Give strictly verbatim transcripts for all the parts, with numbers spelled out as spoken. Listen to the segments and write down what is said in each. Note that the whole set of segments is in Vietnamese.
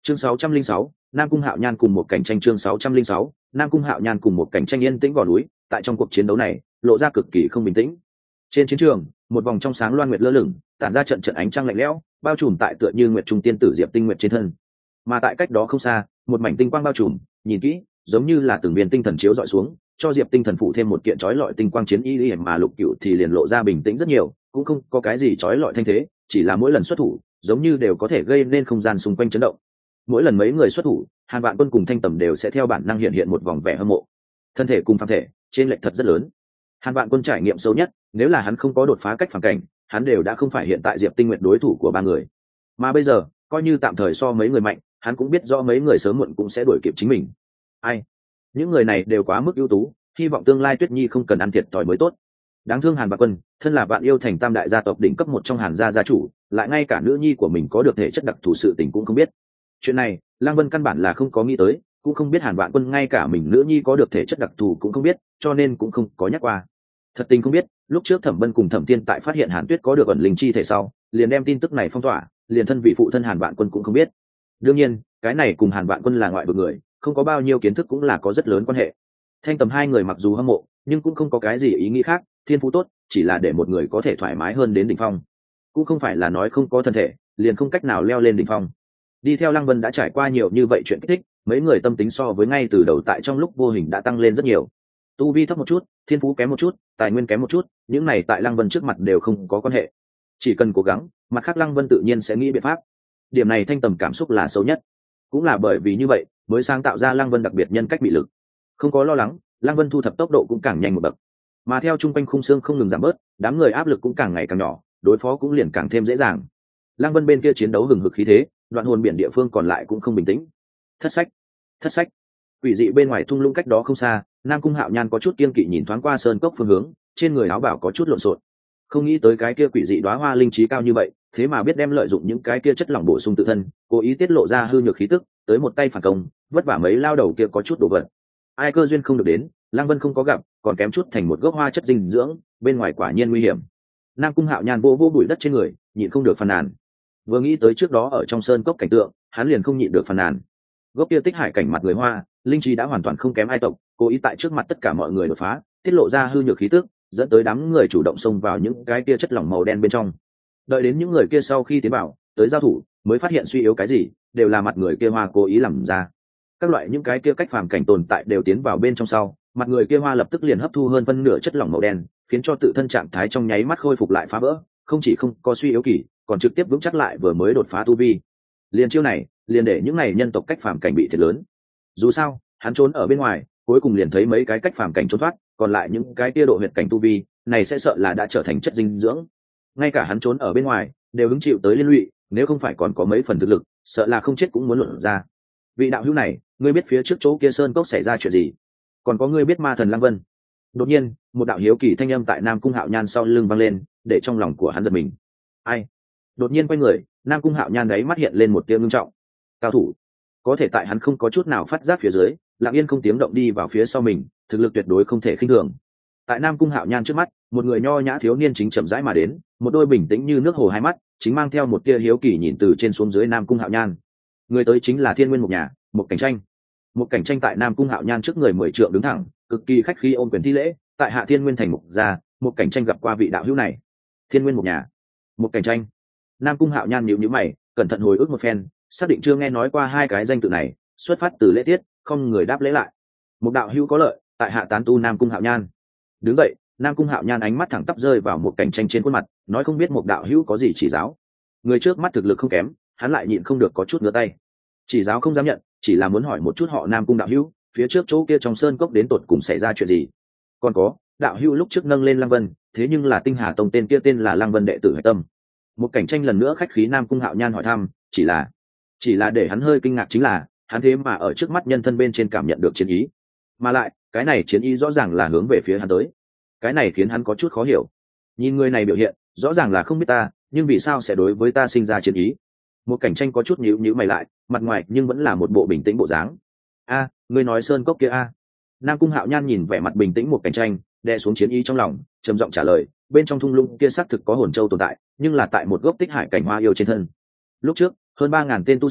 chương sáu trăm linh sáu, Nam Cung Hạo Nhan cùng một cảnh tranh chương sáu trăm linh sáu, Nam Cung Hạo Nhan cùng một cảnh tranh yên tĩnh gò núi, tại trong cuộc chiến đấu này, lộ ra cực kỳ không bình tĩnh. Trên chiến trường, một vòng trong sáng loan nguyệt lơ lửng, tản ra trận trận ánh trăng lạnh lẽo, bao trùm tại tựa như nguyệt trung tiên tử Diệp Tinh Nguyệt trên thân. Mà tại cách đó không xa, một mảnh tinh quang bao trùm, nhìn kỹ, giống như là từng viên tinh thần chiếu dọi xuống, cho Diệp Tinh thần phụ thêm một kiện chói lọi tinh quang chiến y y mà Lục Cửu thì liền lộ ra bình tĩnh rất nhiều, cũng không có cái gì chói lọi thanh thế, chỉ là mỗi lần xuất thủ, giống như đều có thể gây nên không gian xung quanh chấn động. Mỗi lần mấy người xuất thủ, Hàn Vạn Quân cùng Thanh Tầm đều sẽ theo bản năng hiện hiện một vòng vẻ hâm mộ. Thân thể cùng phàm thể, trên lệch thật rất lớn. Hàn Vạn Quân trải nghiệm sâu nhất, nếu là hắn không có đột phá cách phàm cảnh, hắn đều đã không phải hiện tại Diệp Tinh Nguyệt đối thủ của ba người. Mà bây giờ, coi như tạm thời so mấy người mạnh, hắn cũng biết rõ mấy người sớm muộn cũng sẽ đuổi kịp chính mình. Ai? Những người này đều quá mức ưu tú, hy vọng tương lai Tuyết Nhi không cần ăn thiệt thòi mới tốt. Đáng thương Hàn Vạn Quân, thân là Vạn Yêu Thành tam đại gia tộc đỉnh cấp một trong Hàn gia gia chủ, lại ngay cả nữ nhi của mình có được thể chất đặc thù sự tình cũng không biết. Chuyện này, Lăng Vân căn bản là không có nghĩ tới, cũng không biết Hàn Vạn Quân ngay cả mình nữ nhi có được thể chất đặc thù cũng không biết, cho nên cũng không có nhắc qua. Thật tình không biết, lúc trước Thẩm Vân cùng Thẩm Tiên tại phát hiện Hàn Tuyết có được ẩn linh chi thể sau, liền đem tin tức này phong tỏa, liền thân vị phụ thân Hàn Vạn Quân cũng không biết. Đương nhiên, cái này cùng Hàn Vạn Quân là ngoại vực người, không có bao nhiêu kiến thức cũng là có rất lớn quan hệ. Thanh Tầm hai người mặc dù hâm mộ, nhưng cũng không có cái gì ý nghĩ khác, thiên phú tốt, chỉ là để một người có thể thoải mái hơn đến đỉnh phong. Cũng không phải là nói không có thân thể, liền không cách nào leo lên đỉnh phong. Đi theo Lăng Vân đã trải qua nhiều như vậy chuyện kích thích, mấy người tâm tính so với ngay từ đầu tại trong lúc vô hình đã tăng lên rất nhiều. Tu vi thấp một chút, thiên phú kém một chút, tài nguyên kém một chút, những này tại Lăng Vân trước mặt đều không có quan hệ. Chỉ cần cố gắng, mặt khác Lăng Vân tự nhiên sẽ nghĩ biện pháp. Điểm này Thanh Tầm cảm xúc là xấu nhất. Cũng là bởi vì như vậy, mới sáng tạo ra Lăng Vân đặc biệt nhân cách bị lực. Không có lo lắng, Lăng Vân thu thập tốc độ cũng càng nhanh một bậc. Mà theo trung quanh khung xương không ngừng giảm bớt, đám người áp lực cũng càng ngày càng nhỏ, đối phó cũng liền càng thêm dễ dàng. Lăng Vân bên kia chiến đấu hừng hực khí thế, đoạn hồn biển địa phương còn lại cũng không bình tĩnh. Thất sách, thất sách. Quỷ dị bên ngoài thung lũng cách đó không xa, Nam Cung Hạo Nhan có chút kiên kỵ nhìn thoáng qua sơn cốc phương hướng, trên người áo bảo có chút lộn xộn. Không nghĩ tới cái kia quỷ dị đóa hoa linh trí cao như vậy, thế mà biết đem lợi dụng những cái kia chất lỏng bổ sung tự thân, cố ý tiết lộ ra hư nhược khí tức, tới một tay phản công, vất vả mấy lao đầu kia có chút đồ vật. Ai cơ duyên không được đến, Lăng Vân không có gặp, còn kém chút thành một gốc hoa chất dinh dưỡng, bên ngoài quả nhiên nguy hiểm. Nam Cung Hạo Nhan vô vô bụi đất trên người, nhịn không được phàn nàn. Vừa nghĩ tới trước đó ở trong sơn cốc cảnh tượng, hắn liền không nhịn được phàn nàn. Gốc kia tích hải cảnh mặt người hoa, linh trí đã hoàn toàn không kém ai tộc, cố ý tại trước mặt tất cả mọi người đột phá, tiết lộ ra hư nhược khí tức, dẫn tới đám người chủ động xông vào những cái kia chất lỏng màu đen bên trong. Đợi đến những người kia sau khi tiến vào, tới giao thủ, mới phát hiện suy yếu cái gì, đều là mặt người kia hoa cố ý làm ra. Các loại những cái kia cách phàm cảnh tồn tại đều tiến vào bên trong sau, mặt người kia hoa lập tức liền hấp thu hơn phân nửa chất lỏng màu đen, khiến cho tự thân trạng thái trong nháy mắt khôi phục lại phá vỡ, không chỉ không có suy yếu kỳ, còn trực tiếp vững chắc lại vừa mới đột phá tu vi. Liên chiêu này, liền để những này nhân tộc cách phàm cảnh bị thiệt lớn. Dù sao, hắn trốn ở bên ngoài, cuối cùng liền thấy mấy cái cách phàm cảnh trốn thoát, còn lại những cái kia độ huyệt cảnh tu vi, này sẽ sợ là đã trở thành chất dinh dưỡng. Ngay cả hắn trốn ở bên ngoài, đều hứng chịu tới liên lụy, nếu không phải còn có mấy phần thực lực, sợ là không chết cũng muốn luận ra. Vị đạo hữu này, ngươi biết phía trước chỗ kia sơn cốc xảy ra chuyện gì? Còn có ngươi biết ma thần Lăng Vân? Đột nhiên, một đạo hiếu kỳ thanh âm tại Nam Cung Hạo Nhan sau lưng vang lên, để trong lòng của hắn giật mình. Ai? Đột nhiên quay người, Nam Cung Hạo Nhan đấy mắt hiện lên một tia ngưng trọng. Cao thủ? Có thể tại hắn không có chút nào phát giác phía dưới, lặng yên không tiếng động đi vào phía sau mình, thực lực tuyệt đối không thể khinh thường. Tại Nam Cung Hạo Nhan trước mắt, một người nho nhã thiếu niên chính chậm rãi mà đến, một đôi bình tĩnh như nước hồ hai mắt, chính mang theo một tia hiếu kỳ nhìn từ trên xuống dưới Nam Cung Hạo Nhan. Người tới chính là Thiên Nguyên Mục Nhà, một cảnh tranh. Một cảnh tranh tại Nam Cung Hạo Nhan trước người mười trượng đứng thẳng, cực kỳ khách khí ôm quyền thi lễ, tại Hạ Thiên Nguyên thành mục gia, một cảnh tranh gặp qua vị đạo hữu này. Thiên Nguyên Mục Nhà, một cảnh tranh. Nam Cung Hạo Nhan nhíu nhíu mày, cẩn thận hồi ức một phen, xác định chưa nghe nói qua hai cái danh tự này, xuất phát từ lễ tiết, không người đáp lễ lại. Một đạo hữu có lợi, tại Hạ tán tu Nam Cung Hạo Nhan. Đứng dậy, Nam Cung Hạo Nhan ánh mắt thẳng tắp rơi vào một cảnh tranh trên khuôn mặt, nói không biết một đạo hữu có gì chỉ giáo. Người trước mắt thực lực không kém, hắn lại nhịn không được có chút ngửa tay. Chỉ giáo không dám nhận, chỉ là muốn hỏi một chút họ Nam Cung đạo hữu, phía trước chỗ kia trong sơn cốc đến tột cùng xảy ra chuyện gì. Còn có, đạo hữu lúc trước nâng lên Lăng Vân, thế nhưng là Tinh Hà Tông tên kia tên là Lăng Vân đệ tử Hạch Tâm. Một cảnh tranh lần nữa khách khí Nam Cung Hạo Nhan hỏi thăm, chỉ là chỉ là để hắn hơi kinh ngạc chính là, hắn thế mà ở trước mắt nhân thân bên trên cảm nhận được chiến ý, mà lại cái này chiến ý rõ ràng là hướng về phía hắn tới. Cái này khiến hắn có chút khó hiểu. Nhìn người này biểu hiện, rõ ràng là không biết ta, nhưng vì sao sẽ đối với ta sinh ra chiến ý? Một cảnh tranh có chút nhíu nhíu mày lại, mặt ngoài nhưng vẫn là một bộ bình tĩnh bộ dáng. A, ngươi nói sơn cốc kia a? Nam Cung Hạo Nhan nhìn vẻ mặt bình tĩnh một cảnh tranh, đè xuống chiến ý trong lòng, trầm giọng trả lời, bên trong thung lũng kia xác thực có hồn châu tồn tại, nhưng là tại một gốc tích hải cảnh hoa yêu trên thân. Lúc trước, hơn ba ngàn tên tu sĩ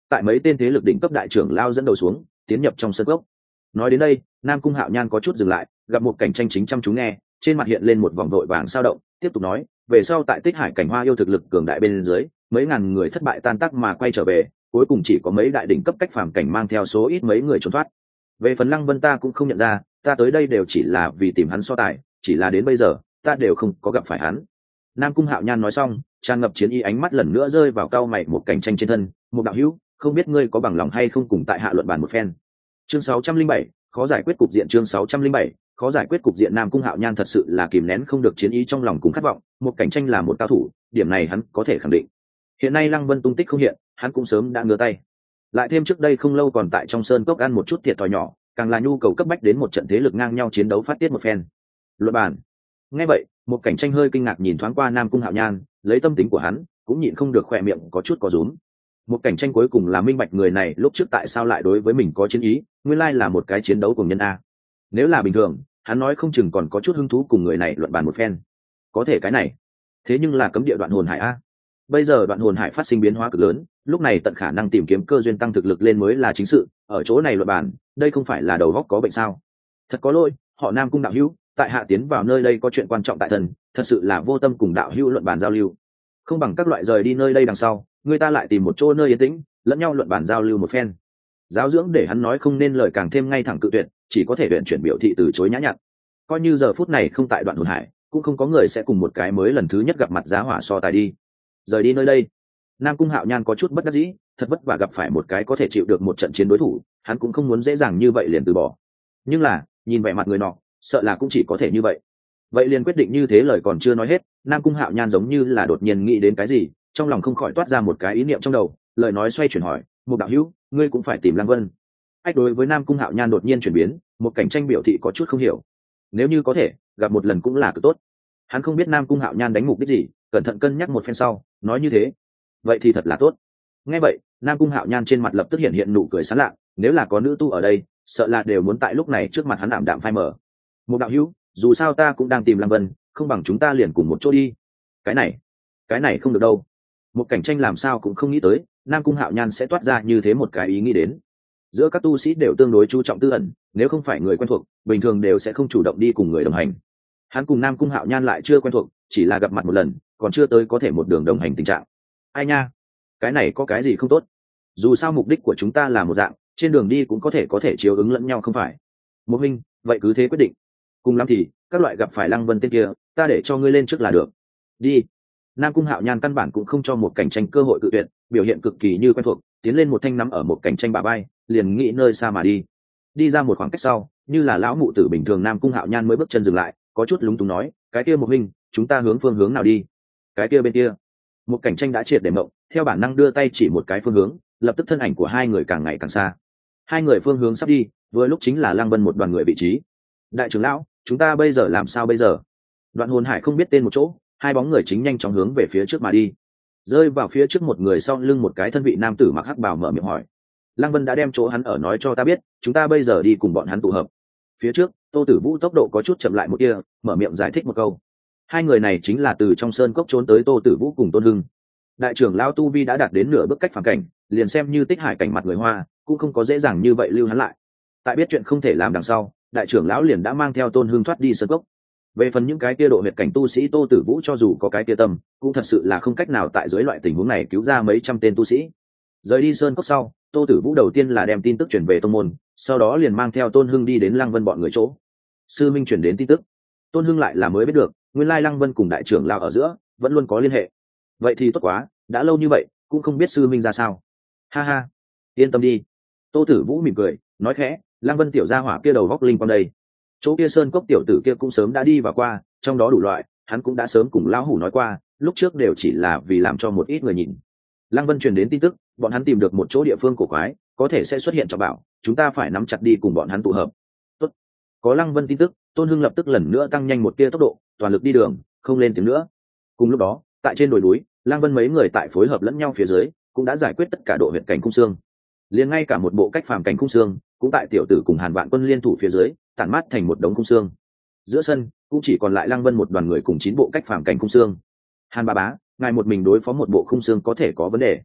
tại mấy tên thế lực đỉnh cấp đại trưởng lao dẫn đầu xuống tiến nhập trong sân cốc. Nói đến đây, Nam Cung Hạo Nhan có chút dừng lại, gặp một cảnh tranh chính chăm chú nghe, trên mặt hiện lên một vòng vội vàng sao động, tiếp tục nói, về sau tại Tích Hải cảnh hoa yêu thực lực cường đại bên dưới, mấy ngàn người thất bại tan tác mà quay trở về, cuối cùng chỉ có mấy đại đỉnh cấp cách phàm cảnh mang theo số ít mấy người trốn thoát. Về phần Lăng Vân ta cũng không nhận ra, ta tới đây đều chỉ là vì tìm hắn so tài, chỉ là đến bây giờ, ta đều không có gặp phải hắn. Nam Cung Hạo Nhan nói xong, tràn ngập chiến ý ánh mắt lần nữa rơi vào cao mày một cảnh tranh trên thân, một đạo hữu, không biết ngươi có bằng lòng hay không cùng tại hạ luận bàn một phen. Chương sáu trăm linh bảy, khó giải quyết cục diện. Chương sáu trăm linh bảy, khó giải quyết cục diện. Nam Cung Hạo Nhan thật sự là kìm nén không được chiến ý trong lòng cùng khát vọng, một cảnh tranh là một cao thủ, điểm này hắn có thể khẳng định. Hiện nay Lăng Vân tung tích không hiện, hắn cũng sớm đã ngửa tay. Lại thêm trước đây không lâu còn tại trong sơn cốc ăn một chút thiệt thòi nhỏ, càng là nhu cầu cấp bách đến một trận thế lực ngang nhau chiến đấu phát tiết một phen. Luận bàn. Nghe vậy, một cảnh tranh hơi kinh ngạc nhìn thoáng qua Nam Cung Hạo Nhan, lấy tâm tính của hắn, cũng nhịn không được khỏe miệng có chút có rúm. Một cảnh tranh cuối cùng là minh bạch người này lúc trước tại sao lại đối với mình có chiến ý, nguyên lai là một cái chiến đấu cùng nhân a. Nếu là bình thường, hắn nói không chừng còn có chút hứng thú cùng người này luận bàn một phen. Có thể cái này, thế nhưng là cấm địa đoạn hồn hải a. Bây giờ đoạn hồn hải phát sinh biến hóa cực lớn, lúc này tận khả năng tìm kiếm cơ duyên tăng thực lực lên mới là chính sự, ở chỗ này luận bàn, đây không phải là đầu óc có bệnh sao? Thật có lỗi, họ Nam Cung đạo hữu, tại hạ tiến vào nơi đây có chuyện quan trọng tại thần, thật sự là vô tâm cùng đạo hữu luận bàn giao lưu. Không bằng các loại rời đi nơi đây đằng sau, người ta lại tìm một chỗ nơi yên tĩnh, lẫn nhau luận bàn giao lưu một phen. Giáo dưỡng để hắn nói không nên lời càng thêm ngay thẳng cự tuyệt, chỉ có thể luyện chuyển biểu thị từ chối nhã nhặn. Coi như giờ phút này không tại đoạn hồn hải, cũng không có người sẽ cùng một cái mới lần thứ nhất gặp mặt giá hỏa so tài đi. Rời đi nơi đây. Nam Cung Hạo Nhan có chút bất đắc dĩ, thật vất vả gặp phải một cái có thể chịu được một trận chiến đối thủ, hắn cũng không muốn dễ dàng như vậy liền từ bỏ. Nhưng là, nhìn vẻ mặt người nọ, sợ là cũng chỉ có thể như vậy. Vậy liền quyết định như thế, lời còn chưa nói hết, Nam Cung Hạo Nhan giống như là đột nhiên nghĩ đến cái gì, trong lòng không khỏi toát ra một cái ý niệm trong đầu, lời nói xoay chuyển hỏi, một đạo hữu, ngươi cũng phải tìm Lăng Vân. Ách, đối với Nam Cung Hạo Nhan đột nhiên chuyển biến, một cảnh tranh biểu thị có chút không hiểu. Nếu như có thể gặp một lần cũng là cực tốt. Hắn không biết Nam Cung Hạo Nhan đánh mục đích gì, cẩn thận cân nhắc một phen sau, nói như thế, vậy thì thật là tốt. Nghe vậy, Nam Cung Hạo Nhan trên mặt lập tức hiện hiện nụ cười sán lạ, nếu là có nữ tu ở đây, sợ là đều muốn tại lúc này trước mặt hắn ảm đạm phai mờ. Một đạo hữu, dù sao ta cũng đang tìm Lăng Vân, không bằng chúng ta liền cùng một chỗ đi. Cái này, cái này không được đâu. Một cảnh tranh làm sao cũng không nghĩ tới, Nam Cung Hạo Nhan sẽ toát ra như thế một cái ý nghĩ đến. Giữa các tu sĩ đều tương đối chú trọng tư ẩn, nếu không phải người quen thuộc, bình thường đều sẽ không chủ động đi cùng người đồng hành. Hắn cùng Nam Cung Hạo Nhan lại chưa quen thuộc, chỉ là gặp mặt một lần, còn chưa tới có thể một đường đồng hành tình trạng. Ai nha, cái này có cái gì không tốt? Dù sao mục đích của chúng ta là một dạng, trên đường đi cũng có thể có thể chiếu ứng lẫn nhau không phải? Một huynh, vậy cứ thế quyết định. Cùng lắm thì, các loại gặp phải Lăng Vân tên kia, ta để cho ngươi lên trước là được. Đi. Nam Cung Hạo Nhan căn bản cũng không cho một cảnh tranh cơ hội cự tuyệt, biểu hiện cực kỳ như quen thuộc, tiến lên một thanh nắm ở một cảnh tranh bả vai, liền nghĩ nơi xa mà đi. Đi ra một khoảng cách sau, như là lão mụ tử bình thường, Nam Cung Hạo Nhan mới bước chân dừng lại, có chút lúng túng nói, cái kia một huynh, chúng ta hướng phương hướng nào đi? Cái kia bên kia. Một cảnh tranh đã triệt để mộng, theo bản năng đưa tay chỉ một cái phương hướng, lập tức thân ảnh của hai người càng ngày càng xa. Hai người phương hướng sắp đi, vừa lúc chính là Lăng Vân một đoàn người vị trí. Đại trưởng lão, chúng ta bây giờ làm sao bây giờ? Đoạn hồn hải không biết tên một chỗ, hai bóng người chính nhanh chóng hướng về phía trước mà đi. Rơi vào phía trước một người sau lưng một cái thân vị nam tử mặc hắc bào mở miệng hỏi. Lăng Vân đã đem chỗ hắn ở nói cho ta biết, chúng ta bây giờ đi cùng bọn hắn tụ hợp. Phía trước, Tô Tử Vũ tốc độ có chút chậm lại một tia, mở miệng giải thích một câu. Hai người này chính là từ trong sơn cốc trốn tới Tô Tử Vũ cùng Tôn Hưng. Đại trưởng lão tu vi đã đạt đến nửa bước cách phàm cảnh, liền xem như Tích Hải cảnh mặt người Hoa, cũng không có dễ dàng như vậy lưu hắn lại. Tại biết chuyện không thể làm đằng sau, đại trưởng lão liền đã mang theo Tôn Hưng thoát đi sơn cốc. Về phần những cái kia độ huyệt cảnh tu sĩ, Tô Tử Vũ cho dù có cái kia tâm, cũng thật sự là không cách nào tại dưới loại tình huống này cứu ra mấy trăm tên tu sĩ. Rời đi sơn cốc sau, Tô Tử Vũ đầu tiên là đem tin tức chuyển về tông môn, sau đó liền mang theo Tôn Hưng đi đến Lăng Vân bọn người chỗ. Sư minh chuyển đến tin tức, Tôn Hưng lại là mới biết được, nguyên lai Lăng Vân cùng đại trưởng lão ở giữa vẫn luôn có liên hệ. Vậy thì tốt quá, đã lâu như vậy, cũng không biết sư minh ra sao. Ha ha, yên tâm đi. Tô Tử Vũ mỉm cười, nói khẽ, Lăng Vân tiểu gia hỏa kia đầu góc linh quang đây. Chỗ kia sơn cốc tiểu tử kia cũng sớm đã đi và qua, trong đó đủ loại, hắn cũng đã sớm cùng lão hủ nói qua, lúc trước đều chỉ là vì làm cho một ít người nhìn. Lăng Vân truyền đến tin tức, bọn hắn tìm được một chỗ địa phương cổ quái, có thể sẽ xuất hiện trọng bảo, chúng ta phải nắm chặt đi cùng bọn hắn tụ hợp. Tốt. Có Lăng Vân tin tức, Tôn Hưng lập tức lần nữa tăng nhanh một tia tốc độ, toàn lực đi đường, không lên tiếng nữa. Cùng lúc đó, tại trên đồi núi, Lăng Vân mấy người tại phối hợp lẫn nhau phía dưới, cũng đã giải quyết tất cả độ huyệt cảnh cung xương. Liền ngay cả một bộ cách phàm cảnh cung xương, cũng tại tiểu tử cùng Hàn Vạn Quân liên thủ phía dưới, tản mát thành một đống cung xương. Giữa sân, cũng chỉ còn lại Lăng Vân một đoàn người cùng chín bộ cách phàm cảnh cung xương. Hàn ba bá, ngài một mình đối phó một bộ khung xương có thể có vấn đề.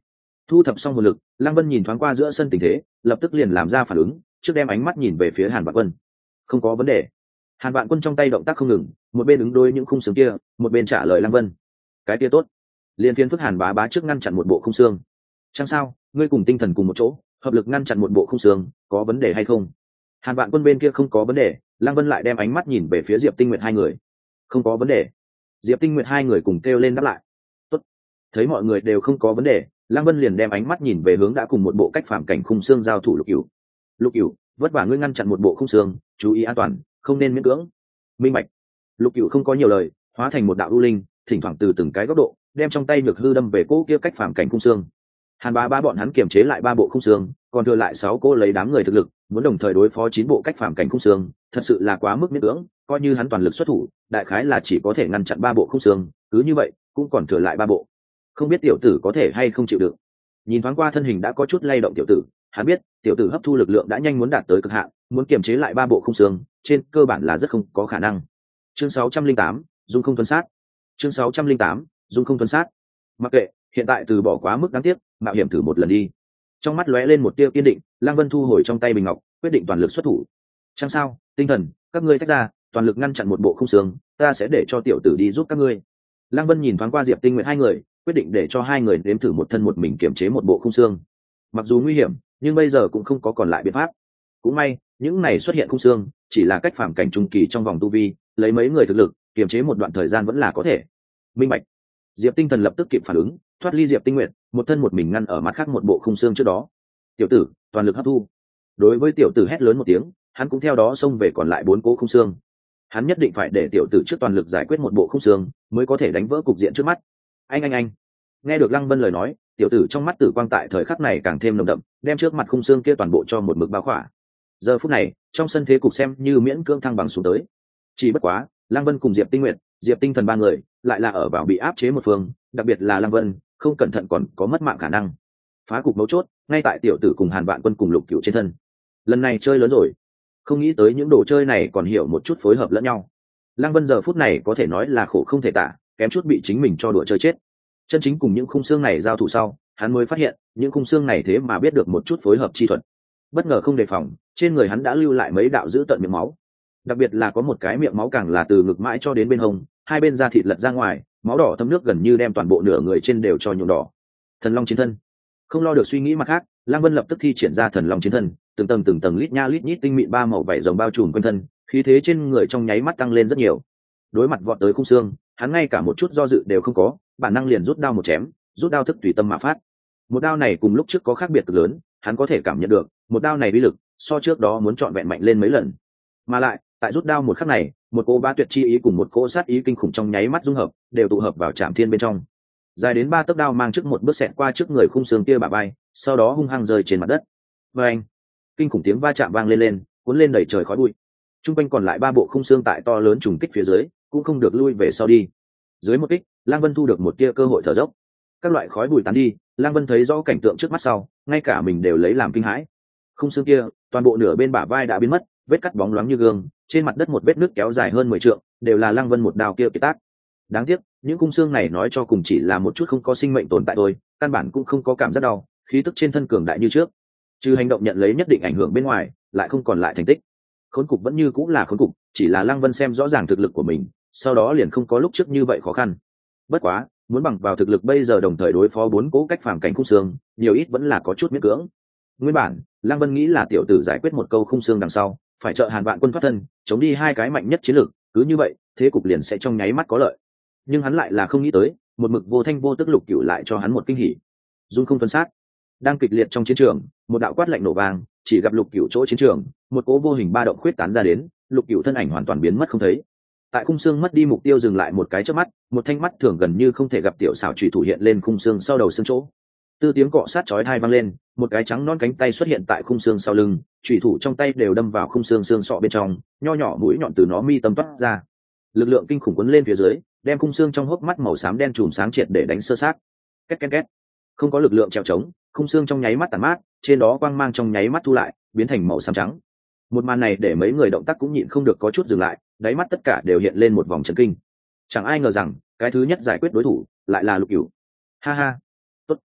Thu thập xong hồn lực, Lăng Vân nhìn thoáng qua giữa sân tình thế, lập tức liền làm ra phản ứng, trước đem ánh mắt nhìn về phía Hàn Vạn Quân. Không có vấn đề. Hàn Vạn Quân trong tay động tác không ngừng, một bên ứng đối những khung xương kia, một bên trả lời Lăng Vân. Cái kia tốt. Liên phiến phức Hàn Bá Bá trước ngăn chặn một bộ khung xương. Chẳng sao, ngươi cùng tinh thần cùng một chỗ, hợp lực ngăn chặn một bộ khung xương, có vấn đề hay không? Hàn Vạn Quân bên kia không có vấn đề, Lăng Vân lại đem ánh mắt nhìn về phía Diệp Tinh Nguyệt hai người. Không có vấn đề. Diệp Tinh Nguyệt hai người cùng kêu lên đáp lại. Tốt. Thấy mọi người đều không có vấn đề, Lăng Vân liền đem ánh mắt nhìn về hướng đã cùng một bộ cách phàm cảnh khung xương giao thủ Lục Cửu. Lục Cửu, vất vả ngươi ngăn chặn một bộ khung xương, chú ý an toàn, không nên miễn cưỡng. Minh bạch. Lục Cửu không có nhiều lời, hóa thành một đạo u linh, thỉnh thoảng từ từng cái góc độ, đem trong tay nhược hư đâm về cỗ kia cách phàm cảnh khung xương. Hàn Bá Bá bọn hắn kiềm chế lại ba bộ khung xương, còn thừa lại sáu cỗ lấy đám người thực lực, muốn đồng thời đối phó chín bộ cách phàm cảnh khung xương, thật sự là quá mức miễn cưỡng, coi như hắn toàn lực xuất thủ, đại khái là chỉ có thể ngăn chặn ba bộ khung xương, cứ như vậy, cũng còn thừa lại ba bộ. Không biết tiểu tử có thể hay không chịu được. Nhìn thoáng qua thân hình đã có chút lay động tiểu tử, hắn biết, tiểu tử hấp thu lực lượng đã nhanh muốn đạt tới cực hạn, muốn kiềm chế lại ba bộ khung xương, trên cơ bản là rất không có khả năng. Chương sáu trăm linh tám, dung không tuân sát. Chương sáu trăm linh tám, dung không tuân sát. Mặc kệ, hiện tại từ bỏ quá mức đáng tiếc, mạo hiểm thử một lần đi. Trong mắt lóe lên một tia kiên định, Lăng Vân thu hồi trong tay bình ngọc, quyết định toàn lực xuất thủ. Chẳng sao, tinh thần, các ngươi tách ra, toàn lực ngăn chặn một bộ khung xương, ta sẽ để cho tiểu tử đi giúp các ngươi. Lăng Vân nhìn thoáng qua Diệp Tinh Nguyệt hai người, quyết định để cho hai người nếm thử một thân một mình kiểm chế một bộ khung xương. Mặc dù nguy hiểm, nhưng bây giờ cũng không có còn lại biện pháp. Cũng may, những này xuất hiện khung xương, chỉ là cách phàm cảnh trung kỳ trong vòng tu vi, lấy mấy người thực lực, kiểm chế một đoạn thời gian vẫn là có thể. Minh bạch. Diệp Tinh Thần lập tức kịp phản ứng, thoát ly Diệp Tinh Nguyệt, một thân một mình ngăn ở mặt khác một bộ khung xương trước đó. Tiểu tử, toàn lực hấp thu. Đối với tiểu tử hét lớn một tiếng, hắn cũng theo đó xông về còn lại bốn cố khung xương. Hắn nhất định phải để tiểu tử trước toàn lực giải quyết một bộ khung xương, mới có thể đánh vỡ cục diện trước mắt. Anh anh anh. Nghe được Lăng Vân lời nói, tiểu tử trong mắt tử quang tại thời khắc này càng thêm nồng đậm, đem trước mặt khung xương kia toàn bộ cho một mực bao khỏa. Giờ phút này, trong sân thế cục xem như miễn cưỡng thăng bằng xuống tới. Chỉ bất quá, Lăng Vân cùng Diệp Tinh Nguyệt, Diệp Tinh Thần ba người, lại là ở vào bị áp chế một phương, đặc biệt là Lăng Vân, không cẩn thận còn có mất mạng khả năng. Phá cục mấu chốt, ngay tại tiểu tử cùng Hàn Vạn Quân cùng Lục Cửu trên thân. Lần này chơi lớn rồi. Không nghĩ tới những đồ chơi này còn hiểu một chút phối hợp lẫn nhau. Lăng Vân giờ phút này có thể nói là khổ không thể tả, kém chút bị chính mình cho đùa chơi chết. Chân chính cùng những khung xương này giao thủ sau, hắn mới phát hiện, những khung xương này thế mà biết được một chút phối hợp chi thuật. Bất ngờ không đề phòng, trên người hắn đã lưu lại mấy đạo dữ tận miệng máu. Đặc biệt là có một cái miệng máu càng là từ ngực mãi cho đến bên hông, hai bên da thịt lật ra ngoài, máu đỏ thấm nước gần như đem toàn bộ nửa người trên đều cho nhuộm đỏ. Thần Long chiến thân. Không lo được suy nghĩ mặt khác, Lăng Vân lập tức thi triển ra Thần Long chiến thân, từng tầng từng tầng lít nha lít nhít tinh mịn ba màu vảy rồng bao trùm quanh thân, khí thế trên người trong nháy mắt tăng lên rất nhiều. Đối mặt vọt tới khung xương, hắn ngay cả một chút do dự đều không có, bản năng liền rút đao một chém, rút đao thức tùy tâm mà phát. Một đao này cùng lúc trước có khác biệt cực lớn, hắn có thể cảm nhận được, một đao này uy lực so trước đó muốn trọn vẹn mạnh lên mấy lần. Mà lại, tại rút đao một khắc này, một cỗ bá tuyệt chi ý cùng một cỗ sát ý kinh khủng trong nháy mắt dung hợp, đều tụ hợp vào Trảm Thiên bên trong. Dài đến ba tấc đao mang trước một bước xẹt qua trước người khung xương kia bả vai, sau đó hung hăng rơi trên mặt đất. Và anh, kinh khủng tiếng va chạm vang lên lên, cuốn lên đầy trời khói bụi. Trung quanh còn lại ba bộ khung xương tại to lớn trùng kích phía dưới, cũng không được lui về sau đi. Dưới một kích, Lang Vân thu được một tia cơ hội thở dốc. Các loại khói bụi tán đi, Lang Vân thấy rõ cảnh tượng trước mắt sau, ngay cả mình đều lấy làm kinh hãi. Khung xương kia, toàn bộ nửa bên bả vai đã biến mất, vết cắt bóng loáng như gương, trên mặt đất một vết nước kéo dài hơn mười trượng, đều là Lang Vân một đao kia kiệt tác. Đáng tiếc, những khung xương này nói cho cùng chỉ là một chút không có sinh mệnh tồn tại thôi, căn bản cũng không có cảm giác đau, khí tức trên thân cường đại như trước. Trừ hành động nhận lấy nhất định ảnh hưởng bên ngoài, lại không còn lại thành tích. Khốn cục vẫn như cũng là khốn cục, chỉ là Lăng Vân xem rõ ràng thực lực của mình, sau đó liền không có lúc trước như vậy khó khăn. Bất quá, muốn bằng vào thực lực bây giờ đồng thời đối phó bốn cố cách phàm cảnh khung xương, nhiều ít vẫn là có chút miễn cưỡng. Nguyên bản, Lăng Vân nghĩ là tiểu tử giải quyết một câu khung xương đằng sau, phải trợ Hàn Vạn Quân thoát thân, chống đi hai cái mạnh nhất chiến lực, cứ như vậy, thế cục liền sẽ trong nháy mắt có lợi. Nhưng hắn lại là không nghĩ tới, một mực vô thanh vô tức Lục Cửu lại cho hắn một kinh hỉ. Dung không tuân sát. Đang kịch liệt trong chiến trường, một đạo quát lạnh nổ vang, chỉ gặp Lục Cửu chỗ chiến trường, một cỗ vô hình ba động khuyết tán ra đến, Lục Cửu thân ảnh hoàn toàn biến mất không thấy. Tại khung xương mất đi mục tiêu dừng lại một cái chớp mắt, một thanh mắt thường gần như không thể gặp tiểu xảo chủy thủ hiện lên khung xương sau đầu xương chỗ. Tư tiếng cọ sát chói tai vang lên, một cái trắng non cánh tay xuất hiện tại khung xương sau lưng, chủy thủ trong tay đều đâm vào khung xương xương sọ bên trong, nho nhỏ mũi nhọn từ nó mi tâm toát ra. Lực lượng kinh khủng cuốn lên phía dưới, đem khung xương trong hốc mắt màu xám đen chùm sáng triệt để đánh sơ sát. Két két két. Không có lực lượng trèo trống, khung xương trong nháy mắt tàn mát, trên đó quang mang trong nháy mắt thu lại, biến thành màu xám trắng. Một màn này để mấy người động tác cũng nhịn không được có chút dừng lại, đáy mắt tất cả đều hiện lên một vòng chấn kinh. Chẳng ai ngờ rằng, cái thứ nhất giải quyết đối thủ lại là Lục Cửu. Ha ha, tốt.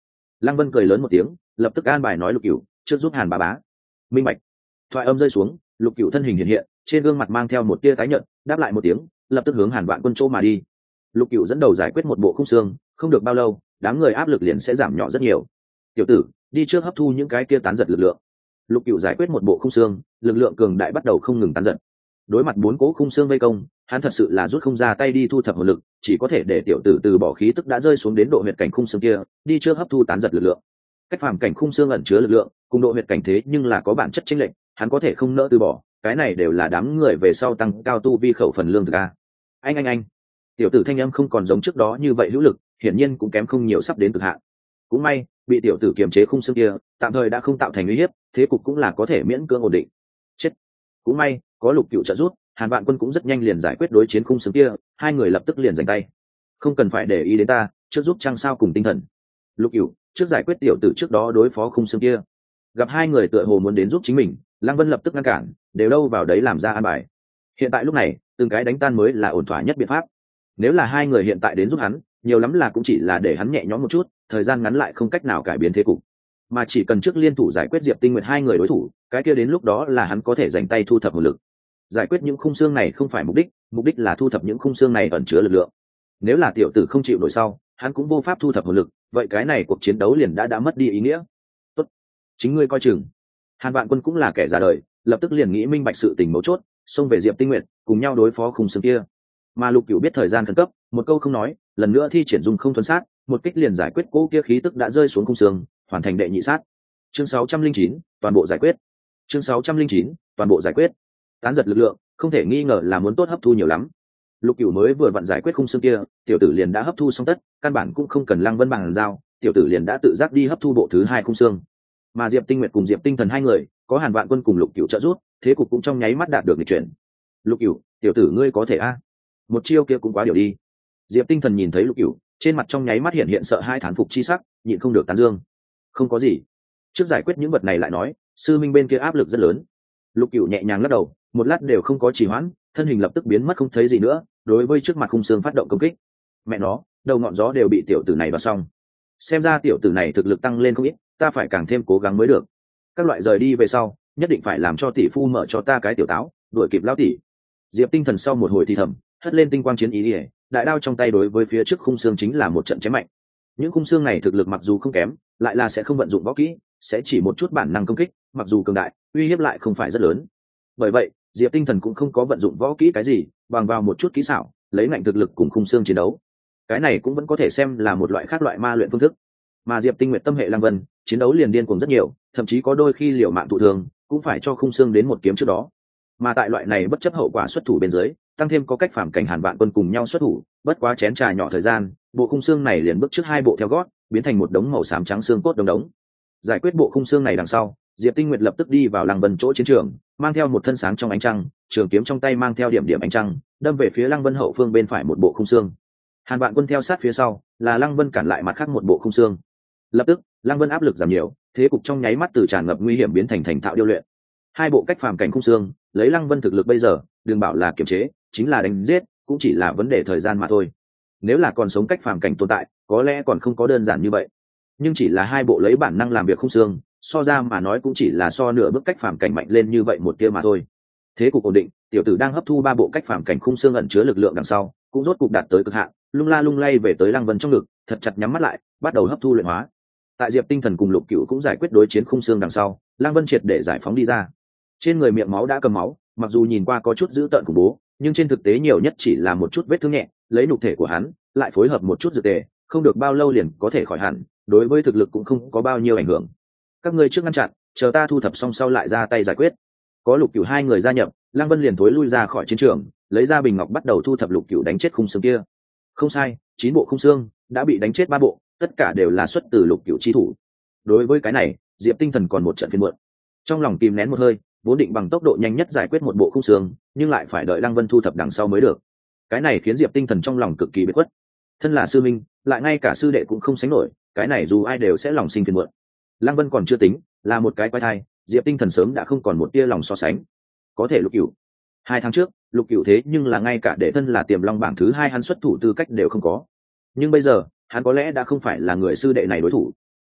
Lăng Vân cười lớn một tiếng, lập tức an bài nói Lục Cửu trước giúp Hàn bá bá. Minh bạch. Thoại âm rơi xuống, Lục Cửu thân hình hiện hiện, trên gương mặt mang theo một tia tái nhợt, đáp lại một tiếng, lập tức hướng Hàn Vạn Quân chỗ mà đi. Lục Cửu dẫn đầu giải quyết một bộ khung xương, không được bao lâu, đám người áp lực liền sẽ giảm nhỏ rất nhiều. Tiểu tử, đi trước hấp thu những cái kia tán giật lực lượng. Lục Cửu giải quyết một bộ khung xương, lực lượng cường đại bắt đầu không ngừng tán giật. Đối mặt bốn cố khung xương vây công, hắn thật sự là rút không ra tay đi thu thập hồn lực, chỉ có thể để tiểu tử từ bỏ khí tức đã rơi xuống đến độ huyệt cảnh khung xương kia, đi trước hấp thu tán giật lực lượng. Cách phàm cảnh khung xương ẩn chứa lực lượng, cùng độ huyệt cảnh thế nhưng là có bản chất chênh lệch, hắn có thể không nỡ từ bỏ, cái này đều là đám người về sau tăng cao tu vi khẩu phần lương thực a. Anh anh anh. Tiểu tử thanh âm không còn giống trước đó như vậy hữu lực, hiển nhiên cũng kém không nhiều sắp đến cực hạn. Cũng may, bị tiểu tử kiềm chế khung xương kia, tạm thời đã không tạo thành uy hiếp, thế cục cũng là có thể miễn cưỡng ổn định. Chết. Cũng may, có Lục Cửu trợ giúp, Hàn Vạn Quân cũng rất nhanh liền giải quyết đối chiến khung xương kia, hai người lập tức liền giành tay. Không cần phải để ý đến ta, trước giúp Trang Sao cùng tinh thần. Lục Cửu, trước giải quyết tiểu tử trước đó đối phó khung xương kia. Gặp hai người tựa hồ muốn đến giúp chính mình, Lăng Vân lập tức ngăn cản, đều đâu vào đấy làm ra an bài. Hiện tại lúc này, từng cái đánh tan mới là ổn thỏa nhất biện pháp. Nếu là hai người hiện tại đến giúp hắn, nhiều lắm là cũng chỉ là để hắn nhẹ nhõm một chút, thời gian ngắn lại không cách nào cải biến thế cục. Mà chỉ cần trước liên thủ giải quyết Diệp Tinh Nguyệt hai người đối thủ, cái kia đến lúc đó là hắn có thể dành tay thu thập hồn lực. Giải quyết những khung xương này không phải mục đích, mục đích là thu thập những khung xương này ẩn chứa lực lượng. Nếu là tiểu tử không chịu nổi sau, hắn cũng vô pháp thu thập hồn lực, vậy cái này cuộc chiến đấu liền đã đã mất đi ý nghĩa. Tốt, chính ngươi coi chừng. Hàn Vạn Quân cũng là kẻ già đời, lập tức liền nghĩ minh bạch sự tình mấu chốt, xông về Diệp Tinh Nguyệt, cùng nhau đối phó khung xương kia. Mà Lục Cửu biết thời gian khẩn cấp, một câu không nói, lần nữa thi triển dung không thuần sát, một kích liền giải quyết cố kia khí tức đã rơi xuống khung xương, hoàn thành đệ nhị sát. Chương sáu trăm linh chín, toàn bộ giải quyết. Chương sáu trăm linh chín, toàn bộ giải quyết. Tán giật lực lượng, không thể nghi ngờ là muốn tốt hấp thu nhiều lắm. Lục Cửu mới vừa vặn giải quyết khung xương kia, tiểu tử liền đã hấp thu xong tất, căn bản cũng không cần Lăng Vân bằng giao, tiểu tử liền đã tự giác đi hấp thu bộ thứ hai khung xương. Mà Diệp Tinh Nguyệt cùng Diệp Tinh Thần hai người, có Hàn Vạn Quân cùng Lục Cửu trợ giúp, thế cục cũng trong nháy mắt đạt được nghịch chuyển. Lục Cửu, tiểu tử ngươi có thể a? Một chiêu kia cũng quá điều đi. Diệp Tinh Thần nhìn thấy Lục Cửu, trên mặt trong nháy mắt hiện hiện sợ hai thán phục chi sắc, nhịn không được tán dương. Không có gì, trước giải quyết những vật này lại nói, sư minh bên kia áp lực rất lớn. Lục Cửu nhẹ nhàng lắc đầu, một lát đều không có trì hoãn, thân hình lập tức biến mất không thấy gì nữa, đối với trước mặt khung xương phát động công kích. Mẹ nó, đầu ngọn gió đều bị tiểu tử này vào xong. Xem ra tiểu tử này thực lực tăng lên không ít, ta phải càng thêm cố gắng mới được. Các loại rời đi về sau, nhất định phải làm cho tỷ phu mở cho ta cái tiểu táo, đuổi kịp lão tỷ. Diệp Tinh Thần sau một hồi thì thầm, hất lên tinh quang chiến ý, ỉa đại đao trong tay đối với phía trước khung xương chính là một trận chém mạnh. Những khung xương này thực lực mặc dù không kém, lại là sẽ không vận dụng võ kỹ, sẽ chỉ một chút bản năng công kích, mặc dù cường đại, uy hiếp lại không phải rất lớn. Bởi vậy, Diệp Tinh Thần cũng không có vận dụng võ kỹ cái gì, bằng vào một chút kỹ xảo, lấy ngạnh thực lực cùng khung xương chiến đấu. Cái này cũng vẫn có thể xem là một loại khác loại ma luyện phương thức. Mà Diệp Tinh Nguyệt tâm hệ Lăng Vân, chiến đấu liền điên cuồng rất nhiều, thậm chí có đôi khi liều mạng thụ thương, cũng phải cho khung xương đến một kiếm trước đó. Mà tại loại này bất chấp hậu quả xuất thủ bên dưới, tăng thêm có cách phàm cảnh Hàn Vạn Quân cùng nhau xuất thủ, bất quá chén trà nhỏ thời gian, bộ khung xương này liền bước trước hai bộ theo gót, biến thành một đống màu xám trắng xương cốt đống đống. Giải quyết bộ khung xương này đằng sau, Diệp Tinh Nguyệt lập tức đi vào Lăng Vân chỗ chiến trường, mang theo một thân sáng trong ánh trăng, trường kiếm trong tay mang theo điểm điểm ánh trăng, đâm về phía Lăng Vân hậu phương bên phải một bộ khung xương. Hàn Vạn Quân theo sát phía sau, là Lăng Vân cản lại mặt khác một bộ khung xương. Lập tức, Lăng Vân áp lực giảm nhiều, thế cục trong nháy mắt từ tràn ngập nguy hiểm biến thành thành thạo điêu luyện. Hai bộ cách phàm cảnh khung xương, lấy Lăng Vân thực lực bây giờ, đừng bảo là kiềm chế, chính là đánh giết, cũng chỉ là vấn đề thời gian mà thôi. Nếu là còn sống cách phàm cảnh tồn tại, có lẽ còn không có đơn giản như vậy. Nhưng chỉ là hai bộ lấy bản năng làm việc khung xương, so ra mà nói cũng chỉ là so nửa bước cách phàm cảnh mạnh lên như vậy một tia mà thôi. Thế cục ổn định, tiểu tử đang hấp thu ba bộ cách phàm cảnh khung xương ẩn chứa lực lượng đằng sau, cũng rốt cục đạt tới cực hạn, lung la lung lay về tới Lăng Vân trong ngực, thật chặt nhắm mắt lại, bắt đầu hấp thu luyện hóa. Tại Diệp Tinh Thần cùng Lục Cửu cũng giải quyết đối chiến khung xương đằng sau, Lăng Vân triệt để giải phóng đi ra. Trên người miệng máu đã cầm máu, mặc dù nhìn qua có chút dữ tợn khủng bố, nhưng trên thực tế nhiều nhất chỉ là một chút vết thương nhẹ, lấy nhục thể của hắn, lại phối hợp một chút dược tề, không được bao lâu liền có thể khỏi hẳn, đối với thực lực cũng không có bao nhiêu ảnh hưởng. Các ngươi trước ngăn chặn, chờ ta thu thập xong sau lại ra tay giải quyết. Có Lục Cửu hai người gia nhập, Lăng Vân liền thối lui ra khỏi chiến trường, lấy ra bình ngọc bắt đầu thu thập Lục Cửu đánh chết khung xương kia. Không sai, chín bộ khung xương đã bị đánh chết ba bộ, tất cả đều là xuất từ Lục Cửu chi thủ. Đối với cái này, Diệp Tinh Thần còn một trận phiền muộn. Trong lòng kìm nén một hơi, vốn định bằng tốc độ nhanh nhất giải quyết một bộ khung xương, nhưng lại phải đợi Lăng Vân thu thập đằng sau mới được. Cái này khiến Diệp Tinh Thần trong lòng cực kỳ bết khuất. Thân là sư minh, lại ngay cả sư đệ cũng không sánh nổi, cái này dù ai đều sẽ lòng sinh phiền muộn. Lăng Vân còn chưa tính, là một cái quái thai, Diệp Tinh Thần sớm đã không còn một tia lòng so sánh. Có thể Lục Cửu, hai tháng trước, Lục Cửu thế nhưng là ngay cả để thân là Tiềm Long bảng thứ hai hắn xuất thủ tư cách đều không có. Nhưng bây giờ, hắn có lẽ đã không phải là người sư đệ này đối thủ.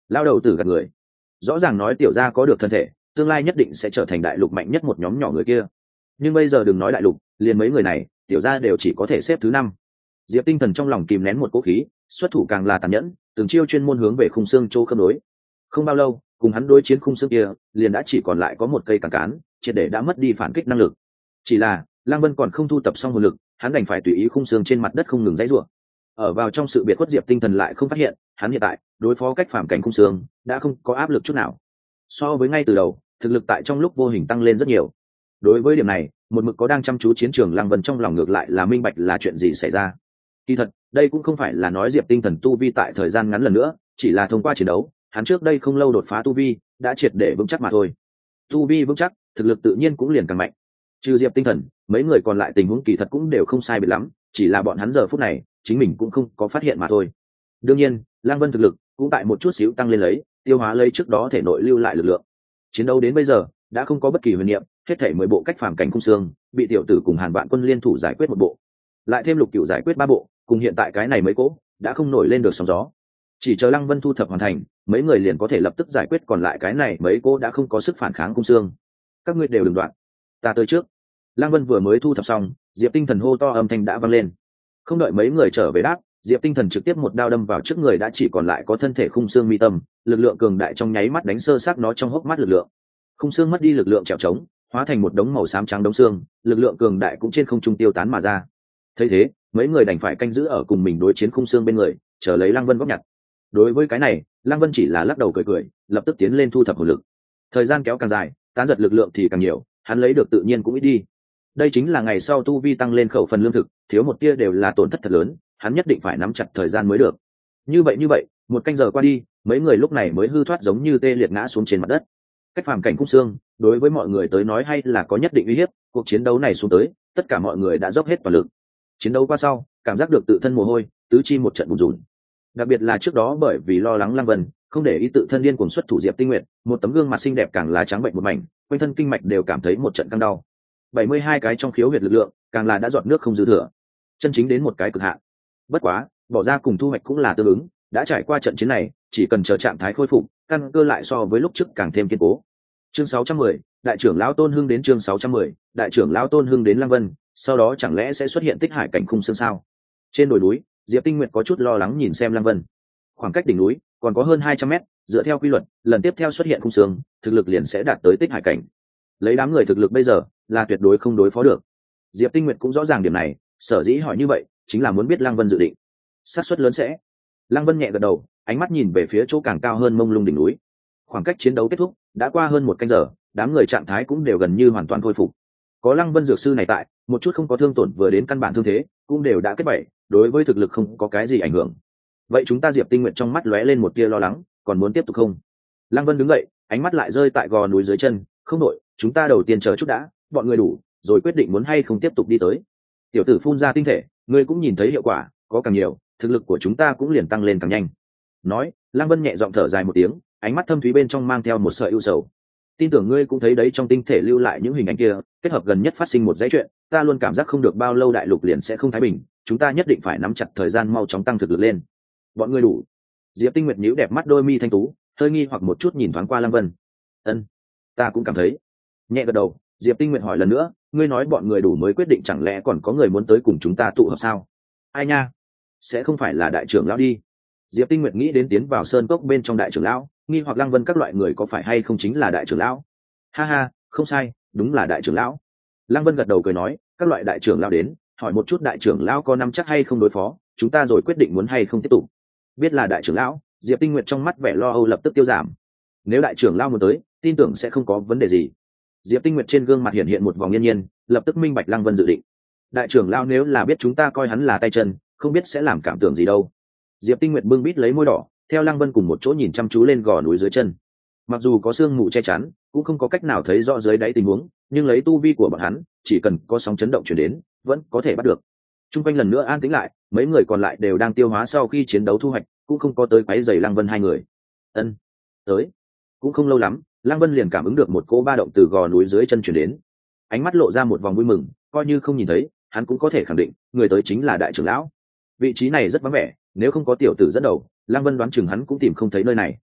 Lao đầu tử gạt người, rõ ràng nói tiểu gia có được thân thể, tương lai nhất định sẽ trở thành đại lục mạnh nhất một nhóm nhỏ người kia, nhưng bây giờ đừng nói đại lục, liền mấy người này tiểu gia đều chỉ có thể xếp thứ năm. Diệp Tinh Thần trong lòng kìm nén một cỗ khí, xuất thủ càng là tàn nhẫn, từng chiêu chuyên môn hướng về khung xương chỗ khớp nối. Không bao lâu, cùng hắn đối chiến khung xương kia, liền đã chỉ còn lại có một cây cản cán, triệt để đã mất đi phản kích năng lực. Chỉ là Lăng Vân còn không thu tập xong hồn lực, hắn đành phải tùy ý khung xương trên mặt đất không ngừng giãy giụa. Ở vào trong sự biệt khuất, Diệp Tinh Thần lại không phát hiện, hắn hiện tại đối phó cách phàm cảnh khung xương đã không có áp lực chút nào. So với ngay từ đầu, thực lực tại trong lúc vô hình tăng lên rất nhiều. Đối với điểm này, một mực có đang chăm chú chiến trường Lăng Vân trong lòng ngược lại là minh bạch là chuyện gì xảy ra. Kỳ thật, đây cũng không phải là nói Diệp Tinh Thần tu vi tại thời gian ngắn lần nữa, chỉ là thông qua chiến đấu, hắn trước đây không lâu đột phá tu vi, đã triệt để vững chắc mà thôi. Tu vi vững chắc, thực lực tự nhiên cũng liền càng mạnh. Trừ Diệp Tinh Thần, mấy người còn lại tình huống kỳ thật cũng đều không sai biệt lắm, chỉ là bọn hắn giờ phút này, chính mình cũng không có phát hiện mà thôi. Đương nhiên, Lang Vân thực lực cũng tại một chút xíu tăng lên lấy, tiêu hóa lấy trước đó thể nội lưu lại lực lượng. Chiến đấu đến bây giờ, đã không có bất kỳ huyền niệm, hết thảy mười bộ cách phàm cảnh khung xương, bị tiểu tử cùng Hàn Vạn Quân liên thủ giải quyết một bộ. Lại thêm Lục Cửu giải quyết ba bộ, cùng hiện tại cái này mấy cỗ, đã không nổi lên được sóng gió. Chỉ chờ Lăng Vân thu thập hoàn thành, mấy người liền có thể lập tức giải quyết còn lại cái này mấy cỗ đã không có sức phản kháng khung xương. Các ngươi đều đừng đoạn, ta tới trước. Lăng Vân vừa mới thu thập xong, Diệp Tinh Thần hô to âm thanh đã vang lên. Không đợi mấy người trở về đáp, Diệp Tinh Thần trực tiếp một đao đâm vào trước người đã chỉ còn lại có thân thể khung xương mi tâm, lực lượng cường đại trong nháy mắt đánh sơ xác nó trong hốc mắt lực lượng. Khung xương mất đi lực lượng trèo trống, hóa thành một đống màu xám trắng đống xương, lực lượng cường đại cũng trên không trung tiêu tán mà ra. Thấy thế, mấy người đành phải canh giữ ở cùng mình đối chiến khung xương bên người, chờ lấy Lăng Vân góp nhặt. Đối với cái này, Lăng Vân chỉ là lắc đầu cười cười, lập tức tiến lên thu thập hồn lực. Thời gian kéo càng dài, tán giật lực lượng thì càng nhiều, hắn lấy được tự nhiên cũng ít đi. Đây chính là ngày sau tu vi tăng lên khẩu phần lương thực, thiếu một tia đều là tổn thất thật lớn, hắn nhất định phải nắm chặt thời gian mới được. Như vậy như vậy, một canh giờ qua đi, mấy người lúc này mới hư thoát giống như tê liệt ngã xuống trên mặt đất. Cách phàm cảnh khung xương, đối với mọi người tới nói hay là có nhất định uy hiếp, cuộc chiến đấu này xuống tới, tất cả mọi người đã dốc hết toàn lực. Chiến đấu qua sau, cảm giác được tự thân mồ hôi, tứ chi một trận bùn rùn. Đặc biệt là trước đó bởi vì lo lắng Lăng Vân, không để ý tự thân điên cuồng xuất thủ Diệp Tinh Nguyệt, một tấm gương mặt xinh đẹp càng là trắng bệnh một mảnh, quanh thân kinh mạch đều cảm thấy một trận căng đau. bảy mươi hai cái trong khiếu huyệt lực lượng, càng là đã giọt nước không dư thừa. Chân chính đến một cái cực hạn. Bất quá, bỏ ra cùng thu hoạch cũng là tương ứng, đã trải qua trận chiến này, chỉ cần chờ trạng thái khôi phục, căn cơ lại so với lúc trước càng thêm kiên cố. Chương sáu trăm mười, đại trưởng lão Tôn Hưng đến chương sáu trăm mười, đại trưởng lão Tôn Hưng đến Lăng Vân, sau đó chẳng lẽ sẽ xuất hiện tích hải cảnh khung xương sao? Trên đồi núi, Diệp Tinh Nguyệt có chút lo lắng nhìn xem Lăng Vân. Khoảng cách đỉnh núi còn có hơn hai trăm mét, dựa theo quy luật, lần tiếp theo xuất hiện khung xương, thực lực liền sẽ đạt tới tích hải cảnh. Lấy đám người thực lực bây giờ, là tuyệt đối không đối phó được. Diệp Tinh Nguyệt cũng rõ ràng điểm này, sở dĩ hỏi như vậy, chính là muốn biết Lăng Vân dự định. Xác suất lớn sẽ. Lăng Vân nhẹ gật đầu, ánh mắt nhìn về phía chỗ càng cao hơn mông lung đỉnh núi. Khoảng cách chiến đấu kết thúc, đã qua hơn một canh giờ, đám người trạng thái cũng đều gần như hoàn toàn khôi phục. Có Lăng Vân dược sư này tại, một chút không có thương tổn vừa đến căn bản thương thế, cũng đều đã kết bảy, đối với thực lực không có cái gì ảnh hưởng. Vậy chúng ta Diệp Tinh Nguyệt trong mắt lóe lên một tia lo lắng, còn muốn tiếp tục không? Lăng Vân đứng dậy, ánh mắt lại rơi tại gò núi dưới chân, không đổi, chúng ta đầu tiên chờ chút đã, bọn người đủ, rồi quyết định muốn hay không tiếp tục đi tới. Tiểu tử phun ra tinh thể, ngươi cũng nhìn thấy hiệu quả, có càng nhiều, thực lực của chúng ta cũng liền tăng lên càng nhanh. Nói, Lăng Vân nhẹ giọng thở dài một tiếng, ánh mắt thâm thúy bên trong mang theo một sợi ưu sầu. Tin tưởng ngươi cũng thấy đấy, trong tinh thể lưu lại những hình ảnh kia, kết hợp gần nhất phát sinh một dãy chuyện, ta luôn cảm giác không được bao lâu đại lục liền sẽ không thái bình, chúng ta nhất định phải nắm chặt thời gian mau chóng tăng thực lực lên. Bọn ngươi đủ. Diệp Tinh Nguyệt nhíu đẹp mắt đôi mi thanh tú, hơi nghi hoặc một chút nhìn thoáng qua Lăng Vân. Ân, ta cũng cảm thấy. Nhẹ gật đầu, Diệp Tinh Nguyệt hỏi lần nữa, ngươi nói bọn người đủ mới quyết định, chẳng lẽ còn có người muốn tới cùng chúng ta tụ hợp sao? Ai nha? Sẽ không phải là đại trưởng lão đi. Diệp Tinh Nguyệt nghĩ đến tiến vào sơn cốc bên trong đại trưởng lão, nghi hoặc Lăng Vân các loại người có phải hay không chính là đại trưởng lão. Ha ha, không sai, đúng là đại trưởng lão. Lăng Vân gật đầu cười nói, các loại đại trưởng lão đến, hỏi một chút đại trưởng lão có nắm chắc hay không đối phó, chúng ta rồi quyết định muốn hay không tiếp tục. Biết là đại trưởng lão, Diệp Tinh Nguyệt trong mắt vẻ lo âu lập tức tiêu giảm. Nếu đại trưởng lão muốn tới, tin tưởng sẽ không có vấn đề gì. Diệp Tinh Nguyệt trên gương mặt hiện hiện một vòng yên nhiên, lập tức minh bạch Lăng Vân dự định. Đại trưởng lão nếu là biết chúng ta coi hắn là tay chân, không biết sẽ làm cảm tưởng gì đâu. Diệp Tinh Nguyệt bưng bít lấy môi đỏ, theo Lăng Vân cùng một chỗ nhìn chăm chú lên gò núi dưới chân. Mặc dù có sương mù che chắn, cũng không có cách nào thấy rõ dưới đáy tình huống, nhưng lấy tu vi của bọn hắn, chỉ cần có sóng chấn động chuyển đến, vẫn có thể bắt được. Trung quanh lần nữa an tĩnh lại, mấy người còn lại đều đang tiêu hóa sau khi chiến đấu thu hoạch, cũng không có tới quấy rầy Lăng Vân hai người. Ân, tới. Cũng không lâu lắm, Lăng Vân liền cảm ứng được một cỗ ba động từ gò núi dưới chân chuyển đến. Ánh mắt lộ ra một vòng vui mừng, coi như không nhìn thấy, hắn cũng có thể khẳng định, người tới chính là đại trưởng lão. Vị trí này rất vắng vẻ, nếu không có tiểu tử dẫn đầu, Lăng Vân đoán chừng hắn cũng tìm không thấy nơi này.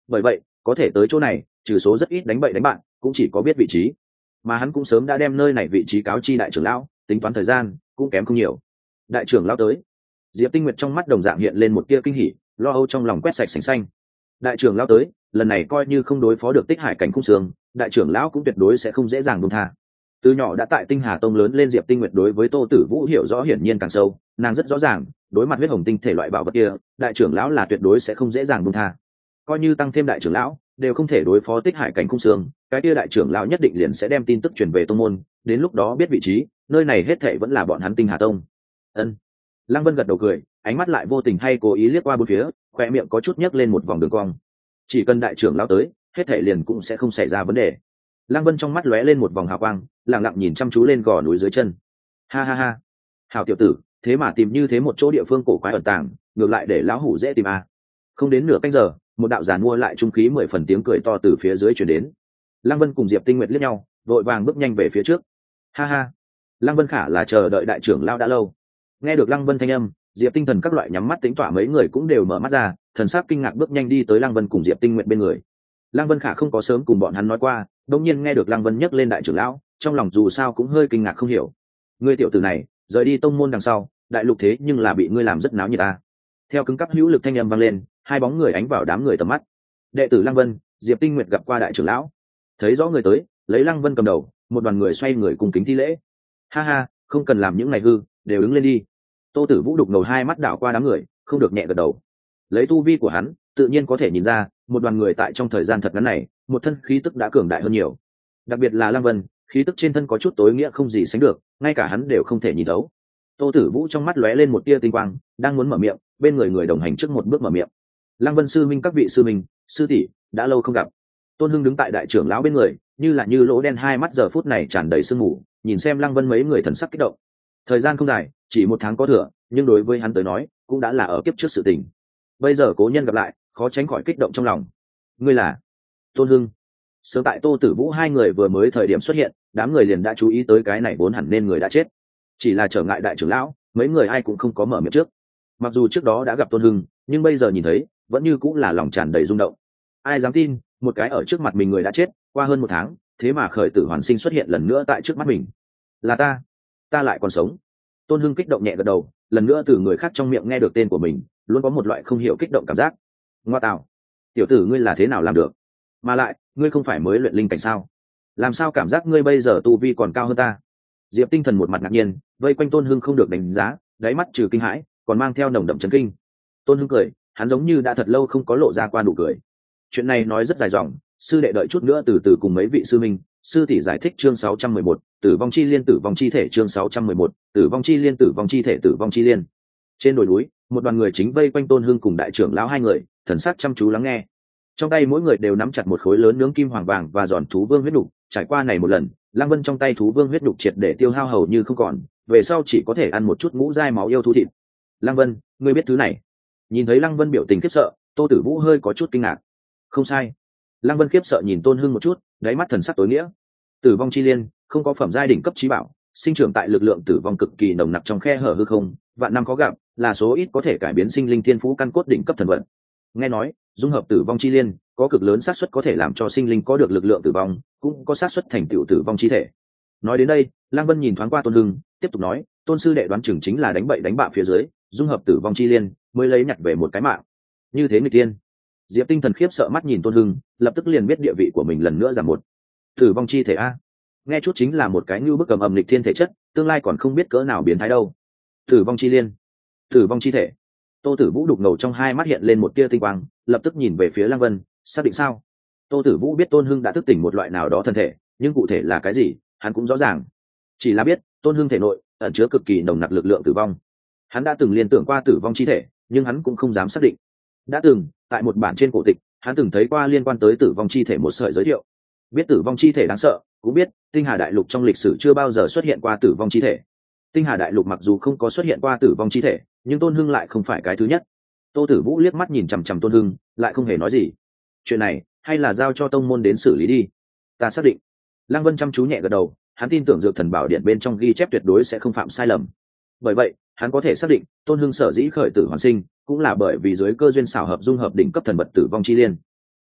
bởi vậy có thể tới chỗ này trừ số rất ít đánh bậy đánh bạn cũng chỉ có biết vị trí, mà hắn cũng sớm đã đem nơi này vị trí cáo chi đại trưởng lão, tính toán thời gian cũng kém không nhiều. Đại trưởng lão tới. Diệp Tinh Nguyệt trong mắt đồng dạng hiện lên một tia kinh hỉ, lo âu trong lòng quét sạch sành xanh. Đại trưởng lão tới, lần này coi như không đối phó được Tích Hải cảnh khung xương, đại trưởng lão cũng tuyệt đối sẽ không dễ dàng buông tha. Từ nhỏ đã tại Tinh Hà Tông lớn lên Diệp Tinh Nguyệt đối với Tô Tử Vũ hiểu rõ hiển nhiên càng sâu, nàng rất rõ ràng, đối mặt huyết hồng tinh thể loại bảo vật kia, đại trưởng lão là tuyệt đối sẽ không dễ dàng buông tha. Coi như tăng thêm đại trưởng lão, đều không thể đối phó Tích Hải cảnh khung xương, cái kia đại trưởng lão nhất định liền sẽ đem tin tức truyền về tông môn, đến lúc đó biết vị trí, nơi này hết thảy vẫn là bọn hắn Tinh Hà Tông. Ân. Lăng Vân gật đầu cười, ánh mắt lại vô tình hay cố ý liếc qua bốn phía, khoe miệng có chút nhấc lên một vòng đường cong. Chỉ cần đại trưởng lão tới, hết thảy liền cũng sẽ không xảy ra vấn đề. Lăng Vân trong mắt lóe lên một vòng hào quang, lặng lặng nhìn chăm chú lên gò núi dưới chân. Ha ha ha, hảo tiểu tử, thế mà tìm như thế một chỗ địa phương cổ quái ẩn tàng, ngược lại để lão hủ dễ tìm à. Không đến nửa canh giờ, một đạo giàn mua lại trung khí mười phần tiếng cười to từ phía dưới truyền đến. Lăng Vân cùng Diệp Tinh Nguyệt liếc nhau, vội vàng bước nhanh về phía trước. Ha ha, Lăng Vân khả là chờ đợi đại trưởng lão đã lâu. Nghe được Lăng Vân thanh âm, Diệp Tinh Thần các loại nhắm mắt tính tỏa mấy người cũng đều mở mắt ra, thần sắc kinh ngạc bước nhanh đi tới Lăng Vân cùng Diệp Tinh Nguyệt bên người. Lăng Vân khả không có sớm cùng bọn hắn nói qua, đột nhiên nghe được Lăng Vân nhắc lên đại trưởng lão, trong lòng dù sao cũng hơi kinh ngạc không hiểu. Ngươi tiểu tử này, rời đi tông môn đằng sau, đại lục thế nhưng là bị ngươi làm rất náo nhiệt ta. Theo cứng cắp hữu lực thanh âm vang lên, hai bóng người ánh vào đám người tầm mắt. Đệ tử Lăng Vân, Diệp Tinh Nguyệt gặp qua đại trưởng lão. Thấy rõ người tới, lấy Lăng Vân cầm đầu, một đoàn người xoay người cùng kính thi lễ. Ha ha, không cần làm những này hư, đều đứng lên đi. Tô Tử Vũ đục ngầu hai mắt đảo qua đám người, không được nhẹ gật đầu. Lấy tu vi của hắn, tự nhiên có thể nhìn ra, một đoàn người tại trong thời gian thật ngắn này, một thân khí tức đã cường đại hơn nhiều. Đặc biệt là Lăng Vân, khí tức trên thân có chút tối nghĩa không gì sánh được, ngay cả hắn đều không thể nhìn thấu. Tô Tử Vũ trong mắt lóe lên một tia tinh quang, đang muốn mở miệng, bên người người đồng hành trước một bước mở miệng. Lăng Vân sư minh, các vị sư minh, sư tỷ, đã lâu không gặp. Tôn Hưng đứng tại đại trưởng lão bên người, như là như lỗ đen hai mắt giờ phút này tràn đầy sương mù, nhìn xem Lăng Vân mấy người thần sắc kích động. Thời gian không dài, chỉ một tháng có thừa, nhưng đối với hắn tới nói, cũng đã là ở kiếp trước sự tình. Bây giờ cố nhân gặp lại, khó tránh khỏi kích động trong lòng. Ngươi là Tôn Hưng. Sớm tại Tô Tử Vũ hai người vừa mới thời điểm xuất hiện, đám người liền đã chú ý tới cái này vốn hẳn nên người đã chết. Chỉ là trở ngại đại trưởng lão, mấy người ai cũng không có mở miệng trước. Mặc dù trước đó đã gặp Tôn Hưng, nhưng bây giờ nhìn thấy, vẫn như cũng là lòng tràn đầy rung động. Ai dám tin, một cái ở trước mặt mình người đã chết, qua hơn một tháng, thế mà khởi tử hoàn sinh xuất hiện lần nữa tại trước mắt mình. Là ta, ta lại còn sống. Tôn Hưng kích động nhẹ gật đầu, lần nữa từ người khác trong miệng nghe được tên của mình, luôn có một loại không hiểu kích động cảm giác. Ngoa tạo, tiểu tử ngươi là thế nào làm được? Mà lại, ngươi không phải mới luyện linh cảnh sao? Làm sao cảm giác ngươi bây giờ tu vi còn cao hơn ta? Diệp Tinh Thần một mặt ngạc nhiên, vây quanh Tôn Hưng không được đánh giá, đáy mắt trừ kinh hãi, còn mang theo nồng đậm chấn kinh. Tôn Hưng cười, hắn giống như đã thật lâu không có lộ ra qua nụ cười. Chuyện này nói rất dài dòng, sư đệ đợi chút nữa từ từ cùng mấy vị sư minh, sư tỷ giải thích chương sáu trăm mười một, tử vong chi liên tử vong chi thể chương sáu trăm mười một, tử vong chi liên tử vong chi thể tử vong chi liên. Trên đồi núi, một đoàn người chính vây quanh Tôn Hưng cùng đại trưởng lão hai người, thần sắc chăm chú lắng nghe. Trong tay mỗi người đều nắm chặt một khối lớn nướng kim hoàng vàng và giòn thú vương huyết nục, trải qua này một lần, Lăng Vân trong tay thú vương huyết nục triệt để tiêu hao hầu như không còn, về sau chỉ có thể ăn một chút ngũ dai máu yêu thú thịt. Lăng Vân, ngươi biết thứ này? Nhìn thấy Lăng Vân biểu tình khiếp sợ, Tô Tử Vũ hơi có chút kinh ngạc. Không sai. Lăng Vân khiếp sợ nhìn Tôn Hưng một chút, đáy mắt thần sắc tối nghĩa. Tử vong chi liên, không có phẩm giai đỉnh cấp chí bảo, sinh trưởng tại lực lượng tử vong cực kỳ nồng nặc trong khe hở hư không, vạn năm có gặp, là số ít có thể cải biến sinh linh thiên phú căn cốt đỉnh cấp thần vận. Nghe nói, dung hợp tử vong chi liên, có cực lớn xác suất có thể làm cho sinh linh có được lực lượng tử vong, cũng có xác suất thành tựu tử vong chi thể. Nói đến đây, Lăng Vân nhìn thoáng qua Tôn Hưng, tiếp tục nói, Tôn sư đệ đoán chừng chính là đánh bậy đánh bạ phía dưới, dung hợp tử vong chi liên, mới lấy nhặt về một cái mạng. Như thế người tiên. Diệp Tinh Thần khiếp sợ mắt nhìn Tôn Hưng, lập tức liền biết địa vị của mình lần nữa giảm một. Tử vong chi thể a, nghe chút chính là một cái như bức cầm ầm lịch thiên thể chất, tương lai còn không biết cỡ nào biến thái đâu. Tử vong chi liên, tử vong chi thể. Tô Tử Vũ đục ngầu trong hai mắt hiện lên một tia tinh quang, lập tức nhìn về phía Lăng Vân, xác định sao? Tô Tử Vũ biết Tôn Hưng đã thức tỉnh một loại nào đó thân thể, nhưng cụ thể là cái gì, hắn cũng rõ ràng. Chỉ là biết, Tôn Hưng thể nội ẩn chứa cực kỳ nồng nặc lực lượng tử vong. Hắn đã từng liên tưởng qua tử vong chi thể, nhưng hắn cũng không dám xác định. Đã từng, tại một bản trên cổ tịch, hắn từng thấy qua liên quan tới tử vong chi thể một sợi giới thiệu. Biết tử vong chi thể đáng sợ, cũng biết Tinh Hà Đại Lục trong lịch sử chưa bao giờ xuất hiện qua tử vong chi thể. Tinh Hà Đại Lục mặc dù không có xuất hiện qua tử vong chi thể, nhưng Tôn Hưng lại không phải cái thứ nhất. Tô Tử Vũ liếc mắt nhìn chằm chằm Tôn Hưng, lại không hề nói gì. Chuyện này, hay là giao cho tông môn đến xử lý đi. Ta xác định. Lăng Vân chăm chú nhẹ gật đầu, hắn tin tưởng Dược Thần Bảo Điện bên trong ghi chép tuyệt đối sẽ không phạm sai lầm. Bởi vậy, hắn có thể xác định, Tôn Hưng sở dĩ khởi tử hoàn sinh, cũng là bởi vì dưới cơ duyên xảo hợp dung hợp đỉnh cấp thần vật tử vong chi liên.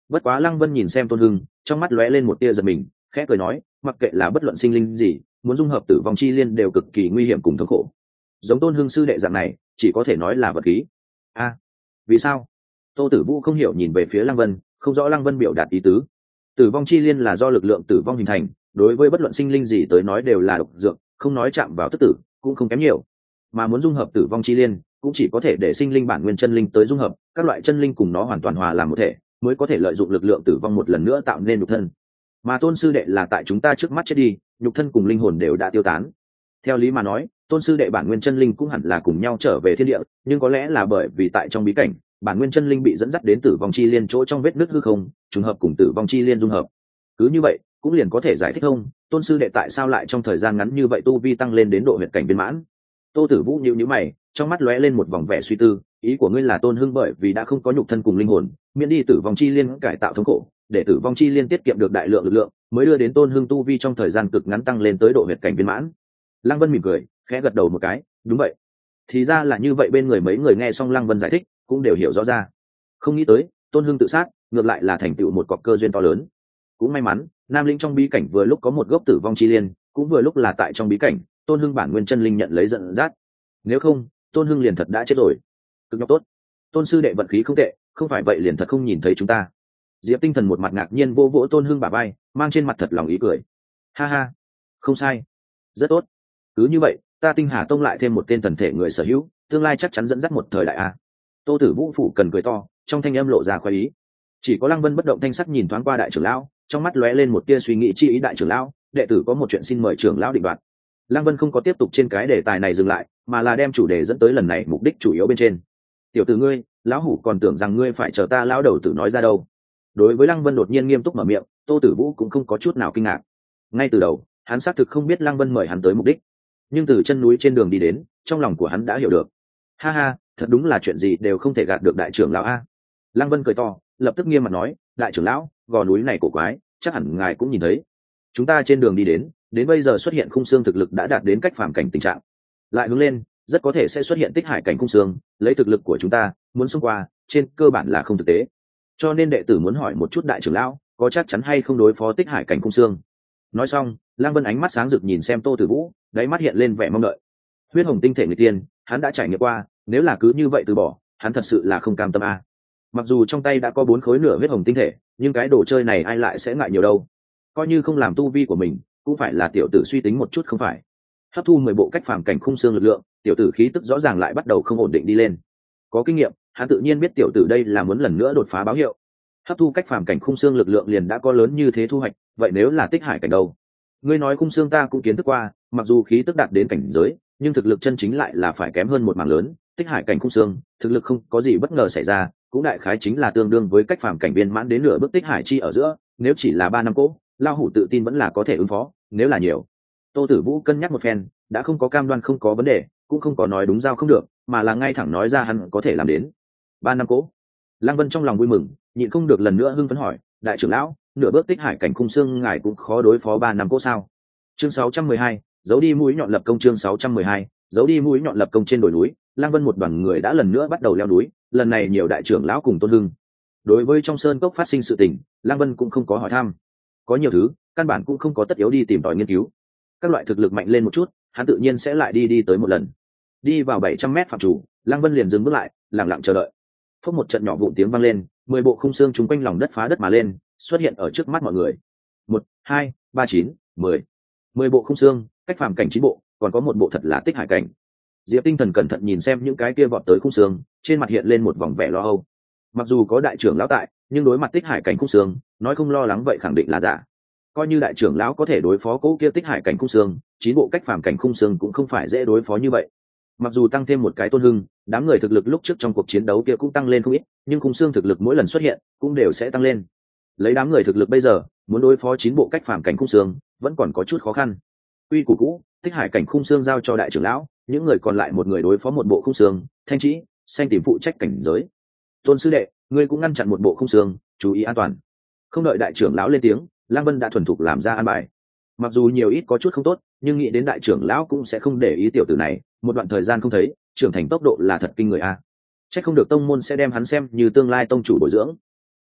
Bất quá Lăng Vân nhìn xem Tôn Hưng, trong mắt lóe lên một tia giật mình, khẽ cười nói, mặc kệ là bất luận sinh linh gì, muốn dung hợp tử vong chi liên đều cực kỳ nguy hiểm cùng thống khổ. Giống Tôn Hưng sư đệ dạng này, chỉ có thể nói là vật khí. A, vì sao? Tô Tử Vũ không hiểu nhìn về phía Lăng Vân, không rõ Lăng Vân biểu đạt ý tứ. Tử vong chi liên là do lực lượng tử vong hình thành, đối với bất luận sinh linh gì tới nói đều là độc dược, không nói chạm vào tức tử, cũng không kém nhiều. Mà muốn dung hợp tử vong chi liên, cũng chỉ có thể để sinh linh bản nguyên chân linh tới dung hợp, các loại chân linh cùng nó hoàn toàn hòa làm một thể, mới có thể lợi dụng lực lượng tử vong một lần nữa tạo nên nhục thân. Mà Tôn sư đệ là tại chúng ta trước mắt chết đi, nhục thân cùng linh hồn đều đã tiêu tán. Theo lý mà nói, Tôn sư đệ bản nguyên chân linh cũng hẳn là cùng nhau trở về thiên địa, nhưng có lẽ là bởi vì tại trong bí cảnh, bản nguyên chân linh bị dẫn dắt đến tử vong chi liên chỗ trong vết nứt hư không, trùng hợp cùng tử vong chi liên dung hợp. Cứ như vậy, cũng liền có thể giải thích không, Tôn sư đệ tại sao lại trong thời gian ngắn như vậy tu vi tăng lên đến độ huyệt cảnh viên mãn. Tô Tử Vũ nhíu nhíu mày, trong mắt lóe lên một vòng vẻ suy tư, ý của ngươi là Tôn Hưng bởi vì đã không có nhục thân cùng linh hồn, miễn đi tử vong chi liên cải tạo thống khổ, để tử vong chi liên tiết kiệm được đại lượng lực lượng, mới đưa đến Tôn Hưng tu vi trong thời gian cực ngắn tăng lên tới độ huyệt cảnh viên mãn. Lăng Vân mỉm cười, khẽ gật đầu một cái, đúng vậy. Thì ra là như vậy. Bên người mấy người nghe xong Lăng Vân giải thích, cũng đều hiểu rõ ra. Không nghĩ tới, Tôn Hưng tự sát, ngược lại là thành tựu một cọc cơ duyên to lớn. Cũng may mắn, Nam Linh trong bí cảnh vừa lúc có một gốc tử vong chi liên, cũng vừa lúc là tại trong bí cảnh, Tôn Hưng bản nguyên chân linh nhận lấy dẫn dắt. Nếu không, Tôn Hưng liền thật đã chết rồi. Cực nhọc tốt. Tôn sư đệ vận khí không tệ, không phải vậy liền thật không nhìn thấy chúng ta. Diệp Tinh Thần một mặt ngạc nhiên vô vỗ Tôn Hưng bả vai, mang trên mặt thật lòng ý cười. Ha ha, không sai, rất tốt. Cứ như vậy, ta Tinh Hà Tông lại thêm một tên thần thể người sở hữu, tương lai chắc chắn dẫn dắt một thời đại a. Tô Tử Vũ phủ cần cười to, trong thanh âm lộ ra khoái ý. Chỉ có Lăng Vân bất động thanh sắc nhìn thoáng qua đại trưởng lão, trong mắt lóe lên một tia suy nghĩ chi ý. Đại trưởng lão, đệ tử có một chuyện xin mời trưởng lão định đoạt. Lăng Vân không có tiếp tục trên cái đề tài này dừng lại, mà là đem chủ đề dẫn tới lần này mục đích chủ yếu bên trên. Tiểu tử ngươi, lão hủ còn tưởng rằng ngươi phải chờ ta lão đầu tử nói ra đâu. Đối với Lăng Vân đột nhiên nghiêm túc mở miệng, Tô Tử Vũ cũng không có chút nào kinh ngạc. Ngay từ đầu, hắn xác thực không biết Lăng Vân mời hắn tới mục đích, nhưng từ chân núi trên đường đi đến, trong lòng của hắn đã hiểu được. Ha ha, thật đúng là chuyện gì đều không thể gạt được đại trưởng lão a. Lăng Vân cười to, lập tức nghiêm mặt nói, đại trưởng lão, gò núi này cổ quái, chắc hẳn ngài cũng nhìn thấy. Chúng ta trên đường đi đến, đến bây giờ xuất hiện khung xương thực lực đã đạt đến cách phàm cảnh tình trạng. Lại hướng lên, rất có thể sẽ xuất hiện tích hải cảnh khung xương, lấy thực lực của chúng ta, muốn xông qua, trên cơ bản là không thực tế. Cho nên đệ tử muốn hỏi một chút đại trưởng lão, có chắc chắn hay không đối phó tích hải cảnh khung xương. Nói xong, Lăng Vân ánh mắt sáng rực nhìn xem Tô Tử Vũ, đáy mắt hiện lên vẻ mong đợi. Huyết hồng tinh thể người tiên, hắn đã trải nghiệm qua, nếu là cứ như vậy từ bỏ, hắn thật sự là không cam tâm a. Mặc dù trong tay đã có bốn khối nửa huyết hồng tinh thể, nhưng cái đồ chơi này ai lại sẽ ngại nhiều đâu. Coi như không làm tu vi của mình, cũng phải là tiểu tử suy tính một chút không phải. Hấp thu mười bộ cách phàm cảnh khung xương lực lượng, tiểu tử khí tức rõ ràng lại bắt đầu không ổn định đi lên. Có kinh nghiệm, hắn tự nhiên biết tiểu tử đây là muốn lần nữa đột phá báo hiệu. Hấp thu cách phàm cảnh khung xương lực lượng liền đã có lớn như thế thu hoạch, vậy nếu là tích hải cảnh đâu? Ngươi nói khung xương ta cũng kiến thức qua, mặc dù khí tức đạt đến cảnh giới, nhưng thực lực chân chính lại là phải kém hơn một mảng lớn. Tích hải cảnh khung xương, thực lực không có gì bất ngờ xảy ra, cũng đại khái chính là tương đương với cách phàm cảnh viên mãn đến nửa bước tích hải chi ở giữa. Nếu chỉ là ba năm cỗ, lao hủ tự tin vẫn là có thể ứng phó, nếu là nhiều. Tô Tử Vũ cân nhắc một phen, đã không có cam đoan không có vấn đề, cũng không có nói đúng giao không được, mà là ngay thẳng nói ra hắn có thể làm đến. Ba năm cỗ. Lăng Vân trong lòng vui mừng, nhịn không được lần nữa hưng phấn hỏi, đại trưởng lão, nửa bước tích hải cảnh khung xương ngài cũng khó đối phó ba năm cỗ sao? Chương sáu trăm mười hai, giấu đi mũi nhọn lập công. Chương sáu trăm mười hai, giấu đi mũi nhọn lập công. Trên đồi núi, Lăng Vân một đoàn người đã lần nữa bắt đầu leo núi, lần này nhiều đại trưởng lão cùng Tôn Hưng. Đối với trong sơn cốc phát sinh sự tình, Lăng Vân cũng không có hỏi thăm. Có nhiều thứ, căn bản cũng không có tất yếu đi tìm tòi nghiên cứu. Các loại thực lực mạnh lên một chút, hắn tự nhiên sẽ lại đi đi tới một lần. Đi vào bảy trăm mét phạm chủ, Lăng Vân liền dừng bước lại, lặng lặng chờ đợi. Phốc một trận nhỏ vụn tiếng vang lên, mười bộ khung xương chúng quanh lòng đất phá đất mà lên, xuất hiện ở trước mắt mọi người. Một, hai, ba, chín, mười, mười bộ khung xương, cách phàm cảnh chín bộ, còn có một bộ thật là tích hải cảnh. Diệp Tinh Thần cẩn thận nhìn xem những cái kia vọt tới khung xương, trên mặt hiện lên một vòng vẻ lo âu. Mặc dù có đại trưởng lão tại, nhưng đối mặt tích hải cảnh khung xương, nói không lo lắng vậy khẳng định là giả. Coi như đại trưởng lão có thể đối phó cố kia tích hải cảnh khung xương, chín bộ cách phàm cảnh khung xương cũng không phải dễ đối phó như vậy. Mặc dù tăng thêm một cái Tôn Hưng, đám người thực lực lúc trước trong cuộc chiến đấu kia cũng tăng lên không ít, nhưng khung xương thực lực mỗi lần xuất hiện cũng đều sẽ tăng lên. Lấy đám người thực lực bây giờ, muốn đối phó chín bộ cách phàm cảnh khung xương, vẫn còn có chút khó khăn. Quy củ cũ, tích hải cảnh khung xương giao cho đại trưởng lão, những người còn lại một người đối phó một bộ khung xương, Thanh Trĩ, Xanh tìm phụ trách cảnh giới. Tôn sư đệ, ngươi cũng ngăn chặn một bộ khung xương, chú ý an toàn. Không đợi đại trưởng lão lên tiếng, Lăng Vân đã thuần thục làm ra an bài. Mặc dù nhiều ít có chút không tốt, nhưng nghĩ đến đại trưởng lão cũng sẽ không để ý tiểu tử này, một đoạn thời gian không thấy, trưởng thành tốc độ là thật kinh người a. Chắc không được tông môn sẽ đem hắn xem như tương lai tông chủ bồi dưỡng.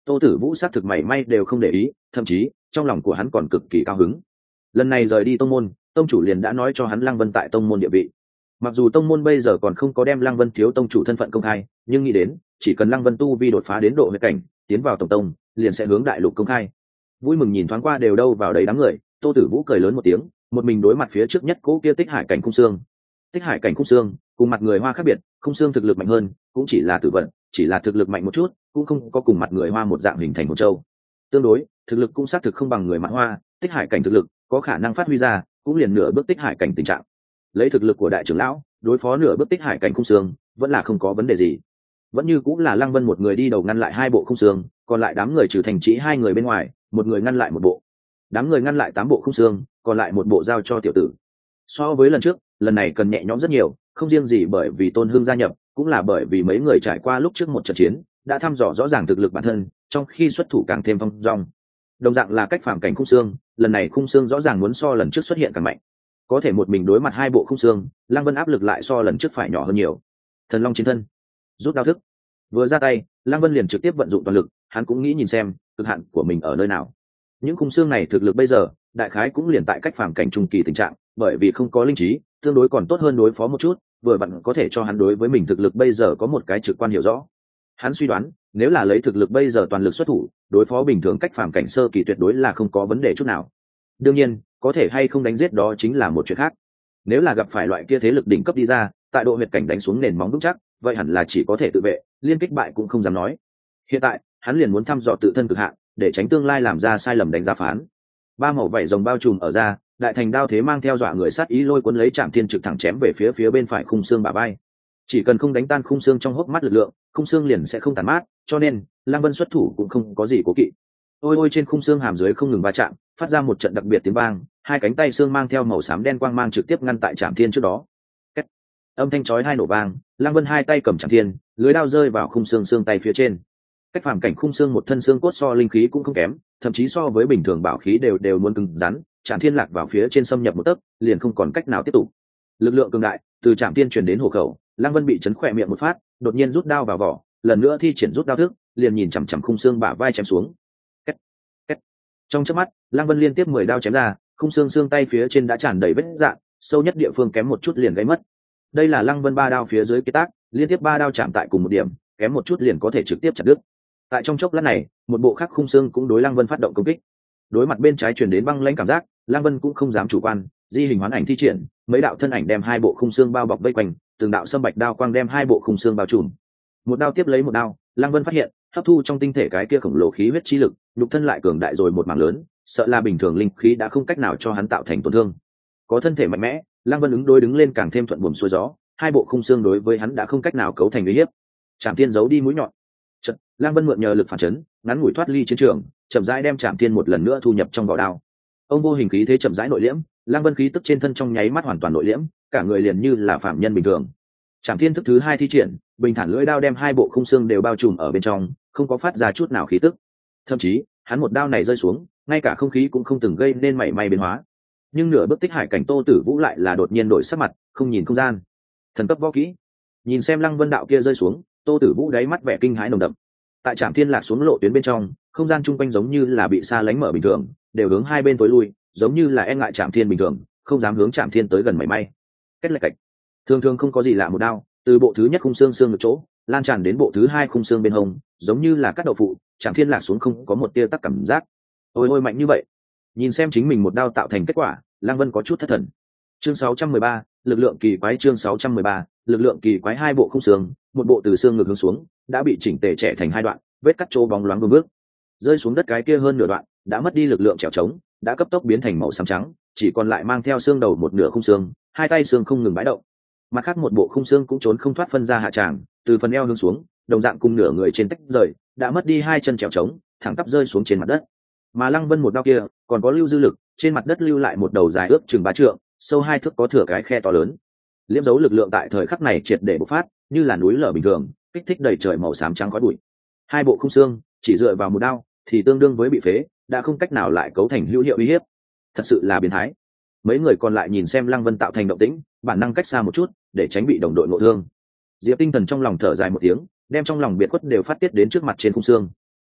Tô Tử Vũ xác thực mảy may đều không để ý, thậm chí trong lòng của hắn còn cực kỳ cao hứng. Lần này rời đi tông môn, tông chủ liền đã nói cho hắn Lăng Vân tại tông môn địa vị. Mặc dù tông môn bây giờ còn không có đem Lăng Vân thiếu tông chủ thân phận công khai, nhưng nghĩ đến chỉ cần Lăng Vân tu vi đột phá đến độ huyết cảnh, tiến vào tổng tông, liền sẽ hướng đại lục công khai. Vui mừng nhìn thoáng qua đều đâu vào đấy đám người, Tô Tử Vũ cười lớn một tiếng, một mình đối mặt phía trước nhất cố kia Tích Hải cảnh khung xương. Tích Hải cảnh khung xương cùng mặt người Hoa khác biệt, khung xương thực lực mạnh hơn, cũng chỉ là tử vận, chỉ là thực lực mạnh một chút, cũng không có cùng mặt người Hoa một dạng hình thành một châu. Tương đối, thực lực cũng xác thực không bằng người mặt Hoa, Tích Hải cảnh thực lực có khả năng phát huy ra, cũng liền nửa bước Tích Hải cảnh tình trạng. Lấy thực lực của đại trưởng lão, đối phó nửa bước Tích Hải cảnh khung xương, vẫn là không có vấn đề gì. Vẫn như cũng là Lăng Vân một người đi đầu ngăn lại hai bộ khung xương, còn lại đám người trừ thành chỉ hai người bên ngoài, một người ngăn lại một bộ. Đám người ngăn lại tám bộ khung xương, còn lại một bộ giao cho tiểu tử. So với lần trước, lần này cần nhẹ nhõm rất nhiều, không riêng gì bởi vì Tôn Hương gia nhập, cũng là bởi vì mấy người trải qua lúc trước một trận chiến, đã thăm dò rõ ràng thực lực bản thân, trong khi xuất thủ càng thêm phong dong. Đồng dạng là cách phàm cảnh khung xương, lần này khung xương rõ ràng muốn so lần trước xuất hiện càng mạnh. Có thể một mình đối mặt hai bộ khung xương, Lăng Vân áp lực lại so lần trước phải nhỏ hơn nhiều. Thần Long chiến thân, rút đao thức. Vừa ra tay, Lăng Vân liền trực tiếp vận dụng toàn lực, hắn cũng nghĩ nhìn xem cực hạn của mình ở nơi nào. Những khung xương này thực lực bây giờ, đại khái cũng liền tại cách phàm cảnh trung kỳ tình trạng, bởi vì không có linh trí, tương đối còn tốt hơn đối phó một chút, vừa vặn có thể cho hắn đối với mình thực lực bây giờ có một cái trực quan hiểu rõ. Hắn suy đoán, nếu là lấy thực lực bây giờ toàn lực xuất thủ, đối phó bình thường cách phàm cảnh sơ kỳ tuyệt đối là không có vấn đề chút nào. Đương nhiên, có thể hay không đánh giết đó chính là một chuyện khác. Nếu là gặp phải loại kia thế lực đỉnh cấp đi ra, tại độ huyệt cảnh đánh xuống nền móng vững chắc, vậy hẳn là chỉ có thể tự vệ, liên kích bại cũng không dám nói. Hiện tại, hắn liền muốn thăm dò tự thân cực hạn, để tránh tương lai làm ra sai lầm đánh giá phán. Ba màu vảy rồng bao trùm ở ra, đại thành đao thế mang theo dọa người sát ý lôi cuốn lấy Trảm Thiên trực thẳng chém về phía phía bên phải khung xương bả vai. Chỉ cần không đánh tan khung xương trong hốc mắt lực lượng, khung xương liền sẽ không tàn mát, cho nên Lăng Vân xuất thủ cũng không có gì cố kỵ. Ôi ôi trên khung xương hàm dưới không ngừng va chạm, phát ra một trận đặc biệt tiếng vang, hai cánh tay xương mang theo màu xám đen quang mang trực tiếp ngăn tại Trảm Thiên trước đó. Két. Âm thanh chói hai nổ vang, Lăng Vân hai tay cầm Trảm Thiên, lưới đao rơi vào khung xương xương tay phía trên. Cách phàm cảnh khung xương một thân xương cốt so linh khí cũng không kém, thậm chí so với bình thường bảo khí đều đều muốn cứng rắn, Trảm Thiên lạc vào phía trên xâm nhập một tấc, liền không còn cách nào tiếp tục. Lực lượng cường đại từ Trảm Thiên truyền đến hổ khẩu, Lăng Vân bị chấn khỏe miệng một phát, đột nhiên rút đao vào vỏ, lần nữa thi triển rút đao thức, liền nhìn chằm chằm khung xương bả vai chém xuống. Két, két. Trong chớp mắt, Lăng Vân liên tiếp mười đao chém ra, khung xương xương tay phía trên đã tràn đầy vết rạn, sâu nhất địa phương kém một chút liền gãy mất. Đây là Lăng Vân ba đao phía dưới kế tác, liên tiếp ba đao chạm tại cùng một điểm, kém một chút liền có thể trực tiếp chặt đứt. Tại trong chốc lát này, một bộ khác khung xương cũng đối Lăng Vân phát động công kích. Đối mặt bên trái truyền đến băng lãnh cảm giác, Lăng Vân cũng không dám chủ quan, di hình hoán ảnh thi triển, mấy đạo thân ảnh đem hai bộ khung xương bao bọc vây quanh, từng đạo sâm bạch đao quang đem hai bộ khung xương bao trùm. Một đao tiếp lấy một đao, Lăng Vân phát hiện, hấp thu trong tinh thể cái kia khổng lồ khí huyết chi lực, nhục thân lại cường đại rồi một mảng lớn, sợ là bình thường linh khí đã không cách nào cho hắn tạo thành tổn thương. Có thân thể mạnh mẽ, Lăng Vân ứng đối đứng lên càng thêm thuận buồm xuôi gió, hai bộ khung xương đối với hắn đã không cách nào cấu thành uy hiếp. Trảm Thiên giấu đi mũi nhọn. Chợt, Lăng Vân mượn nhờ lực phản chấn, ngắn ngủi thoát ly chiến trường, chậm rãi đem Trảm Thiên một lần nữa thu nhập trong vỏ đao. Ông vô hình khí thế chậm rãi nội liễm, Lăng Vân khí tức trên thân trong nháy mắt hoàn toàn nội liễm, cả người liền như là phạm nhân bình thường. Trảm Thiên thức thứ hai thi triển, bình thản lưỡi đao đem hai bộ khung xương đều bao trùm ở bên trong, không có phát ra chút nào khí tức. Thậm chí, hắn một đao này rơi xuống, ngay cả không khí cũng không từng gây nên mảy may biến hóa. Nhưng nửa bước Tích Hải cảnh Tô Tử Vũ lại là đột nhiên đổi sắc mặt, không nhìn không gian. Thần cấp võ kỹ. Nhìn xem Lăng Vân đạo kia rơi xuống, Tô Tử Vũ đáy mắt vẻ kinh hãi nồng đậm. Tại Trảm Thiên lạc xuống lộ tuyến bên trong, không gian chung quanh giống như là bị xa lánh mở bình thường, đều hướng hai bên tối lui, giống như là e ngại Trảm Thiên bình thường, không dám hướng Trảm Thiên tới gần mảy may. Kết lệch cạch. Thường thường không có gì lạ một đao, từ bộ thứ nhất khung xương xương ngực chỗ, lan tràn đến bộ thứ hai khung xương bên hông, giống như là cắt đậu phụ, Trảm Thiên lạc xuống không có một tia tắc cảm giác. Ôi ôi mạnh như vậy. Nhìn xem chính mình một đao tạo thành kết quả, Lăng Vân có chút thất thần. Chương sáu trăm mười ba, lực lượng kỳ quái chương sáu trăm mười ba, lực lượng kỳ quái hai bộ khung xương, một bộ từ xương ngực hướng xuống, đã bị chỉnh tề trẻ thành hai đoạn, vết cắt chỗ bóng loáng vương bước. Rơi xuống đất cái kia hơn nửa đoạn, đã mất đi lực lượng trèo trống, đã cấp tốc biến thành màu xám trắng, chỉ còn lại mang theo xương đầu một nửa khung xương, hai tay xương không ngừng bãi động. Mặt khác một bộ khung xương cũng trốn không thoát phân ra hạ tràng, từ phần eo hướng xuống, đồng dạng cùng nửa người trên tách rời, đã mất đi hai chân trèo trống, thẳng tắp rơi xuống trên mặt đất. Mà Lăng Vân một đao kia, còn có lưu dư lực, trên mặt đất lưu lại một đầu dài ước chừng ba trượng, sâu hai thước có thừa cái khe to lớn. Liễm dấu lực lượng tại thời khắc này triệt để bộc phát, như là núi lở bình thường, kích thích đầy trời màu xám trắng khói bụi. Hai bộ khung xương, chỉ dựa vào một đao, thì tương đương với bị phế, đã không cách nào lại cấu thành hữu hiệu uy hiếp. Thật sự là biến thái. Mấy người còn lại nhìn xem Lăng Vân tạo thành động tĩnh, bản năng cách xa một chút, để tránh bị đồng đội ngộ thương. Diệp Tinh Thần trong lòng thở dài một tiếng, đem trong lòng biệt khuất đều phát tiết đến trước mặt trên khung xương.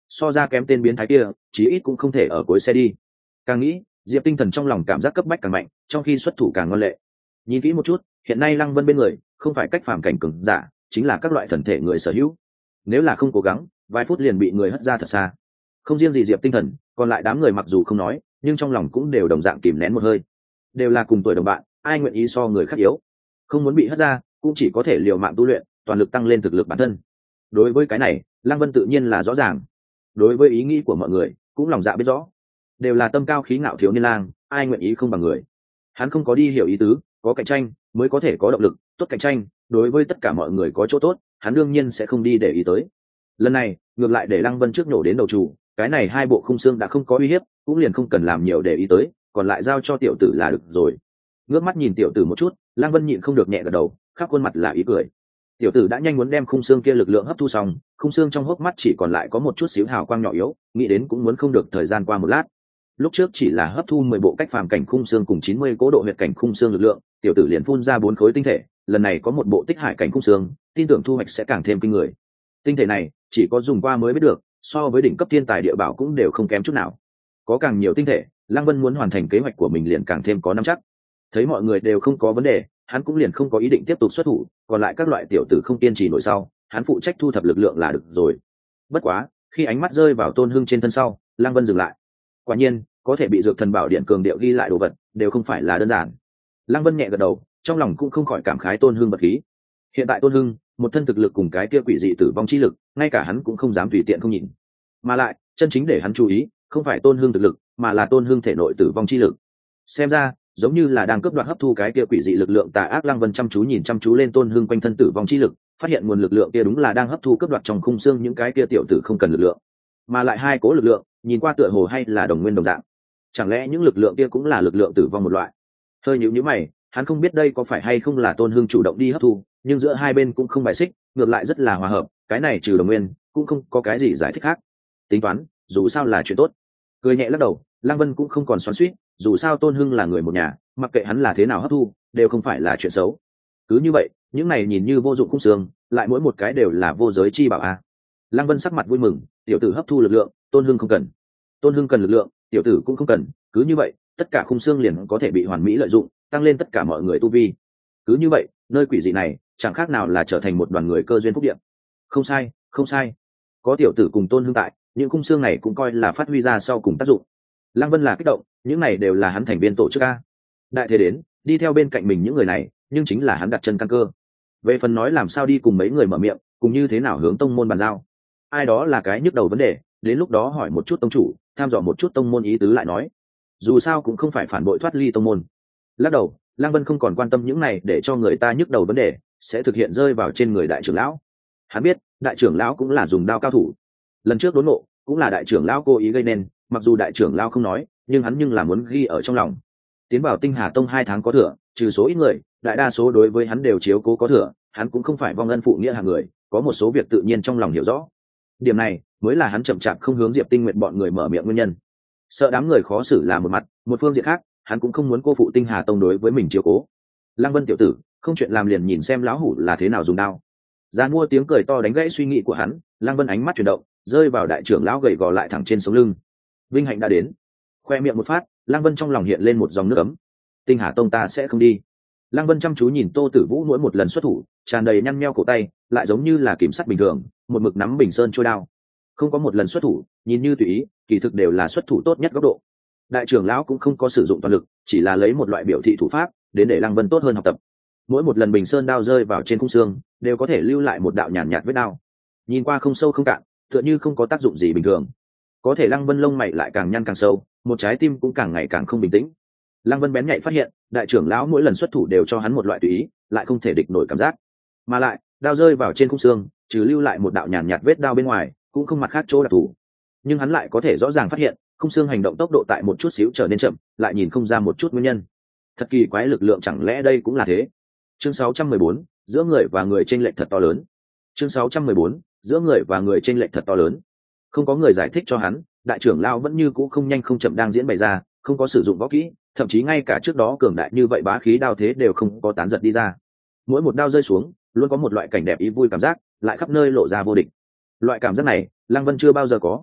so ra kém tên biến thái kia chí ít cũng không thể ở cuối xe đi. Càng nghĩ Diệp Tinh Thần trong lòng cảm giác cấp bách càng mạnh, trong khi xuất thủ càng ngoan lệ. Nhìn kỹ một chút, hiện nay Lăng Vân bên người không phải cách phàm cảnh cường giả, chính là các loại thần thể người sở hữu. Nếu là không cố gắng, vài phút liền bị người hất ra thật xa. Không riêng gì Diệp Tinh Thần, còn lại đám người mặc dù không nói, nhưng trong lòng cũng đều đồng dạng kìm nén một hơi. Đều là cùng tuổi đồng bạn, ai nguyện ý so người khác yếu. Không muốn bị hất ra, cũng chỉ có thể liều mạng tu luyện, toàn lực tăng lên thực lực bản thân. Đối với cái này, Lăng Vân tự nhiên là rõ ràng. Đối với ý nghĩ của mọi người, cũng lòng dạ biết rõ. Đều là tâm cao khí ngạo thiếu niên lang, ai nguyện ý không bằng người. Hắn không có đi hiểu ý tứ, có cạnh tranh mới có thể có động lực, tốt cạnh tranh, đối với tất cả mọi người có chỗ tốt, hắn đương nhiên sẽ không đi để ý tới. Lần này, ngược lại để Lăng Vân trước nổ đến đầu chủ, cái này hai bộ khung xương đã không có uy hiếp, cũng liền không cần làm nhiều để ý tới, còn lại giao cho tiểu tử là được rồi. Ngước mắt nhìn tiểu tử một chút, Lăng Vân nhịn không được nhẹ gật đầu, khắp khuôn mặt là ý cười. Tiểu tử đã nhanh muốn đem khung xương kia lực lượng hấp thu xong, khung xương trong hốc mắt chỉ còn lại có một chút xíu hào quang nhỏ yếu, nghĩ đến cũng muốn không được thời gian qua một lát. Lúc trước chỉ là hấp thu mười bộ cách phàm cảnh khung xương cùng chín mươi cố độ huyệt cảnh khung xương lực lượng, tiểu tử liền phun ra bốn khối tinh thể, lần này có một bộ tích hải cảnh khung xương, tin tưởng thu hoạch sẽ càng thêm kinh người. Tinh thể này chỉ có dùng qua mới biết được, so với đỉnh cấp thiên tài địa bảo cũng đều không kém chút nào. Có càng nhiều tinh thể, Lăng Vân muốn hoàn thành kế hoạch của mình liền càng thêm có nắm chắc. Thấy mọi người đều không có vấn đề, hắn cũng liền không có ý định tiếp tục xuất thủ, còn lại các loại tiểu tử không kiên trì nổi sau, hắn phụ trách thu thập lực lượng là được rồi. Bất quá, khi ánh mắt rơi vào Tôn Hưng trên thân sau, Lăng Vân dừng lại. Quả nhiên, có thể bị dược thần bảo điện cường điệu ghi lại đồ vật, đều không phải là đơn giản. Lăng Vân nhẹ gật đầu, trong lòng cũng không khỏi cảm khái Tôn Hưng vật khí. Hiện tại Tôn Hưng, một thân thực lực cùng cái kia quỷ dị tử vong chi lực, ngay cả hắn cũng không dám tùy tiện không nhìn. Mà lại, chân chính để hắn chú ý, không phải Tôn Hưng thực lực, mà là Tôn Hưng thể nội tử vong chi lực. Xem ra, giống như là đang cướp đoạt hấp thu cái kia quỷ dị lực lượng tà ác. Lăng Vân chăm chú nhìn chăm chú lên Tôn Hưng quanh thân tử vong chi lực, phát hiện nguồn lực lượng kia đúng là đang hấp thu cướp đoạt trong khung xương những cái kia tiểu tử không cần lực lượng, mà lại hai cố lực lượng, nhìn qua tựa hồ hay là đồng nguyên đồng dạng. Chẳng lẽ những lực lượng kia cũng là lực lượng tử vong một loại? Hơi nhíu nhíu mày, hắn không biết đây có phải hay không là Tôn Hưng chủ động đi hấp thu, nhưng giữa hai bên cũng không bài xích, ngược lại rất là hòa hợp, cái này trừ đồng nguyên, cũng không có cái gì giải thích khác. Tính toán, dù sao là chuyện tốt. Cười nhẹ lắc đầu, Lăng Vân cũng không còn xoắn xuýt, dù sao Tôn Hưng là người một nhà, mặc kệ hắn là thế nào hấp thu, đều không phải là chuyện xấu. Cứ như vậy, những này nhìn như vô dụng khung xương, lại mỗi một cái đều là vô giới chi bảo a. À. Lăng Vân sắc mặt vui mừng, tiểu tử hấp thu lực lượng, Tôn Hưng không cần. Tôn Hưng cần lực lượng, tiểu tử cũng không cần, cứ như vậy, tất cả khung xương liền có thể bị hoàn mỹ lợi dụng, tăng lên tất cả mọi người tu vi. Cứ như vậy, nơi quỷ dị này, chẳng khác nào là trở thành một đoàn người cơ duyên phúc địa. Không sai, không sai. Có tiểu tử cùng Tôn Hưng tại, những khung xương này cũng coi là phát huy ra sau cùng tác dụng. Lăng Vân là kích động, những này đều là hắn thành viên tổ chức a. Đại thế đến, đi theo bên cạnh mình những người này, nhưng chính là hắn đặt chân căn cơ. Về phần nói làm sao đi cùng mấy người mở miệng, cùng như thế nào hướng tông môn bàn giao, ai đó là cái nhức đầu vấn đề, đến lúc đó hỏi một chút tông chủ, tham dò một chút tông môn ý tứ lại nói. Dù sao cũng không phải phản bội thoát ly tông môn. Lắc đầu, Lăng Vân không còn quan tâm những này để cho người ta nhức đầu vấn đề, sẽ thực hiện rơi vào trên người đại trưởng lão. Hắn biết, đại trưởng lão cũng là dùng đao cao thủ. Lần trước đốn ngộ, cũng là đại trưởng lão cố ý gây nên, mặc dù đại trưởng lão không nói, nhưng hắn nhưng là muốn ghi ở trong lòng. Tiến vào Tinh Hà Tông hai tháng có thừa, trừ số ít người, đại đa số đối với hắn đều chiếu cố có thừa, hắn cũng không phải vong ân phụ nghĩa hạng người, có một số việc tự nhiên trong lòng hiểu rõ. Điểm này mới là hắn chậm chạp không hướng Diệp Tinh Nguyệt bọn người mở miệng nguyên nhân. Sợ đám người khó xử là một mặt, một phương diện khác, hắn cũng không muốn cô phụ Tinh Hà Tông đối với mình chiếu cố. Lăng Vân tiểu tử, không chuyện làm liền nhìn xem lão hủ là thế nào dùng đao. Giàn mua tiếng cười to đánh gãy suy nghĩ của hắn, Lăng Vân ánh mắt chuyển động, rơi vào đại trưởng lão gầy gò lại thẳng trên sống lưng. Vinh hạnh đã đến. Khoe miệng một phát, Lăng Vân trong lòng hiện lên một dòng nước ấm. Tinh Hà Tông ta sẽ không đi. Lăng Vân chăm chú nhìn Tô Tử Vũ mỗi một lần xuất thủ, tràn đầy nhăn nheo cổ tay, lại giống như là kiểm sắt bình thường, một mực nắm bình sơn trôi đao. Không có một lần xuất thủ, nhìn như tùy ý, kỳ thực đều là xuất thủ tốt nhất góc độ. Đại trưởng lão cũng không có sử dụng toàn lực, chỉ là lấy một loại biểu thị thủ pháp, đến để Lăng Vân tốt hơn học tập. Mỗi một lần bình sơn đao rơi vào trên khung xương, đều có thể lưu lại một đạo nhàn nhạt vết đao. Nhìn qua không sâu không cạn, tựa như không có tác dụng gì bình thường. Có thể Lăng Vân lông mày lại càng nhăn càng sâu, một trái tim cũng càng ngày càng không bình tĩnh. Lăng Vân bén nhạy phát hiện, đại trưởng lão mỗi lần xuất thủ đều cho hắn một loại tùy ý, lại không thể địch nổi cảm giác. Mà lại, đao rơi vào trên khung xương, trừ lưu lại một đạo nhàn nhạt vết đao bên ngoài, cũng không mặt khác chỗ đặc thù. Nhưng hắn lại có thể rõ ràng phát hiện, khung xương hành động tốc độ tại một chút xíu trở nên chậm, lại nhìn không ra một chút nguyên nhân. Thật kỳ quái, lực lượng chẳng lẽ đây cũng là thế? Chương sáu trăm mười bốn, giữa người và người chênh lệch thật to lớn. Chương sáu trăm mười bốn, giữa người và người chênh lệch thật to lớn. Không có người giải thích cho hắn, đại trưởng lão vẫn như cũ không nhanh không chậm đang diễn bày ra, không có sử dụng võ kỹ, thậm chí ngay cả trước đó cường đại như vậy bá khí đao thế đều không có tán giật đi ra. Mỗi một đao rơi xuống, luôn có một loại cảnh đẹp ý vui cảm giác, lại khắp nơi lộ ra vô địch. Loại cảm giác này, Lăng Vân chưa bao giờ có,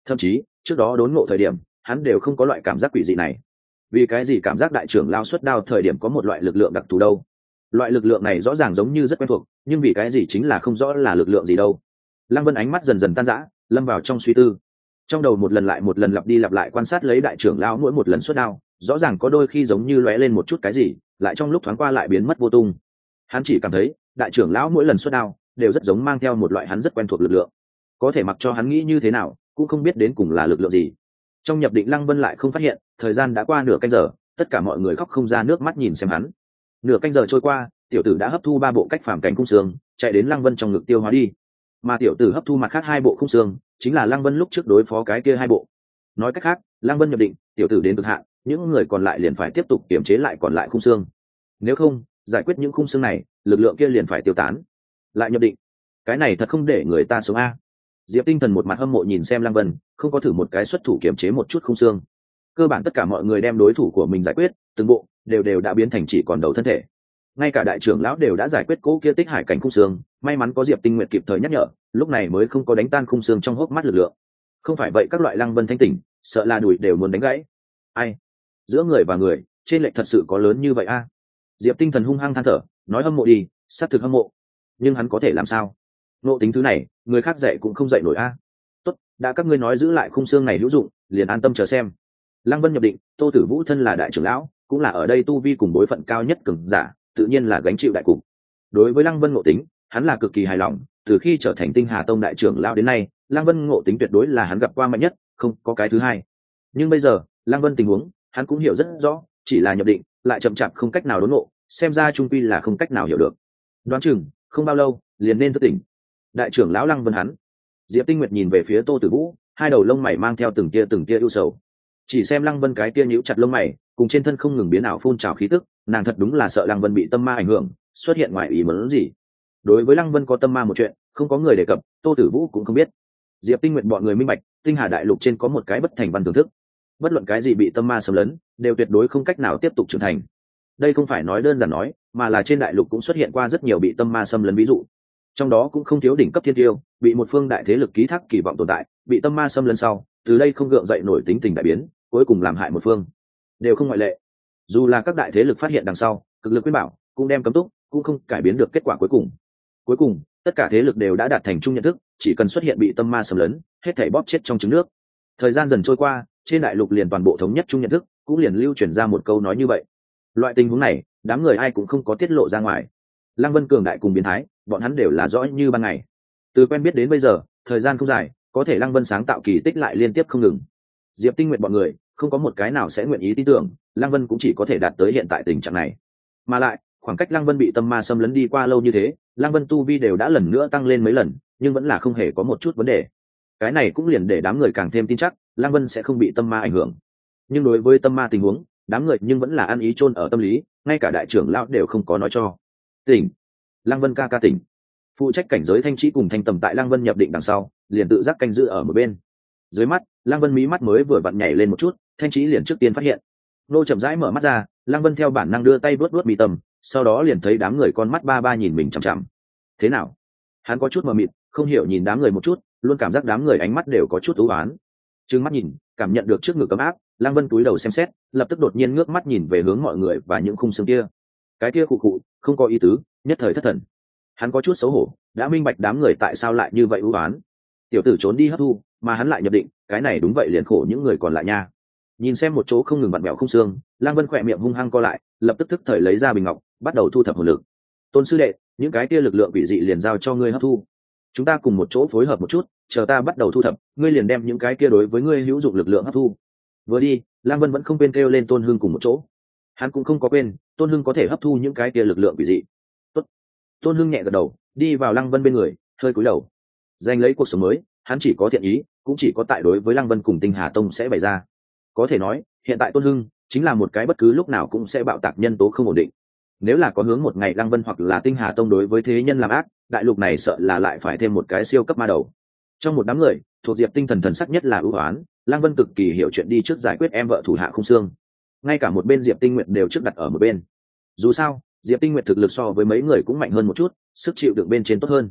thậm chí trước đó đốn ngộ thời điểm hắn đều không có loại cảm giác quỷ dị này. Vì cái gì cảm giác đại trưởng lao xuất đao thời điểm có một loại lực lượng đặc thù đâu? Loại lực lượng này rõ ràng giống như rất quen thuộc, nhưng vì cái gì chính là không rõ là lực lượng gì đâu. Lăng Vân ánh mắt dần dần tan rã, lâm vào trong suy tư. Trong đầu một lần lại một lần lặp đi lặp lại quan sát lấy đại trưởng lao mỗi một lần xuất đao, rõ ràng có đôi khi giống như lóe lên một chút cái gì, lại trong lúc thoáng qua lại biến mất vô tung. Hắn chỉ cảm thấy đại trưởng lão mỗi lần xuất đao đều rất giống mang theo một loại hắn rất quen thuộc lực lượng, có thể mặc cho hắn nghĩ như thế nào cũng không biết đến cùng là lực lượng gì. Trong nhập định Lăng Vân lại không phát hiện thời gian đã qua nửa canh giờ, tất cả mọi người khóc không ra nước mắt nhìn xem hắn. Nửa canh giờ trôi qua, tiểu tử đã hấp thu ba bộ cách phàm cảnh khung xương, chạy đến Lăng Vân trong ngực tiêu hóa đi. Mà tiểu tử hấp thu mặt khác hai bộ khung xương, chính là Lăng Vân lúc trước đối phó cái kia hai bộ. Nói cách khác, Lăng Vân nhập định, tiểu tử đến cực hạn, những người còn lại liền phải tiếp tục kiểm chế lại còn lại khung xương. Nếu không, giải quyết những khung xương này, lực lượng kia liền phải tiêu tán. Lại nhập định, cái này thật không để người ta sống a. Diệp Tinh Thần một mặt hâm mộ nhìn xem Lăng Vân, không có thử một cái xuất thủ kiểm chế một chút khung xương. Cơ bản tất cả mọi người đem đối thủ của mình giải quyết, từng bộ đều đều đã biến thành chỉ còn đầu thân thể. Ngay cả đại trưởng lão đều đã giải quyết cố kia tích hải cảnh khung xương, may mắn có Diệp Tinh Nguyệt kịp thời nhắc nhở, lúc này mới không có đánh tan khung xương trong hốc mắt lực lượng. Không phải vậy các loại Lăng Vân thanh tỉnh, sợ là đùi đều muốn đánh gãy. Ai? Giữa người và người, trên lệch thật sự có lớn như vậy a? Diệp Tinh Thần hung hăng than thở, nói hâm mộ đi, xác thực hâm mộ. Nhưng hắn có thể làm sao? Ngộ tính thứ này, người khác dạy cũng không dạy nổi a. Tốt, đã các ngươi nói giữ lại khung xương này hữu dụng, liền an tâm chờ xem. Lăng Vân nhập định, Tô Tử Vũ thân là đại trưởng lão, cũng là ở đây tu vi cùng bối phận cao nhất cường giả, tự nhiên là gánh chịu đại cục. Đối với Lăng Vân ngộ tính, hắn là cực kỳ hài lòng, từ khi trở thành Tinh Hà Tông đại trưởng lão đến nay, Lăng Vân ngộ tính tuyệt đối là hắn gặp qua mạnh nhất, không có cái thứ hai. Nhưng bây giờ, Lăng Vân tình huống, hắn cũng hiểu rất rõ, chỉ là nhập định, lại chậm chạp không cách nào đốn ngộ, xem ra trung quy là không cách nào hiểu được. Đoán chừng, không bao lâu, liền nên thức tỉnh. Đại trưởng lão Lăng Vân hắn. Diệp Tinh Nguyệt nhìn về phía Tô Tử Vũ, hai đầu lông mày mang theo từng tia từng tia ưu sầu. Chỉ xem Lăng Vân cái tia nhíu chặt lông mày, cùng trên thân không ngừng biến ảo phun trào khí tức, nàng thật đúng là sợ Lăng Vân bị tâm ma ảnh hưởng, xuất hiện ngoài ý muốn gì. Đối với Lăng Vân có tâm ma một chuyện, không có người đề cập, Tô Tử Vũ cũng không biết. Diệp Tinh Nguyệt bọn người minh bạch, Tinh Hà đại lục trên có một cái bất thành văn thưởng thức, bất luận cái gì bị tâm ma xâm lấn, đều tuyệt đối không cách nào tiếp tục trưởng thành. Đây không phải nói đơn giản nói, mà là trên đại lục cũng xuất hiện qua rất nhiều bị tâm ma xâm lấn ví dụ. Trong đó cũng không thiếu đỉnh cấp thiên tiêu, bị một phương đại thế lực ký thác kỳ vọng tồn tại, bị tâm ma xâm lấn sau, từ đây không gượng dậy nổi tính tình đại biến, cuối cùng làm hại một phương. Đều không ngoại lệ. Dù là các đại thế lực phát hiện đằng sau, cực lực khuyên bảo, cũng đem cấm túc, cũng không cải biến được kết quả cuối cùng. Cuối cùng, tất cả thế lực đều đã đạt thành chung nhận thức, chỉ cần xuất hiện bị tâm ma xâm lấn, hết thảy bóp chết trong trứng nước. Thời gian dần trôi qua, trên đại lục liền toàn bộ thống nhất chung nhận thức, cũng liền lưu truyền ra một câu nói như vậy. Loại tình huống này, đám người ai cũng không có tiết lộ ra ngoài. Lăng Vân cường đại cùng biến thái, bọn hắn đều là rõ như ban ngày. Từ quen biết đến bây giờ, thời gian không dài, có thể Lăng Vân sáng tạo kỳ tích lại liên tiếp không ngừng. Diệp Tinh Nguyệt bọn người, không có một cái nào sẽ nguyện ý tin tưởng, Lăng Vân cũng chỉ có thể đạt tới hiện tại tình trạng này. Mà lại, khoảng cách Lăng Vân bị tâm ma xâm lấn đi qua lâu như thế, Lăng Vân tu vi đều đã lần nữa tăng lên mấy lần, nhưng vẫn là không hề có một chút vấn đề. Cái này cũng liền để đám người càng thêm tin chắc, Lăng Vân sẽ không bị tâm ma ảnh hưởng. Nhưng đối với tâm ma tình huống, đám người nhưng vẫn là ăn ý chôn ở tâm lý, ngay cả đại trưởng lão đều không có nói cho. Tỉnh. Lăng Vân ca ca tỉnh. Phụ trách cảnh giới Thanh Trí cùng Thanh Tầm tại Lăng Vân nhập định đằng sau, liền tự giác canh giữ ở một bên. Dưới mắt, Lăng Vân mí mắt mới vừa vặn nhảy lên một chút, Thanh Trí liền trước tiên phát hiện. Nô chậm rãi mở mắt ra, Lăng Vân theo bản năng đưa tay vuốt vuốt mi tâm, sau đó liền thấy đám người con mắt ba ba nhìn mình chằm chằm. Thế nào? Hắn có chút mờ mịt, không hiểu nhìn đám người một chút, luôn cảm giác đám người ánh mắt đều có chút u uất. Trừng mắt nhìn, cảm nhận được trước ngực ấm áp, Lăng Vân túi đầu xem xét, lập tức đột nhiên ngước mắt nhìn về hướng mọi người và những khung xương kia. Cái kia cụ cụ, không có ý tứ, nhất thời thất thần. Hắn có chút xấu hổ, đã minh bạch đám người tại sao lại như vậy u uất. Tiểu tử trốn đi hấp thu, mà hắn lại nhập định, cái này đúng vậy liền khổ những người còn lại nha. Nhìn xem một chỗ không ngừng vặn vẹo khung xương, Lăng Vân khỏe miệng hung hăng co lại, lập tức tức thời lấy ra bình ngọc, bắt đầu thu thập hồn lực. Tôn sư đệ, những cái kia lực lượng quỷ dị liền giao cho ngươi hấp thu. Chúng ta cùng một chỗ phối hợp một chút, chờ ta bắt đầu thu thập, ngươi liền đem những cái kia đối với ngươi hữu dụng lực lượng hấp thu. Vừa đi, Lăng Vân vẫn không quên kêu lên Tôn Hưng cùng một chỗ. Hắn cũng không có quên, Tôn Hưng có thể hấp thu những cái kia lực lượng quỷ dị. Tốt. Tôn Hưng nhẹ gật đầu, đi vào Lăng Vân bên người, hơi cúi đầu. Giành lấy cuộc sống mới, hắn chỉ có thiện ý, cũng chỉ có tại đối với Lăng Vân cùng Tinh Hà Tông sẽ bày ra. Có thể nói, hiện tại Tôn Hưng chính là một cái bất cứ lúc nào cũng sẽ bạo tạc nhân tố không ổn định. Nếu là có hướng một ngày Lăng Vân hoặc là Tinh Hà Tông đối với thế nhân làm ác, đại lục này sợ là lại phải thêm một cái siêu cấp ma đầu. Trong một đám người, thuộc Diệp Tinh Thần thần sắc nhất là ưu hoán, Lăng Vân cực kỳ hiểu chuyện đi trước giải quyết em vợ thủ hạ Khung Xương. Ngay cả một bên Diệp Tinh Nguyệt đều trước đặt ở một bên. Dù sao, Diệp Tinh Nguyệt thực lực so với mấy người cũng mạnh hơn một chút, sức chịu đựng bên trên tốt hơn.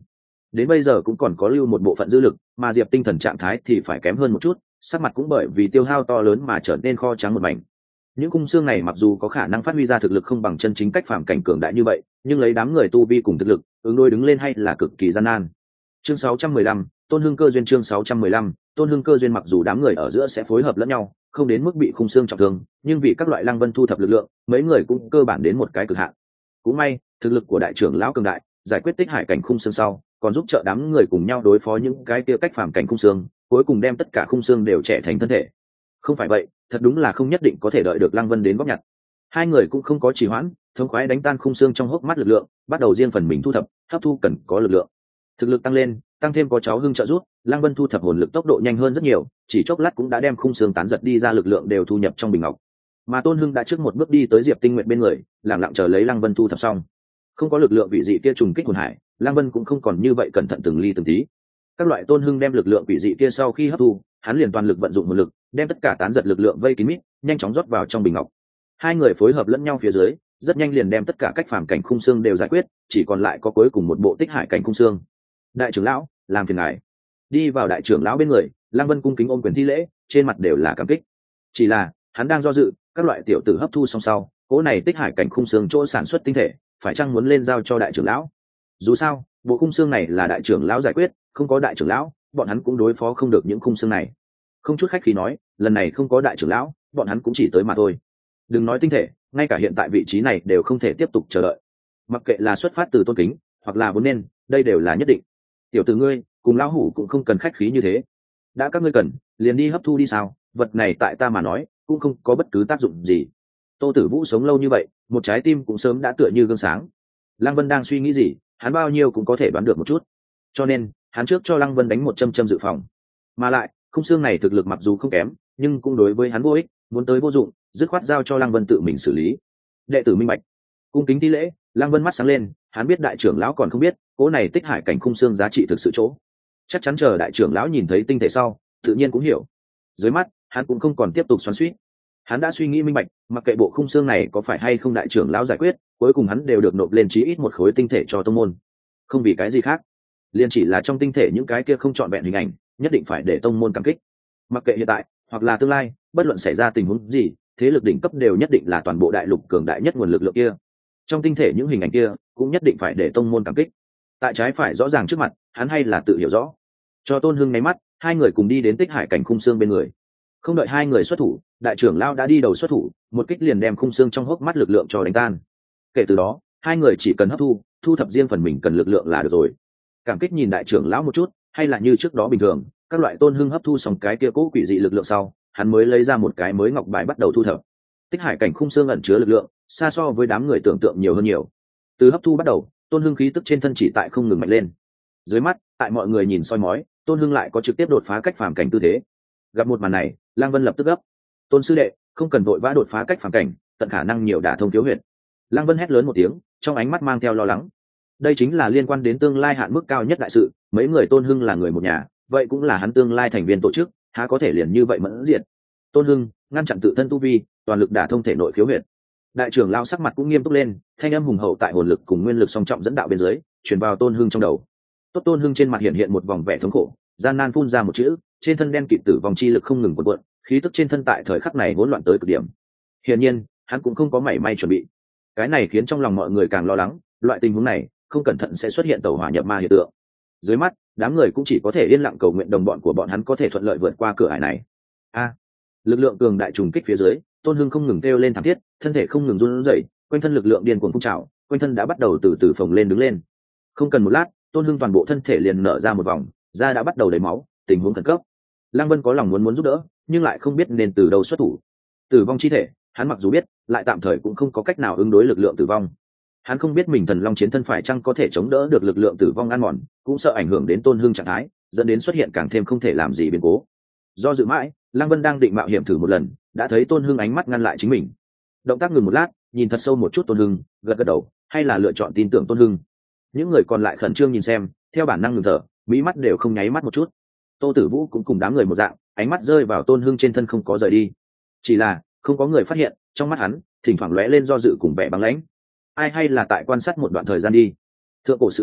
đến bây giờ cũng còn có lưu một bộ phận dư lực, mà Diệp Tinh Thần trạng thái thì phải kém hơn một chút, sắc mặt cũng bởi vì tiêu hao to lớn mà trở nên kho trắng một mảnh. Những khung xương này mặc dù có khả năng phát huy ra thực lực không bằng chân chính cách phàm cảnh cường đại như vậy, nhưng lấy đám người tu vi cùng thực lực, ứng đối đứng lên hay là cực kỳ gian nan. Chương sáu trăm mười lăm, Tôn Hưng Cơ duyên. Chương sáu trăm mười lăm, Tôn Hưng Cơ duyên. Mặc dù đám người ở giữa sẽ phối hợp lẫn nhau, không đến mức bị khung xương trọng thương, nhưng vì các loại Lăng Vân thu thập lực lượng, mấy người cũng cơ bản đến một cái cực hạn. Cũng may, thực lực của đại trưởng lão cường đại, giải quyết tích hải cảnh khung xương sau, còn giúp trợ đám người cùng nhau đối phó những cái kia cách phàm cảnh khung xương, cuối cùng đem tất cả khung xương đều trẻ thành thân thể. Không phải vậy, thật đúng là không nhất định có thể đợi được Lăng Vân đến góp nhặt. Hai người cũng không có trì hoãn, thống khoái đánh tan khung xương trong hốc mắt lực lượng, bắt đầu riêng phần mình thu thập, hấp thu cần có lực lượng. Thực lực tăng lên, tăng thêm có cháu Hưng trợ giúp, Lăng Vân thu thập hồn lực tốc độ nhanh hơn rất nhiều, chỉ chốc lát cũng đã đem khung xương tán giật đi ra lực lượng đều thu nhập trong bình ngọc. Mà Tôn Hưng đã trước một bước đi tới Diệp Tinh Nguyệt bên người, lặng lặng chờ lấy Lăng Vân thu thập xong. Không có lực lượng vị dị kia trùng kích hồn hải, Lăng Vân cũng không còn như vậy cẩn thận từng ly từng tí. Các loại Tôn Hưng đem lực lượng vị dị kia sau khi hấp thu, hắn liền toàn lực vận dụng hồn lực, đem tất cả tán giật lực lượng vây kín mít, nhanh chóng rót vào trong bình ngọc. Hai người phối hợp lẫn nhau phía dưới, rất nhanh liền đem tất cả cách phàm cảnh khung xương đều giải quyết, chỉ còn lại có cuối cùng một bộ tích hải cảnh khung xương. Đại trưởng lão, làm phiền ngài. Đi vào đại trưởng lão bên người, Lăng Vân cung kính ôm quyền thi lễ, trên mặt đều là cảm kích. Chỉ là, hắn đang do dự, các loại tiểu tử hấp thu xong sau, cỗ này tích hải cảnh khung xương chỗ sản xuất tinh thể, phải chăng muốn lên giao cho đại trưởng lão? Dù sao, bộ khung xương này là đại trưởng lão giải quyết, không có đại trưởng lão, bọn hắn cũng đối phó không được những khung xương này. Không chút khách khí nói, lần này không có đại trưởng lão, bọn hắn cũng chỉ tới mà thôi. Đừng nói tinh thể, ngay cả hiện tại vị trí này đều không thể tiếp tục chờ đợi. Mặc kệ là xuất phát từ tôn kính, hoặc là vốn nên, đây đều là nhất định. Tiểu tử ngươi, cùng lão hủ cũng không cần khách khí như thế. Đã các ngươi cần, liền đi hấp thu đi sao? Vật này tại ta mà nói, cũng không có bất cứ tác dụng gì. Tô Tử Vũ sống lâu như vậy, một trái tim cũng sớm đã tựa như gương sáng. Lăng Vân đang suy nghĩ gì, hắn bao nhiêu cũng có thể đoán được một chút. Cho nên, hắn trước cho Lăng Vân đánh một châm châm dự phòng. Mà lại, khung xương này thực lực mặc dù không kém, nhưng cũng đối với hắn vô ích, muốn tới vô dụng, dứt khoát giao cho Lăng Vân tự mình xử lý. Đệ tử minh bạch. Cung kính thi lễ, Lăng Vân mắt sáng lên, hắn biết đại trưởng lão còn không biết, cố này tích hải cảnh khung xương giá trị thực sự chỗ. Chắc chắn chờ đại trưởng lão nhìn thấy tinh thể sau, tự nhiên cũng hiểu. Dưới mắt, hắn cũng không còn tiếp tục xoắn xuýt. Hắn đã suy nghĩ minh bạch, mặc kệ bộ khung xương này có phải hay không đại trưởng lão giải quyết, cuối cùng hắn đều được nộp lên chí ít một khối tinh thể cho tông môn. Không vì cái gì khác, liền chỉ là trong tinh thể những cái kia không trọn vẹn hình ảnh, nhất định phải để tông môn cảm kích. Mặc kệ hiện tại hoặc là tương lai, bất luận xảy ra tình huống gì, thế lực đỉnh cấp đều nhất định là toàn bộ đại lục cường đại nhất nguồn lực lượng kia. Trong tinh thể những hình ảnh kia, cũng nhất định phải để tông môn cảm kích. Tại trái phải rõ ràng trước mặt, hắn hay là tự hiểu rõ. Cho Tôn Hưng nháy mắt, hai người cùng đi đến tích hải cảnh khung xương bên người. Không đợi hai người xuất thủ, đại trưởng lão đã đi đầu xuất thủ, một kích liền đem khung xương trong hốc mắt lực lượng cho đánh tan. Kể từ đó, hai người chỉ cần hấp thu, thu thập riêng phần mình cần lực lượng là được rồi. Cảm kích nhìn đại trưởng lão một chút, hay là như trước đó bình thường, các loại Tôn Hưng hấp thu xong cái kia cố quỷ dị lực lượng sau, hắn mới lấy ra một cái mới ngọc bài bắt đầu thu thập. Tích hải cảnh khung xương ẩn chứa lực lượng, xa so với đám người tưởng tượng nhiều hơn nhiều. Từ hấp thu bắt đầu, Tôn Hưng khí tức trên thân chỉ tại không ngừng mạnh lên. Dưới mắt, tại mọi người nhìn soi mói, Tôn Hưng lại có trực tiếp đột phá cách phàm cảnh tư thế. Gặp một màn này, Lang Vân lập tức gấp. Tôn sư đệ, không cần vội vã đột phá cách phàm cảnh, tận khả năng nhiều đả thông thiếu huyệt. Lang Vân hét lớn một tiếng, trong ánh mắt mang theo lo lắng. Đây chính là liên quan đến tương lai hạn mức cao nhất đại sự, mấy người Tôn Hưng là người một nhà, vậy cũng là hắn tương lai thành viên tổ chức, há có thể liền như vậy mẫn diệt. Tôn Hưng ngăn chặn tự thân tu vi, toàn lực đả thông thể nội khiếu huyệt. Đại trưởng lão sắc mặt cũng nghiêm túc lên, thanh âm hùng hậu tại hồn lực cùng nguyên lực song trọng dẫn đạo bên dưới, truyền vào Tôn Hưng trong đầu. Tốt Tôn Hưng trên mặt hiện hiện một vòng vẻ thống khổ, gian nan phun ra một chữ, trên thân đen kịt tử vong chi lực không ngừng cuộn cuộn, khí tức trên thân tại thời khắc này hỗn loạn tới cực điểm. Hiển nhiên, hắn cũng không có mảy may chuẩn bị. Cái này khiến trong lòng mọi người càng lo lắng, loại tình huống này, không cẩn thận sẽ xuất hiện tẩu hỏa nhập ma hiện tượng. Dưới mắt, đám người cũng chỉ có thể yên lặng cầu nguyện đồng bọn của bọn hắn có thể thuận lợi vượt qua cửa ải này. A, lực lượng cường đại trùng kích phía dưới, Tôn Hưng không ngừng kêu lên thảm thiết, thân thể không ngừng run rẩy, quanh thân lực lượng điên cuồng phun trào, quanh thân đã bắt đầu từ từ phồng lên đứng lên. Không cần một lát, Tôn Hưng toàn bộ thân thể liền nở ra một vòng, da đã bắt đầu đầy máu, tình huống khẩn cấp. Lăng Vân có lòng muốn muốn giúp đỡ, nhưng lại không biết nên từ đâu xuất thủ. Tử vong chi thể, hắn mặc dù biết, lại tạm thời cũng không có cách nào ứng đối lực lượng tử vong. Hắn không biết mình thần long chiến thân phải chăng có thể chống đỡ được lực lượng tử vong ăn mòn, cũng sợ ảnh hưởng đến Tôn Hưng trạng thái, dẫn đến xuất hiện càng thêm không thể làm gì biến cố. Do dự mãi, Lăng Vân đang định mạo hiểm thử một lần, đã thấy Tôn Hưng ánh mắt ngăn lại chính mình. Động tác ngừng một lát, nhìn thật sâu một chút Tôn Hưng, gật gật đầu, hay là lựa chọn tin tưởng Tôn Hưng. Những người còn lại khẩn trương nhìn xem, theo bản năng ngừng thở, mỹ mắt đều không nháy mắt một chút. Tô Tử Vũ cũng cùng đám người một dạng, ánh mắt rơi vào Tôn Hưng trên thân không có rời đi. Chỉ là không có người phát hiện, trong mắt hắn thỉnh thoảng lóe lên do dự cùng vẻ băng lãnh. Ai hay là tại quan sát một đoạn thời gian đi. Thượng cổ sự tình,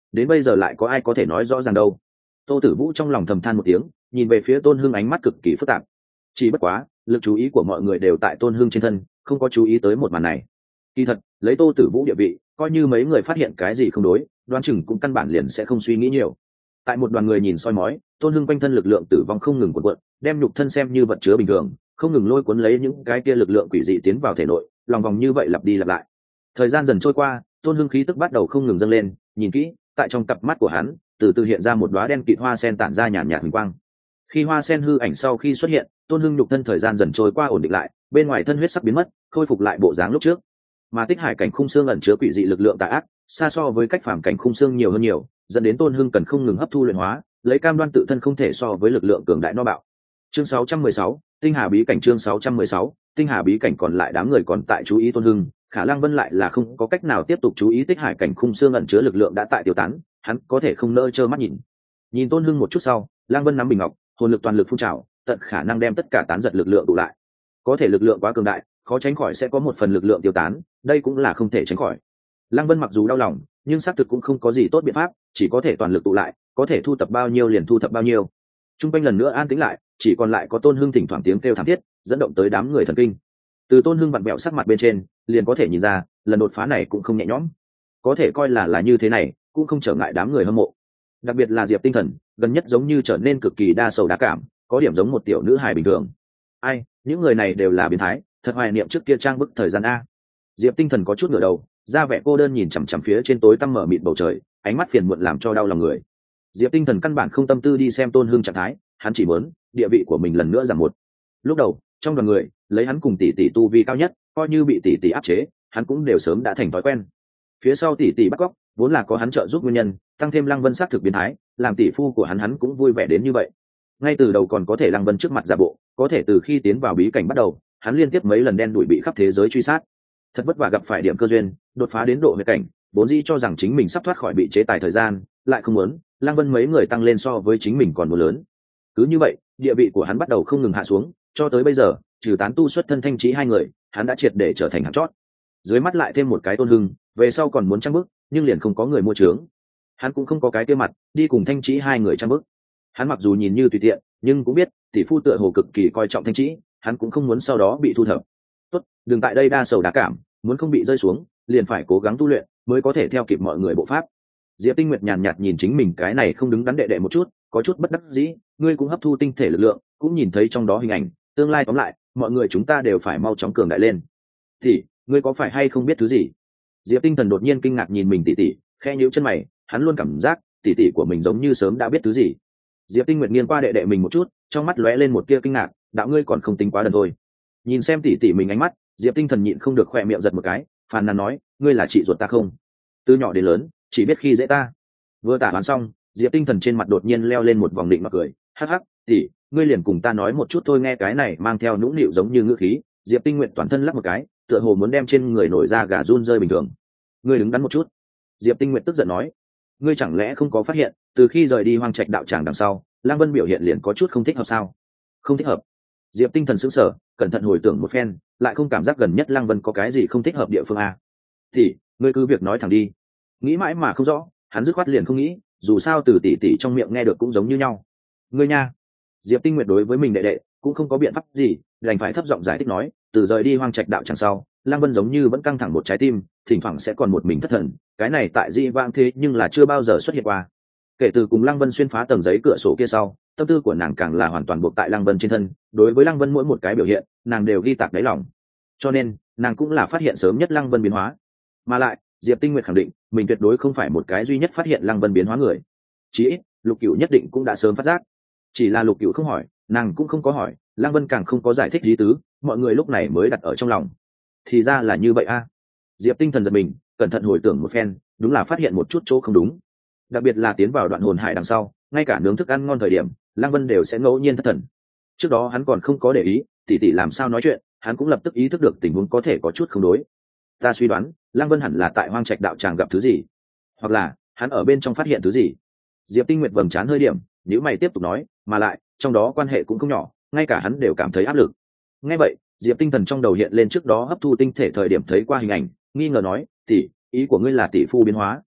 đến bây giờ lại có ai có thể nói rõ ràng đâu. Tô Tử Vũ trong lòng thầm than một tiếng, nhìn về phía Tôn Hưng ánh mắt cực kỳ phức tạp. Chỉ bất quá lực chú ý của mọi người đều tại Tôn Hưng trên thân, không có chú ý tới một màn này. Kỳ thật lấy Tô Tử Vũ địa vị, coi như mấy người phát hiện cái gì không đối, đoán chừng cũng căn bản liền sẽ không suy nghĩ nhiều. Tại một đoàn người nhìn soi mói, Tôn Hưng quanh thân lực lượng tử vong không ngừng cuộn cuộn, đem nhục thân xem như vật chứa bình thường, không ngừng lôi cuốn lấy những cái kia lực lượng quỷ dị tiến vào thể nội, lòng vòng như vậy lặp đi lặp lại. Thời gian dần trôi qua, Tôn Hưng khí tức bắt đầu không ngừng dâng lên, nhìn kỹ, tại trong cặp mắt của hắn, từ từ hiện ra một đóa đen kịt hoa sen tản ra nhàn nhạt huỳnh quang. Khi hoa sen hư ảnh sau khi xuất hiện, Tôn Hưng nhục thân thời gian dần trôi qua ổn định lại, bên ngoài thân huyết sắc biến mất, khôi phục lại bộ dáng lúc trước. Mà Tích Hải cảnh khung xương ẩn chứa quỷ dị lực lượng tà ác, xa so với cách phàm cảnh khung xương nhiều hơn nhiều, dẫn đến Tôn Hưng cần không ngừng hấp thu luyện hóa, lấy cam đoan tự thân không thể so với lực lượng cường đại no bạo. Chương sáu trăm mười sáu, Tinh Hà bí cảnh chương sáu trăm mười sáu, Tinh Hà bí cảnh còn lại đám người còn tại chú ý Tôn Hưng, Khả Lăng Vân lại là không có cách nào tiếp tục chú ý Tích Hải cảnh khung xương ẩn chứa lực lượng đã tại tiêu tán, hắn có thể không nỡ trơ mắt nhìn. Nhìn Tôn Hưng một chút sau, Lăng Vân nắm bình ngọc, hồn lực toàn lực phun trào, tận khả năng đem tất cả tán giật lực lượng tụ lại. Có thể lực lượng quá cường đại, khó tránh khỏi sẽ có một phần lực lượng tiêu tán, đây cũng là không thể tránh khỏi. Lăng Vân mặc dù đau lòng, nhưng xác thực cũng không có gì tốt biện pháp, chỉ có thể toàn lực tụ lại, có thể thu tập bao nhiêu liền thu tập bao nhiêu. Trung quanh lần nữa an tĩnh lại, chỉ còn lại có Tôn Hưng thỉnh thoảng tiếng kêu thảm thiết, dẫn động tới đám người thần kinh. Từ Tôn Hưng vặn vẹo sắc mặt bên trên, liền có thể nhìn ra, lần đột phá này cũng không nhẹ nhõm. Có thể coi là là như thế này, cũng không trở ngại đám người hâm mộ. Đặc biệt là Diệp Tinh Thần, gần nhất giống như trở nên cực kỳ đa sầu đa cảm, có điểm giống một tiểu nữ hài bình thường. Ai, những người này đều là biến thái, thật hoài niệm trước kia trang bức thời gian a. Diệp Tinh Thần có chút ngửa đầu, ra vẻ cô đơn nhìn chằm chằm phía trên tối tăm mở mịt bầu trời, ánh mắt phiền muộn làm cho đau lòng người. Diệp Tinh Thần căn bản không tâm tư đi xem Tôn Hưng trạng thái, hắn chỉ muốn địa vị của mình lần nữa giảm một. Lúc đầu, trong đoàn người, lấy hắn cùng tỷ tỷ tu vi cao nhất, coi như bị tỷ tỷ áp chế, hắn cũng đều sớm đã thành thói quen. Phía sau tỷ tỷ bắt cóc, vốn là có hắn trợ giúp nguyên nhân, tăng thêm Lăng Vân sát thực biến thái, làm tỷ phu của hắn hắn cũng vui vẻ đến như vậy. Ngay từ đầu còn có thể Lăng Vân trước mặt giả bộ, có thể từ khi tiến vào bí cảnh bắt đầu, hắn liên tiếp mấy lần đen đuổi bị khắp thế giới truy sát. Thật vất vả gặp phải điểm cơ duyên, đột phá đến độ huyết cảnh, vốn dĩ cho rằng chính mình sắp thoát khỏi bị chế tài thời gian, lại không muốn, Lăng Vân mấy người tăng lên so với chính mình còn một lớn. Cứ như vậy, địa vị của hắn bắt đầu không ngừng hạ xuống, cho tới bây giờ, trừ tán tu xuất thân Thanh Chí hai người, hắn đã triệt để trở thành hạng chót. Dưới mắt lại thêm một cái Tôn Hưng, về sau còn muốn trang bức, nhưng liền không có người mua trướng. Hắn cũng không có cái kia mặt đi cùng Thanh Chí hai người trang bức. Hắn mặc dù nhìn như tùy tiện, nhưng cũng biết tỷ phu tựa hồ cực kỳ coi trọng Thanh Chí, hắn cũng không muốn sau đó bị thu thập. Tốt, đừng tại đây đa sầu đa cảm, muốn không bị rơi xuống, liền phải cố gắng tu luyện, mới có thể theo kịp mọi người bộ pháp. Diệp Tinh Nguyệt nhàn nhạt nhìn chính mình cái này không đứng đắn đệ đệ một chút, có chút bất đắc dĩ, ngươi cũng hấp thu tinh thể lực lượng, cũng nhìn thấy trong đó hình ảnh, tương lai tóm lại, mọi người chúng ta đều phải mau chóng cường đại lên. Thì, ngươi có phải hay không biết thứ gì? Diệp Tinh Thần đột nhiên kinh ngạc nhìn mình tỷ tỷ, khẽ nhíu chân mày, hắn luôn cảm giác tỷ tỷ của mình giống như sớm đã biết thứ gì. Diệp Tinh Nguyệt nghiêng qua đệ đệ mình một chút, trong mắt lóe lên một tia kinh ngạc, đạo ngươi còn không tính quá đần thôi. Nhìn xem tỷ tỷ mình ánh mắt, Diệp Tinh Thần nhịn không được khỏe miệng giật một cái, phàn nàn nói, ngươi là chị ruột ta không? Từ nhỏ đến lớn, chỉ biết khi dễ ta. Vừa tả đoán xong, Diệp Tinh Thần trên mặt đột nhiên leo lên một vòng định mà cười, hắc hắc, tỷ, ngươi liền cùng ta nói một chút thôi. Nghe cái này mang theo nũng nịu giống như ngữ khí, Diệp Tinh Nguyệt toàn thân lắc một cái, tựa hồ muốn đem trên người nổi da gà run rơi bình thường. Ngươi đứng đắn một chút. Diệp Tinh Nguyệt tức giận nói, ngươi chẳng lẽ không có phát hiện, từ khi rời đi Hoang Trạch đạo tràng đằng sau, Lang Vân biểu hiện liền có chút không thích hợp sao? Không thích hợp? Diệp Tinh Thần sững sờ, cẩn thận hồi tưởng một phen, lại không cảm giác gần nhất Lang Vân có cái gì không thích hợp địa phương à? Thì, ngươi cứ việc nói thẳng đi. Nghĩ mãi mà không rõ, hắn dứt khoát liền không nghĩ, dù sao từ tỷ tỷ trong miệng nghe được cũng giống như nhau. Ngươi nha. Diệp Tinh Nguyệt đối với mình đệ đệ cũng không có biện pháp gì, đành phải thấp giọng giải thích nói, từ rời đi Hoang Trạch đạo tràng sau, Lang Vân giống như vẫn căng thẳng một trái tim, thỉnh thoảng sẽ còn một mình thất thần, cái này tại Di Vãng thế nhưng là chưa bao giờ xuất hiện qua. Kể từ cùng Lang Vân xuyên phá tầng giấy cửa sổ kia sau, tâm tư của nàng càng là hoàn toàn buộc tại Lang Vân trên thân, đối với Lang Vân mỗi một cái biểu hiện, nàng đều ghi tạc đáy lòng. Cho nên, nàng cũng là phát hiện sớm nhất Lang Vân biến hóa. Mà lại, Diệp Tinh Nguyệt khẳng định, mình tuyệt đối không phải một cái duy nhất phát hiện Lang Vân biến hóa người. Chỉ ít, Lục Cửu nhất định cũng đã sớm phát giác. Chỉ là Lục Cửu không hỏi, nàng cũng không có hỏi, Lang Vân càng không có giải thích lý tứ, mọi người lúc này mới đặt ở trong lòng. Thì ra là như vậy a. Diệp Tinh Thần giật mình, cẩn thận hồi tưởng một phen, đúng là phát hiện một chút chỗ không đúng. Đặc biệt là tiến vào đoạn hồn hải đằng sau, ngay cả nướng thức ăn ngon thời điểm, Lang Vân đều sẽ ngẫu nhiên thất thần. Trước đó hắn còn không có để ý, tỷ tỷ làm sao nói chuyện, hắn cũng lập tức ý thức được tình huống có thể có chút không đối. Ta suy đoán, Lang Vân hẳn là tại Hoang Trạch đạo tràng gặp thứ gì, hoặc là hắn ở bên trong phát hiện thứ gì. Diệp Tinh Nguyệt vầng trán hơi điểm, nếu mày tiếp tục nói, mà lại trong đó quan hệ cũng không nhỏ, ngay cả hắn đều cảm thấy áp lực. Nghe vậy, Diệp Tinh Thần trong đầu hiện lên trước đó hấp thu tinh thể thời điểm thấy qua hình ảnh, nghi ngờ nói, tỷ, ý của ngươi là tỷ phu biến hóa,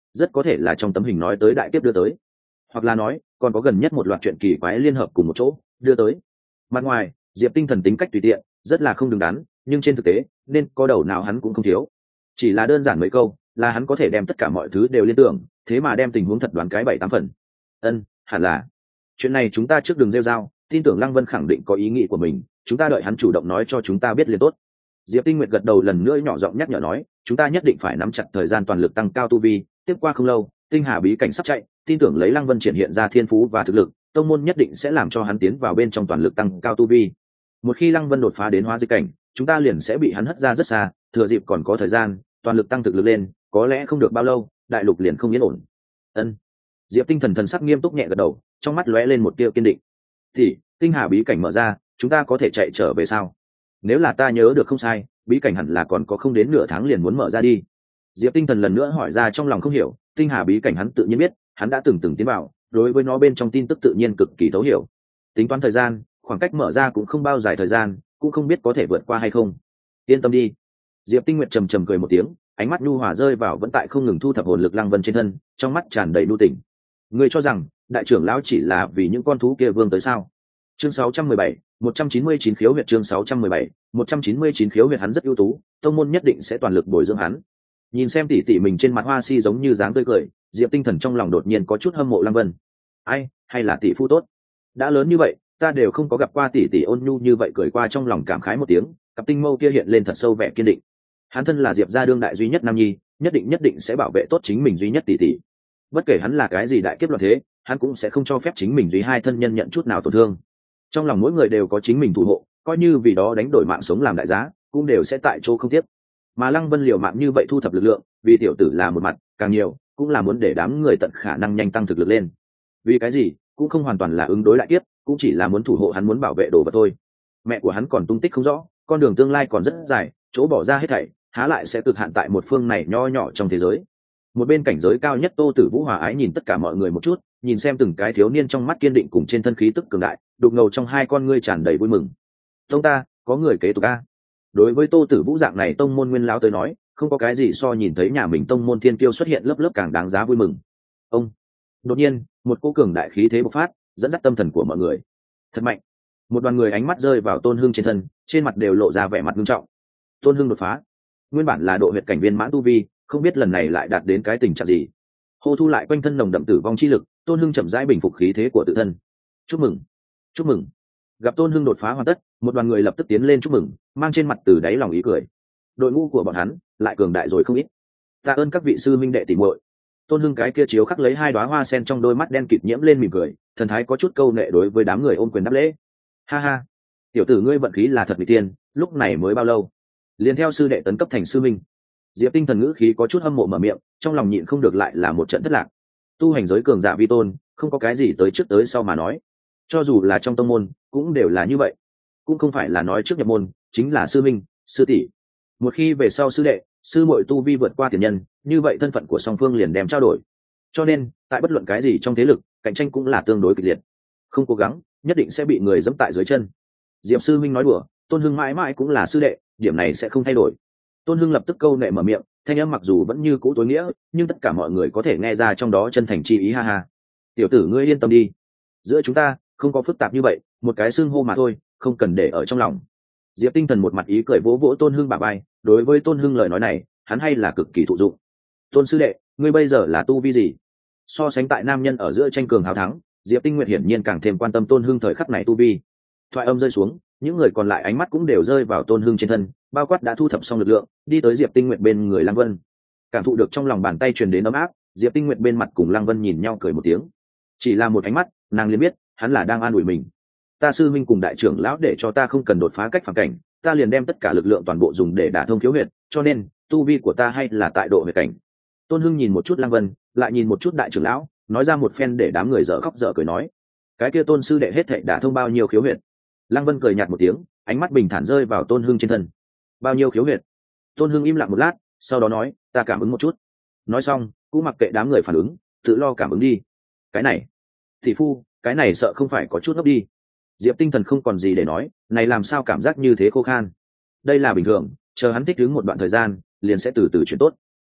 rất có thể là trong tấm hình nói tới đại kiếp đưa tới, hoặc là nói còn có gần nhất một loạt chuyện kỳ quái liên hợp cùng một chỗ đưa tới. Mặt ngoài Diệp Tinh Thần tính cách tùy tiện, rất là không đứng đắn, nhưng trên thực tế nên có đầu nào hắn cũng không thiếu. Chỉ là đơn giản mấy câu là hắn có thể đem tất cả mọi thứ đều liên tưởng, thế mà đem tình huống thật đoán cái bảy tám phần. Ân, hẳn là chuyện này chúng ta trước đường rêu rao, tin tưởng Lăng Vân khẳng định có ý nghĩ của mình, chúng ta đợi hắn chủ động nói cho chúng ta biết liền tốt. Diệp Tinh Nguyệt gật đầu lần nữa nhỏ giọng nhắc nhở nói, chúng ta nhất định phải nắm chặt thời gian toàn lực tăng cao tu vi, tiếp qua không lâu tinh hà bí cảnh sắp chạy, tin tưởng lấy Lăng Vân triển hiện ra thiên phú và thực lực, tông môn nhất định sẽ làm cho hắn tiến vào bên trong toàn lực tăng cao tu vi. Một khi Lăng Vân đột phá đến hóa dịch cảnh, chúng ta liền sẽ bị hắn hất ra rất xa, thừa dịp còn có thời gian toàn lực tăng thực lực lên, có lẽ không được bao lâu đại lục liền không yên ổn. Ân. Diệp Tinh Thần thần sắc nghiêm túc nhẹ gật đầu, trong mắt lóe lên một tia kiên định. Thì tinh hà bí cảnh mở ra, chúng ta có thể chạy trở về sao? Nếu là ta nhớ được không sai, bí cảnh hẳn là còn có không đến nửa tháng liền muốn mở ra đi. Diệp Tinh Thần lần nữa hỏi ra trong lòng không hiểu, tinh hà bí cảnh hắn tự nhiên biết, hắn đã từng từng tiến vào, đối với nó bên trong tin tức tự nhiên cực kỳ thấu hiểu. Tính toán thời gian, khoảng cách mở ra cũng không bao dài thời gian, cũng không biết có thể vượt qua hay không. Yên tâm đi. Diệp Tinh Nguyệt trầm trầm cười một tiếng, ánh mắt nhu hòa rơi vào vẫn tại không ngừng thu thập hồn lực Lăng Vân trên thân, trong mắt tràn đầy nhu tình. Ngươi cho rằng đại trưởng lão chỉ là vì những con thú kia vương tới sao? Chương sáu trăm mười bảy, một trăm chín mươi chín khiếu huyệt chương sáu trăm mười bảy, một trăm chín mươi chín khiếu huyệt hắn rất ưu tú, tông môn nhất định sẽ toàn lực bồi dưỡng hắn. Nhìn xem tỷ tỷ mình trên mặt hoa si giống như dáng tươi cười, Diệp Tinh Thần trong lòng đột nhiên có chút hâm mộ Lăng Vân. Ai, hay là tỷ phu tốt. Đã lớn như vậy, ta đều không có gặp qua tỷ tỷ ôn nhu như vậy, cười qua trong lòng cảm khái một tiếng, cặp tinh mâu kia hiện lên thật sâu vẻ kiên định. Hắn thân là Diệp gia đương đại duy nhất nam nhi, nhất định nhất định sẽ bảo vệ tốt chính mình duy nhất tỷ tỷ. Bất kể hắn là cái gì đại kiếp loạn thế, hắn cũng sẽ không cho phép chính mình duy hai thân nhân nhận chút nào tổn thương. Trong lòng mỗi người đều có chính mình thủ hộ, coi như vì đó đánh đổi mạng sống làm đại giá, cũng đều sẽ tại chỗ không tiếc. Mà Lăng Vân liều mạng như vậy thu thập lực lượng, vì tiểu tử là một mặt, càng nhiều cũng là muốn để đám người tận khả năng nhanh tăng thực lực lên. Vì cái gì? Cũng không hoàn toàn là ứng đối đại kiếp, cũng chỉ là muốn thủ hộ hắn muốn bảo vệ đồ vật thôi. Mẹ của hắn còn tung tích không rõ, con đường tương lai còn rất dài, chỗ bỏ ra hết thảy há lại sẽ cực hạn tại một phương này nho nhỏ trong thế giới. Một bên cảnh giới cao nhất Tô Tử Vũ hòa ái nhìn tất cả mọi người một chút, nhìn xem từng cái thiếu niên trong mắt kiên định cùng trên thân khí tức cường đại, đục ngầu trong hai con ngươi tràn đầy vui mừng. Tông ta có người kế tục a. Đối với Tô Tử Vũ dạng này tông môn nguyên lão tới nói, không có cái gì so nhìn thấy nhà mình tông môn thiên kiêu xuất hiện lớp lớp càng đáng giá vui mừng. Ông. Đột nhiên một cỗ cường đại khí thế bộc phát, dẫn dắt tâm thần của mọi người. Thật mạnh. Một đoàn người ánh mắt rơi vào Tôn Hưng trên thân, trên mặt đều lộ ra vẻ mặt nghiêm trọng. Tôn Hưng đột phá, nguyên bản là độ huyệt cảnh viên mãn tu vi, không biết lần này lại đạt đến cái tình trạng gì. Hô thu lại quanh thân nồng đậm tử vong chi lực, Tôn Hưng chậm rãi bình phục khí thế của tự thân. Chúc mừng, chúc mừng. Gặp Tôn Hưng đột phá hoàn tất, một đoàn người lập tức tiến lên chúc mừng, mang trên mặt từ đáy lòng ý cười. Đội ngũ của bọn hắn lại cường đại rồi không ít. Tạ ơn các vị sư minh đệ tỉ muội. Tôn Hưng cái kia chiếu khắc lấy hai đóa hoa sen trong đôi mắt đen kịt nhiễm lên mỉm cười, thần thái có chút câu nệ đối với đám người ôm quyền đáp lễ. Ha ha, tiểu tử ngươi vận khí là thật mỹ tiên, lúc này mới bao lâu liền theo sư đệ tấn cấp thành sư minh. Diệp Tinh Thần ngữ khí có chút hâm mộ mở miệng, trong lòng nhịn không được lại là một trận thất lạc. Tu hành giới cường giả vi tôn, không có cái gì tới trước tới sau mà nói, cho dù là trong tông môn cũng đều là như vậy, cũng không phải là nói trước nhập môn chính là sư minh, sư tỷ. Một khi về sau sư đệ, sư muội tu vi vượt qua tiền nhân, như vậy thân phận của song phương liền đem trao đổi. Cho nên tại bất luận cái gì trong thế lực, cạnh tranh cũng là tương đối kịch liệt, không cố gắng nhất định sẽ bị người dẫm tại dưới chân. Diệp sư minh nói đùa, Tôn Hưng mãi mãi cũng là sư đệ, điểm này sẽ không thay đổi. Tôn Hưng lập tức câu nệ mở miệng, thanh âm mặc dù vẫn như cũ tối nghĩa, nhưng tất cả mọi người có thể nghe ra trong đó chân thành chi ý. Ha ha, tiểu tử ngươi yên tâm đi, giữa chúng ta không có phức tạp như vậy, một cái xưng hô mà thôi, không cần để ở trong lòng. Diệp Tinh Thần một mặt ý cười vỗ vỗ Tôn Hưng bả vai, đối với Tôn Hưng lời nói này, hắn hay là cực kỳ thụ dụng. Tôn sư đệ, ngươi bây giờ là tu vi gì? So sánh tại nam nhân ở giữa tranh cường hào thắng, Diệp Tinh Nguyệt hiển nhiên càng thêm quan tâm Tôn Hưng thời khắc này tu vi. Thoại âm rơi xuống, những người còn lại ánh mắt cũng đều rơi vào Tôn Hưng trên thân, bao quát đã thu thập xong lực lượng, đi tới Diệp Tinh Nguyệt bên người Lăng Vân. Cảm thụ được trong lòng bàn tay truyền đến ấm áp, Diệp Tinh Nguyệt bên mặt cùng Lăng Vân nhìn nhau cười một tiếng. Chỉ là một ánh mắt, nàng liền biết, hắn là đang an ủi mình. Ta sư minh cùng đại trưởng lão để cho ta không cần đột phá cách phàm cảnh, ta liền đem tất cả lực lượng toàn bộ dùng để đả thông khiếu huyệt, cho nên tu vi của ta hay là tại độ huyệt cảnh. Tôn Hưng nhìn một chút Lăng Vân, lại nhìn một chút đại trưởng lão, nói ra một phen để đám người dở khóc dở cười nói: cái kia Tôn sư đệ hết thảy đả thông bao nhiêu khiếu huyệt? Lăng Vân cười nhạt một tiếng, ánh mắt bình thản rơi vào Tôn Hưng trên thân. Bao nhiêu khiếu huyệt? Tôn Hưng im lặng một lát, sau đó nói: ta cảm ứng một chút. Nói xong cũng mặc kệ đám người phản ứng, tự lo cảm ứng đi. Cái này thị phu, cái này sợ không phải có chút ngốc đi. Diệp Tinh Thần không còn gì để nói, này làm sao cảm giác như thế khô khan. Đây là bình thường, chờ hắn thích ứng một đoạn thời gian liền sẽ từ từ chuyển tốt.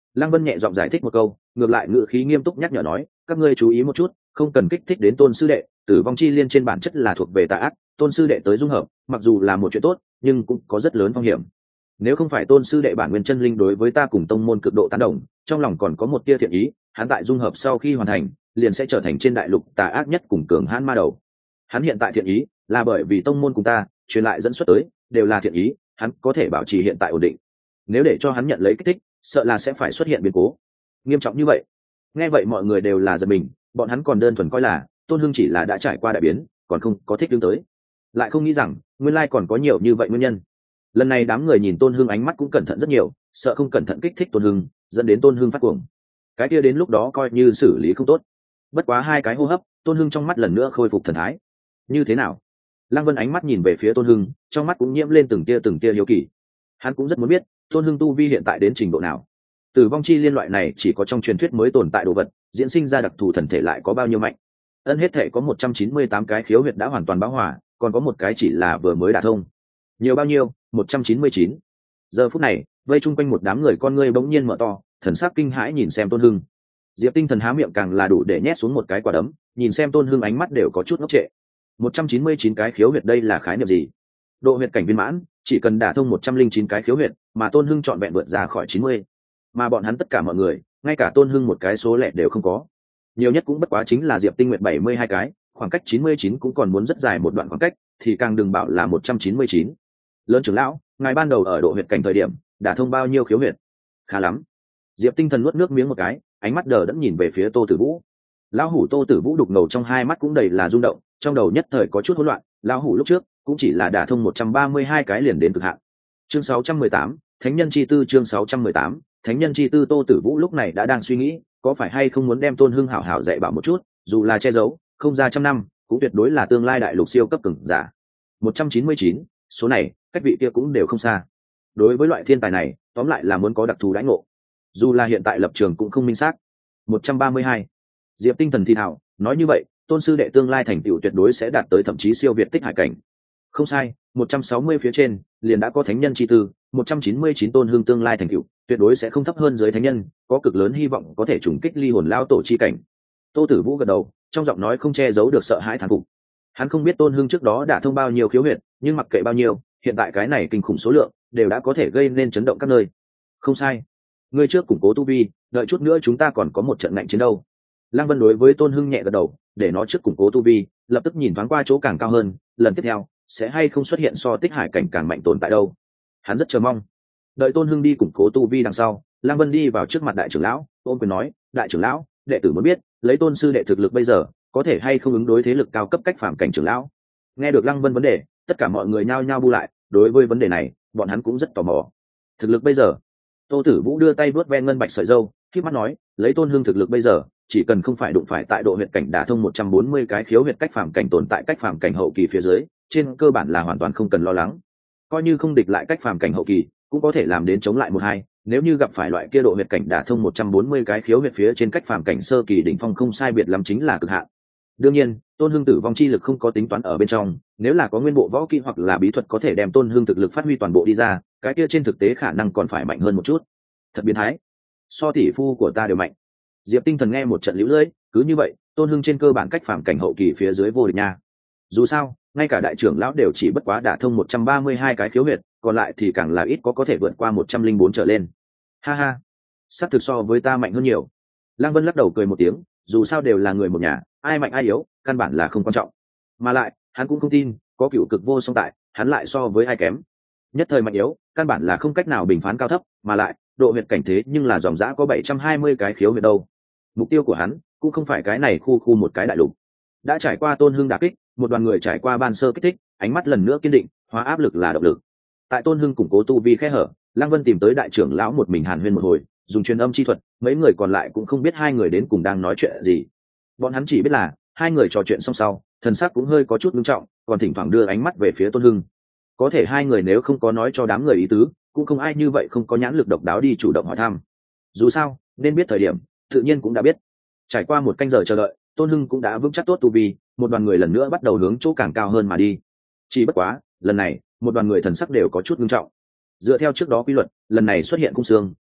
Lăng Vân nhẹ giọng giải thích một câu, ngược lại ngữ khí nghiêm túc nhắc nhở nói, các ngươi chú ý một chút, không cần kích thích đến tôn sư đệ, tử vong chi liên trên bản chất là thuộc về tà ác, tôn sư đệ tới dung hợp mặc dù là một chuyện tốt nhưng cũng có rất lớn phong hiểm. Nếu không phải tôn sư đệ bản nguyên chân linh đối với ta cùng tông môn cực độ tán đồng, trong lòng còn có một tia thiện ý, hắn tại dung hợp sau khi hoàn thành liền sẽ trở thành trên đại lục tà ác nhất cùng cường hãn ma đầu. Hắn hiện tại thiện ý là bởi vì tông môn cùng ta truyền lại dẫn xuất tới đều là thiện ý, hắn có thể bảo trì hiện tại ổn định. Nếu để cho hắn nhận lấy kích thích, sợ là sẽ phải xuất hiện biến cố nghiêm trọng như vậy. Nghe vậy mọi người đều là giật mình, bọn hắn còn đơn thuần coi là Tôn Hưng chỉ là đã trải qua đại biến, còn không có thích đứng tới, lại không nghĩ rằng nguyên lai còn có nhiều như vậy nguyên nhân. Lần này đám người nhìn Tôn Hưng ánh mắt cũng cẩn thận rất nhiều, sợ không cẩn thận kích thích Tôn Hưng, dẫn đến Tôn Hưng phát cuồng. Cái kia đến lúc đó coi như xử lý không tốt. Bất quá hai cái hô hấp, Tôn Hưng trong mắt lần nữa khôi phục thần thái. Như thế nào? Lăng Vân ánh mắt nhìn về phía Tôn Hưng, trong mắt cũng nhiễm lên từng tia từng tia hiếu kỳ. Hắn cũng rất muốn biết Tôn Hưng tu vi hiện tại đến trình độ nào. Tử vong chi liên loại này chỉ có trong truyền thuyết mới tồn tại đồ vật, diễn sinh ra đặc thù thần thể lại có bao nhiêu mạnh. Ân hết thể có một trăm chín mươi tám cái khiếu huyệt đã hoàn toàn bão hòa, còn có một cái chỉ là vừa mới đả thông. Nhiều bao nhiêu? một trăm chín mươi chín. Giờ phút này, vây chung quanh một đám người con ngươi bỗng nhiên mở to, thần sắc kinh hãi nhìn xem Tôn Hưng. Diệp Tinh Thần há miệng càng là đủ để nhét xuống một cái quả đấm, nhìn xem Tôn Hưng ánh mắt đều có chút ngốc trệ. một trăm chín mươi chín cái khiếu huyệt đây là khái niệm gì? Độ huyệt cảnh viên mãn, chỉ cần đả thông một trăm linh chín cái khiếu huyệt, mà Tôn Hưng chọn vẹn vượt ra khỏi chín mươi. Mà bọn hắn tất cả mọi người, ngay cả Tôn Hưng một cái số lẻ đều không có. Nhiều nhất cũng bất quá chính là Diệp Tinh Nguyệt bảy mươi hai cái, khoảng cách chín mươi chín cũng còn muốn rất dài một đoạn khoảng cách, thì càng đừng bảo là một trăm chín mươi chín. Lớn trưởng lão, ngài ban đầu ở độ huyệt cảnh thời điểm, đả thông bao nhiêu khiếu huyệt? Khá lắm. Diệp Tinh Thần nuốt nước miếng một cái, ánh mắt đờ đẫn nhìn về phía Tô Tử Vũ. Lão hủ Tô Tử Vũ đục ngầu trong hai mắt cũng đầy là rung động, trong đầu nhất thời có chút hỗn loạn. Lão hủ lúc trước cũng chỉ là đả thông một trăm ba mươi hai cái liền đến cực hạn. Chương sáu trăm mười tám, Thánh nhân chi tư. Chương sáu trăm mười tám, Thánh nhân chi tư. Tô Tử Vũ lúc này đã đang suy nghĩ, có phải hay không muốn đem Tôn Hưng hảo hảo dạy bảo một chút, dù là che giấu, không ra trăm năm, cũng tuyệt đối là tương lai đại lục siêu cấp cường giả. một trăm chín mươi chín, số này, cách vị kia cũng đều không xa. Đối với loại thiên tài này, tóm lại là muốn có đặc thù đãi ngộ. Dù là hiện tại lập trường cũng không minh xác. một trăm ba mươi hai. Diệp Tinh Thần thì thào, nói như vậy, Tôn sư đệ tương lai thành tựu tuyệt đối sẽ đạt tới thậm chí siêu việt Tích Hải cảnh. Không sai, một trăm sáu mươi phía trên, liền đã có thánh nhân chi tư, một trăm chín mươi chín Tôn Hưng tương lai thành tựu, tuyệt đối sẽ không thấp hơn dưới thánh nhân, có cực lớn hy vọng có thể trùng kích ly hồn lao tổ chi cảnh. Tô Tử Vũ gật đầu, trong giọng nói không che giấu được sợ hãi thán phục. Hắn không biết Tôn Hưng trước đó đã thông bao nhiêu khiếu huyệt, nhưng mặc kệ bao nhiêu, hiện tại cái này kinh khủng số lượng, đều đã có thể gây nên chấn động các nơi. Không sai, ngươi trước củng cố tu vi, đợi chút nữa chúng ta còn có một trận ngạnh chiến đâu. Lăng Vân đối với Tôn Hưng nhẹ gật đầu, để nó trước củng cố tu vi, lập tức nhìn thoáng qua chỗ càng cao hơn, lần tiếp theo sẽ hay không xuất hiện so Tích Hải cảnh càng mạnh tồn tại đâu. Hắn rất chờ mong. Đợi Tôn Hưng đi củng cố tu vi đằng sau, Lăng Vân đi vào trước mặt đại trưởng lão, ôm quyền nói, đại trưởng lão, đệ tử muốn biết, lấy Tôn sư đệ thực lực bây giờ, có thể hay không ứng đối thế lực cao cấp cách phàm cảnh trưởng lão. Nghe được Lăng Vân vấn đề, tất cả mọi người nhao nhao bu lại, đối với vấn đề này, bọn hắn cũng rất tò mò. Thực lực bây giờ? Tô Tử Vũ đưa tay vuốt ven ngân bạch sợi râu, khép mắt nói, lấy Tôn Hưng thực lực bây giờ, chỉ cần không phải đụng phải tại độ huyệt cảnh đả thông một trăm bốn mươi cái khiếu huyệt cách phàm cảnh tồn tại cách phàm cảnh hậu kỳ phía dưới, trên cơ bản là hoàn toàn không cần lo lắng. Coi như không địch lại cách phàm cảnh hậu kỳ, cũng có thể làm đến chống lại một hai. Nếu như gặp phải loại kia độ huyệt cảnh đả thông một trăm bốn mươi cái khiếu huyệt phía trên cách phàm cảnh sơ kỳ đỉnh phong không sai biệt lắm chính là cực hạn. Đương nhiên, Tôn Hưng tử vong chi lực không có tính toán ở bên trong, nếu là có nguyên bộ võ kỹ hoặc là bí thuật có thể đem Tôn Hưng thực lực phát huy toàn bộ đi ra, cái kia trên thực tế khả năng còn phải mạnh hơn một chút. Thật biến thái. So tỷ phu của ta đều mạnh. Diệp Tinh Thần nghe một trận liễu lưỡi, cứ như vậy, Tôn Hưng trên cơ bản cách phàm cảnh hậu kỳ phía dưới vô địch nha. Dù sao, ngay cả đại trưởng lão đều chỉ bất quá đả thông một trăm ba mươi hai cái khiếu huyệt, còn lại thì càng là ít có có thể vượt qua một trăm linh bốn trở lên. Ha ha, sát thực so với ta mạnh hơn nhiều. Lăng Vân lắc đầu cười một tiếng, dù sao đều là người một nhà, ai mạnh ai yếu, căn bản là không quan trọng. Mà lại, hắn cũng không tin, có cựu cực vô song tại, hắn lại so với ai kém. Nhất thời mạnh yếu, căn bản là không cách nào bình phán cao thấp, mà lại, độ huyệt cảnh thế nhưng là dòng dã có bảy trăm hai mươi cái khiếu huyệt đâu. Mục tiêu của hắn cũng không phải cái này khu khu một cái đại lục. Đã trải qua Tôn Hưng đả kích, một đoàn người trải qua ban sơ kích thích, ánh mắt lần nữa kiên định, hóa áp lực là động lực. Tại Tôn Hưng củng cố tu vi khe hở, Lăng Vân tìm tới đại trưởng lão một mình hàn huyên một hồi, dùng truyền âm chi thuật, mấy người còn lại cũng không biết hai người đến cùng đang nói chuyện gì. Bọn hắn chỉ biết là hai người trò chuyện xong sau, thần sắc cũng hơi có chút nghiêm trọng, còn thỉnh thoảng đưa ánh mắt về phía Tôn Hưng. Có thể hai người nếu không có nói cho đám người ý tứ, cũng không ai như vậy không có nhãn lực độc đáo đi chủ động hỏi thăm. Dù sao, nên biết thời điểm, tự nhiên cũng đã biết. Trải qua một canh giờ chờ đợi, Tôn Hưng cũng đã vững chắc tốt tu vi, một đoàn người lần nữa bắt đầu hướng chỗ càng cao hơn mà đi. Chỉ bất quá, lần này, một đoàn người thần sắc đều có chút nghiêm trọng. Dựa theo trước đó quy luật, lần này xuất hiện cung xương,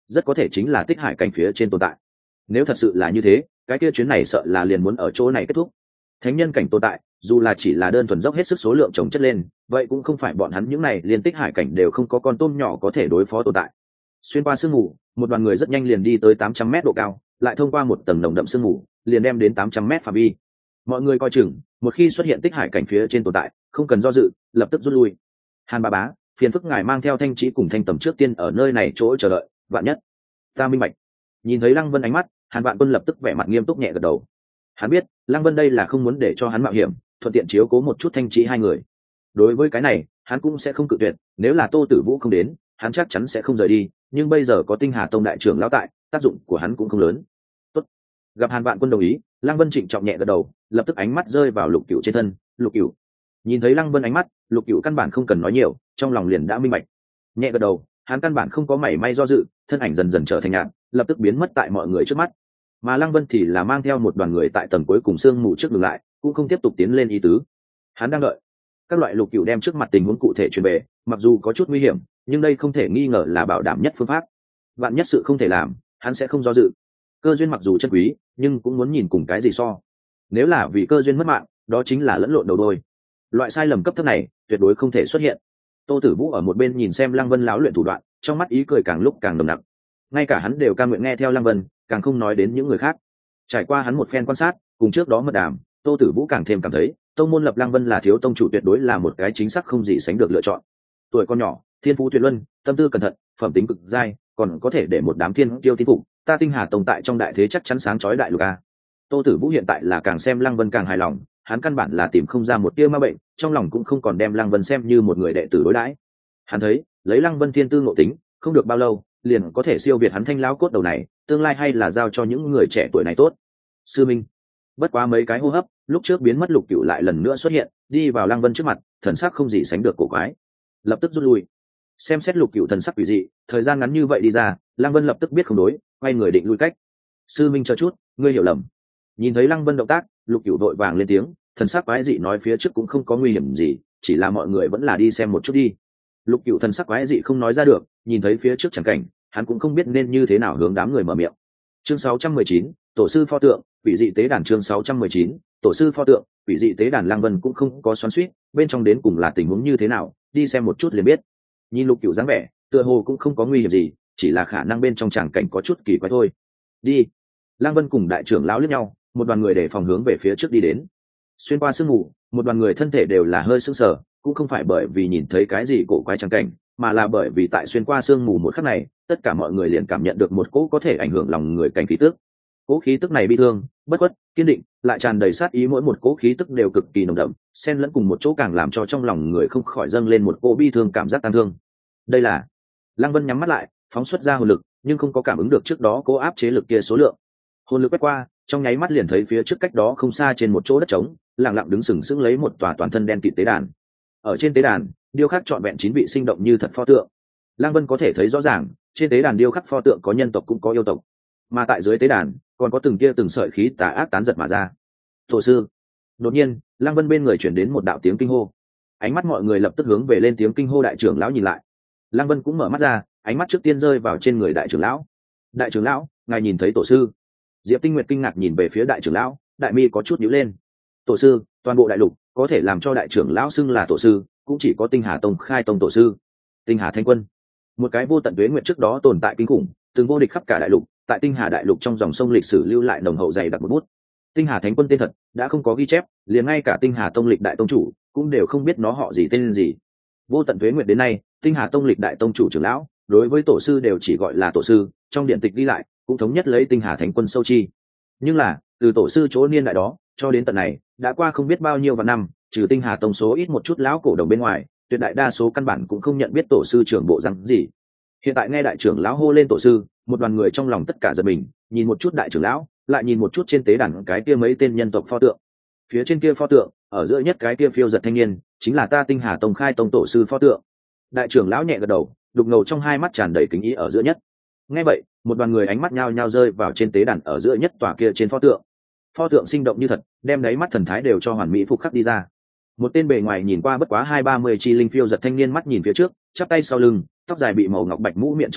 rất có thể chính là tích hải cảnh phía trên tồn tại. Nếu thật sự là như thế, cái kia chuyến này sợ là liền muốn ở chỗ này kết thúc. Thánh nhân cảnh tồn tại, dù là chỉ là đơn thuần dốc hết sức số lượng chồng chất lên, vậy cũng không phải bọn hắn những này liên tích hải cảnh đều không có con tôm nhỏ có thể đối phó tồn tại. Xuyên qua sương mù, một đoàn người rất nhanh liền đi tới tám trăm mét độ cao, lại thông qua một tầng nồng đậm sương mù, liền đem đến tám trăm mét phạm vi. Mọi người coi chừng, một khi xuất hiện tích hải cảnh phía trên tồn tại, không cần do dự, lập tức rút lui. Hàn Bá Bá, phiền phức ngài mang theo Thanh Chí cùng Thanh Tầm trước tiên ở nơi này chỗ chờ đợi, vạn nhất. Ta minh bạch. Nhìn thấy Lăng Vân ánh mắt, Hàn Vạn Quân lập tức vẻ mặt nghiêm túc nhẹ gật đầu. Hắn biết, Lăng Vân đây là không muốn để cho hắn mạo hiểm, thuận tiện chiếu cố một chút Thanh Chí hai người. Đối với cái này, hắn cũng sẽ không cự tuyệt, nếu là Tô Tử Vũ không đến, hắn chắc chắn sẽ không rời đi, nhưng bây giờ có Tinh Hà Tông đại trưởng lão tại, tác dụng của hắn cũng không lớn. Tốt. Gặp Hàn Vạn Quân đồng ý, Lăng Vân trịnh trọng nhẹ gật đầu, lập tức ánh mắt rơi vào Lục Cửu trên thân. Lục Cửu nhìn thấy Lăng Vân ánh mắt, Lục Cửu căn bản không cần nói nhiều, trong lòng liền đã minh bạch. Nhẹ gật đầu, hắn căn bản không có mảy may do dự, thân ảnh dần dần trở thành nhạt, lập tức biến mất tại mọi người trước mắt. Mà Lăng Vân thì là mang theo một đoàn người tại tầng cuối cùng sương mù trước dừng lại, cũng không tiếp tục tiến lên ý tứ. Hắn đang đợi các loại Lục Cửu đem trước mặt tình huống cụ thể truyền về, mặc dù có chút nguy hiểm, nhưng đây không thể nghi ngờ là bảo đảm nhất phương pháp. Vạn nhất sự không thể làm, hắn sẽ không do dự. Cơ duyên mặc dù chân quý, nhưng cũng muốn nhìn cùng cái gì so. Nếu là vì cơ duyên mất mạng, đó chính là lẫn lộn đầu đôi. Loại sai lầm cấp thấp này tuyệt đối không thể xuất hiện. Tô Tử Vũ ở một bên nhìn xem Lăng Vân láo luyện thủ đoạn, trong mắt ý cười càng lúc càng nồng nặc. Ngay cả hắn đều cam nguyện nghe theo Lăng Vân, càng không nói đến những người khác. Trải qua hắn một phen quan sát, cùng trước đó mật đàm, Tô Tử Vũ càng thêm cảm thấy, tông môn lập Lăng Vân là thiếu tông chủ tuyệt đối là một cái chính xác không gì sánh được lựa chọn. Tuổi con nhỏ, thiên phú tuyệt luân, tâm tư cẩn thận, phẩm tính cực dai, còn có thể để một đám thiên tiêu tín phục, ta Tinh Hà Tông tại trong đại thế chắc chắn sáng chói đại lục a. Tô Tử Vũ hiện tại là càng xem Lăng Vân càng hài lòng, hắn căn bản là tìm không ra một tia ma bệnh, trong lòng cũng không còn đem Lăng Vân xem như một người đệ tử đối đãi. Hắn thấy, lấy Lăng Vân thiên tư ngộ tính, không được bao lâu, liền có thể siêu việt hắn thanh lão cốt đầu này, tương lai hay là giao cho những người trẻ tuổi này tốt. Sư Minh. Bất quá mấy cái hô hấp, lúc trước biến mất Lục Cửu lại lần nữa xuất hiện, đi vào Lăng Vân trước mặt, thần sắc không gì sánh được cổ quái. Lập tức rút lui. Xem xét Lục Cửu thần sắc quỷ dị, thời gian ngắn như vậy đi ra, Lăng Vân lập tức biết không đối, quay người định lui cách. Sư Minh chờ chút, ngươi hiểu lầm. Nhìn thấy Lăng Vân động tác, Lục Cửu vội vàng lên tiếng, thần sắc quái dị nói phía trước cũng không có nguy hiểm gì, chỉ là mọi người vẫn là đi xem một chút đi. Lục Cửu thần sắc quái dị không nói ra được, nhìn thấy phía trước chẳng cảnh, hắn cũng không biết nên như thế nào hướng đám người mở miệng. Chương sáu trăm mười chín, tổ sư pho tượng, quỷ dị tế đàn. Chương sáu trăm mười chín, tổ sư pho tượng, quỷ dị tế đàn. Lăng Vân cũng không có xoắn xuýt, bên trong đến cùng là tình huống như thế nào, đi xem một chút liền biết. Nhìn Lục Cửu dáng vẻ, tựa hồ cũng không có nguy hiểm gì, chỉ là khả năng bên trong tràng cảnh có chút kỳ quái thôi. Đi. Lăng Vân cùng đại trưởng lão liếc nhau, một đoàn người để phòng hướng về phía trước đi đến. Xuyên qua sương mù, một đoàn người thân thể đều là hơi sững sờ, cũng không phải bởi vì nhìn thấy cái gì cổ quái tràng cảnh, mà là bởi vì tại xuyên qua sương mù một khắc này, tất cả mọi người liền cảm nhận được một cỗ có thể ảnh hưởng lòng người cảnh khí tức. Cỗ khí tức này bi thương, bất khuất, kiên định, lại tràn đầy sát ý, mỗi một cỗ khí tức đều cực kỳ nồng đậm, xen lẫn cùng một chỗ càng làm cho trong lòng người không khỏi dâng lên một cỗ bi thương cảm giác tang thương. Đây là Lăng Vân nhắm mắt lại, phóng xuất ra hồn lực, nhưng không có cảm ứng được trước đó cố áp chế lực kia số lượng. Hồn lực quét qua, trong nháy mắt liền thấy phía trước cách đó không xa trên một chỗ đất trống, lặng lặng đứng sừng sững lấy một tòa toàn thân đen kịt tế đàn. Ở trên tế đàn, điêu khắc trọn vẹn chín vị sinh động như thật pho tượng. Lăng Vân có thể thấy rõ ràng, trên tế đàn điêu khắc pho tượng có nhân tộc cũng có yêu tộc, mà tại dưới tế đàn còn có từng tia từng sợi khí tà ác tán giật mà ra. Tổ sư. Đột nhiên, Lăng Vân bên người chuyển đến một đạo tiếng kinh hô. Ánh mắt mọi người lập tức hướng về lên tiếng kinh hô đại trưởng lão nhìn lại. Lăng Vân cũng mở mắt ra, ánh mắt trước tiên rơi vào trên người đại trưởng lão. Đại trưởng lão, ngài nhìn thấy tổ sư? Diệp Tinh Nguyệt kinh ngạc nhìn về phía đại trưởng lão, đại mi có chút nhíu lên. Tổ sư, toàn bộ đại lục có thể làm cho đại trưởng lão xưng là tổ sư, cũng chỉ có Tinh Hà Tông khai tông tổ sư, Tinh Hà Thánh Quân. Một cái vô tận tuế nguyệt trước đó tồn tại kinh khủng, từng vô địch khắp cả đại lục, tại Tinh Hà đại lục trong dòng sông lịch sử lưu lại nồng hậu dày đặc một bút. Tinh Hà Thánh Quân tên thật đã không có ghi chép, liền ngay cả Tinh Hà Tông lịch đại tông chủ cũng đều không biết nó họ gì tên gì. Vô tận tuế nguyệt đến nay, Tinh Hà Tông lịch đại tông chủ trưởng lão đối với tổ sư đều chỉ gọi là tổ sư, trong điện tịch ghi lại cũng thống nhất lấy Tinh Hà Thánh Quân sâu chi. Nhưng là từ tổ sư chỗ niên đại đó cho đến tận này đã qua không biết bao nhiêu vạn năm, trừ Tinh Hà Tông số ít một chút lão cổ đồng bên ngoài, tuyệt đại đa số căn bản cũng không nhận biết tổ sư trưởng bộ răng gì. Hiện tại nghe đại trưởng lão hô lên tổ sư, một đoàn người trong lòng tất cả giật mình, nhìn một chút đại trưởng lão, lại nhìn một chút trên tế đàn cái kia mấy tên nhân tộc pho tượng. Phía trên kia pho tượng, ở giữa nhất cái kia phiêu giật thanh niên, chính là ta Tinh Hà Tông khai tông tổ sư pho tượng. Đại trưởng lão nhẹ gật đầu, đục ngầu trong hai mắt tràn đầy kính ý ở giữa nhất. Nghe vậy, một đoàn người ánh mắt nhao nhao rơi vào trên tế đàn ở giữa nhất tòa kia trên pho tượng. Pho tượng sinh động như thật, đem đáy mắt thần thái đều cho hoàn mỹ phục khắc đi ra. Một tên bề ngoài nhìn qua bất quá hai ba mươi chi linh phiêu giật thanh niên mắt nhìn phía trước, chắp tay sau lưng, tóc dài bị màu ngọc bạch mũ miệng trói buộc,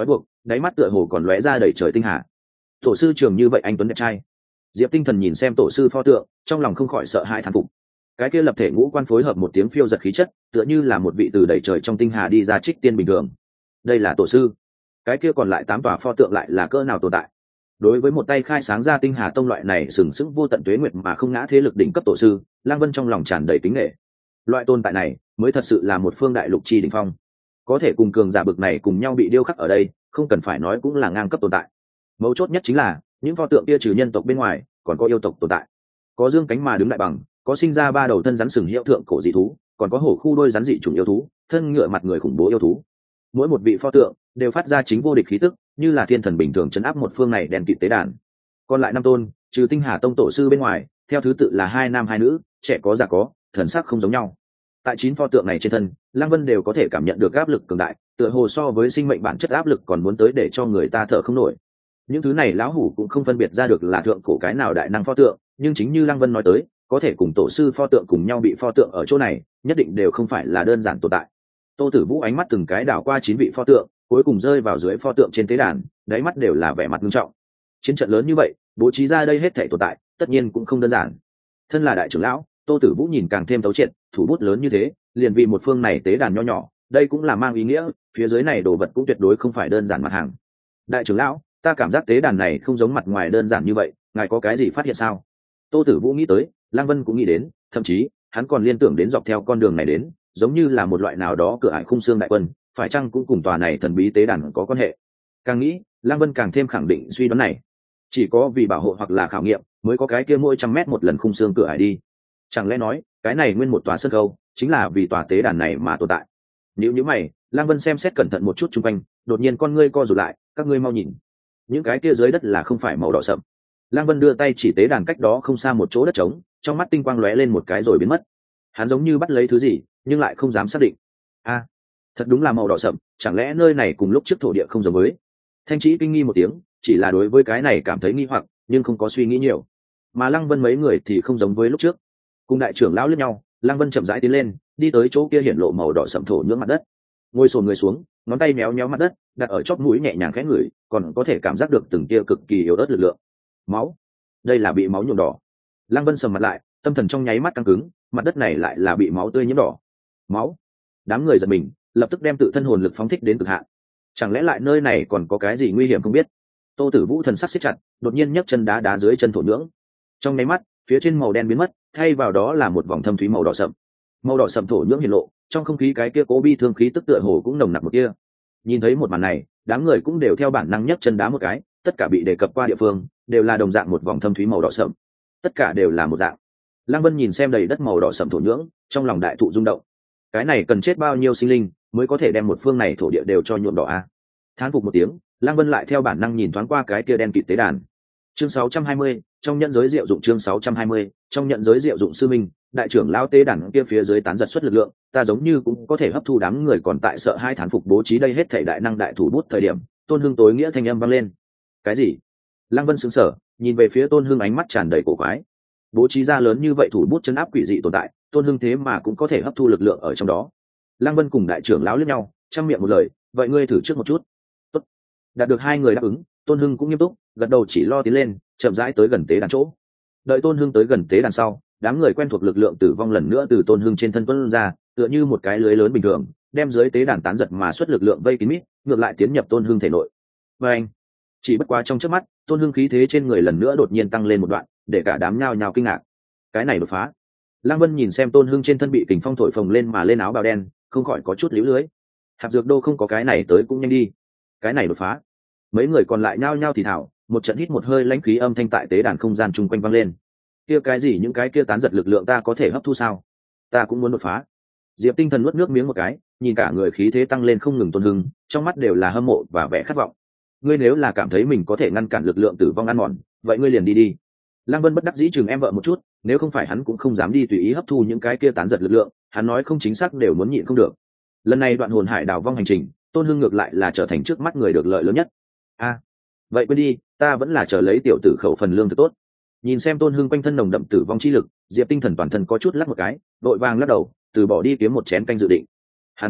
đáy mắt tựa hồ còn lóe ra đầy trời tinh hà. Tổ sư trường như vậy anh tuấn đẹp trai. Diệp Tinh Thần nhìn xem tổ sư pho tượng, trong lòng không khỏi sợ hãi thán phục. Cái kia lập thể ngũ quan phối hợp một tiếng phiêu giật khí chất, tựa như là một vị từ đầy trời trong tinh hà đi ra trích tiên bình thường. Đây là tổ sư. Cái kia còn lại tám tòa pho tượng lại là cỡ nào tồn tại? Đối với một tay khai sáng ra tinh hà tông loại này sừng sững vô tận tuế nguyệt mà không ngã thế lực đỉnh cấp tổ sư, Lăng Vân trong lòng tràn đầy kính nể. Loại tồn tại này mới thật sự là một phương đại lục chi đỉnh phong. Có thể cùng cường giả bực này cùng nhau bị điêu khắc ở đây, không cần phải nói cũng là ngang cấp tồn tại. Mấu chốt nhất chính là những pho tượng kia trừ nhân tộc bên ngoài, còn có yêu tộc tồn tại. Có dương cánh mà đứng đại bằng, có sinh ra ba đầu thân rắn sừng hiệu thượng cổ dị thú, còn có hổ khu đôi rắn dị chủng yêu thú, thân ngựa mặt người khủng bố yêu thú. Mỗi một vị pho tượng đều phát ra chính vô địch khí tức, như là thiên thần bình thường chấn áp một phương này đèn kịt tế đàn. Còn lại năm tôn, trừ tinh hà tông tổ sư bên ngoài, theo thứ tự là hai nam hai nữ, trẻ có già có, thần sắc không giống nhau. Tại chín pho tượng này trên thân, Lăng Vân đều có thể cảm nhận được áp lực cường đại, tựa hồ so với sinh mệnh bản chất áp lực còn muốn tới để cho người ta thở không nổi. Những thứ này lão hủ cũng không phân biệt ra được là thượng cổ cái nào đại năng pho tượng, nhưng chính như Lăng Vân nói tới, có thể cùng tổ sư pho tượng cùng nhau bị pho tượng ở chỗ này, nhất định đều không phải là đơn giản tồn tại. Tô Tử Vũ ánh mắt từng cái đảo qua chín vị pho tượng, cuối cùng rơi vào dưới pho tượng trên tế đàn, đáy mắt đều là vẻ mặt nghiêm trọng. Chiến trận lớn như vậy, bố trí ra đây hết thảy tồn tại, tất nhiên cũng không đơn giản. Thân là đại trưởng lão, Tô Tử Vũ nhìn càng thêm thấu triệt, thủ bút lớn như thế, liền vì một phương này tế đàn nho nhỏ, đây cũng là mang ý nghĩa, phía dưới này đồ vật cũng tuyệt đối không phải đơn giản mặt hàng. Đại trưởng lão, ta cảm giác tế đàn này không giống mặt ngoài đơn giản như vậy, ngài có cái gì phát hiện sao? Tô Tử Vũ nghĩ tới, Lăng Vân cũng nghĩ đến, thậm chí hắn còn liên tưởng đến dọc theo con đường này đến, giống như là một loại nào đó cửa ải khung xương đại quân, phải chăng cũng cùng tòa này thần bí tế đàn có quan hệ? Càng nghĩ, Lăng Vân càng thêm khẳng định suy đoán này. Chỉ có vì bảo hộ hoặc là khảo nghiệm, mới có cái kia mỗi trăm mét một lần khung xương cửa ải đi. Chẳng lẽ nói, cái này nguyên một tòa sân khấu, chính là vì tòa tế đàn này mà tồn tại? Nếu như mày, Lăng Vân xem xét cẩn thận một chút xung quanh, đột nhiên con ngươi co rụt lại, các ngươi mau nhìn, những cái kia dưới đất là không phải màu đỏ sậm. Lăng Vân đưa tay chỉ tế đàn cách đó không xa một chỗ đất trống, trong mắt tinh quang lóe lên một cái rồi biến mất. Hắn giống như bắt lấy thứ gì, nhưng lại không dám xác định. A, thật đúng là màu đỏ sậm, chẳng lẽ nơi này cùng lúc trước thổ địa không giống với? Thanh Trĩ kinh nghi một tiếng, chỉ là đối với cái này cảm thấy nghi hoặc, nhưng không có suy nghĩ nhiều. Mà Lăng Vân mấy người thì không giống với lúc trước. Cùng đại trưởng lão liếc nhau, Lăng Vân chậm rãi tiến lên, đi tới chỗ kia hiển lộ màu đỏ sậm thổ nhưỡng mặt đất. Ngồi xổm người xuống, ngón tay méo méo mặt đất, đặt ở chóp mũi nhẹ nhàng khẽ ngửi, còn có thể cảm giác được từng tia cực kỳ yếu ớt lực lượng. Máu, đây là bị máu nhuộm đỏ. Lăng Vân sầm mặt lại, tâm thần trong nháy mắt căng cứng, mặt đất này lại là bị máu tươi nhiễm đỏ. Máu. Đám người giật mình, lập tức đem tự thân hồn lực phóng thích đến cực hạn. Chẳng lẽ lại nơi này còn có cái gì nguy hiểm không biết? Tô Tử Vũ thần sắc siết chặt, đột nhiên nhấc chân đá đá dưới chân thổ nhưỡng. Trong nháy mắt, phía trên màu đen biến mất, thay vào đó là một vòng thâm thúy màu đỏ sậm. Màu đỏ sậm thổ nhưỡng hiện lộ, trong không khí cái kia cố bi thương khí tức tựa hồ cũng nồng nặc một kia. Nhìn thấy một màn này, đám người cũng đều theo bản năng nhấc chân đá một cái, tất cả bị đề cập qua địa phương đều là đồng dạng một vòng thâm thúy màu đỏ sậm. Tất cả đều là một dạng. Lăng Vân nhìn xem đầy đất màu đỏ sậm thổ nhưỡng, trong lòng đại thụ rung động. Cái này cần chết bao nhiêu sinh linh mới có thể đem một phương này thổ địa đều cho nhuộm đỏ a? Thán phục một tiếng, Lăng Vân lại theo bản năng nhìn thoáng qua cái kia đen kịt tế đàn. Chương sáu trăm hai mươi, trong nhận giới diệu dụng chương sáu trăm hai mươi, trong nhận giới diệu dụng sư minh, đại trưởng lão tế đàn kia phía dưới tán giật xuất lực lượng, ta giống như cũng có thể hấp thu đám người còn tại sợ hai thán phục bố trí đây hết thảy đại năng đại thủ bút thời điểm, Tôn Hưng tối nghĩa thanh âm vang lên. Cái gì? Lăng Vân sững sờ, nhìn về phía Tôn Hưng ánh mắt tràn đầy cổ quái. Bố trí ra lớn như vậy thủ bút chấn áp quỷ dị tồn tại, Tôn Hưng thế mà cũng có thể hấp thu lực lượng ở trong đó. Lăng Vân cùng đại trưởng lão liếc nhau, trăm miệng một lời, vậy ngươi thử trước một chút. Tốt. Đạt được hai người đáp ứng, Tôn Hưng cũng nghiêm túc, gật đầu chỉ lo tiến lên, chậm rãi tới gần tế đàn chỗ. Đợi Tôn Hưng tới gần tế đàn sau, đám người quen thuộc lực lượng tử vong lần nữa từ Tôn Hưng trên thân tuôn ra, tựa như một cái lưới lớn bình thường, đem dưới tế đàn tán giật mà xuất lực lượng vây kín mít, ngược lại tiến nhập Tôn Hưng thể nội. Và anh, chỉ bất quá trong chớp mắt, Tôn Hưng khí thế trên người lần nữa đột nhiên tăng lên một đoạn, để cả đám nhao nhao kinh ngạc. Cái này đột phá. Lăng Vân nhìn xem Tôn Hưng trên thân bị kình phong thổi phồng lên mà lên áo bào đen, không khỏi có chút líu lưới. Hạp Dược Đô không có cái này tới cũng nhanh đi. Cái này đột phá. Mấy người còn lại nhao nhao thì thào, một trận hít một hơi lãnh khí âm thanh tại tế đàn không gian chung quanh vang lên. Kia cái gì những cái kia tán giật lực lượng ta có thể hấp thu sao? Ta cũng muốn đột phá. Diệp Tinh Thần nuốt nước miếng một cái, nhìn cả người khí thế tăng lên không ngừng Tôn Hưng, trong mắt đều là hâm mộ và vẻ khát vọng. Ngươi nếu là cảm thấy mình có thể ngăn cản lực lượng tử vong ăn mòn, vậy ngươi liền đi đi. Lăng Vân bất đắc dĩ chừng em vợ một chút, nếu không phải hắn cũng không dám đi tùy ý hấp thu những cái kia tán giật lực lượng, hắn nói không chính xác đều muốn nhịn không được. Lần này đoạn hồn hải đào vong hành trình, Tôn Hưng ngược lại là trở thành trước mắt người được lợi lớn nhất. A, à, vậy quên đi, ta vẫn là chờ lấy tiểu tử khẩu phần lương thực tốt. Nhìn xem Tôn Hưng quanh thân nồng đậm tử vong chi lực, Diệp Tinh Thần toàn thân có chút lắc một cái, đội vàng lắc đầu, từ bỏ đi kiếm một chén canh dự định. Hắn thấy,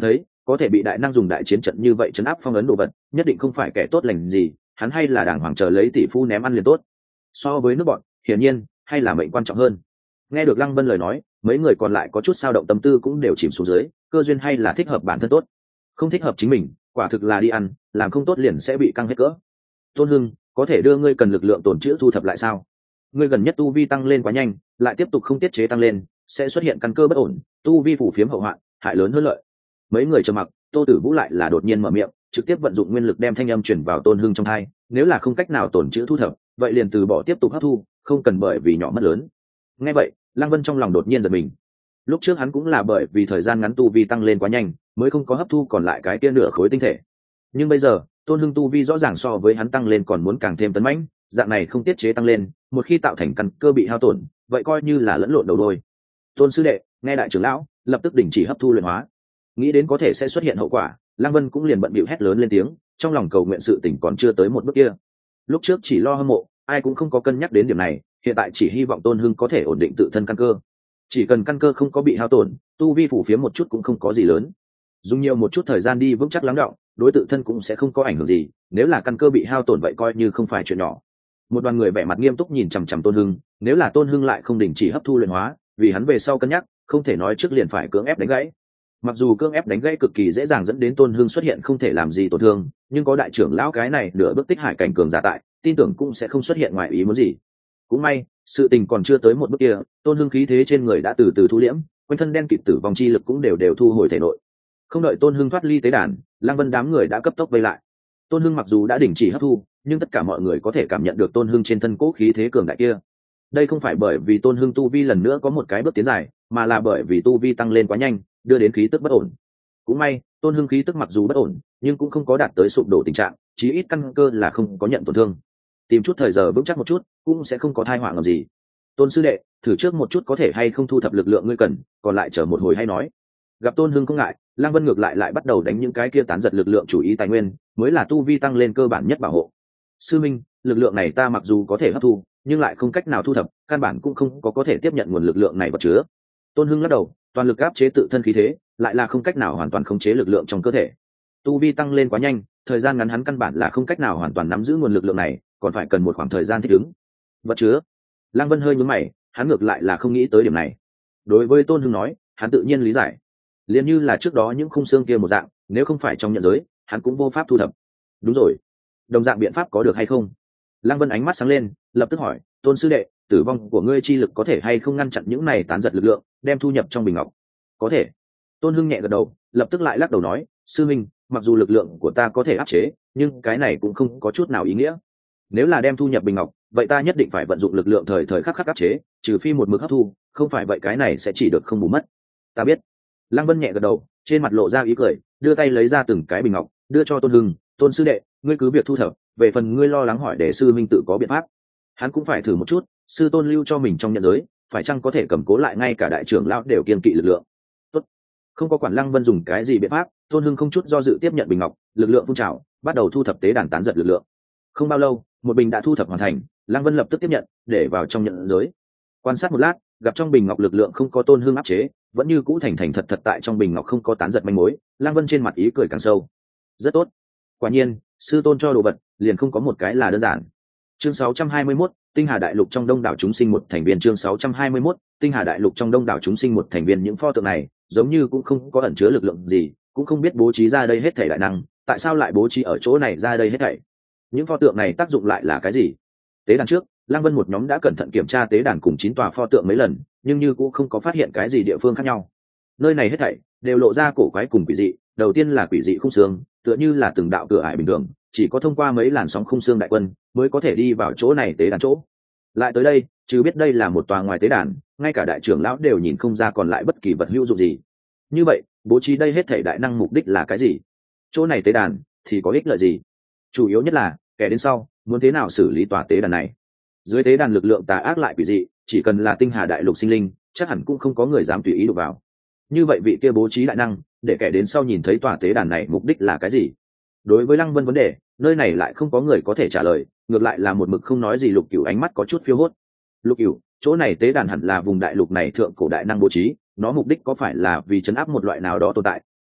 có thể bị đại năng dùng đại chiến trận như vậy chấn áp phong ấn đồ vật nhất định không phải kẻ tốt lành gì, hắn hay là đàng hoàng chờ lấy tỷ phu ném ăn liền tốt. So với nước bọn hiển nhiên hay là mệnh quan trọng hơn. Nghe được Lăng Vân lời nói, mấy người còn lại có chút sao động tâm tư cũng đều chìm xuống dưới, cơ duyên hay là thích hợp bản thân tốt, không thích hợp chính mình quả thực là đi ăn, làm không tốt liền sẽ bị căng hết cỡ. Tôn Hưng, có thể đưa ngươi cần lực lượng tổn chữ thu thập lại sao? Ngươi gần nhất tu vi tăng lên quá nhanh, lại tiếp tục không tiết chế tăng lên, sẽ xuất hiện căn cơ bất ổn, tu vi phủ phiếm hậu hoạn, hại lớn hơn lợi. Mấy người trầm mặc, Tô Tử Vũ lại là đột nhiên mở miệng, trực tiếp vận dụng nguyên lực đem thanh âm truyền vào Tôn Hưng trong tai, nếu là không cách nào tổn chữ thu thập, vậy liền từ bỏ tiếp tục hấp thu, không cần bởi vì nhỏ mất lớn. Nghe vậy, Lăng Vân trong lòng đột nhiên giật mình. Lúc trước hắn cũng là bởi vì thời gian ngắn tu vi tăng lên quá nhanh, mới không có hấp thu còn lại cái kia nửa khối tinh thể. Nhưng bây giờ, Tôn Hưng tu vi rõ ràng so với hắn tăng lên còn muốn càng thêm tấn mãnh, dạng này không tiết chế tăng lên, một khi tạo thành căn cơ bị hao tổn, vậy coi như là lẫn lộn đầu đôi. Tôn sư đệ, nghe đại trưởng lão, lập tức đình chỉ hấp thu luyện hóa. Nghĩ đến có thể sẽ xuất hiện hậu quả, Lăng Vân cũng liền bận bịu hét lớn lên tiếng, trong lòng cầu nguyện sự tỉnh còn chưa tới một bước kia. Lúc trước chỉ lo hâm mộ, ai cũng không có cân nhắc đến điểm này, hiện tại chỉ hy vọng Tôn Hưng có thể ổn định tự thân căn cơ. Chỉ cần căn cơ không có bị hao tổn, tu vi phủ phiếm một chút cũng không có gì lớn. Dùng nhiều một chút thời gian đi vững chắc lắng đọng, đối tự thân cũng sẽ không có ảnh hưởng gì, nếu là căn cơ bị hao tổn vậy coi như không phải chuyện nhỏ. Một đoàn người vẻ mặt nghiêm túc nhìn chằm chằm Tôn Hưng, nếu là Tôn Hưng lại không đình chỉ hấp thu luyện hóa, vì hắn về sau cân nhắc, không thể nói trước liền phải cưỡng ép đánh gãy. Mặc dù cưỡng ép đánh gãy cực kỳ dễ dàng dẫn đến Tôn Hưng xuất hiện không thể làm gì tổn thương, nhưng có đại trưởng lão cái này nửa bước tích hải cảnh cường giả tại, tin tưởng cũng sẽ không xuất hiện ngoài ý muốn gì. Cũng may, sự tình còn chưa tới một bước kia, Tôn Hưng khí thế trên người đã từ từ thu liễm, quanh thân đen kịt tử vong chi lực cũng đều đều thu hồi thể nội. Không đợi Tôn Hưng thoát ly tế đàn, Lăng Vân đám người đã cấp tốc vây lại. Tôn Hưng mặc dù đã đình chỉ hấp thu, nhưng tất cả mọi người có thể cảm nhận được Tôn Hưng trên thân cố khí thế cường đại kia. Đây không phải bởi vì Tôn Hưng tu vi lần nữa có một cái bước tiến dài, mà là bởi vì tu vi tăng lên quá nhanh, đưa đến khí tức bất ổn. Cũng may, Tôn Hưng khí tức mặc dù bất ổn, nhưng cũng không có đạt tới sụp đổ tình trạng, chí ít căn cơ là không có nhận tổn thương. Tìm chút thời giờ vững chắc một chút, cũng sẽ không có tai họa ngầm gì. Tôn sư đệ, thử trước một chút có thể hay không thu thập lực lượng ngươi cần, còn lại chờ một hồi hay nói. Gặp Tôn Hưng không ngại, Lăng Vân ngược lại lại bắt đầu đánh những cái kia tán giật lực lượng chủ ý tài nguyên, mới là tu vi tăng lên cơ bản nhất bảo hộ. Sư minh, lực lượng này ta mặc dù có thể hấp thu, nhưng lại không cách nào thu thập, căn bản cũng không có có thể tiếp nhận nguồn lực lượng này vật chứa. Tôn Hưng lắc đầu, toàn lực áp chế tự thân khí thế, lại là không cách nào hoàn toàn khống chế lực lượng trong cơ thể. Tu vi tăng lên quá nhanh, thời gian ngắn hắn căn bản là không cách nào hoàn toàn nắm giữ nguồn lực lượng này, còn phải cần một khoảng thời gian thích ứng. Vật chứa. Lăng Vân hơi nhướng mày, hắn ngược lại là không nghĩ tới điểm này. Đối với Tôn Hưng nói, hắn tự nhiên lý giải. Liên như là trước đó những khung xương kia một dạng, nếu không phải trong nhận giới, hắn cũng vô pháp thu thập. Đúng rồi, đồng dạng biện pháp có được hay không? Lăng Vân ánh mắt sáng lên, lập tức hỏi, Tôn sư đệ, tử vong của ngươi chi lực có thể hay không ngăn chặn những này tán giật lực lượng, đem thu nhập trong bình ngọc? Có thể. Tôn Hưng nhẹ gật đầu, lập tức lại lắc đầu nói, sư minh, mặc dù lực lượng của ta có thể áp chế, nhưng cái này cũng không có chút nào ý nghĩa. Nếu là đem thu nhập bình ngọc, vậy ta nhất định phải vận dụng lực lượng thời thời khắc khắc áp chế, trừ phi một mực hấp thu, không phải vậy cái này sẽ chỉ được không bù mất. Ta biết. Lăng Vân nhẹ gật đầu, trên mặt lộ ra ý cười, đưa tay lấy ra từng cái bình ngọc, đưa cho Tôn Hưng, Tôn sư đệ, ngươi cứ việc thu thập, về phần ngươi lo lắng hỏi để sư minh tự có biện pháp. Hắn cũng phải thử một chút, sư tôn lưu cho mình trong nhận giới, phải chăng có thể cầm cố lại ngay cả đại trưởng lão đều kiên kỵ lực lượng. Tốt. Không có quản Lăng Vân dùng cái gì biện pháp, Tôn Hưng không chút do dự tiếp nhận bình ngọc, lực lượng phun trào, bắt đầu thu thập tế đàn tán giật lực lượng. Không bao lâu, một bình đã thu thập hoàn thành, Lăng Vân lập tức tiếp nhận, để vào trong nhận giới. Quan sát một lát, gặp trong bình ngọc lực lượng không có Tôn Hưng áp chế, vẫn như cũ thành thành thật thật tại trong bình ngọc không có tán giật manh mối, Lăng Vân trên mặt ý cười càng sâu. Rất tốt. Quả nhiên, sư tôn cho đồ vật, liền không có một cái là đơn giản. Chương sáu trăm hai mươi mốt, Tinh Hà Đại Lục trong đông đảo chúng sinh một thành viên. Chương sáu trăm hai mươi mốt, Tinh Hà Đại Lục trong đông đảo chúng sinh một thành viên. Những pho tượng này, giống như cũng không có ẩn chứa lực lượng gì, cũng không biết bố trí ra đây hết thảy đại năng, tại sao lại bố trí ở chỗ này ra đây hết thảy? Những pho tượng này tác dụng lại là cái gì? Tế đàn trước, Lăng Vân một nhóm đã cẩn thận kiểm tra tế đàn cùng chín tòa pho tượng mấy lần, nhưng như cũng không có phát hiện cái gì địa phương khác nhau. Nơi này hết thảy đều lộ ra cổ quái cùng quỷ dị. Đầu tiên là quỷ dị khung xương, tựa như là từng đạo cửa ải bình thường, chỉ có thông qua mấy làn sóng khung xương đại quân mới có thể đi vào chỗ này tế đàn chỗ. Lại tới đây, chứ biết đây là một tòa ngoài tế đàn, ngay cả đại trưởng lão đều nhìn không ra còn lại bất kỳ vật hữu dụng gì. Như vậy, bố trí đây hết thảy đại năng mục đích là cái gì? Chỗ này tế đàn thì có ích lợi gì? Chủ yếu nhất là, kẻ đến sau muốn thế nào xử lý tòa tế đàn này? Dưới tế đàn lực lượng tà ác lại quỷ dị, chỉ cần là Tinh Hà Đại Lục sinh linh, chắc hẳn cũng không có người dám tùy ý đụng vào. Như vậy vị kia bố trí đại năng, để kẻ đến sau nhìn thấy tòa tế đàn này mục đích là cái gì? Đối với Lăng Vân vấn đề, nơi này lại không có người có thể trả lời, ngược lại là một mực không nói gì Lục Cửu ánh mắt có chút phiêu hốt. Lục Cửu, chỗ này tế đàn hẳn là vùng đại lục này thượng cổ đại năng bố trí, nó mục đích có phải là vì chấn áp một loại nào đó tồn tại,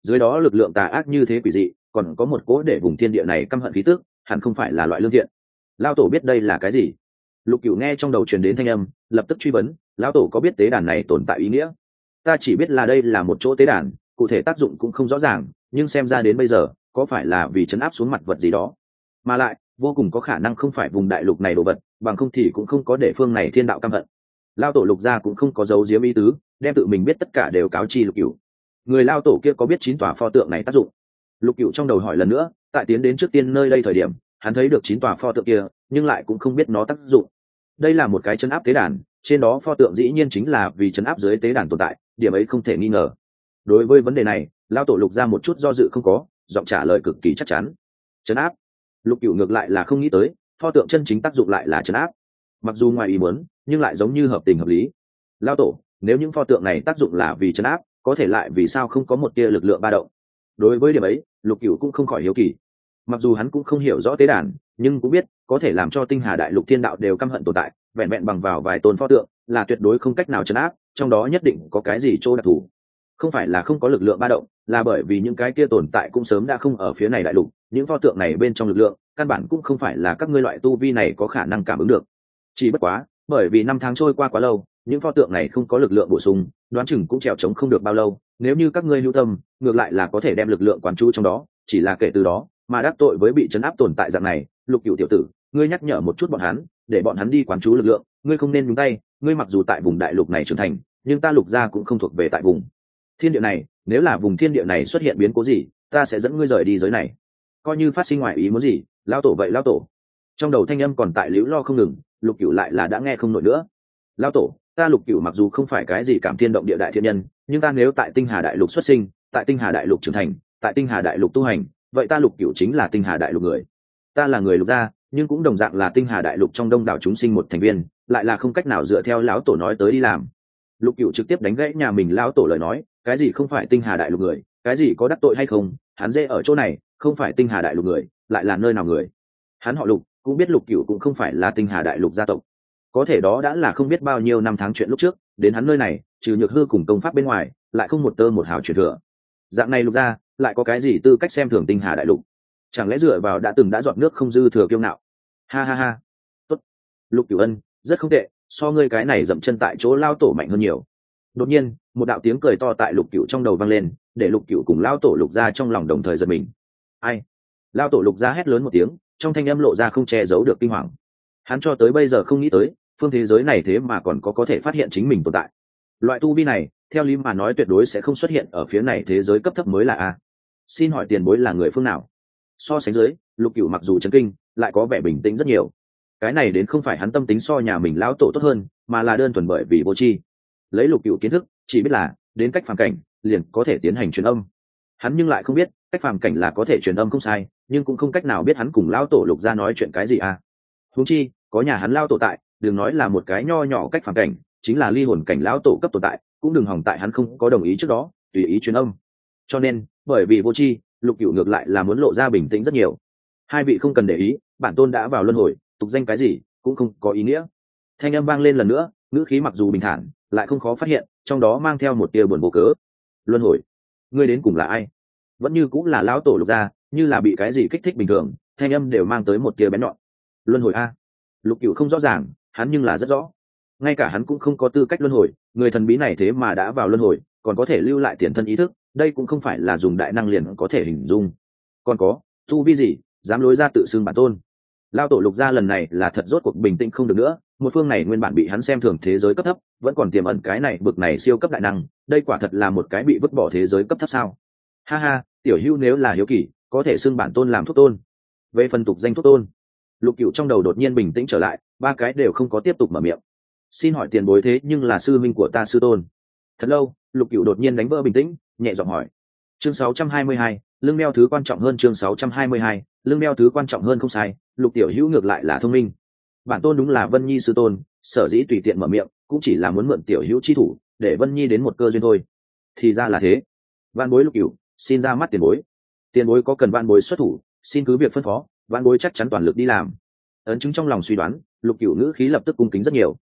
dưới đó lực lượng tà ác như thế quỷ dị, còn có một cỗ để vùng thiên địa này căm hận khí tức, hẳn không phải là loại lương thiện. Lão tổ biết đây là cái gì? Lục Cửu nghe trong đầu truyền đến thanh âm, lập tức truy vấn, lão tổ có biết tế đàn này tồn tại ý nghĩa? Ta chỉ biết là đây là một chỗ tế đàn, cụ thể tác dụng cũng không rõ ràng, nhưng xem ra đến bây giờ, có phải là vì trấn áp xuống mặt vật gì đó, mà lại vô cùng có khả năng không phải vùng đại lục này đồ vật, bằng không thì cũng không có để phương này thiên đạo căm hận. Lão tổ Lục gia cũng không có giấu giếm ý tứ, đem tự mình biết tất cả đều cáo chi Lục Cửu. Người lão tổ kia có biết chín tòa pho tượng này tác dụng? Lục Cửu trong đầu hỏi lần nữa, tại tiến đến trước tiên nơi đây thời điểm, hắn thấy được chín tòa pho tượng kia, nhưng lại cũng không biết nó tác dụng. Đây là một cái trấn áp tế đàn, trên đó pho tượng dĩ nhiên chính là vì trấn áp dưới tế đàn tồn tại, điểm ấy không thể nghi ngờ. Đối với vấn đề này, lão tổ Lục gia một chút do dự không có, giọng trả lời cực kỳ chắc chắn. Trấn áp. Lục Cửu ngược lại là không nghĩ tới, pho tượng chân chính tác dụng lại là trấn áp. Mặc dù ngoài ý muốn, nhưng lại giống như hợp tình hợp lý. Lão tổ, nếu những pho tượng này tác dụng là vì trấn áp, có thể lại vì sao không có một tia lực lượng ba động? Đối với điểm ấy, Lục Cửu cũng không khỏi hiếu kỳ. Mặc dù hắn cũng không hiểu rõ tế đàn, nhưng cũng biết có thể làm cho tinh hà đại lục thiên đạo đều căm hận tồn tại, vẹn vẹn bằng vào vài tôn pho tượng là tuyệt đối không cách nào trấn áp, trong đó nhất định có cái gì chỗ đặc thù. Không phải là không có lực lượng ba động, là bởi vì những cái kia tồn tại cũng sớm đã không ở phía này đại lục, những pho tượng này bên trong lực lượng căn bản cũng không phải là các ngươi loại tu vi này có khả năng cảm ứng được. Chỉ bất quá, bởi vì năm tháng trôi qua quá lâu, những pho tượng này không có lực lượng bổ sung, đoán chừng cũng trèo trống không được bao lâu. Nếu như các ngươi lưu tâm, ngược lại là có thể đem lực lượng quán chú trong đó, chỉ là kể từ đó mà đắc tội với bị trấn áp tồn tại dạng này. Lục Cửu tiểu tử, ngươi nhắc nhở một chút bọn hắn, để bọn hắn đi quán chú lực lượng, ngươi không nên nhúng tay. Ngươi mặc dù tại vùng đại lục này trưởng thành, nhưng ta Lục gia cũng không thuộc về tại vùng thiên địa này, nếu là vùng thiên địa này xuất hiện biến cố gì, ta sẽ dẫn ngươi rời đi giới này. Coi như phát sinh ngoại ý muốn gì, lão tổ vậy lão tổ. Trong đầu thanh âm còn tại liễu lo không ngừng, Lục Cửu lại là đã nghe không nổi nữa. Lão tổ, ta Lục Cửu mặc dù không phải cái gì cảm thiên động địa đại thiên nhân, nhưng ta nếu tại tinh hà đại lục xuất sinh, tại tinh hà đại lục trưởng thành, tại tinh hà đại lục tu hành, vậy ta Lục Cửu chính là tinh hà đại lục người. Ta là người Lục gia, nhưng cũng đồng dạng là tinh hà đại lục trong đông đảo chúng sinh một thành viên, lại là không cách nào dựa theo lão tổ nói tới đi làm. Lục Cửu trực tiếp đánh gãy nhà mình lão tổ lời nói, cái gì không phải tinh hà đại lục người, cái gì có đắc tội hay không, hắn dễ ở chỗ này, không phải tinh hà đại lục người, lại là nơi nào người? Hắn họ Lục, cũng biết Lục Cửu cũng không phải là tinh hà đại lục gia tộc, có thể đó đã là không biết bao nhiêu năm tháng chuyện lúc trước, đến hắn nơi này, trừ nhược hư cùng công pháp bên ngoài, lại không một tơ một hào truyền thừa. Dạng này Lục gia lại có cái gì tư cách xem thường tinh hà đại lục? Chẳng lẽ dựa vào đã từng đã dọn nước không dư thừa kiêu ngạo? Ha ha ha. Tốt. Lục Cửu Ân, rất không tệ, so ngươi cái này dậm chân tại chỗ lao tổ mạnh hơn nhiều. Đột nhiên, một đạo tiếng cười to tại Lục Cửu trong đầu vang lên, để Lục Cửu cùng lao tổ Lục gia trong lòng đồng thời giật mình. Ai? Lao tổ Lục gia hét lớn một tiếng, trong thanh âm lộ ra không che giấu được kinh hoàng. Hắn cho tới bây giờ không nghĩ tới, phương thế giới này thế mà còn có có thể phát hiện chính mình tồn tại. Loại tu vi này, theo lý mà nói tuyệt đối sẽ không xuất hiện ở phía này thế giới cấp thấp mới là a. Xin hỏi tiền bối là người phương nào? So sánh dưới, Lục Cửu mặc dù chấn kinh, lại có vẻ bình tĩnh rất nhiều. Cái này đến không phải hắn tâm tính so nhà mình lão tổ tốt hơn, mà là đơn thuần bởi vì vô tri. Lấy Lục Cửu kiến thức, chỉ biết là đến cách phàm cảnh liền có thể tiến hành truyền âm. Hắn nhưng lại không biết, cách phàm cảnh là có thể truyền âm không sai, nhưng cũng không cách nào biết hắn cùng lão tổ Lục gia nói chuyện cái gì à. Huống chi, có nhà hắn lão tổ tại, đừng nói là một cái nho nhỏ cách phàm cảnh, chính là ly hồn cảnh lão tổ cấp tồn tại, cũng đừng hòng tại hắn không có đồng ý trước đó, tùy ý truyền âm. Cho nên, bởi vì vô tri, Lục Cửu ngược lại là muốn lộ ra bình tĩnh rất nhiều. Hai vị không cần để ý, bản tôn đã vào luân hồi, tục danh cái gì cũng không có ý nghĩa. Thanh âm vang lên lần nữa, ngữ khí mặc dù bình thản, lại không khó phát hiện, trong đó mang theo một tia buồn vô cớ. Luân hồi, ngươi đến cùng là ai? Vẫn như cũng là lão tổ Lục gia, như là bị cái gì kích thích bình thường, thanh âm đều mang tới một tia bén nhọn. Luân hồi a? Lục Cửu không rõ ràng, hắn nhưng là rất rõ. Ngay cả hắn cũng không có tư cách luân hồi, người thần bí này thế mà đã vào luân hồi, còn có thể lưu lại tiền thân ý thức, đây cũng không phải là dùng đại năng liền có thể hình dung. Còn có, tu vi gì, dám lối ra tự xưng bản tôn? Lão tổ Lục gia lần này là thật rốt cuộc bình tĩnh không được nữa, một phương này nguyên bản bị hắn xem thường thế giới cấp thấp, vẫn còn tiềm ẩn cái này bực này siêu cấp đại năng, đây quả thật là một cái bị vứt bỏ thế giới cấp thấp sao? Ha ha, tiểu Hưu nếu là hiếu kỳ, có thể xưng bản tôn làm thuốc tôn. Về phần tục danh thuốc tôn, Lục Cửu trong đầu đột nhiên bình tĩnh trở lại, ba cái đều không có tiếp tục mở miệng. Xin hỏi tiền bối thế nhưng là sư minh của ta sư tôn. Thật lâu, Lục Cửu đột nhiên đánh vỡ bình tĩnh, nhẹ giọng hỏi. Chương sáu trăm hai mươi hai, lưng đeo thứ quan trọng hơn. Chương sáu trăm hai mươi hai, lưng đeo thứ quan trọng hơn. Không sai, Lục tiểu Hữu ngược lại là thông minh. Bản tôn đúng là Vân Nhi sư tôn, sở dĩ tùy tiện mở miệng, cũng chỉ là muốn mượn tiểu Hữu chi thủ, để Vân Nhi đến một cơ duyên thôi. Thì ra là thế. Vạn bối Lục Cửu, xin ra mắt tiền bối. Tiền bối có cần vạn bối xuất thủ, xin cứ việc phân phó, vạn bối chắc chắn toàn lực đi làm. Ấn chứng trong lòng suy đoán, Lục Cửu ngữ khí lập tức cung kính rất nhiều.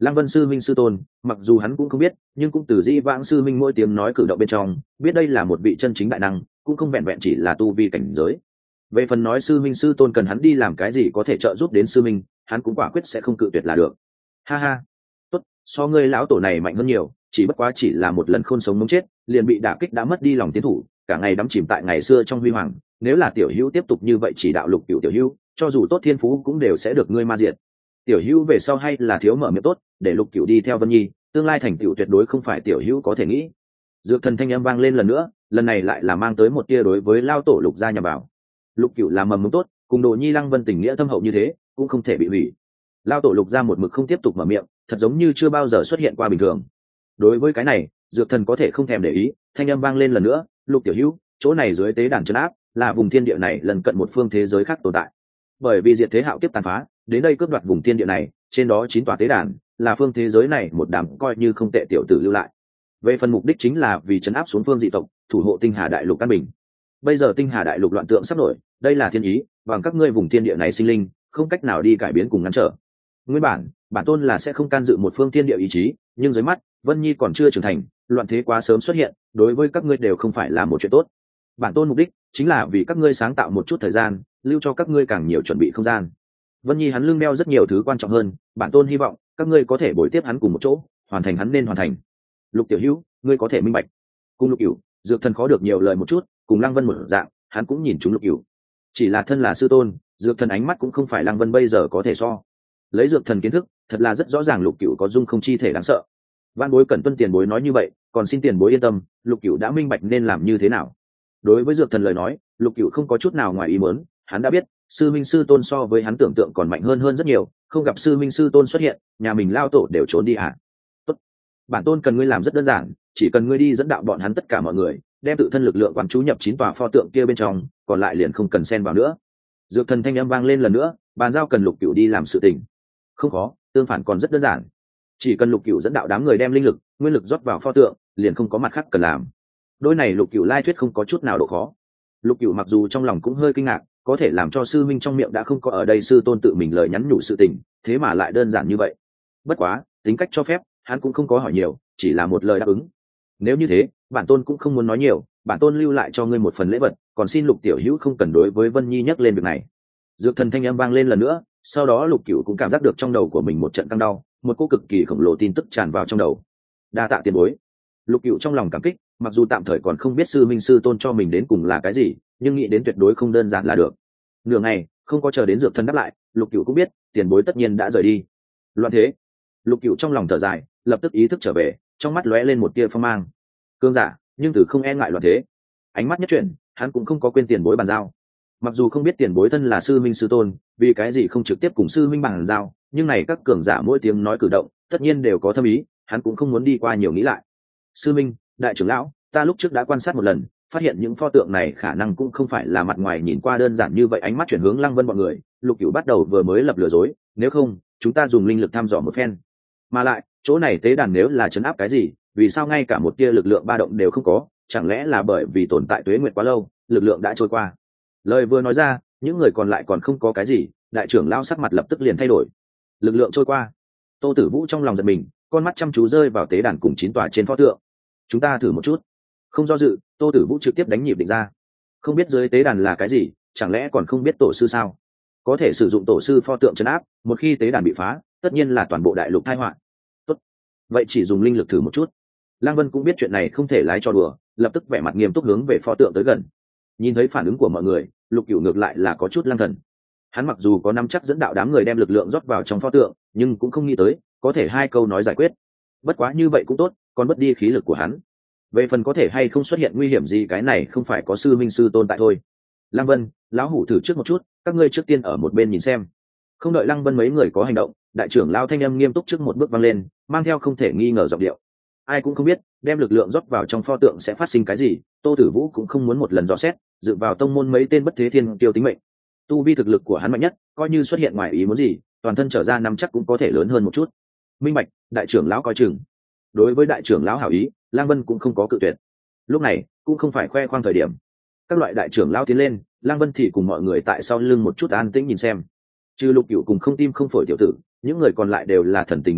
Lăng Vân sư minh sư tôn, mặc dù hắn cũng không biết, nhưng cũng từ dĩ vãng sư minh mỗi tiếng nói cử động bên trong, biết đây là một vị chân chính đại năng, cũng không vẹn vẹn chỉ là tu vi cảnh giới. Về phần nói sư minh sư tôn cần hắn đi làm cái gì có thể trợ giúp đến sư minh, hắn cũng quả quyết sẽ không cự tuyệt là được. Ha ha, tốt, so ngươi lão tổ này mạnh hơn nhiều, chỉ bất quá chỉ là một lần khôn sống mống chết, liền bị đả kích đã mất đi lòng tiến thủ, cả ngày đắm chìm tại ngày xưa trong huy hoàng. Nếu là tiểu hữu tiếp tục như vậy chỉ đạo Lục Cửu tiểu hữu, cho dù tốt thiên phú cũng đều sẽ được ngươi ma diệt. Tiểu hữu về sau hay là thiếu mở miệng tốt, để Lục Cửu đi theo Vân Nhi, tương lai thành tựu tuyệt đối không phải tiểu hữu có thể nghĩ. Dược thần thanh âm vang lên lần nữa, lần này lại là mang tới một tia đối với lao tổ Lục gia nhà bảo. Lục Cửu là mầm mống tốt, cùng Đồ Nhi Lăng Vân tình nghĩa thâm hậu như thế, cũng không thể bị hủy. Lao tổ Lục gia một mực không tiếp tục mở miệng, thật giống như chưa bao giờ xuất hiện qua bình thường. Đối với cái này, Dược thần có thể không thèm để ý, thanh âm vang lên lần nữa, Lục tiểu hữu, chỗ này dưới tế đàn trấn áp, là vùng thiên địa này lần cận một phương thế giới khác tồn tại. Bởi vì diệt thế hạo kiếp tàn phá, đến đây cướp đoạt vùng thiên địa này, trên đó chín tòa tế đàn, là phương thế giới này một đám coi như không tệ tiểu tử lưu lại. Về phần mục đích chính là vì trấn áp xuống phương dị tộc, thủ hộ tinh hà đại lục căn bình. Bây giờ tinh hà đại lục loạn tượng sắp nổi, đây là thiên ý, bằng các ngươi vùng thiên địa này sinh linh, không cách nào đi cải biến cùng ngăn trở. Nguyên bản, bản tôn là sẽ không can dự một phương thiên địa ý chí, nhưng dưới mắt, Vân Nhi còn chưa trưởng thành, loạn thế quá sớm xuất hiện, đối với các ngươi đều không phải là một chuyện tốt. Bản tôn mục đích chính là vì các ngươi sáng tạo một chút thời gian, lưu cho các ngươi càng nhiều chuẩn bị không gian. Vân Nhi hắn lưng đeo rất nhiều thứ quan trọng hơn, bản tôn hy vọng các ngươi có thể bồi tiếp hắn cùng một chỗ, hoàn thành hắn nên hoàn thành. Lục tiểu hữu, ngươi có thể minh bạch. Cùng Lục Cửu, Dược thần khó được nhiều lời một chút, cùng Lăng Vân một dạng, hắn cũng nhìn chúng Lục Cửu. Chỉ là thân là sư tôn, Dược thần ánh mắt cũng không phải Lăng Vân bây giờ có thể so. Lấy Dược thần kiến thức, thật là rất rõ ràng Lục Cửu có dung không chi thể đáng sợ. Vạn bối cần tuân tiền bối nói như vậy, còn xin tiền bối yên tâm, Lục Cửu đã minh bạch nên làm như thế nào. Đối với Dược thần lời nói, Lục Cửu không có chút nào ngoài ý muốn, hắn đã biết sư minh sư tôn so với hắn tưởng tượng còn mạnh hơn hơn rất nhiều, không gặp sư minh sư tôn xuất hiện, nhà mình lao tổ đều trốn đi à. Tốt, bản tôn cần ngươi làm rất đơn giản, chỉ cần ngươi đi dẫn đạo bọn hắn tất cả mọi người, đem tự thân lực lượng quán chú nhập chín tòa pho tượng kia bên trong, còn lại liền không cần xen vào nữa. Dược thần thanh âm vang lên lần nữa, bàn giao cần Lục Cửu đi làm sự tình. Không khó, tương phản còn rất đơn giản, chỉ cần Lục Cửu dẫn đạo đám người đem linh lực, nguyên lực rót vào pho tượng, liền không có mặt khác cần làm. Đôi này Lục Cửu lai thuyết không có chút nào độ khó. Lục Cửu mặc dù trong lòng cũng hơi kinh ngạc, có thể làm cho sư minh trong miệng đã không có ở đây sư tôn tự mình lời nhắn nhủ sự tình, thế mà lại đơn giản như vậy. Bất quá, tính cách cho phép, hắn cũng không có hỏi nhiều, chỉ là một lời đáp ứng. Nếu như thế, bản tôn cũng không muốn nói nhiều, bản tôn lưu lại cho ngươi một phần lễ vật, còn xin Lục tiểu hữu không cần đối với Vân Nhi nhắc lên việc này. Dược thần thanh âm vang lên lần nữa, sau đó Lục Cửu cũng cảm giác được trong đầu của mình một trận căng đau, một cô cực kỳ khổng lồ tin tức tràn vào trong đầu. Đa tạ tiền bối. Lục Cửu trong lòng cảm kích, mặc dù tạm thời còn không biết sư minh sư tôn cho mình đến cùng là cái gì, nhưng nghĩ đến tuyệt đối không đơn giản là được. Nửa ngày không có chờ đến Dược thần đáp lại, Lục Cửu cũng biết tiền bối tất nhiên đã rời đi. Loạn thế. Lục Cửu trong lòng thở dài, lập tức ý thức trở về, trong mắt lóe lên một tia phong mang. Cương giả, nhưng từ không e ngại loạn thế. Ánh mắt nhất chuyển, hắn cũng không có quên tiền bối bàn giao. Mặc dù không biết tiền bối thân là sư minh sư tôn, vì cái gì không trực tiếp cùng sư minh bàn giao, nhưng này các cường giả mỗi tiếng nói cử động, tất nhiên đều có thâm ý, hắn cũng không muốn đi qua nhiều nghĩ lại. Sư minh, đại trưởng lão, ta lúc trước đã quan sát một lần, phát hiện những pho tượng này khả năng cũng không phải là mặt ngoài nhìn qua đơn giản như vậy. Ánh mắt chuyển hướng Lăng Vân bọn người, Lục Cửu bắt đầu vừa mới lập lừa dối, nếu không chúng ta dùng linh lực thăm dò một phen. Mà lại chỗ này tế đàn nếu là chấn áp cái gì, vì sao ngay cả một tia lực lượng ba động đều không có, chẳng lẽ là bởi vì tồn tại tuế nguyệt quá lâu, lực lượng đã trôi qua. Lời vừa nói ra, những người còn lại còn không có cái gì, đại trưởng lão sắc mặt lập tức liền thay đổi. Lực lượng trôi qua. Tô Tử Vũ trong lòng giật mình, con mắt chăm chú rơi vào tế đàn cùng chín tòa trên pho tượng. Chúng ta thử một chút. Không do dự, Tô Tử Vũ trực tiếp đánh nhịp định ra. Không biết dưới tế đàn là cái gì, chẳng lẽ còn không biết tổ sư sao? Có thể sử dụng tổ sư pho tượng trấn áp, một khi tế đàn bị phá, tất nhiên là toàn bộ đại lục tai họa. Tốt, vậy chỉ dùng linh lực thử một chút. Lăng Vân cũng biết chuyện này không thể lái cho đùa, lập tức vẻ mặt nghiêm túc hướng về pho tượng tới gần. Nhìn thấy phản ứng của mọi người, Lục Cửu ngược lại là có chút lăng thần. Hắn mặc dù có nắm chắc dẫn đạo đám người đem lực lượng rót vào trong pho tượng, nhưng cũng không nghĩ tới có thể hai câu nói giải quyết. Bất quá như vậy cũng tốt, còn mất đi khí lực của hắn. Về phần có thể hay không xuất hiện nguy hiểm gì, cái này không phải có sư minh sư tôn tại thôi. Lăng Vân, lão hủ thử trước một chút, các ngươi trước tiên ở một bên nhìn xem. Không đợi Lăng Vân mấy người có hành động, đại trưởng lão thanh âm nghiêm túc trước một bước vang lên, mang theo không thể nghi ngờ giọng điệu. Ai cũng không biết đem lực lượng rót vào trong pho tượng sẽ phát sinh cái gì, Tô Tử Vũ cũng không muốn một lần dò xét, dựa vào tông môn mấy tên bất thế thiên tiêu tính mệnh. Tu vi thực lực của hắn mạnh nhất, coi như xuất hiện ngoài ý muốn gì, toàn thân trở ra nắm chắc cũng có thể lớn hơn một chút. Minh bạch, đại trưởng lão coi chừng. Đối với đại trưởng lão hảo ý, Lang Vân cũng không có cự tuyệt. Lúc này cũng không phải khoe khoang thời điểm. Các loại đại trưởng lão tiến lên, Lang Vân thì cùng mọi người tại sau lưng một chút an tĩnh nhìn xem. Trừ Lục Cửu cùng không tim không phổi tiểu tử, những người còn lại đều là thần tình nghiêm túc,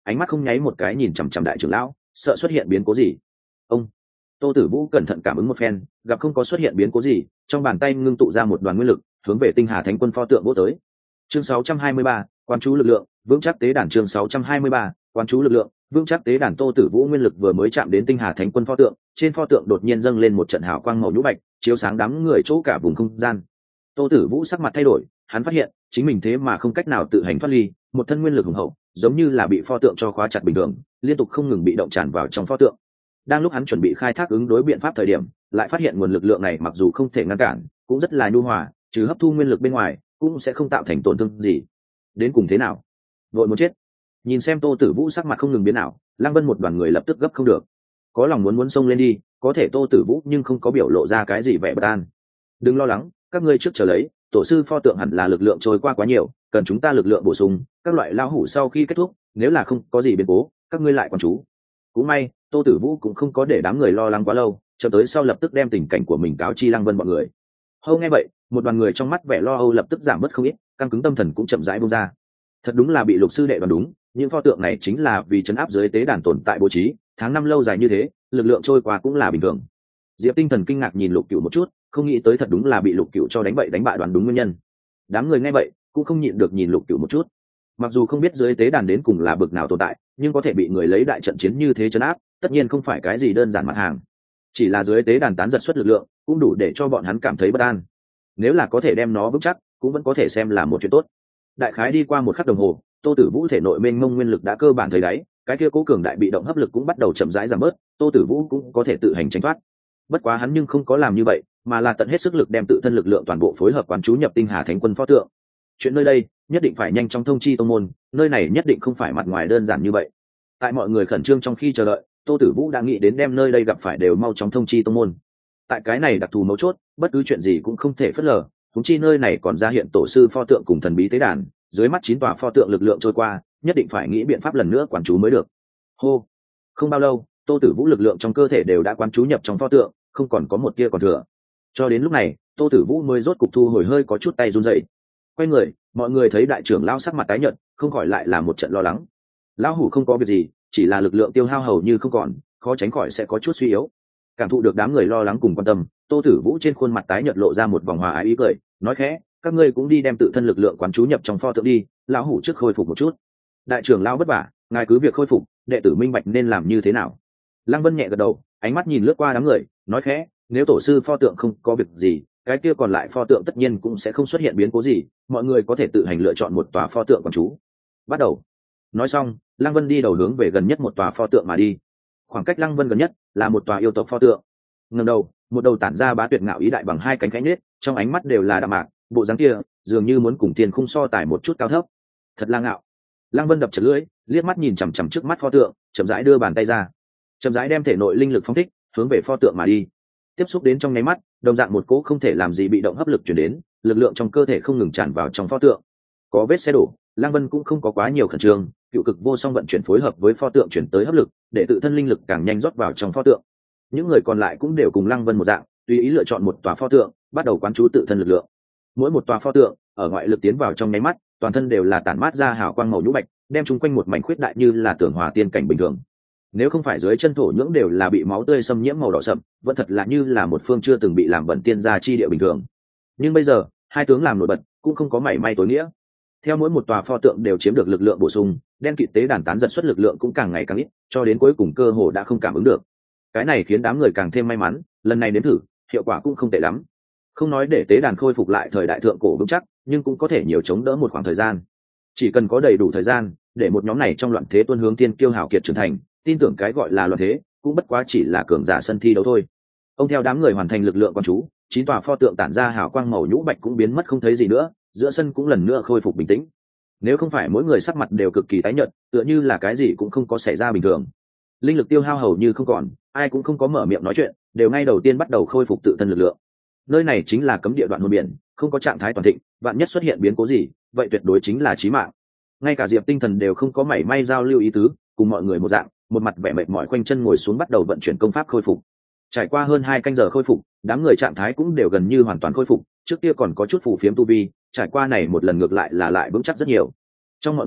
ánh mắt không nháy một cái nhìn chằm chằm đại trưởng lão, sợ xuất hiện biến cố gì. Ông Tô Tử Vũ cẩn thận cảm ứng một phen, gặp không có xuất hiện biến cố gì, trong bàn tay ngưng tụ ra một đoàn nguyên lực, hướng về Tinh Hà Thánh Quân pho tượng vỗ tới. Chương sáu trăm hai mươi ba, quan chú lực lượng, vững chắc tế đàn. Chương sáu trăm hai mươi ba, quan chú lực lượng, vững chắc tế đàn. Tô Tử Vũ nguyên lực vừa mới chạm đến Tinh Hà Thánh Quân pho tượng, trên pho tượng đột nhiên dâng lên một trận hào quang màu nhũ bạch, chiếu sáng đám người chỗ cả vùng không gian. Tô Tử Vũ sắc mặt thay đổi, hắn phát hiện chính mình thế mà không cách nào tự hành thoát ly, một thân nguyên lực hùng hậu, giống như là bị pho tượng cho khóa chặt bình thường, liên tục không ngừng bị động tràn vào trong pho tượng. Đang lúc hắn chuẩn bị khai thác ứng đối biện pháp thời điểm, lại phát hiện nguồn lực lượng này mặc dù không thể ngăn cản, cũng rất là nhu hòa, trừ hấp thu nguyên lực bên ngoài, cũng sẽ không tạo thành tổn thương gì. Đến cùng thế nào? Vội muốn chết. Nhìn xem Tô Tử Vũ sắc mặt không ngừng biến ảo, Lăng Vân một đoàn người lập tức gấp không được. Có lòng muốn muốn xông lên đi, có thể Tô Tử Vũ nhưng không có biểu lộ ra cái gì vẻ bất an. Đừng lo lắng, các ngươi trước chờ lấy, tổ sư pho tượng hẳn là lực lượng trôi qua quá nhiều, cần chúng ta lực lượng bổ sung, các loại lao hủ sau khi kết thúc, nếu là không có gì biến cố, các ngươi lại quan chú. Cũng may, Tô Tử Vũ cũng không có để đám người lo lắng quá lâu, cho tới sau lập tức đem tình cảnh của mình cáo chi Lăng Vân bọn người. Hâu nghe vậy, một đoàn người trong mắt vẻ lo âu lập tức giảm bớt không ít, căng cứng tâm thần cũng chậm rãi buông ra. Thật đúng là bị Lục sư đệ đoán đúng, những pho tượng này chính là vì trấn áp dưới tế đàn tồn tại bố trí, tháng năm lâu dài như thế, lực lượng trôi qua cũng là bình thường. Diệp Tinh Thần kinh ngạc nhìn Lục Cửu một chút, không nghĩ tới thật đúng là bị Lục Cửu cho đánh bậy đánh bạ đoán đúng nguyên nhân. Đám người nghe vậy, cũng không nhịn được nhìn Lục Cửu một chút. Mặc dù không biết dưới tế đàn đến cùng là bực nào tồn tại, nhưng có thể bị người lấy đại trận chiến như thế trấn áp, tất nhiên không phải cái gì đơn giản mặt hàng. Chỉ là dưới tế đàn tán giật xuất lực lượng, cũng đủ để cho bọn hắn cảm thấy bất an. Nếu là có thể đem nó vững chắc, cũng vẫn có thể xem là một chuyện tốt. Đại khái đi qua một khắc đồng hồ, Tô Tử Vũ thể nội mênh mông nguyên lực đã cơ bản thấy đáy, cái kia cố cường đại bị động hấp lực cũng bắt đầu chậm rãi giảm bớt, Tô Tử Vũ cũng có thể tự hành tránh thoát. Bất quá hắn nhưng không có làm như vậy, mà là tận hết sức lực đem tự thân lực lượng toàn bộ phối hợp quán chú nhập Tinh Hà Thánh Quân pho tượng. Chuyện nơi đây nhất định phải nhanh chóng thông chi tông môn, nơi này nhất định không phải mặt ngoài đơn giản như vậy. Tại mọi người khẩn trương trong khi chờ đợi, Tô Tử Vũ đã nghĩ đến đem nơi đây gặp phải đều mau chóng thông chi tông môn. Tại cái này đặc thù mấu chốt, bất cứ chuyện gì cũng không thể phớt lờ, huống chi nơi này còn ra hiện tổ sư pho tượng cùng thần bí tế đàn, dưới mắt chín tòa pho tượng lực lượng trôi qua, nhất định phải nghĩ biện pháp lần nữa quán chú mới được. Hô. Không bao lâu, Tô Tử Vũ lực lượng trong cơ thể đều đã quán chú nhập trong pho tượng, không còn có một tia còn thừa. Cho đến lúc này, Tô Tử Vũ mới rốt cục thu hồi hơi có chút tay run rẩy. Quay người, mọi người thấy đại trưởng lão sắc mặt tái nhợt, không khỏi lại là một trận lo lắng. Lão hủ không có việc gì, chỉ là lực lượng tiêu hao hầu như không còn, khó tránh khỏi sẽ có chút suy yếu. Cảm thụ được đám người lo lắng cùng quan tâm, Tô Tử Vũ trên khuôn mặt tái nhợt lộ ra một vòng hòa ái ý cười, nói khẽ, các ngươi cũng đi đem tự thân lực lượng quán chú nhập trong pho tượng đi, lão hủ trước khôi phục một chút. Đại trưởng lão vất vả, ngài cứ việc khôi phục, đệ tử minh bạch nên làm như thế nào. Lăng Vân nhẹ gật đầu, ánh mắt nhìn lướt qua đám người, nói khẽ, nếu tổ sư pho tượng không có việc gì, cái kia còn lại pho tượng tất nhiên cũng sẽ không xuất hiện biến cố gì, mọi người có thể tự hành lựa chọn một tòa pho tượng quán chú. Bắt đầu. Nói xong, Lăng Vân đi đầu hướng về gần nhất một tòa pho tượng mà đi. Khoảng cách Lăng Vân gần nhất là một tòa yêu tộc pho tượng. Ngẩng đầu, một đầu tản ra bá tuyệt ngạo ý đại bằng hai cánh khẽ nhếch, trong ánh mắt đều là đạm mạc, bộ dáng kia dường như muốn cùng tiền khung so tài một chút cao thấp. Thật là ngạo. Lăng Vân đập chật lưỡi, liếc mắt nhìn chằm chằm trước mắt pho tượng, chậm rãi đưa bàn tay ra, chậm rãi đem thể nội linh lực phóng thích, hướng về pho tượng mà đi. Tiếp xúc đến trong nháy mắt, đồng dạng một cỗ không thể làm gì bị động hấp lực truyền đến, lực lượng trong cơ thể không ngừng tràn vào trong pho tượng. Có vết xe đổ, Lăng Vân cũng không có quá nhiều khẩn trương, cựu cực vô song vận chuyển phối hợp với pho tượng chuyển tới hấp lực, để tự thân linh lực càng nhanh rót vào trong pho tượng. Những người còn lại cũng đều cùng Lăng Vân một dạng, tùy ý lựa chọn một tòa pho tượng, bắt đầu quán chú tự thân lực lượng. Mỗi một tòa pho tượng, ở ngoại lực tiến vào trong nháy mắt, toàn thân đều là tản mát ra hào quang màu nhũ bạch, đem chúng quanh một mảnh khuyết đại như là tường hòa tiên cảnh bình thường. Nếu không phải dưới chân thổ nhưỡng đều là bị máu tươi xâm nhiễm màu đỏ sậm, vẫn thật là như là một phương chưa từng bị làm bẩn tiên gia chi địa bình thường. Nhưng bây giờ, hai tướng làm nổi bật, cũng không có mảy may tối nghĩa. Theo mỗi một tòa pho tượng đều chiếm được lực lượng bổ sung, đen kịt tế đàn tán giật xuất lực lượng cũng càng ngày càng ít, cho đến cuối cùng cơ hồ đã không cảm ứng được. Cái này khiến đám người càng thêm may mắn, lần này nếm thử, hiệu quả cũng không tệ lắm. Không nói để tế đàn khôi phục lại thời đại thượng cổ vững chắc, nhưng cũng có thể nhiều chống đỡ một khoảng thời gian. Chỉ cần có đầy đủ thời gian, để một nhóm này trong loạn thế tuân hướng tiên kiêu hào kiệt trưởng thành, tin tưởng cái gọi là loạn thế cũng bất quá chỉ là cường giả sân thi đấu thôi. Ông theo đám người hoàn thành lực lượng quan chú, chín tòa pho tượng tản ra hào quang màu nhũ bạch cũng biến mất không thấy gì nữa, giữa sân cũng lần nữa khôi phục bình tĩnh. Nếu không phải mỗi người sắc mặt đều cực kỳ tái nhợt, tựa như là cái gì cũng không có xảy ra bình thường. Linh lực tiêu hao hầu như không còn, ai cũng không có mở miệng nói chuyện, đều ngay đầu tiên bắt đầu khôi phục tự thân lực lượng. Nơi này chính là cấm địa đoạn hồn biển, không có trạng thái toàn thịnh, vạn nhất xuất hiện biến cố gì, vậy tuyệt đối chính là chí mạng. Ngay cả Diệp Tinh Thần đều không có mảy may giao lưu ý tứ, cùng mọi người một dạng, một mặt vẻ mệt mỏi quanh chân ngồi xuống bắt đầu vận chuyển công pháp khôi phục. Trải qua hơn hai canh giờ khôi phục, đám người trạng thái cũng đều gần như hoàn toàn khôi phục, trước kia còn có chút phù phiếm tu vi, trải qua này một lần ngược lại là lại vững chắc rất nhiều. Trong mọi người,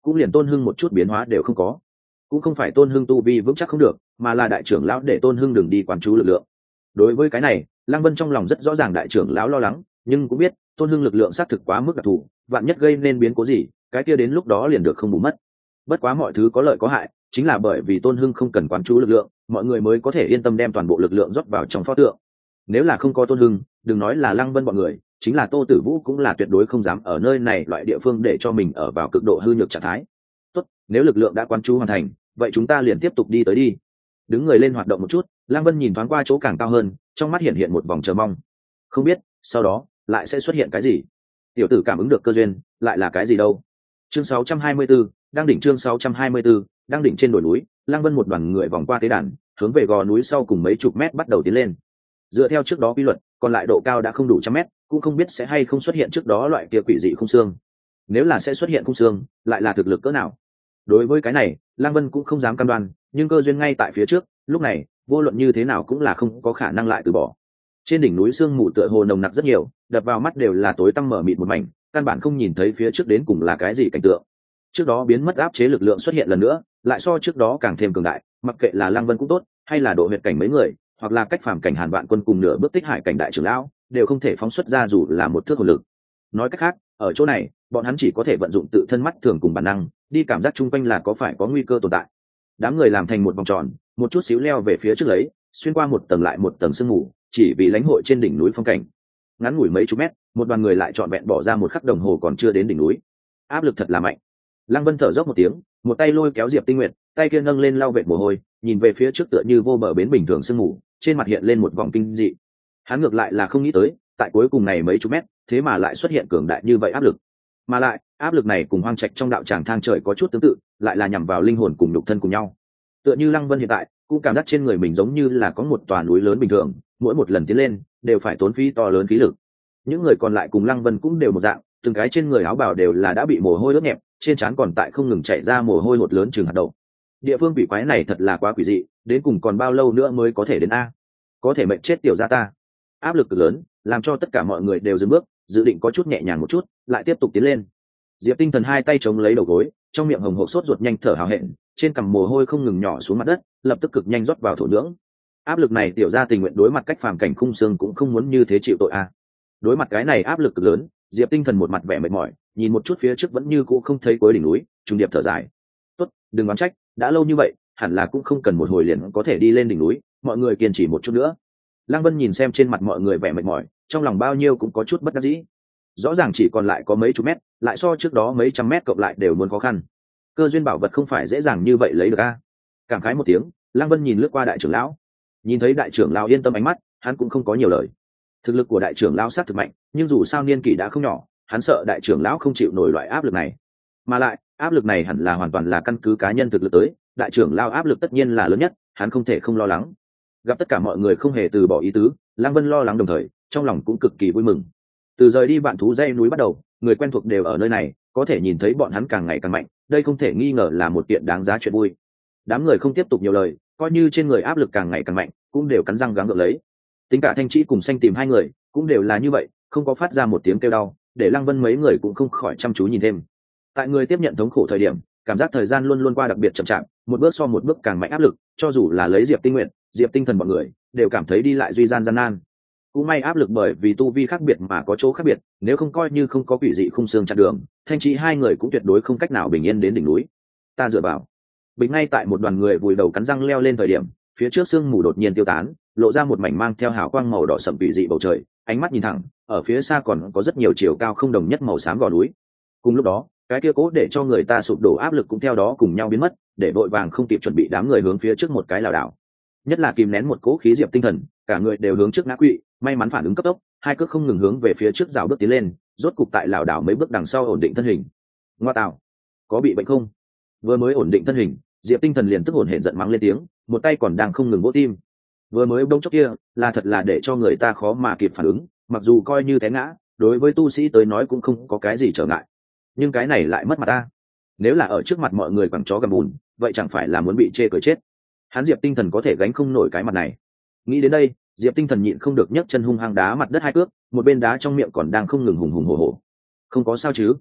cũng liền tôn hưng một chút biến hóa đều không có. Cũng không phải tôn hưng tu vi vững chắc không được, mà là đại trưởng lão để tôn hưng đừng đi quán chú lực lượng. Đối với cái này, Lăng Vân trong lòng rất rõ ràng đại trưởng lão lo lắng, nhưng cũng biết tôn hưng lực lượng xác thực quá mức đặc thù, vạn nhất gây nên biến cố gì, cái kia đến lúc đó liền được không bù mất. Bất quá mọi thứ có lợi có hại, chính là bởi vì tôn hưng không cần quán chú lực lượng, mọi người mới có thể yên tâm đem toàn bộ lực lượng rót vào trong pho tượng. Nếu là không có tôn hưng, đừng nói là Lăng Vân bọn người, chính là Tô Tử Vũ cũng là tuyệt đối không dám ở nơi này loại địa phương để cho mình ở vào cực độ hư nhược trạng thái. Tốt, nếu lực lượng đã quán chú hoàn thành, vậy chúng ta liền tiếp tục đi tới đi. Đứng người lên hoạt động một chút, Lăng Vân nhìn thoáng qua chỗ càng cao hơn, trong mắt hiện hiện một vòng chờ mong. Không biết sau đó lại sẽ xuất hiện cái gì. Tiểu tử cảm ứng được cơ duyên, lại là cái gì đâu. Chương sáu trăm hai mươi tư, đang đỉnh chương sáu trăm hai mươi tư, đang đỉnh trên đồi núi, Lăng Vân một đoàn người vòng qua tế đàn, hướng về gò núi sau cùng mấy chục mét bắt đầu tiến lên. Dựa theo trước đó quy luật, còn lại độ cao đã không đủ trăm mét, cũng không biết sẽ hay không xuất hiện trước đó loại kia quỷ dị khung xương. Nếu là sẽ xuất hiện khung xương, lại là thực lực cỡ nào? Đối với cái này, Lăng Vân cũng không dám cam đoan, nhưng cơ duyên ngay tại phía trước, lúc này, vô luận như thế nào cũng là không có khả năng lại từ bỏ. Trên đỉnh núi sương mù tựa hồ nồng nặc rất nhiều, đập vào mắt đều là tối tăm mở mịt một mảnh, căn bản không nhìn thấy phía trước đến cùng là cái gì cảnh tượng. Trước đó biến mất áp chế lực lượng xuất hiện lần nữa, lại so trước đó càng thêm cường đại, mặc kệ là Lăng Vân cũng tốt, hay là độ huyệt cảnh mấy người, hoặc là cách phàm cảnh Hàn Vạn Quân cùng nửa bước tích hải cảnh đại trưởng lão, đều không thể phóng xuất ra dù là một thước hồn lực. Nói cách khác, ở chỗ này, bọn hắn chỉ có thể vận dụng tự thân mắt thường cùng bản năng, đi cảm giác chung quanh là có phải có nguy cơ tồn tại. Đám người làm thành một vòng tròn, một chút xíu leo về phía trước lấy, xuyên qua một tầng lại một tầng sương mù, chỉ vì lãnh hội trên đỉnh núi phong cảnh. Ngắn ngủi mấy chục mét, một đoàn người lại trọn vẹn bỏ ra một khắc đồng hồ còn chưa đến đỉnh núi. Áp lực thật là mạnh. Lăng Vân thở dốc một tiếng, một tay lôi kéo Diệp Tinh Nguyệt, tay kia nâng lên lau vệt mồ hôi, nhìn về phía trước tựa như vô bờ bến bình thường sương mù, trên mặt hiện lên một vòng kinh dị. Hắn ngược lại là không nghĩ tới, tại cuối cùng này mấy chục mét, thế mà lại xuất hiện cường đại như vậy áp lực. Mà lại, áp lực này cùng hoang trạch trong đạo tràng thang trời có chút tương tự, lại là nhằm vào linh hồn cùng nhục thân cùng nhau. Tựa như Lăng Vân hiện tại, cũng cảm giác trên người mình giống như là có một tòa núi lớn bình thường, mỗi một lần tiến lên, đều phải tốn phí to lớn khí lực. Những người còn lại cùng Lăng Vân cũng đều một dạng, từng cái trên người áo bào đều là đã bị mồ hôi ướt nhẹp, trên trán còn tại không ngừng chảy ra mồ hôi hột lớn chừng hạt đậu. Địa phương quỷ quái này thật là quá quỷ dị, đến cùng còn bao lâu nữa mới có thể đến a? Có thể mệnh chết tiểu gia ta. Áp lực cực lớn, làm cho tất cả mọi người đều dừng bước, dự định có chút nhẹ nhàng một chút, lại tiếp tục tiến lên. Diệp Tinh Thần hai tay chống lấy đầu gối, trong miệng hồng hộc sốt ruột nhanh thở hào hẹn, trên cằm mồ hôi không ngừng nhỏ xuống mặt đất, lập tức cực nhanh rót vào thổ nhưỡng. Áp lực này tiểu gia tình nguyện đối mặt cách phàm cảnh khung xương cũng không muốn như thế chịu tội a. Đối mặt cái này áp lực cực lớn, Diệp Tinh Thần một mặt vẻ mệt mỏi, nhìn một chút phía trước vẫn như cũ không thấy cuối đỉnh núi, trùng điệp thở dài. Tốt, đừng oán trách, đã lâu như vậy, hẳn là cũng không cần một hồi liền có thể đi lên đỉnh núi, mọi người kiên trì một chút nữa. Lăng Vân nhìn xem trên mặt mọi người vẻ mệt mỏi, trong lòng bao nhiêu cũng có chút bất đắc dĩ. Rõ ràng chỉ còn lại có mấy chục mét, lại so trước đó mấy trăm mét cộng lại đều muốn khó khăn. Cơ duyên bảo vật không phải dễ dàng như vậy lấy được a. Cảm khái một tiếng, Lăng Vân nhìn lướt qua đại trưởng lão, nhìn thấy đại trưởng lão yên tâm ánh mắt, hắn cũng không có nhiều lời. Thực lực của đại trưởng lão sát thực mạnh, nhưng dù sao niên kỷ đã không nhỏ, hắn sợ đại trưởng lão không chịu nổi loại áp lực này. Mà lại, áp lực này hẳn là hoàn toàn là căn cứ cá nhân thực lực tới, đại trưởng lão áp lực tất nhiên là lớn nhất, hắn không thể không lo lắng. Gặp tất cả mọi người không hề từ bỏ ý tứ, Lăng Vân lo lắng đồng thời, trong lòng cũng cực kỳ vui mừng. Từ rời đi Vạn Thú Dãy núi bắt đầu, người quen thuộc đều ở nơi này, có thể nhìn thấy bọn hắn càng ngày càng mạnh, đây không thể nghi ngờ là một kiện đáng giá chuyện vui. Đám người không tiếp tục nhiều lời, coi như trên người áp lực càng ngày càng mạnh, cũng đều cắn răng gắng gượng lấy. Tính cả Thanh Trĩ cùng Xanh Tìm hai người, cũng đều là như vậy, không có phát ra một tiếng kêu đau, để Lăng Vân mấy người cũng không khỏi chăm chú nhìn thêm. Tại người tiếp nhận thống khổ thời điểm, cảm giác thời gian luôn luôn qua đặc biệt chậm chạp, một bước so một bước càng mạnh áp lực, cho dù là lấy Diệp Tinh Nguyện, Diệp Tinh Thần bọn người, đều cảm thấy đi lại duy gian gian nan. Cũng may áp lực bởi vì tu vi khác biệt mà có chỗ khác biệt, nếu không coi như không có quỷ dị khung xương chặn đường, Thanh Trĩ hai người cũng tuyệt đối không cách nào bình yên đến đỉnh núi. Ta dựa vào. Bình ngay tại một đoàn người vùi đầu cắn răng leo lên thời điểm, phía trước sương mù đột nhiên tiêu tán, lộ ra một mảnh mang theo hào quang màu đỏ sẫm quỷ dị bầu trời, ánh mắt nhìn thẳng, ở phía xa còn có rất nhiều chiều cao không đồng nhất màu xám gò núi. Cùng lúc đó, cái kia cố để cho người ta sụp đổ áp lực cũng theo đó cùng nhau biến mất, để vội vàng không kịp chuẩn bị đám người hướng phía trước một cái lảo đảo. Nhất là kìm nén một cỗ khí Diệp Tinh Thần, cả người đều hướng trước ngã quỵ, may mắn phản ứng cấp tốc, hai cước không ngừng hướng về phía trước rào bước tiến lên, rốt cục tại lảo đảo mấy bước đằng sau ổn định thân hình. Ngoa tạo, có bị bệnh không? Vừa mới ổn định thân hình, Diệp Tinh Thần liền tức hổn hển giận mắng lên tiếng, một tay còn đang không ngừng vỗ tim. Vừa mới bỗng chốc kia, là thật là để cho người ta khó mà kịp phản ứng, mặc dù coi như té ngã, đối với tu sĩ tới nói cũng không có cái gì trở ngại. Nhưng cái này lại mất mặt ta. Nếu là ở trước mặt mọi người quẳng chó gầm bùn, vậy chẳng phải là muốn bị chê cười chết. Hắn Diệp Tinh Thần có thể gánh không nổi cái mặt này. Nghĩ đến đây, Diệp Tinh Thần nhịn không được nhấc chân hung hăng đá mặt đất hai cước, một bên đá trong miệng còn đang không ngừng hùng hùng hổ hổ. Không có sao chứ?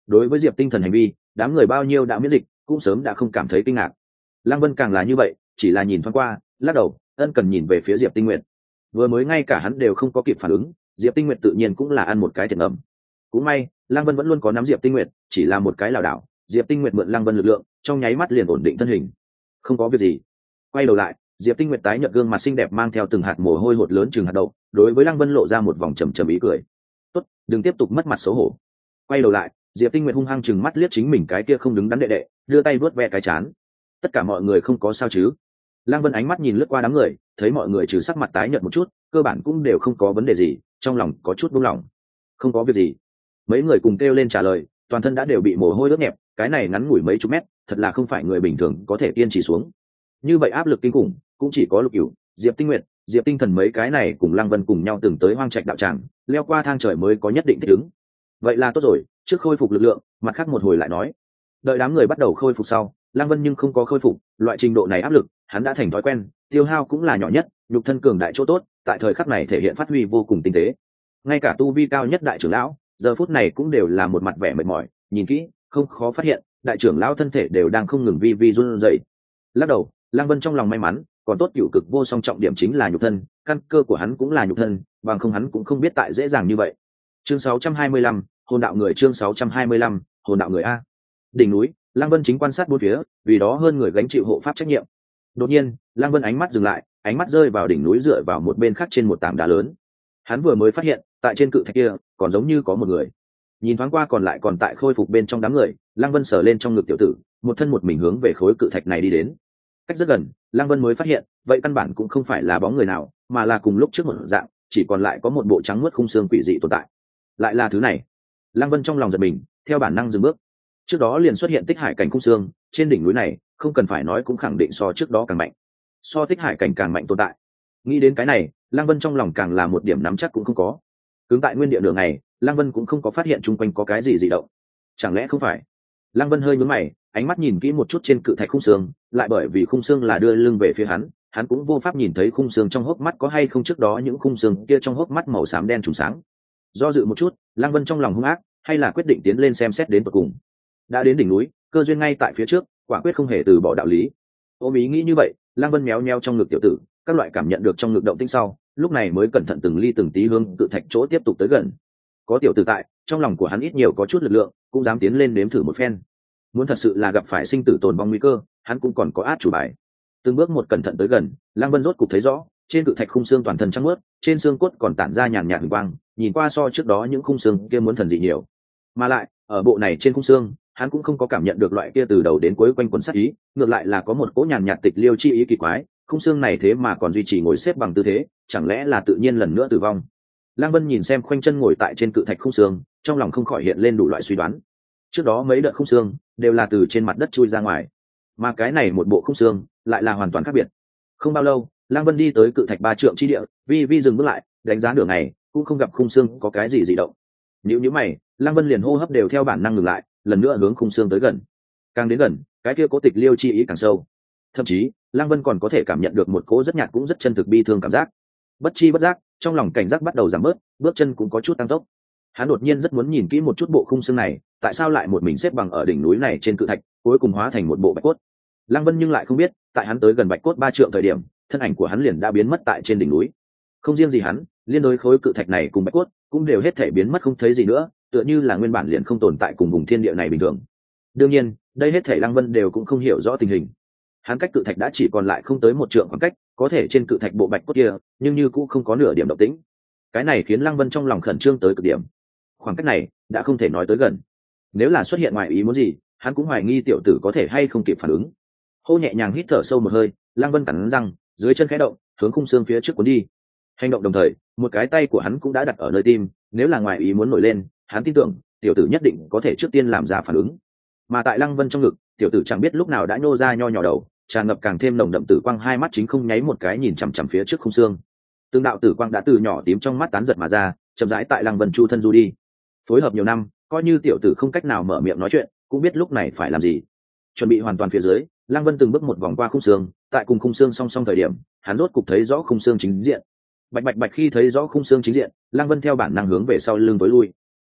Đối với Diệp Tinh Thần hành vi, đám người bao nhiêu đã miễn dịch, cũng sớm đã không cảm thấy kinh ngạc. Lăng Vân càng là như vậy, chỉ là nhìn thoáng qua, lắc đầu, ân cần nhìn về phía Diệp Tinh Nguyệt. Vừa mới ngay cả hắn đều không có kịp phản ứng, Diệp Tinh Nguyệt tự nhiên cũng là ăn một cái thiệt ngầm. Cũng may, Lăng Vân vẫn luôn có nắm Diệp Tinh Nguyệt, chỉ là một cái lảo đảo, Diệp Tinh Nguyệt mượn Lăng Vân lực lượng, trong nháy mắt liền ổn định thân hình. Không có việc gì. Quay đầu lại, Diệp Tinh Nguyệt tái nhợt gương mặt xinh đẹp mang theo từng hạt mồ hôi hột lớn chừng hạt đậu, đối với Lăng Vân lộ ra một vòng trầm trầm ý cười. "Tốt, đừng tiếp tục mất mặt xấu hổ." Quay đầu lại, Diệp Tinh Nguyệt hung hăng chừng mắt liếc chính mình cái kia không đứng đắn đệ đệ, đưa tay vuốt ve cái trán. "Tất cả mọi người không có sao chứ?" Lăng Vân ánh mắt nhìn lướt qua đám người, thấy mọi người trừ sắc mặt tái nhợt một chút, cơ bản cũng đều không có vấn đề gì, trong lòng có chút buông lỏng. "Không có việc gì." Mấy người cùng kêu lên trả lời, toàn thân đã đều bị mồ hôi ướt nhẹp, cái này ngắn ngủi mấy chục mét, thật là không phải người bình thường có thể kiên trì xuống. Như vậy áp lực kinh khủng, cũng chỉ có Lục Cửu, Diệp Tinh Nguyệt, Diệp Tinh Thần mấy cái này cùng Lăng Vân cùng nhau từng tới Hoang Trạch đạo tràng, leo qua thang trời mới có nhất định thích ứng. Vậy là tốt rồi, trước khôi phục lực lượng, mặt khác một hồi lại nói. Đợi đám người bắt đầu khôi phục sau, Lăng Vân nhưng không có khôi phục, loại trình độ này áp lực, hắn đã thành thói quen, tiêu hao cũng là nhỏ nhất, nhục thân cường đại chỗ tốt, tại thời khắc này thể hiện phát huy vô cùng tinh tế. Ngay cả tu vi cao nhất đại trưởng lão, giờ phút này cũng đều là một mặt vẻ mệt mỏi, nhìn kỹ, không khó phát hiện, đại trưởng lão thân thể đều đang không ngừng vi vi run rẩy. Lắc đầu, Lăng Vân trong lòng may mắn, còn tốt cửu cực vô song trọng điểm chính là nhục thân, căn cơ của hắn cũng là nhục thân, bằng không hắn cũng không biết tại dễ dàng như vậy. Chương sáu trăm hai mươi lăm, hồn đạo người chương sáu trăm hai mươi lăm, hồn đạo người a. Đỉnh núi, Lăng Vân chính quan sát bốn phía, vì đó hơn người gánh chịu hộ pháp trách nhiệm. Đột nhiên, Lăng Vân ánh mắt dừng lại, ánh mắt rơi vào đỉnh núi dựa vào một bên khác trên một tảng đá lớn. Hắn vừa mới phát hiện, tại trên cự thạch kia, còn giống như có một người. Nhìn thoáng qua còn lại còn tại khôi phục bên trong đám người, Lăng Vân sờ lên trong ngực tiểu tử, một thân một mình hướng về khối cự thạch này đi đến. Cách rất gần, Lăng Vân mới phát hiện, vậy căn bản cũng không phải là bóng người nào, mà là cùng lúc trước một dạng, chỉ còn lại có một bộ trắng muốt khung xương quỷ dị tồn tại. Lại là thứ này. Lăng Vân trong lòng giật mình, theo bản năng dừng bước. Trước đó liền xuất hiện tích hải cảnh khung xương, trên đỉnh núi này, không cần phải nói cũng khẳng định so trước đó càng mạnh. So tích hải cảnh càng mạnh tồn tại. Nghĩ đến cái này, Lăng Vân trong lòng càng là một điểm nắm chắc cũng không có. Cứng tại nguyên địa đường này, Lăng Vân cũng không có phát hiện chung quanh có cái gì dị động. Chẳng lẽ không phải? Lăng Vân hơi nhướng mày, ánh mắt nhìn kỹ một chút trên cự thạch khung xương, lại bởi vì khung xương là đưa lưng về phía hắn, hắn cũng vô pháp nhìn thấy khung xương trong hốc mắt có hay không trước đó những khung xương kia trong hốc mắt màu xám đen trùng sáng. Do dự một chút, Lăng Vân trong lòng hung ác, hay là quyết định tiến lên xem xét đến tận cùng. Đã đến đỉnh núi, cơ duyên ngay tại phía trước, quả quyết không hề từ bỏ đạo lý. Ôm ý nghĩ như vậy, Lăng Vân méo méo trong ngực tiểu tử, các loại cảm nhận được trong ngực động tĩnh sau, lúc này mới cẩn thận từng ly từng tí hướng cự thạch chỗ tiếp tục tới gần. Có tiểu tử tại, trong lòng của hắn ít nhiều có chút lực lượng, cũng dám tiến lên nếm thử một phen. Muốn thật sự là gặp phải sinh tử tồn vong nguy cơ, hắn cũng còn có át chủ bài. Từng bước một cẩn thận tới gần, Lăng Vân rốt cục thấy rõ, trên cự thạch khung xương toàn thân trắng mướt, trên xương cốt còn tản ra nhàn nhạt huỳnh quang, nhìn qua so trước đó những khung xương kia muốn thần dị nhiều. Mà lại, ở bộ này trên khung xương, hắn cũng không có cảm nhận được loại kia từ đầu đến cuối quanh quẩn sát ý, ngược lại là có một cỗ nhàn nhạt tịch liêu chi ý kỳ quái, khung xương này thế mà còn duy trì ngồi xếp bằng tư thế, chẳng lẽ là tự nhiên lần nữa tử vong. Lăng Vân nhìn xem khoanh chân ngồi tại trên cự thạch khung xương, trong lòng không khỏi hiện lên đủ loại suy đoán. Trước đó mấy đợt khung xương đều là từ trên mặt đất chui ra ngoài, mà cái này một bộ khung xương lại là hoàn toàn khác biệt. Không bao lâu, Lăng Vân đi tới cự thạch ba trượng chi địa, vi vi dừng bước lại, đánh giá nửa ngày, cũng không gặp khung xương có cái gì dị động. Nhíu nhíu mày, Lăng Vân liền hô hấp đều theo bản năng ngừng lại, lần nữa hướng khung xương tới gần. Càng đến gần, cái kia cố tịch liêu chi ý càng sâu. Thậm chí, Lăng Vân còn có thể cảm nhận được một cố rất nhạt cũng rất chân thực bi thương cảm giác. Bất chi bất giác, trong lòng cảnh giác bắt đầu giảm bớt, bước chân cũng có chút tăng tốc. Hắn đột nhiên rất muốn nhìn kỹ một chút bộ khung xương này, tại sao lại một mình xếp bằng ở đỉnh núi này trên cự thạch, cuối cùng hóa thành một bộ bạch cốt. Lăng Vân nhưng lại không biết, tại hắn tới gần bạch cốt ba trượng thời điểm, thân ảnh của hắn liền đã biến mất tại trên đỉnh núi. Không riêng gì hắn, liên đối khối cự thạch này cùng bạch cốt cũng đều hết thể biến mất không thấy gì nữa, tựa như là nguyên bản liền không tồn tại cùng vùng thiên địa này bình thường. Đương nhiên, đây hết thể Lăng Vân đều cũng không hiểu rõ tình hình. Hắn cách cự thạch đã chỉ còn lại không tới một trượng khoảng cách, có thể trên cự thạch bộ bạch cốt kia, nhưng như cũng không có nửa điểm động tĩnh. Cái này khiến Lăng Vân trong lòng khẩn trương tới cực điểm. Khoảng cách này đã không thể nói tới gần. Nếu là xuất hiện ngoài ý muốn gì, hắn cũng hoài nghi tiểu tử có thể hay không kịp phản ứng. Hô nhẹ nhàng hít thở sâu một hơi, Lăng Vân cắn răng, dưới chân khẽ động, hướng khung xương phía trước cuốn đi. Hành động đồng thời, một cái tay của hắn cũng đã đặt ở nơi tim, nếu là ngoài ý muốn nổi lên, hắn tin tưởng tiểu tử nhất định có thể trước tiên làm ra phản ứng. Mà tại Lăng Vân trong ngực, tiểu tử chẳng biết lúc nào đã nhô ra nho nhỏ đầu, tràn ngập càng thêm nồng đậm tử quang, hai mắt chính không nháy một cái nhìn chằm chằm phía trước khung xương. Tương đạo tử quang đã từ nhỏ tím trong mắt tán giật mà ra, chậm rãi tại Lăng Vân chu thân du đi. Phối hợp nhiều năm, coi như tiểu tử không cách nào mở miệng nói chuyện, cũng biết lúc này phải làm gì. Chuẩn bị hoàn toàn phía dưới, Lăng Vân từng bước một vòng qua khung xương, tại cùng khung xương song song thời điểm, hắn rốt cục thấy rõ khung xương chính diện. Bạch bạch bạch khi thấy rõ khung xương chính diện, Lăng Vân theo bản năng hướng về sau lưng tối lui.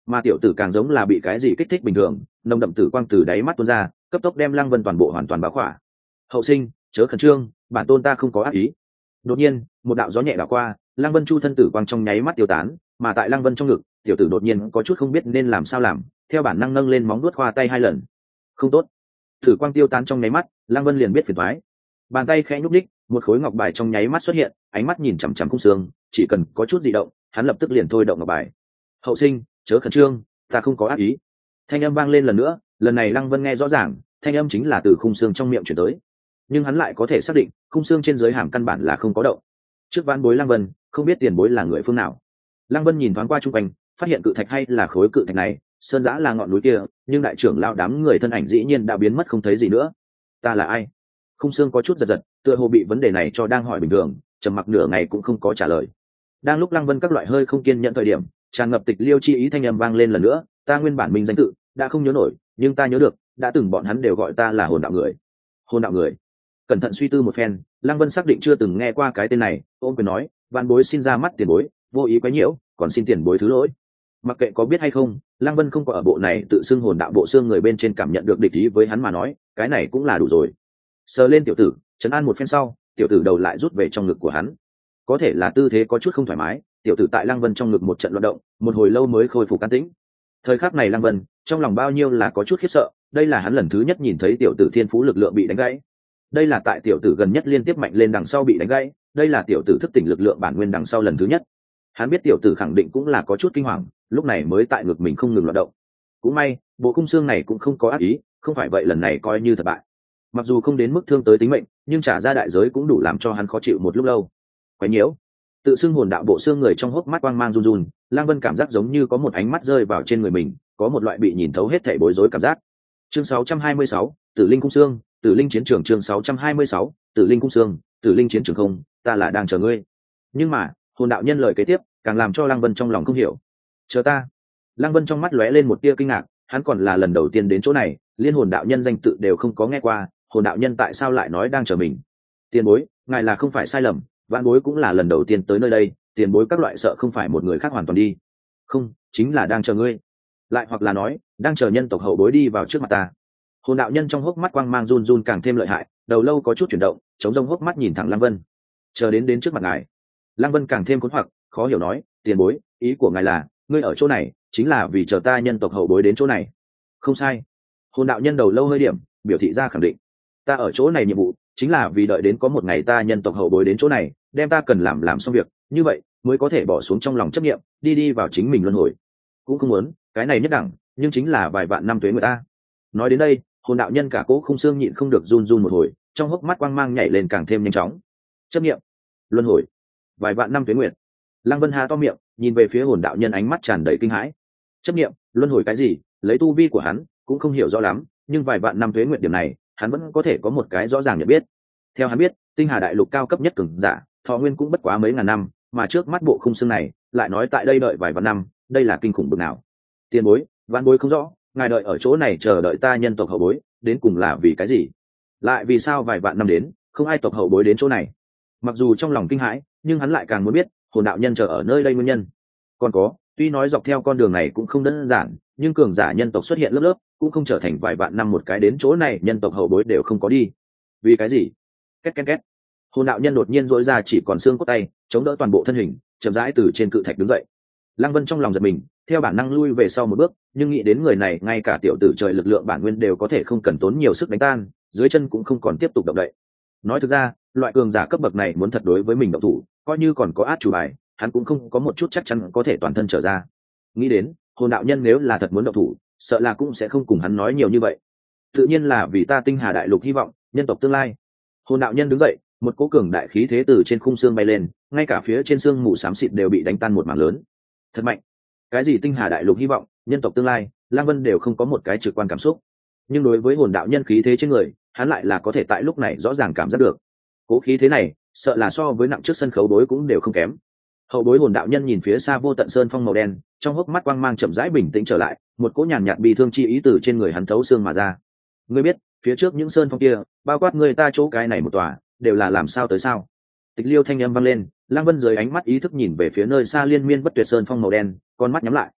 mà tiểu tử càng giống là bị cái gì kích thích bình thường, nồng đậm tử quang từ đáy mắt tuôn ra, cấp tốc đem Lăng Vân toàn bộ hoàn toàn bao khỏa. Hậu sinh, chớ khẩn trương, bản tôn ta không có ác ý. Đột nhiên, một đạo gió nhẹ đảo qua, Lăng Vân chu thân tử quang trong nháy mắt tiêu tán, mà tại Lăng Vân trong ngực, tiểu tử đột nhiên có chút không biết nên làm sao làm, theo bản năng nâng lên móng vuốt khoa tay hai lần. Không tốt. Tử quang tiêu tán trong nháy mắt, Lăng Vân liền biết phiền toái. Bàn tay khẽ nhúc nhích, một khối ngọc bài trong nháy mắt xuất hiện, ánh mắt nhìn chằm chằm khung xương, chỉ cần có chút dị động, hắn lập tức liền thôi động ngọc bài. Hậu sinh, chớ khẩn trương, ta không có ác ý. Thanh âm vang lên lần nữa, lần này Lăng Vân nghe rõ ràng, thanh âm chính là từ khung xương trong miệng truyền tới. Nhưng hắn lại có thể xác định, khung xương trên dưới hàm căn bản là không có động. Trước vãn bối Lăng Vân, không biết tiền bối là người phương nào. Lăng Vân nhìn thoáng qua chung quanh, phát hiện cự thạch hay là khối cự thạch này, sơn giã là ngọn núi kia, nhưng đại trưởng lao đám người thân ảnh dĩ nhiên đã biến mất không thấy gì nữa. Ta là ai? Khung xương có chút giật giật, tựa hồ bị vấn đề này cho đang hỏi bình thường, trầm mặc nửa ngày cũng không có trả lời. Đang lúc Lăng Vân các loại hơi không kiên nhẫn thời điểm, tràn ngập tịch liêu chi ý thanh âm vang lên lần nữa, ta nguyên bản mình danh tự đã không nhớ nổi, nhưng ta nhớ được, đã từng bọn hắn đều gọi ta là hồn đạo người. Hồn đạo người. Cẩn thận suy tư một phen, Lăng Vân xác định chưa từng nghe qua cái tên này, ôm quyền nói, vạn bối xin ra mắt tiền bối, vô ý quấy nhiễu, còn xin tiền bối thứ lỗi. Mặc kệ có biết hay không, Lăng Vân không có ở bộ này tự xưng hồn đạo bộ xương người bên trên cảm nhận được địch ý với hắn mà nói, cái này cũng là đủ rồi. Sờ lên tiểu tử, trấn an một phen sau, tiểu tử đầu lại rút về trong ngực của hắn. Có thể là tư thế có chút không thoải mái, tiểu tử tại Lăng Vân trong ngực một trận loạn động, một hồi lâu mới khôi phục an tĩnh. Thời khắc này Lăng Vân trong lòng bao nhiêu là có chút khiếp sợ, đây là hắn lần thứ nhất nhìn thấy tiểu tử thiên phú lực lượng bị đánh gãy. Đây là tại tiểu tử gần nhất liên tiếp mạnh lên đằng sau bị đánh gãy, đây là tiểu tử thức tỉnh lực lượng bản nguyên đằng sau lần thứ nhất. Hắn biết tiểu tử khẳng định cũng là có chút kinh hoàng, lúc này mới tại ngực mình không ngừng loạn động. Cũng may, bộ khung xương này cũng không có ác ý, không phải vậy lần này coi như thất bại. Mặc dù không đến mức thương tới tính mệnh, nhưng trả ra đại giới cũng đủ làm cho hắn khó chịu một lúc lâu. Quấy nhiễu. Tự xưng hồn đạo bộ xương người trong hốc mắt quang mang run run, Lang Vân cảm giác giống như có một ánh mắt rơi vào trên người mình, có một loại bị nhìn thấu hết thảy bối rối cảm giác. Chương sáu trăm hai mươi sáu, Tử Linh cung xương, Tử Linh chiến trường chương sáu trăm hai mươi sáu, Tử Linh cung xương, Tử Linh chiến trường không, ta là đang chờ ngươi. Nhưng mà, hồn đạo nhân lời kế tiếp, càng làm cho Lang Vân trong lòng không hiểu. Chờ ta. Lang Vân trong mắt lóe lên một tia kinh ngạc, hắn còn là lần đầu tiên đến chỗ này, liên hồn đạo nhân danh tự đều không có nghe qua, hồn đạo nhân tại sao lại nói đang chờ mình? Tiền bối, ngài là không phải sai lầm, vãn bối cũng là lần đầu tiên tới nơi đây, tiền bối các loại sợ không phải một người khác hoàn toàn đi. Không, chính là đang chờ ngươi. Lại hoặc là nói, đang chờ nhân tộc hậu bối đi vào trước mặt ta. Hồn đạo nhân trong hốc mắt quang mang run run càng thêm lợi hại, đầu lâu có chút chuyển động, chống rông hốc mắt nhìn thẳng Lăng Vân. Chờ đến đến trước mặt ngài. Lăng Vân càng thêm cuốn hoặc, khó hiểu nói, tiền bối, ý của ngài là, ngươi ở chỗ này, chính là vì chờ ta nhân tộc hậu bối đến chỗ này. Không sai. Hồn đạo nhân đầu lâu hơi điểm, biểu thị ra khẳng định. Ta ở chỗ này nhiệm vụ, chính là vì đợi đến có một ngày ta nhân tộc hậu bối đến chỗ này, đem ta cần làm làm xong việc, như vậy mới có thể bỏ xuống trong lòng chấp niệm, đi đi vào chính mình luân hồi. Cũng không muốn, cái này nhất đẳng, nhưng chính là vài vạn năm tuế người ta. Nói đến đây, hồn đạo nhân cả cỗ khung xương nhịn không được run run một hồi, trong hốc mắt quang mang nhảy lên càng thêm nhanh chóng. Chấp niệm, luân hồi, vài vạn năm tuế nguyệt. Lăng Vân há to miệng, nhìn về phía hồn đạo nhân ánh mắt tràn đầy kinh hãi. Chấp niệm, luân hồi cái gì? Lấy tu vi của hắn, cũng không hiểu rõ lắm, nhưng vài vạn năm tuế nguyệt điểm này, hắn vẫn có thể có một cái rõ ràng nhận biết. Theo hắn biết, tinh hà đại lục cao cấp nhất cường giả, thọ nguyên cũng bất quá mấy ngàn năm, mà trước mắt bộ khung xương này, lại nói tại đây đợi vài vạn năm, đây là kinh khủng bực nào. Tiền bối, vạn bối không rõ, ngài đợi ở chỗ này chờ đợi ta nhân tộc hậu bối, đến cùng là vì cái gì? Lại vì sao vài vạn năm đến, không ai tộc hậu bối đến chỗ này? Mặc dù trong lòng kinh hãi, nhưng hắn lại càng muốn biết, hồn đạo nhân chờ ở nơi đây nguyên nhân. Còn có, tuy nói dọc theo con đường này cũng không đơn giản, nhưng cường giả nhân tộc xuất hiện lớp lớp, cũng không trở thành vài vạn năm một cái đến chỗ này nhân tộc hậu bối đều không có đi. Vì cái gì? Két két két. Hồn đạo nhân đột nhiên dỗi ra chỉ còn xương cốt tay, chống đỡ toàn bộ thân hình, chậm rãi từ trên cự thạch đứng dậy. Lăng Vân trong lòng giật mình, theo bản năng lui về sau một bước, nhưng nghĩ đến người này ngay cả tiểu tử trời lực lượng bản nguyên đều có thể không cần tốn nhiều sức đánh tan, dưới chân cũng không còn tiếp tục động đậy. Nói thực ra, loại cường giả cấp bậc này muốn thật đối với mình động thủ, coi như còn có át chủ bài, hắn cũng không có một chút chắc chắn có thể toàn thân trở ra. Nghĩ đến, hồn đạo nhân nếu là thật muốn động thủ, sợ là cũng sẽ không cùng hắn nói nhiều như vậy. Tự nhiên là vì ta tinh hà đại lục hy vọng, nhân tộc tương lai. Hồn đạo nhân đứng dậy, một cỗ cường đại khí thế từ trên khung xương bay lên, ngay cả phía trên xương mù xám xịt đều bị đánh tan một mảng lớn. Thật mạnh. Cái gì tinh hà đại lục hy vọng, nhân tộc tương lai, Lang Vân đều không có một cái trực quan cảm xúc. Nhưng đối với hồn đạo nhân khí thế trên người, hắn lại là có thể tại lúc này rõ ràng cảm giác được. Cỗ khí thế này, sợ là so với nặng trước sân khấu đối cũng đều không kém. Hậu bối hồn đạo nhân nhìn phía xa vô tận sơn phong màu đen, trong hốc mắt quang mang chậm rãi bình tĩnh trở lại, một cỗ nhàn nhạt bi thương chi ý từ trên người hắn thấu xương mà ra. Ngươi biết, phía trước những sơn phong kia, bao quát người ta chỗ cái này một tòa, đều là làm sao tới sao? Tịch liêu thanh âm vang lên, Lang Vân dưới ánh mắt ý thức nhìn về phía nơi xa liên miên bất tuyệt sơn phong màu đen, con mắt nhắm lại.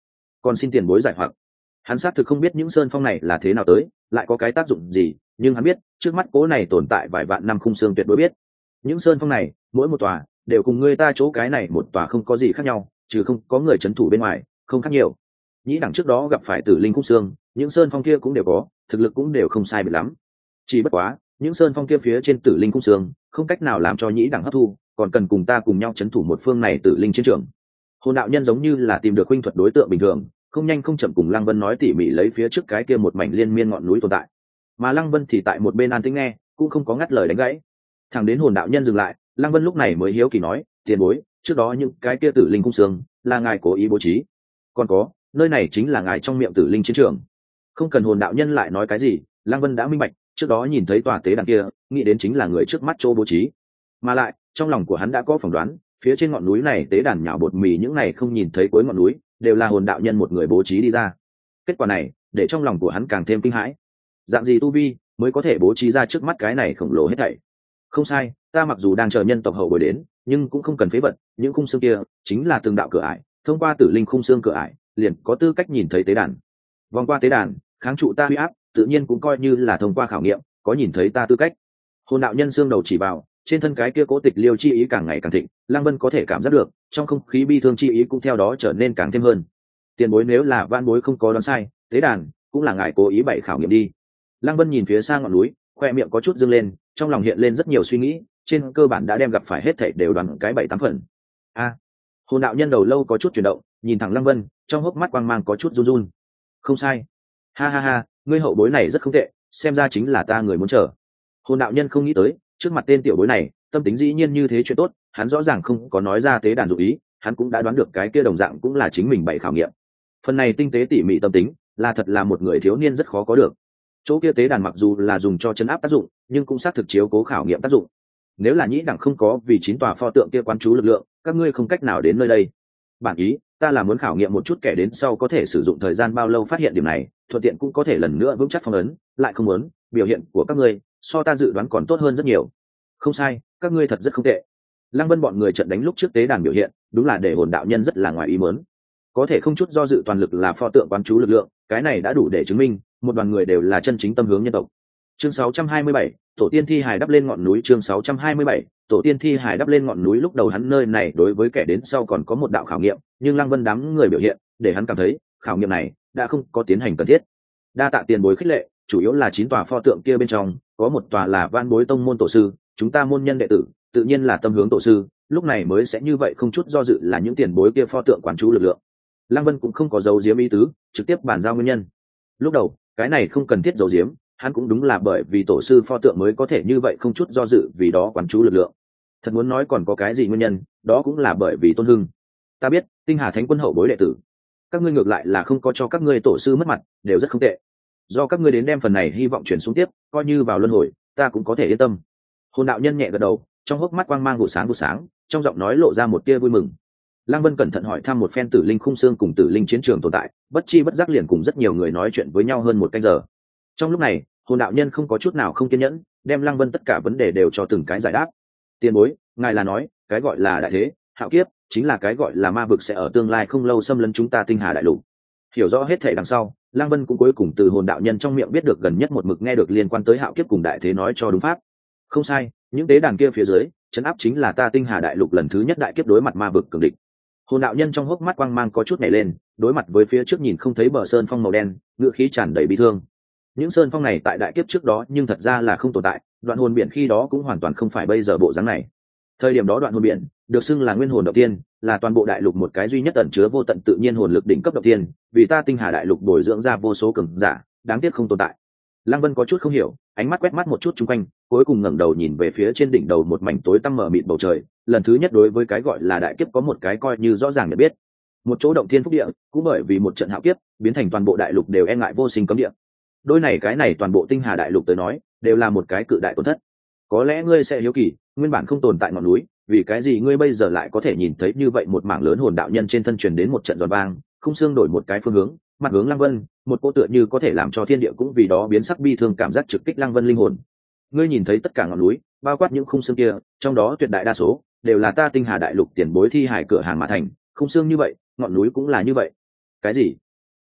còn xin tiền bối giải hoặc. Hắn xác thực không biết những sơn phong này là thế nào tới, lại có cái tác dụng gì, nhưng hắn biết trước mắt cố này tồn tại vài vạn năm khung xương tuyệt đối biết. Những sơn phong này mỗi một tòa đều cùng người ta chỗ cái này một tòa không có gì khác nhau, trừ không có người trấn thủ bên ngoài, không khác nhiều. Nhĩ đẳng trước đó gặp phải tử linh khung xương, những sơn phong kia cũng đều có, thực lực cũng đều không sai biệt lắm. Chỉ bất quá những sơn phong kia phía trên tử linh khung xương không cách nào làm cho nhĩ đẳng hấp thu, còn cần cùng ta cùng nhau trấn thủ một phương này tử linh chiến trường. Hồn đạo nhân giống như là tìm được huynh thuật đối tượng bình thường, không nhanh không chậm cùng Lăng Vân nói tỉ mỉ lấy phía trước cái kia một mảnh liên miên ngọn núi tồn tại. Mà Lăng Vân thì tại một bên an tĩnh nghe, cũng không có ngắt lời đánh gãy. Thẳng đến hồn đạo nhân dừng lại, Lăng Vân lúc này mới hiếu kỳ nói, tiền bối, trước đó những cái kia tử linh cung xương là ngài cố ý bố trí, còn có nơi này chính là ngài trong miệng tử linh chiến trường. Không cần hồn đạo nhân lại nói cái gì, Lăng Vân đã minh bạch, trước đó nhìn thấy tòa tế đàn kia, nghĩ đến chính là người trước mắt chỗ bố trí. Mà lại trong lòng của hắn đã có phỏng đoán, phía trên ngọn núi này tế đàn nhạo bột mì những này không nhìn thấy cuối ngọn núi, đều là hồn đạo nhân một người bố trí đi ra. Kết quả này để trong lòng của hắn càng thêm kinh hãi. Dạng gì tu vi mới có thể bố trí ra trước mắt cái này khổng lồ hết thảy? Không sai, ta mặc dù đang chờ nhân tộc hậu bối đến, nhưng cũng không cần phế vật, những khung xương kia chính là từng đạo cửa ải, thông qua tử linh khung xương cửa ải, liền có tư cách nhìn thấy tế đàn. Vòng qua tế đàn, kháng trụ ta huy áp, tự nhiên cũng coi như là thông qua khảo nghiệm, có nhìn thấy ta tư cách. Hồn đạo nhân xương đầu chỉ vào, trên thân cái kia cố tịch liêu chi ý càng ngày càng thịnh, Lăng Vân có thể cảm giác được, trong không khí bi thương chi ý cũng theo đó trở nên càng thêm hơn. Tiền bối nếu là van bối không có đoán sai, tế đàn cũng là ngài cố ý bày khảo nghiệm đi. Lăng Vân nhìn phía xa ngọn núi, khoe miệng có chút dâng lên, trong lòng hiện lên rất nhiều suy nghĩ, trên cơ bản đã đem gặp phải hết thảy đều đoán cái bảy tám phần. A, à, hồn đạo nhân đầu lâu có chút chuyển động, nhìn thẳng Lăng Vân, trong hốc mắt quang mang có chút run run. Không sai, ha ha ha, ngươi hậu bối này rất không tệ, xem ra chính là ta người muốn chờ. Hồn đạo nhân không nghĩ tới, trước mặt tên tiểu bối này, tâm tính dĩ nhiên như thế chuyện tốt, hắn rõ ràng không có nói ra tế đàn dụ ý, hắn cũng đã đoán được cái kia đồng dạng cũng là chính mình bày khảo nghiệm. Phần này tinh tế tỉ mỉ tâm tính, là thật là một người thiếu niên rất khó có được. Chỗ kia tế đàn mặc dù là dùng cho chấn áp tác dụng, nhưng cũng xác thực chiếu cố khảo nghiệm tác dụng. Nếu là nhĩ đẳng không có vì chín tòa pho tượng kia quán chú lực lượng, các ngươi không cách nào đến nơi đây. Bản ý, ta là muốn khảo nghiệm một chút kẻ đến sau có thể sử dụng thời gian bao lâu phát hiện điểm này, thuận tiện cũng có thể lần nữa vững chắc phong ấn, lại không muốn, biểu hiện của các ngươi so ta dự đoán còn tốt hơn rất nhiều. Không sai, các ngươi thật rất không tệ. Lăng Vân bọn người trận đánh lúc trước tế đàn biểu hiện, đúng là để hồn đạo nhân rất là ngoài ý muốn. Có thể không chút do dự toàn lực là pho tượng quán chú lực lượng, cái này đã đủ để chứng minh một đoàn người đều là chân chính tâm hướng nhân tộc. Chương sáu trăm hai mươi bảy, tổ tiên thi hài đắp lên ngọn núi. Chương sáu trăm hai mươi bảy, tổ tiên thi hài đắp lên ngọn núi. Lúc đầu hắn nơi này đối với kẻ đến sau còn có một đạo khảo nghiệm, nhưng Lăng Vân đám người biểu hiện để hắn cảm thấy khảo nghiệm này đã không có tiến hành cần thiết. Đa tạ tiền bối khích lệ, chủ yếu là chín tòa pho tượng kia bên trong có một tòa là van bối tông môn tổ sư, chúng ta môn nhân đệ tử tự nhiên là tâm hướng tổ sư, lúc này mới sẽ như vậy không chút do dự là những tiền bối kia pho tượng quán chú lực lượng. Lăng Vân cũng không có giấu giếm ý tứ, trực tiếp bàn giao nguyên nhân. Lúc đầu cái này không cần thiết giấu giếm, hắn cũng đúng là bởi vì tổ sư pho tượng mới có thể như vậy không chút do dự vì đó quán chú lực lượng. Thật muốn nói còn có cái gì nguyên nhân, đó cũng là bởi vì tôn hưng. Ta biết Tinh Hà Thánh Quân hậu bối đệ tử, các ngươi ngược lại là không có cho các ngươi tổ sư mất mặt, đều rất không tệ. Do các ngươi đến đem phần này hy vọng chuyển xuống tiếp, coi như vào luân hồi, ta cũng có thể yên tâm. Hồn đạo nhân nhẹ gật đầu, trong hốc mắt quang mang vụ sáng vụ sáng, trong giọng nói lộ ra một tia vui mừng. Lăng Vân cẩn thận hỏi thăm một phen tử linh khung xương cùng tử linh chiến trường tồn tại, bất chi bất giác liền cùng rất nhiều người nói chuyện với nhau hơn một canh giờ. Trong lúc này, hồn đạo nhân không có chút nào không kiên nhẫn, đem Lăng Vân tất cả vấn đề đều cho từng cái giải đáp. Tiền bối, ngài là nói, cái gọi là đại thế, hạo kiếp, chính là cái gọi là ma vực sẽ ở tương lai không lâu xâm lấn chúng ta Tinh Hà đại lục. Hiểu rõ hết thể đằng sau, Lăng Vân cũng cuối cùng từ hồn đạo nhân trong miệng biết được gần nhất một mực nghe được liên quan tới hạo kiếp cùng đại thế nói cho đúng pháp. Không sai, những tế đàn kia phía dưới chấn áp chính là ta Tinh Hà đại lục lần thứ nhất đại kiếp đối mặt ma vực cường địch. Hồn đạo nhân trong hốc mắt quang mang có chút nhảy lên, đối mặt với phía trước nhìn không thấy bờ sơn phong màu đen, ngựa khí tràn đầy bi thương. Những sơn phong này tại đại kiếp trước đó nhưng thật ra là không tồn tại, đoạn hồn biển khi đó cũng hoàn toàn không phải bây giờ bộ dáng này. Thời điểm đó đoạn hồn biển được xưng là nguyên hồn đầu tiên, là toàn bộ đại lục một cái duy nhất ẩn chứa vô tận tự nhiên hồn lực đỉnh cấp đầu tiên, vì ta Tinh Hà đại lục bồi dưỡng ra vô số cường giả, đáng tiếc không tồn tại. Lăng Vân có chút không hiểu, ánh mắt quét mắt một chút xung quanh, cuối cùng ngẩng đầu nhìn về phía trên đỉnh đầu một mảnh tối tăm mờ mịt bầu trời, lần thứ nhất đối với cái gọi là đại kiếp có một cái coi như rõ ràng để biết. Một chỗ động thiên phúc địa, cũng bởi vì một trận hạo kiếp, biến thành toàn bộ đại lục đều e ngại vô sinh cấm địa. Đôi này cái này toàn bộ Tinh Hà đại lục tới nói, đều là một cái cự đại tổn thất. Có lẽ ngươi sẽ hiếu kỳ, nguyên bản không tồn tại ngọn núi, vì cái gì ngươi bây giờ lại có thể nhìn thấy như vậy một mảng lớn hồn đạo nhân trên thân truyền đến một trận giòn vang, không xương đổi một cái phương hướng, mặt hướng Lăng Vân, một cô tựa như có thể làm cho thiên địa cũng vì đó biến sắc bi thương cảm giác trực kích Lăng Vân linh hồn. Ngươi nhìn thấy tất cả ngọn núi, bao quát những khung xương kia, trong đó tuyệt đại đa số đều là ta Tinh Hà đại lục tiền bối thi hải cửa hàng mà thành, khung xương như vậy, ngọn núi cũng là như vậy. Cái gì?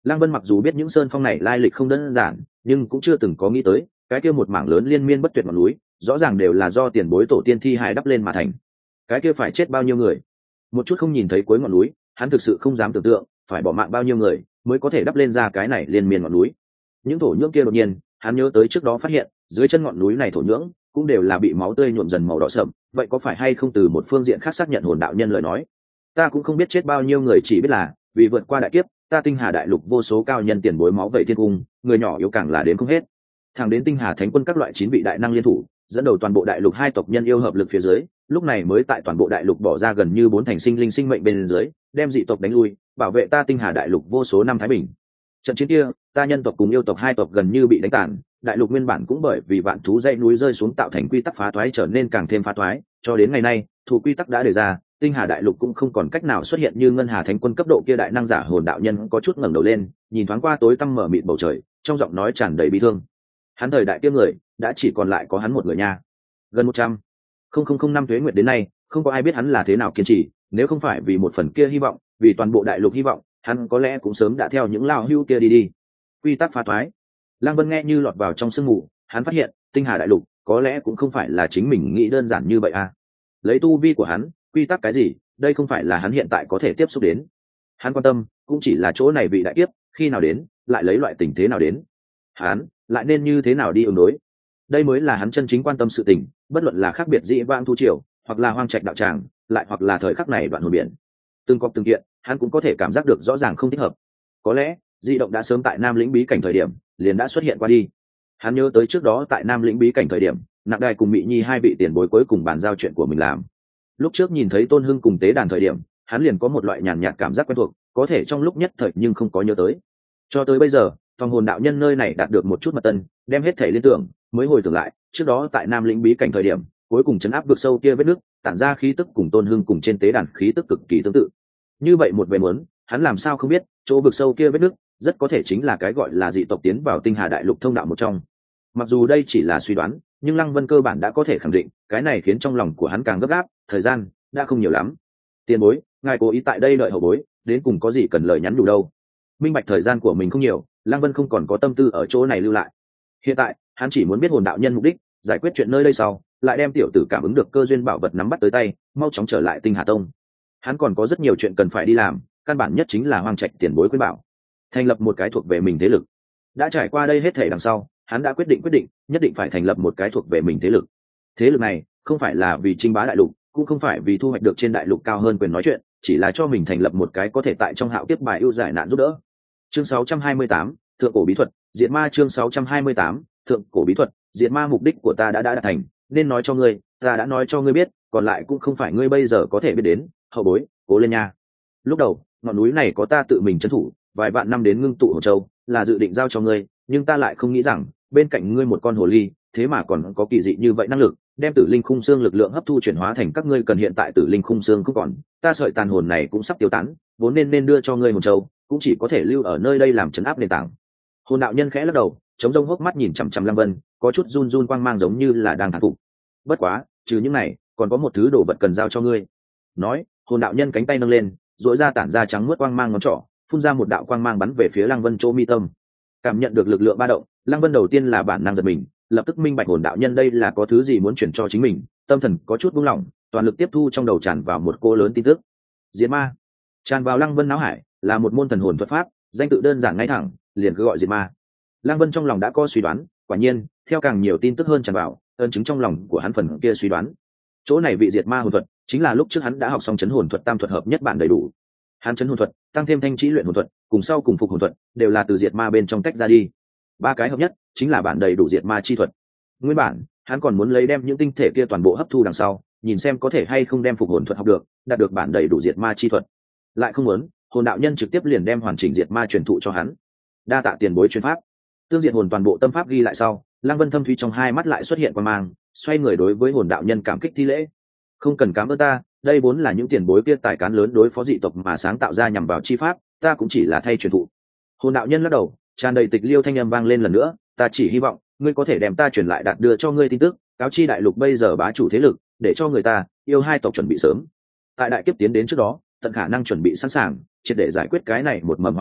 Lăng Vân mặc dù biết những sơn phong này lai lịch không đơn giản, nhưng cũng chưa từng có nghĩ tới cái kia một mảng lớn liên miên bất tuyệt ngọn núi rõ ràng đều là do tiền bối tổ tiên thi hài đắp lên mà thành. Cái kia phải chết bao nhiêu người, một chút không nhìn thấy cuối ngọn núi, hắn thực sự không dám tưởng tượng phải bỏ mạng bao nhiêu người mới có thể đắp lên ra cái này liên miên ngọn núi. Những thổ nhưỡng kia đột nhiên hắn nhớ tới trước đó phát hiện dưới chân ngọn núi này thổ nhưỡng cũng đều là bị máu tươi nhuộm dần màu đỏ sậm, vậy có phải hay không từ một phương diện khác xác nhận hồn đạo nhân lời nói? Ta cũng không biết chết bao nhiêu người, chỉ biết là vì vượt qua đại kiếp, ta tinh hà đại lục vô số cao nhân tiền bối máu vậy thiên cung, người nhỏ yếu càng là đến không hết. Thẳng đến tinh hà thánh quân các loại chín vị đại năng liên thủ dẫn đầu toàn bộ đại lục hai tộc nhân yêu hợp lực phía dưới, lúc này mới tại toàn bộ đại lục bỏ ra gần như bốn thành sinh linh sinh mệnh bên dưới, đem dị tộc đánh lui, bảo vệ ta tinh hà đại lục vô số năm thái bình. Trận chiến kia, ta nhân tộc cùng yêu tộc hai tộc gần như bị đánh tàn, đại lục nguyên bản cũng bởi vì vạn thú dãy núi rơi xuống tạo thành quy tắc phá thoái trở nên càng thêm phá thoái, cho đến ngày nay, thủ quy tắc đã đề ra, tinh hà đại lục cũng không còn cách nào xuất hiện như ngân hà thánh quân cấp độ kia đại năng giả. Hồn đạo nhân có chút ngẩng đầu lên, nhìn thoáng qua tối tăm mở mịt bầu trời, trong giọng nói tràn đầy bi thương. Hắn thời đại kia người đã chỉ còn lại có hắn một người nha. Gần một trăm không không không năm tuế nguyệt đến nay, không có ai biết hắn là thế nào kiên trì, nếu không phải vì một phần kia hy vọng, vì toàn bộ đại lục hy vọng, hắn có lẽ cũng sớm đã theo những lao hưu kia đi đi. Quy tắc phá thoái. Lăng Vân nghe như lọt vào trong sương mù, hắn phát hiện tinh hà đại lục có lẽ cũng không phải là chính mình nghĩ đơn giản như vậy à. Lấy tu vi của hắn, quy tắc cái gì, đây không phải là hắn hiện tại có thể tiếp xúc đến. Hắn quan tâm cũng chỉ là chỗ này vị đại kiếp khi nào đến, lại lấy loại tình thế nào đến, hắn lại nên như thế nào đi ứng đối. Đây mới là hắn chân chính quan tâm sự tình, bất luận là khác biệt dĩ vãng thu triều, hoặc là hoang trạch đạo tràng, lại hoặc là thời khắc này đoạn hồn biển. Từng cọc từng kiện, hắn cũng có thể cảm giác được rõ ràng không thích hợp. Có lẽ di động đã sớm tại Nam Lĩnh bí cảnh thời điểm liền đã xuất hiện qua đi. Hắn nhớ tới trước đó tại Nam Lĩnh bí cảnh thời điểm, Nặng Đài cùng Mị Nhi hai vị tiền bối cuối cùng bàn giao chuyện của mình làm. Lúc trước nhìn thấy Tôn Hưng cùng tế đàn thời điểm, hắn liền có một loại nhàn nhạt cảm giác quen thuộc, có thể trong lúc nhất thời nhưng không có nhớ tới. Cho tới bây giờ, Phong hồn đạo nhân nơi này đạt được một chút mật tân, đem hết thể liên tưởng, mới hồi tưởng lại, trước đó tại Nam Lĩnh bí cảnh thời điểm, cuối cùng chấn áp vực sâu kia vết nước, tản ra khí tức cùng Tôn Hưng cùng trên tế đàn khí tức cực kỳ tương tự. Như vậy một về muốn, hắn làm sao không biết, chỗ vực sâu kia vết nước, rất có thể chính là cái gọi là dị tộc tiến vào tinh hà đại lục thông đạo một trong. Mặc dù đây chỉ là suy đoán, nhưng Lăng Vân cơ bản đã có thể khẳng định, cái này khiến trong lòng của hắn càng gấp gáp, thời gian đã không nhiều lắm. Tiền bối, ngài cố ý tại đây đợi hậu bối, đến cùng có gì cần lời nhắn đủ đâu. Minh bạch thời gian của mình không nhiều, Lăng Vân không còn có tâm tư ở chỗ này lưu lại. Hiện tại, hắn chỉ muốn biết hồn đạo nhân mục đích, giải quyết chuyện nơi đây sau, lại đem tiểu tử cảm ứng được cơ duyên bảo vật nắm bắt tới tay, mau chóng trở lại Tinh Hà Tông. Hắn còn có rất nhiều chuyện cần phải đi làm, căn bản nhất chính là hoang trạch tiền bối khuyên bảo, thành lập một cái thuộc về mình thế lực. Đã trải qua đây hết thể đằng sau, hắn đã quyết định quyết định, nhất định phải thành lập một cái thuộc về mình thế lực. Thế lực này không phải là vì chinh bá đại lục, cũng không phải vì thu hoạch được trên đại lục cao hơn quyền nói chuyện, chỉ là cho mình thành lập một cái có thể tại trong hạo kiếp bài ưu giải nạn giúp đỡ. Chương sáu trăm hai mươi tám, thượng cổ bí thuật diệt ma. Chương sáu trăm hai mươi tám, thượng cổ bí thuật diệt ma. Mục đích của ta đã đã đạt thành, nên nói cho ngươi, ta đã nói cho ngươi biết, còn lại cũng không phải ngươi bây giờ có thể biết đến. Hậu bối, cố lên nha. Lúc đầu ngọn núi này có ta tự mình trấn thủ, vài vạn năm đến ngưng tụ hồ châu, là dự định giao cho ngươi, nhưng ta lại không nghĩ rằng bên cạnh ngươi một con hồ ly thế mà còn có kỳ dị như vậy năng lực, đem tử linh khung xương lực lượng hấp thu chuyển hóa thành các ngươi cần. Hiện tại tử linh khung xương không còn, ta sợi tàn hồn này cũng sắp tiêu tán, vốn nên nên đưa cho ngươi một châu, cũng chỉ có thể lưu ở nơi đây làm trấn áp nền tảng. Hồn đạo nhân khẽ lắc đầu, chống rông hốc mắt nhìn chằm chằm Lăng Vân, có chút run run quang mang giống như là đang thán phục. Bất quá, trừ những này, còn có một thứ đồ vật cần giao cho ngươi. Nói, hồn đạo nhân cánh tay nâng lên, duỗi ra tản ra trắng muốt quang mang ngón trỏ, phun ra một đạo quang mang bắn về phía Lăng Vân chỗ mi tâm. Cảm nhận được lực lượng ba động, Lăng Vân đầu tiên là bản năng giật mình, lập tức minh bạch hồn đạo nhân đây là có thứ gì muốn chuyển cho chính mình, tâm thần có chút buông lỏng, toàn lực tiếp thu trong đầu tràn vào một cô lớn tin tức. Diệt ma tràn vào Lăng Vân não hải, là một môn thần hồn thuật pháp, danh tự đơn giản ngay thẳng, liền cứ gọi diệt ma. Lăng Vân trong lòng đã có suy đoán, quả nhiên, theo càng nhiều tin tức hơn tràn vào, ơn chứng trong lòng của hắn phần kia suy đoán. Chỗ này vị diệt ma hồn thuật, chính là lúc trước hắn đã học xong chấn hồn thuật tam thuật hợp nhất bản đầy đủ. Hắn chấn hồn thuật, tăng thêm thanh trí luyện hồn thuật, cùng sau cùng phục hồn thuật, đều là từ diệt ma bên trong tách ra đi. Ba cái hợp nhất, chính là bản đầy đủ diệt ma chi thuật. Nguyên bản, hắn còn muốn lấy đem những tinh thể kia toàn bộ hấp thu đằng sau, nhìn xem có thể hay không đem phục hồn thuật học được, đạt được bản đầy đủ diệt ma chi thuật. Lại không muốn, hồn đạo nhân trực tiếp liền đem hoàn chỉnh diệt ma truyền thụ cho hắn. Đa tạ tiền bối truyền pháp. Tương diệt hồn toàn bộ tâm pháp ghi lại sau, Lăng Vân thâm thúy trong hai mắt lại xuất hiện quang mang, xoay người đối với hồn đạo nhân cảm kích thi lễ. Không cần cảm ơn ta, đây vốn là những tiền bối kia tài cán lớn đối phó dị tộc mà sáng tạo ra nhằm vào chi pháp, ta cũng chỉ là thay truyền thụ. Hồn đạo nhân lắc đầu, tràn đầy tịch liêu thanh âm vang lên lần nữa, ta chỉ hy vọng ngươi có thể đem ta truyền lại đạt đưa cho ngươi tin tức, cáo chi đại lục bây giờ bá chủ thế lực, để cho người ta yêu hai tộc chuẩn bị sớm. Tại đại kiếp tiến đến trước đó, tận khả năng chuẩn bị sẵn sàng, triệt để giải quyết cái này một mầm hoa lớn,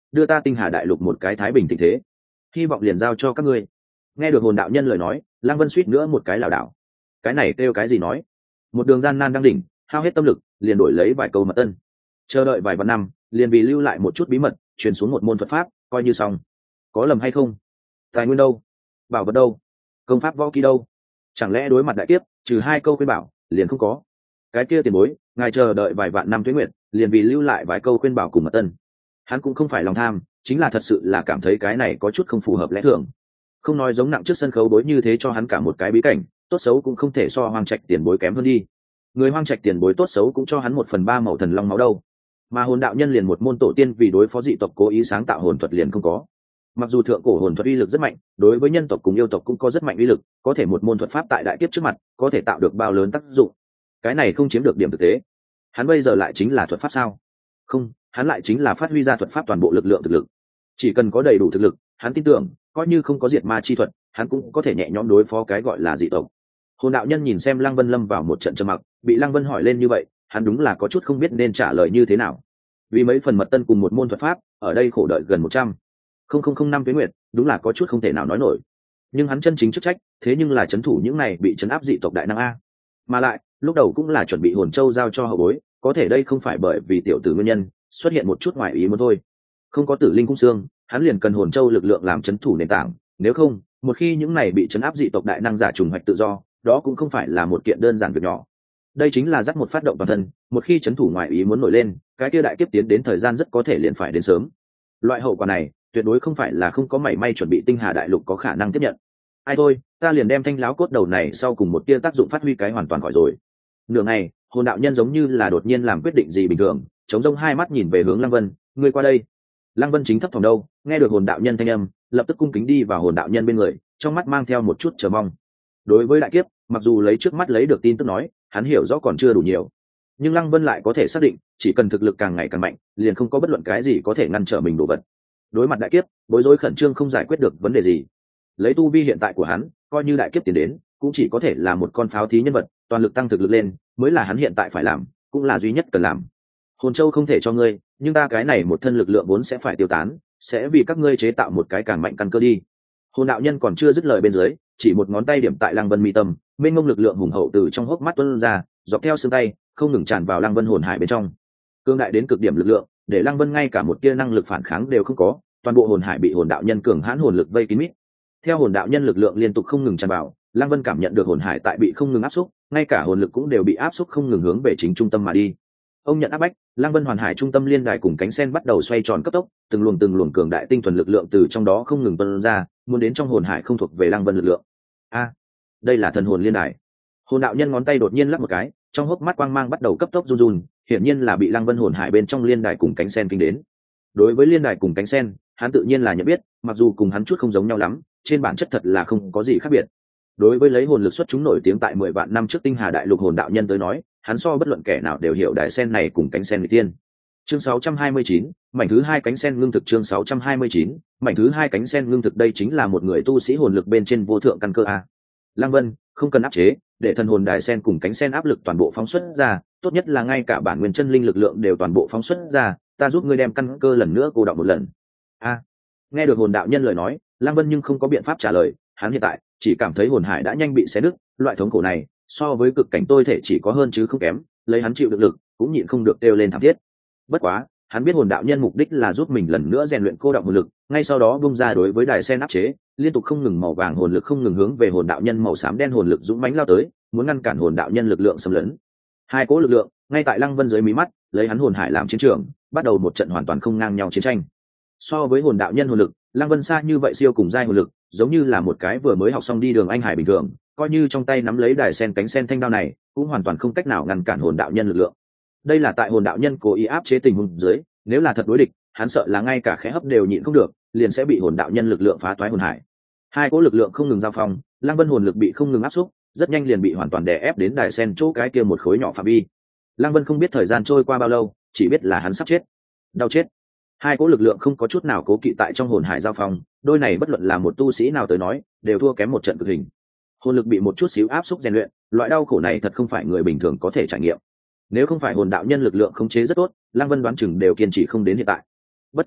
đưa ta tinh hà đại lục một cái thái bình tình thế, hy vọng liền giao cho các ngươi. Nghe được hồn đạo nhân lời nói, Lăng Vân suýt nữa một cái lảo đảo. Cái này kêu cái gì nói? Một đường gian nan đang đỉnh, hao hết tâm lực, liền đổi lấy vài câu mật tân. Chờ đợi vài vạn năm, liền vì lưu lại một chút bí mật, truyền xuống một môn thuật pháp, coi như xong. Có lầm hay không? Tài nguyên đâu? Bảo vật đâu? Công pháp võ kỹ đâu? Chẳng lẽ đối mặt đại kiếp, trừ hai câu khuyên bảo, liền không có? Cái kia tiền bối, ngài chờ đợi vài vạn năm tuế nguyệt, liền vì lưu lại vài câu khuyên bảo cùng mật tân. Hắn cũng không phải lòng tham, chính là thật sự là cảm thấy cái này có chút không phù hợp lẽ thường. Không nói giống nặng trước sân khấu đối như thế cho hắn cả một cái bí cảnh, tốt xấu cũng không thể so hoang trạch tiền bối kém hơn đi. Người hoang trạch tiền bối tốt xấu cũng cho hắn một phần ba màu thần long máu đâu. Mà hồn đạo nhân liền một môn tổ tiên vì đối phó dị tộc cố ý sáng tạo hồn thuật liền không có. Mặc dù thượng cổ hồn thuật uy lực rất mạnh, đối với nhân tộc cùng yêu tộc cũng có rất mạnh uy lực, có thể một môn thuật pháp tại đại kiếp trước mặt, có thể tạo được bao lớn tác dụng. Cái này không chiếm được điểm thực tế. Hắn bây giờ lại chính là thuật pháp sao? Không, hắn lại chính là phát huy ra thuật pháp toàn bộ lực lượng thực lực. Chỉ cần có đầy đủ thực lực, hắn tin tưởng, coi như không có diệt ma chi thuật, hắn cũng có thể nhẹ nhõm đối phó cái gọi là dị tộc. Hồn đạo nhân nhìn xem Lăng Vân lâm vào một trận trầm mặc, bị Lăng Vân hỏi lên như vậy, hắn đúng là có chút không biết nên trả lời như thế nào. Vì mấy phần mật tân cùng một môn thuật pháp, ở đây khổ đợi gần một trăm không không không năm tuế nguyệt, đúng là có chút không thể nào nói nổi. Nhưng hắn chân chính chức trách, thế nhưng là trấn thủ những này bị trấn áp dị tộc đại năng a. Mà lại, lúc đầu cũng là chuẩn bị hồn châu giao cho hậu bối, có thể đây không phải bởi vì tiểu tử nguyên nhân, xuất hiện một chút ngoài ý muốn thôi. Không có tử linh cung xương, hắn liền cần hồn châu lực lượng làm trấn thủ nền tảng, nếu không, một khi những này bị trấn áp dị tộc đại năng giả trùng hoạch tự do, đó cũng không phải là một kiện đơn giản việc nhỏ. Đây chính là dắt một phát động toàn thân, một khi trấn thủ ngoài ý muốn nổi lên, cái kia đại kiếp tiến đến thời gian rất có thể liền phải đến sớm. Loại hậu quả này, tuyệt đối không phải là không có mảy may chuẩn bị tinh hà đại lục có khả năng tiếp nhận. Ai thôi, ta liền đem thanh láo cốt đầu này sau cùng một tia tác dụng phát huy cái hoàn toàn khỏi rồi. Nửa ngày, hồn đạo nhân giống như là đột nhiên làm quyết định gì bình thường, chống rông hai mắt nhìn về hướng Lăng Vân, ngươi qua đây. Lăng Vân chính thấp phòng đâu, nghe được hồn đạo nhân thanh âm, lập tức cung kính đi vào hồn đạo nhân bên người, trong mắt mang theo một chút chờ mong. Đối với đại kiếp, mặc dù lấy trước mắt lấy được tin tức nói, hắn hiểu rõ còn chưa đủ nhiều, nhưng Lăng Vân lại có thể xác định, chỉ cần thực lực càng ngày càng mạnh, liền không có bất luận cái gì có thể ngăn trở mình đổ vật. Đối mặt đại kiếp, bối rối khẩn trương không giải quyết được vấn đề gì. Lấy tu vi hiện tại của hắn, coi như đại kiếp tiến đến, cũng chỉ có thể là một con pháo thí nhân vật, toàn lực tăng thực lực lên, mới là hắn hiện tại phải làm, cũng là duy nhất cần làm. Hồn châu không thể cho ngươi, nhưng ta cái này một thân lực lượng vốn sẽ phải tiêu tán, sẽ vì các ngươi chế tạo một cái càng mạnh căn cơ đi. Hồn đạo nhân còn chưa dứt lời bên dưới, chỉ một ngón tay điểm tại Lăng Vân mi tâm, mênh mông lực lượng hùng hậu từ trong hốc mắt tuôn ra, dọc theo xương tay, không ngừng tràn vào Lăng Vân hồn hải bên trong. Cương đại đến cực điểm lực lượng, để Lăng Vân ngay cả một tia năng lực phản kháng đều không có, toàn bộ hồn hải bị hồn đạo nhân cường hãn hồn lực vây kín mít. Theo hồn đạo nhân lực lượng liên tục không ngừng tràn vào, Lăng Vân cảm nhận được hồn hải tại bị không ngừng áp xúc, ngay cả hồn lực cũng đều bị áp xúc không ngừng hướng về chính trung tâm mà đi. Ông nhận áp bách, Lăng Vân hoàn hải trung tâm liên đài cùng cánh sen bắt đầu xoay tròn cấp tốc, từng luồng từng luồng cường đại tinh thuần lực lượng từ trong đó không ngừng tuôn ra, muốn đến trong hồn hải không thuộc về Lăng Vân lực lượng. A, đây là thần hồn liên đài. Hồn đạo nhân ngón tay đột nhiên lắp một cái, trong hốc mắt quang mang bắt đầu cấp tốc run run, hiển nhiên là bị Lăng Vân hồn hải bên trong liên đài cùng cánh sen kinh đến. Đối với liên đài cùng cánh sen, hắn tự nhiên là nhận biết, mặc dù cùng hắn chút không giống nhau lắm, trên bản chất thật là không có gì khác biệt. Đối với lấy hồn lực xuất chúng nổi tiếng tại mười vạn năm trước tinh hà đại lục hồn đạo nhân tới nói, hắn so bất luận kẻ nào đều hiểu đài sen này cùng cánh sen người tiên. Chương sáu trăm hai mươi chín, mảnh thứ hai cánh sen ngưng thực. Chương sáu trăm hai mươi chín, mảnh thứ hai cánh sen ngưng thực. Đây chính là một người tu sĩ hồn lực bên trên vô thượng căn cơ a. Lăng Vân, không cần áp chế, để thần hồn đài sen cùng cánh sen áp lực toàn bộ phóng xuất ra, tốt nhất là ngay cả bản nguyên chân linh lực lượng đều toàn bộ phóng xuất ra, ta giúp ngươi đem căn cơ lần nữa cô đọng một lần. A. Nghe được hồn đạo nhân lời nói, Lăng Vân nhưng không có biện pháp trả lời, hắn hiện tại chỉ cảm thấy hồn hải đã nhanh bị xé nứt, loại thống khổ này so với cực cảnh tôi thể chỉ có hơn chứ không kém, lấy hắn chịu được lực cũng nhịn không được kêu lên thảm thiết. Bất quá, hắn biết hồn đạo nhân mục đích là giúp mình lần nữa rèn luyện cô đọng hồn lực, ngay sau đó bung ra đối với đài sen áp chế, liên tục không ngừng màu vàng hồn lực không ngừng hướng về hồn đạo nhân màu xám đen hồn lực dũng mãnh lao tới, muốn ngăn cản hồn đạo nhân lực lượng xâm lấn. Hai cỗ lực lượng ngay tại Lăng Vân dưới mí mắt, lấy hắn hồn hải làm chiến trường, bắt đầu một trận hoàn toàn không ngang nhau chiến tranh. So với hồn đạo nhân hồn lực, Lăng Vân xa như vậy siêu cùng giai hồn lực, giống như là một cái vừa mới học xong đi đường anh hải bình thường, coi như trong tay nắm lấy đài sen cánh sen thanh đao này, cũng hoàn toàn không cách nào ngăn cản hồn đạo nhân lực lượng. Đây là tại hồn đạo nhân cố ý áp chế tình huống dưới, nếu là thật đối địch, hắn sợ là ngay cả khẽ hấp đều nhịn không được, liền sẽ bị hồn đạo nhân lực lượng phá toái hồn hải. Hai cỗ lực lượng không ngừng giao phong, Lăng Vân hồn lực bị không ngừng áp xúc, rất nhanh liền bị hoàn toàn đè ép đến đài sen chỗ cái kia một khối nhỏ phạm vi. Lăng Vân không biết thời gian trôi qua bao lâu, chỉ biết là hắn sắp chết. Đau chết. Hai cỗ lực lượng không có chút nào cố kỵ tại trong hồn hải giao phong, đôi này bất luận là một tu sĩ nào tới nói, đều thua kém một trận cực hình. Hồn lực bị một chút xíu áp xúc rèn luyện, loại đau khổ này thật không phải người bình thường có thể trải nghiệm. Nếu không phải hồn đạo nhân lực lượng khống chế rất tốt, Lăng Vân đoán chừng đều kiên trì không đến hiện tại. Bất quá,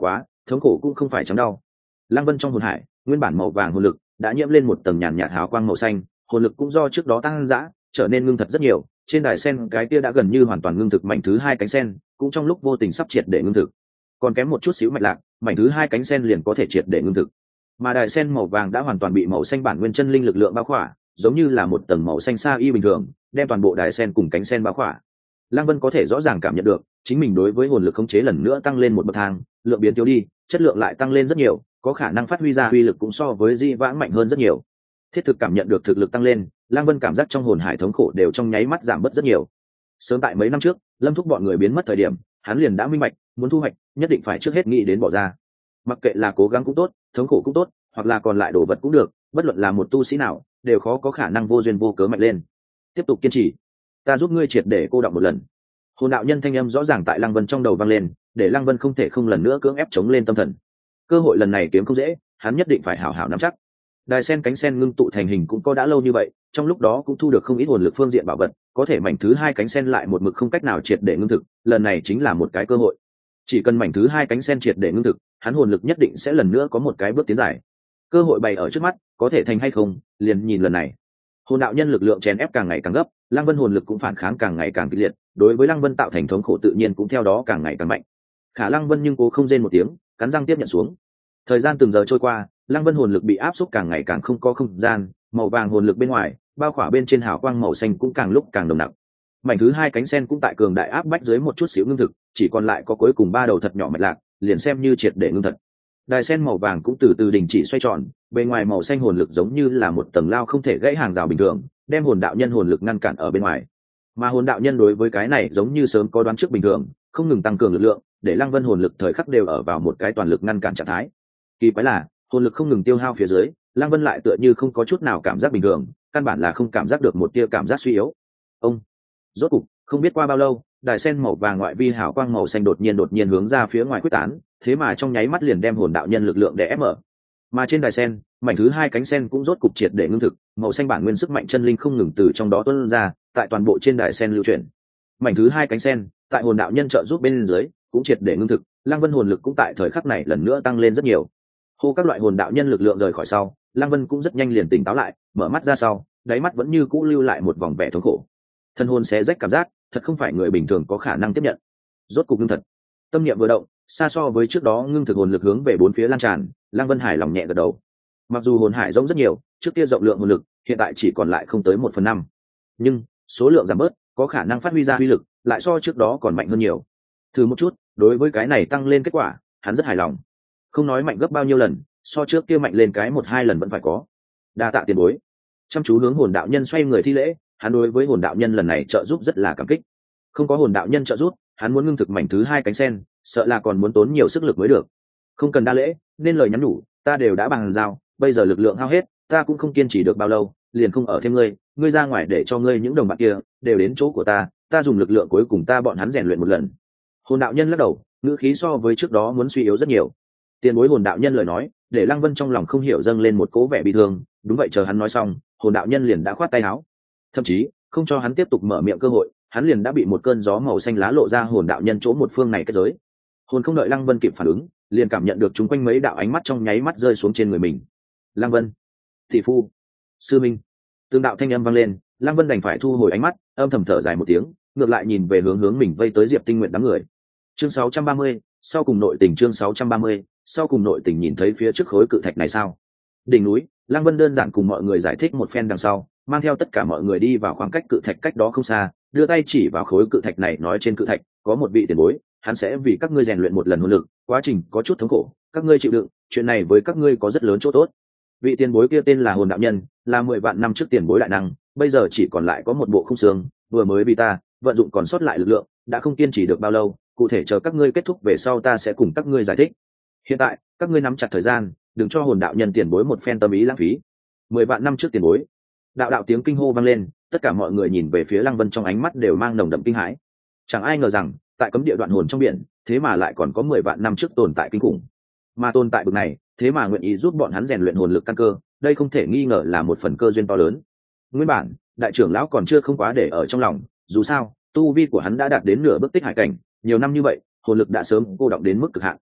thống khổ cũng không phải chóng đau. Lăng Vân trong hồn hải nguyên bản màu vàng hồn lực đã nhiễm lên một tầng nhàn nhạt hào quang màu xanh, hồn lực cũng do trước đó tăng dã trở nên ngưng thật rất nhiều. Trên đài sen cái kia đã gần như hoàn toàn ngưng thực mảnh thứ hai cánh sen cũng trong lúc vô tình sắp triệt để ngưng thực, còn kém một chút xíu mạch lạc, mảnh thứ hai cánh sen liền có thể triệt để ngưng thực. Mà đài sen màu vàng đã hoàn toàn bị màu xanh bản nguyên chân linh lực lượng bao khỏa, giống như là một tầng màu xanh sa y bình thường đem toàn bộ đài sen cùng cánh sen bao khỏa. Lăng Vân có thể rõ ràng cảm nhận được chính mình đối với hồn lực khống chế lần nữa tăng lên một bậc thang, lượng biến thiếu đi, chất lượng lại tăng lên rất nhiều, có khả năng phát huy ra uy lực cũng so với di vãng mạnh hơn rất nhiều. Thiết thực cảm nhận được thực lực tăng lên, Lăng Vân cảm giác trong hồn hải thống khổ đều trong nháy mắt giảm bớt rất nhiều. Sớm tại mấy năm trước, Lâm Thúc bọn người biến mất thời điểm, hắn liền đã minh bạch, muốn thu hoạch, nhất định phải trước hết nghĩ đến bỏ ra. Mặc kệ là cố gắng cũng tốt, thống khổ cũng tốt, hoặc là còn lại đồ vật cũng được, bất luận là một tu sĩ nào, đều khó có khả năng vô duyên vô cớ mạnh lên. Tiếp tục kiên trì, ta giúp ngươi triệt để cô đọng một lần. Hồn đạo nhân thanh âm rõ ràng tại Lăng Vân trong đầu vang lên, để Lăng Vân không thể không lần nữa cưỡng ép chống lên tâm thần. Cơ hội lần này kiếm không dễ, hắn nhất định phải hảo hảo nắm chắc. Đài sen cánh sen ngưng tụ thành hình cũng có đã lâu như vậy, trong lúc đó cũng thu được không ít hồn lực phương diện bảo vật, có thể mảnh thứ hai cánh sen lại một mực không cách nào triệt để ngưng thực, lần này chính là một cái cơ hội. Chỉ cần mảnh thứ hai cánh sen triệt để ngưng thực, hắn hồn lực nhất định sẽ lần nữa có một cái bước tiến dài. Cơ hội bày ở trước mắt, có thể thành hay không, liền nhìn lần này. Hồn đạo nhân lực lượng chèn ép càng ngày càng gấp, Lăng Vân hồn lực cũng phản kháng càng ngày càng kịch liệt, đối với Lăng Vân tạo thành thống khổ tự nhiên cũng theo đó càng ngày càng mạnh. Khả Lăng Vân nhưng cố không rên một tiếng, cắn răng tiếp nhận xuống. Thời gian từng giờ trôi qua, Lăng Vân hồn lực bị áp xúc càng ngày càng không có không gian, màu vàng hồn lực bên ngoài, bao khỏa bên trên hào quang màu xanh cũng càng lúc càng nồng nặc. Mảnh thứ hai cánh sen cũng tại cường đại áp bách dưới một chút xíu ngưng thực, chỉ còn lại có cuối cùng ba đầu thật nhỏ mạch lạc, liền xem như triệt để ngưng thật. Đài sen màu vàng cũng từ từ đình chỉ xoay tròn, bên ngoài màu xanh hồn lực giống như là một tầng lao không thể gãy hàng rào bình thường, đem hồn đạo nhân hồn lực ngăn cản ở bên ngoài. Mà hồn đạo nhân đối với cái này giống như sớm có đoán trước bình thường, không ngừng tăng cường lực lượng, để Lăng Vân hồn lực thời khắc đều ở vào một cái toàn lực ngăn cản trạng thái. Kỳ quái là, hồn lực không ngừng tiêu hao phía dưới, Lăng Vân lại tựa như không có chút nào cảm giác bình thường, căn bản là không cảm giác được một tia cảm giác suy yếu. Ông, rốt cục, không biết qua bao lâu, đài sen màu vàng ngoại vi hào quang màu xanh đột nhiên đột nhiên hướng ra phía ngoài quyết tán, thế mà trong nháy mắt liền đem hồn đạo nhân lực lượng để ép mở. Mà trên đài sen, mảnh thứ hai cánh sen cũng rốt cục triệt để ngưng thực, màu xanh bản nguyên sức mạnh chân linh không ngừng từ trong đó tuôn ra, tại toàn bộ trên đài sen lưu chuyển. Mảnh thứ hai cánh sen, tại hồn đạo nhân trợ giúp bên dưới, cũng triệt để ngưng thực, Lăng Vân hồn lực cũng tại thời khắc này lần nữa tăng lên rất nhiều. Hô các loại hồn đạo nhân lực lượng rời khỏi sau, Lăng Vân cũng rất nhanh liền tỉnh táo lại, mở mắt ra sau, đáy mắt vẫn như cũ lưu lại một vòng vẻ thống khổ. Thân hồn xé rách cảm giác, thật không phải người bình thường có khả năng tiếp nhận. Rốt cục ngưng thật. Tâm niệm vừa động, xa so với trước đó ngưng thực hồn lực hướng về bốn phía lan tràn, Lăng Vân hài lòng nhẹ gật đầu. Mặc dù hồn hải rỗng rất nhiều, trước kia rộng lượng hồn lực, hiện tại chỉ còn lại không tới một phần năm, nhưng số lượng giảm bớt, có khả năng phát huy ra uy lực, lại so trước đó còn mạnh hơn nhiều. Thử một chút, đối với cái này tăng lên kết quả, hắn rất hài lòng. Không nói mạnh gấp bao nhiêu lần, so trước kia mạnh lên cái một hai lần vẫn phải có. Đa tạ tiền bối. Chăm chú hướng hồn đạo nhân xoay người thi lễ, hắn đối với hồn đạo nhân lần này trợ giúp rất là cảm kích. Không có hồn đạo nhân trợ giúp, hắn muốn ngưng thực mảnh thứ hai cánh sen, sợ là còn muốn tốn nhiều sức lực mới được. Không cần đa lễ, nên lời nhắn nhủ, ta đều đã bằng giao, bây giờ lực lượng hao hết, ta cũng không kiên trì được bao lâu, liền không ở thêm ngươi, ngươi ra ngoài để cho ngươi những đồng bạn kia đều đến chỗ của ta, ta dùng lực lượng cuối cùng ta bọn hắn rèn luyện một lần. Hồn đạo nhân lắc đầu, ngữ khí so với trước đó muốn suy yếu rất nhiều. Tiền bối hồn đạo nhân lời nói, để Lăng Vân trong lòng không hiểu dâng lên một cố vẻ bi thương, đúng vậy, chờ hắn nói xong, hồn đạo nhân liền đã khoát tay áo. Thậm chí, không cho hắn tiếp tục mở miệng cơ hội, hắn liền đã bị một cơn gió màu xanh lá lộ ra hồn đạo nhân chỗ một phương này kết giới. Hồn không đợi Lăng Vân kịp phản ứng, liền cảm nhận được chúng quanh mấy đạo ánh mắt trong nháy mắt rơi xuống trên người mình. Lăng Vân, thị phu, sư minh, tương đạo thanh âm vang lên, Lăng Vân đành phải thu hồi ánh mắt, âm thầm thở dài một tiếng, ngược lại nhìn về hướng hướng mình vây tới Diệp Tinh Nguyện đám người. Chương sáu trăm ba mươi, sau cùng nội tình chương sáu trăm ba mươi, sau cùng nội tình nhìn thấy phía trước khối cự thạch này sao? Đỉnh núi, Lăng Vân đơn giản cùng mọi người giải thích một phen đằng sau, mang theo tất cả mọi người đi vào khoảng cách cự thạch cách đó không xa, đưa tay chỉ vào khối cự thạch này nói trên cự thạch có một vị tiền bối, hắn sẽ vì các ngươi rèn luyện một lần hồn lực, quá trình có chút thống khổ, các ngươi chịu đựng, chuyện này với các ngươi có rất lớn chỗ tốt. Vị tiền bối kia tên là Hồn đạo nhân, là mười vạn năm trước tiền bối đại năng, bây giờ chỉ còn lại có một bộ khung xương, vừa mới vì ta vận dụng còn sót lại lực lượng, đã không kiên trì được bao lâu, cụ thể chờ các ngươi kết thúc về sau ta sẽ cùng các ngươi giải thích. Hiện tại, các ngươi nắm chặt thời gian, đừng cho Hồn đạo nhân tiền bối một phen tâm ý lãng phí. Mười vạn năm trước tiền bối. Đạo đạo tiếng kinh hô vang lên, tất cả mọi người nhìn về phía Lăng Vân trong ánh mắt đều mang nồng đậm kinh hãi. Chẳng ai ngờ rằng, tại cấm địa đoạn hồn trong biển, thế mà lại còn có mười vạn năm trước tồn tại kinh khủng. Mà tồn tại bực này, thế mà nguyện ý giúp bọn hắn rèn luyện hồn lực căn cơ, đây không thể nghi ngờ là một phần cơ duyên to lớn. Nguyên bản, đại trưởng lão còn chưa không quá để ở trong lòng, dù sao, tu vi của hắn đã đạt đến nửa bước tích hải cảnh, nhiều năm như vậy, hồn lực đã sớm cô đọng đến mức cực hạn.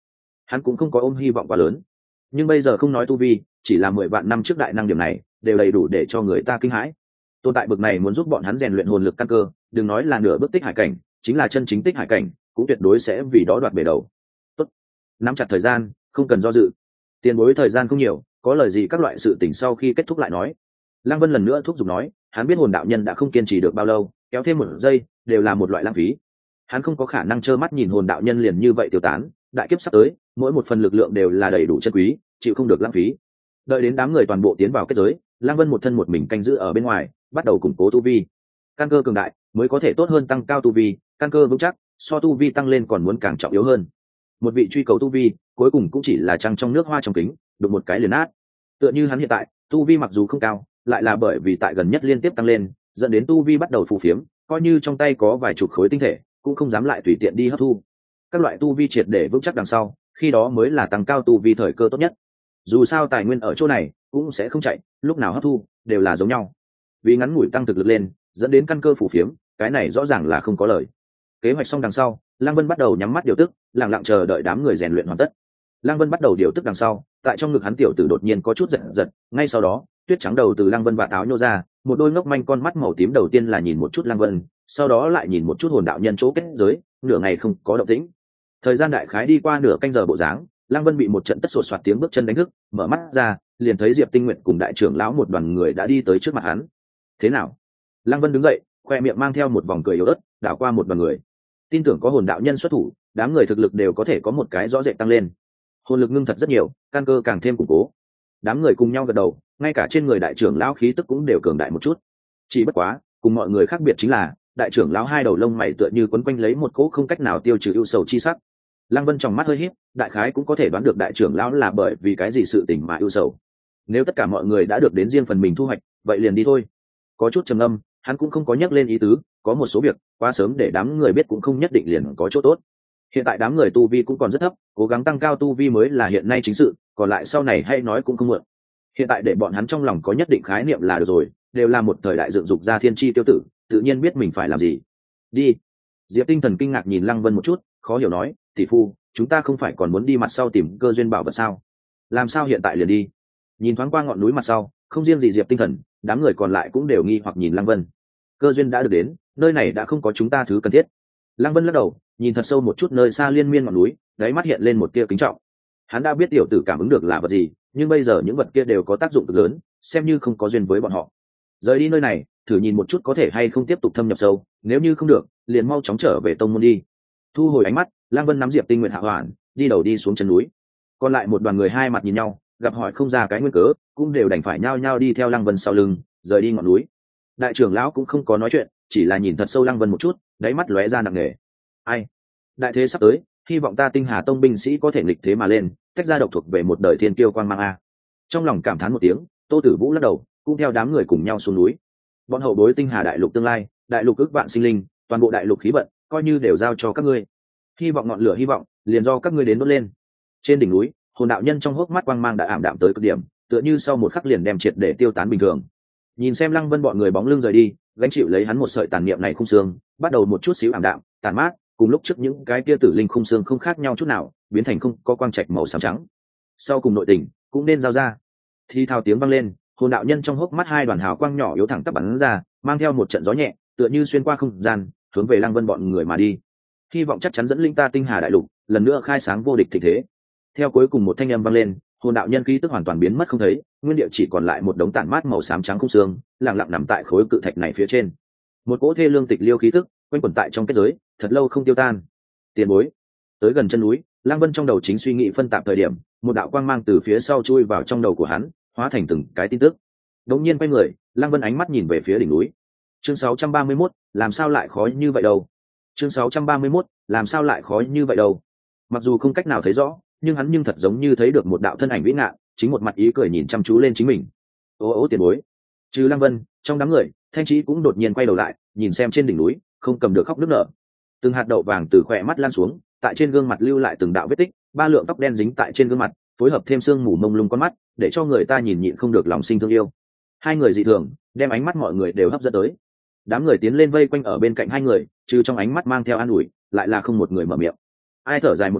hắn cũng không có ôm hy vọng quá lớn. Nhưng bây giờ không nói tu vi, chỉ là mười vạn năm trước đại năng điểm này đều đầy đủ để cho người ta kinh hãi. Tồn tại bực này muốn giúp bọn hắn rèn luyện hồn lực căn cơ, đừng nói là nửa bước tích hải cảnh, chính là chân chính tích hải cảnh cũng tuyệt đối sẽ vì đó đoạt bể đầu. Tốt, nắm chặt thời gian, không cần do dự. Tiền bối thời gian không nhiều, có lời gì các loại sự tình sau khi kết thúc lại nói. Lăng Vân lần nữa thúc giục nói, hắn biết hồn đạo nhân đã không kiên trì được bao lâu, kéo thêm một giây đều là một loại lãng phí. Hắn không có khả năng trơ mắt nhìn hồn đạo nhân liền như vậy tiêu tán, đại kiếp sắp tới, mỗi một phần lực lượng đều là đầy đủ chân quý, chịu không được lãng phí. Đợi đến đám người toàn bộ tiến vào kết giới, Lăng Vân một thân một mình canh giữ ở bên ngoài, bắt đầu củng cố tu vi. Căn cơ cường đại mới có thể tốt hơn tăng cao tu vi, căn cơ vững chắc, so tu vi tăng lên còn muốn càng trọng yếu hơn. Một vị truy cầu tu vi, cuối cùng cũng chỉ là trăng trong nước hoa trong kính, đụng một cái liền nát. Tựa như hắn hiện tại, tu vi mặc dù không cao, lại là bởi vì tại gần nhất liên tiếp tăng lên, dẫn đến tu vi bắt đầu phù phiếm, coi như trong tay có vài chục khối tinh thể, cũng không dám lại tùy tiện đi hấp thu. Các loại tu vi triệt để vững chắc đằng sau, khi đó mới là tăng cao tu vi thời cơ tốt nhất. Dù sao tài nguyên ở chỗ này cũng sẽ không chạy, lúc nào hấp thu đều là giống nhau. Vì ngắn ngủi tăng thực lực lên, dẫn đến căn cơ phù phiếm, cái này rõ ràng là không có lời. Kế hoạch xong đằng sau, Lăng Vân bắt đầu nhắm mắt điều tức, lặng lặng chờ đợi đám người rèn luyện hoàn tất. Lăng Vân bắt đầu điều tức đằng sau, tại trong ngực hắn tiểu tử đột nhiên có chút giật giật, ngay sau đó, tuyết trắng đầu từ Lăng Vân vạt áo nhô ra, một đôi ngốc manh con mắt màu tím đầu tiên là nhìn một chút Lăng Vân, sau đó lại nhìn một chút hồn đạo nhân chỗ kết giới, nửa ngày không có động tĩnh. Thời gian đại khái đi qua nửa canh giờ bộ dáng, Lăng Vân bị một trận tất sột soạt tiếng bước chân đánh thức, mở mắt ra, liền thấy Diệp Tinh Nguyệt cùng đại trưởng lão một đoàn người đã đi tới trước mặt hắn. Thế nào? Lăng Vân đứng dậy, khoe miệng mang theo một vòng cười yếu ớt, đảo qua một đoàn người. Tin tưởng có hồn đạo nhân xuất thủ, đám người thực lực đều có thể có một cái rõ rệt tăng lên. Hồn lực ngưng thật rất nhiều, căn cơ càng thêm củng cố. Đám người cùng nhau gật đầu, ngay cả trên người đại trưởng lão khí tức cũng đều cường đại một chút. Chỉ bất quá, cùng mọi người khác biệt chính là, đại trưởng lão hai đầu lông mày tựa như quấn quanh lấy một cỗ không cách nào tiêu trừ ưu sầu chi sắc. Lăng Vân trong mắt hơi híp, đại khái cũng có thể đoán được đại trưởng lão là bởi vì cái gì sự tình mà ưu sầu. Nếu tất cả mọi người đã được đến riêng phần mình thu hoạch, vậy liền đi thôi. Có chút trầm ngâm, hắn cũng không có nhắc lên ý tứ, có một số việc quá sớm để đám người biết cũng không nhất định liền có chỗ tốt. Hiện tại đám người tu vi cũng còn rất thấp, cố gắng tăng cao tu vi mới là hiện nay chính sự, còn lại sau này hay nói cũng không muộn. Hiện tại để bọn hắn trong lòng có nhất định khái niệm là được rồi, đều là một thời đại dựng dục ra thiên chi tiêu tử, tự nhiên biết mình phải làm gì. Đi. Diệp Tinh Thần kinh ngạc nhìn Lăng Vân một chút, khó hiểu nói, tỷ phu, chúng ta không phải còn muốn đi mặt sau tìm cơ duyên bảo vật sao? Làm sao hiện tại liền đi? Nhìn thoáng qua ngọn núi mặt sau, không riêng gì Diệp Tinh Thần, đám người còn lại cũng đều nghi hoặc nhìn Lăng Vân. Cơ duyên đã được đến, nơi này đã không có chúng ta thứ cần thiết. Lăng Vân lắc đầu, nhìn thật sâu một chút nơi xa liên miên ngọn núi, đáy mắt hiện lên một tia kính trọng. Hắn đã biết tiểu tử cảm ứng được là vật gì, nhưng bây giờ những vật kia đều có tác dụng cực lớn, xem như không có duyên với bọn họ. Rời đi nơi này, thử nhìn một chút có thể hay không tiếp tục thâm nhập sâu, nếu như không được, liền mau chóng trở về tông môn đi. Thu hồi ánh mắt, Lăng Vân nắm Diệp Tinh Nguyệt hạ hoàn, đi đầu đi xuống chân núi. Còn lại một đoàn người hai mặt nhìn nhau, gặp hỏi không ra cái nguyên cớ, cũng đều đành phải nhao nhao đi theo Lăng Vân sau lưng, rời đi ngọn núi. Đại trưởng lão cũng không có nói chuyện, chỉ là nhìn thật sâu Lăng Vân một chút, đáy mắt lóe ra nặng nề. Ai? Đại thế sắp tới, hy vọng ta Tinh Hà Tông binh sĩ có thể nghịch thế mà lên, tách ra độc thuộc về một đời thiên kiêu quang mang a. Trong lòng cảm thán một tiếng, Tô Tử Vũ lắc đầu, cũng theo đám người cùng nhau xuống núi. Bọn hậu bối Tinh Hà đại lục tương lai, đại lục ước vạn sinh linh, toàn bộ đại lục khí vận, coi như đều giao cho các ngươi. Hy vọng ngọn lửa hy vọng, liền do các ngươi đến đốt lên. Trên đỉnh núi, hồn đạo nhân trong hốc mắt quang mang đã ảm đạm tới cực điểm, tựa như sau một khắc liền đem triệt để tiêu tán bình thường. Nhìn xem Lăng Vân bọn người bóng lưng rời đi, gánh chịu lấy hắn một sợi tàn niệm này khung xương, bắt đầu một chút xíu ảm đạm, tàn mát, cùng lúc trước những cái kia tử linh khung xương không khác nhau chút nào, biến thành không có quang trạch màu xám trắng. Sau cùng nội tình cũng nên giao ra. Thi thao tiếng vang lên, hồn đạo nhân trong hốc mắt hai đoàn hào quang nhỏ yếu thẳng tắp bắn ra, mang theo một trận gió nhẹ, tựa như xuyên qua không gian, hướng về Lăng Vân bọn người mà đi. Hy vọng chắc chắn dẫn linh ta Tinh Hà đại lục lần nữa khai sáng vô địch thịnh thế. Theo cuối cùng một thanh âm vang lên, hồn đạo nhân khí tức hoàn toàn biến mất không thấy, nguyên địa chỉ còn lại một đống tản mát màu xám trắng khung xương, lặng lặng nằm tại khối cự thạch này phía trên. Một cỗ thê lương tịch liêu khí tức quanh quẩn tại trong kết giới, thật lâu không tiêu tan. Tiền bối. Tới gần chân núi, Lăng Vân trong đầu chính suy nghĩ phân tạp thời điểm, một đạo quang mang từ phía sau chui vào trong đầu của hắn, hóa thành từng cái tin tức. Đột nhiên quay người, Lăng Vân ánh mắt nhìn về phía đỉnh núi. Chương sáu trăm ba mươi mốt, làm sao lại khó như vậy đâu? Chương sáu trăm ba mươi mốt, làm sao lại khó như vậy đâu? Mặc dù không cách nào thấy rõ, nhưng hắn nhưng thật giống như thấy được một đạo thân ảnh vĩ ngạn, chính một mặt ý cười nhìn chăm chú lên chính mình. Ô ô tiền bối. Trừ Lăng Vân, trong đám người, Thanh Trí cũng đột nhiên quay đầu lại, nhìn xem trên đỉnh núi, không cầm được khóc nức nở. Từng hạt đậu vàng từ khỏe mắt lan xuống, tại trên gương mặt lưu lại từng đạo vết tích, ba lượng tóc đen dính tại trên gương mặt, phối hợp thêm sương mù mông lung con mắt, để cho người ta nhìn nhịn không được lòng sinh thương yêu. Hai người dị thường, đem ánh mắt mọi người đều hấp dẫn tới. Đám người tiến lên vây quanh ở bên cạnh hai người, trừ trong ánh mắt mang theo an ủi, lại là không một người mở miệng. Ai thở dài một tiếng,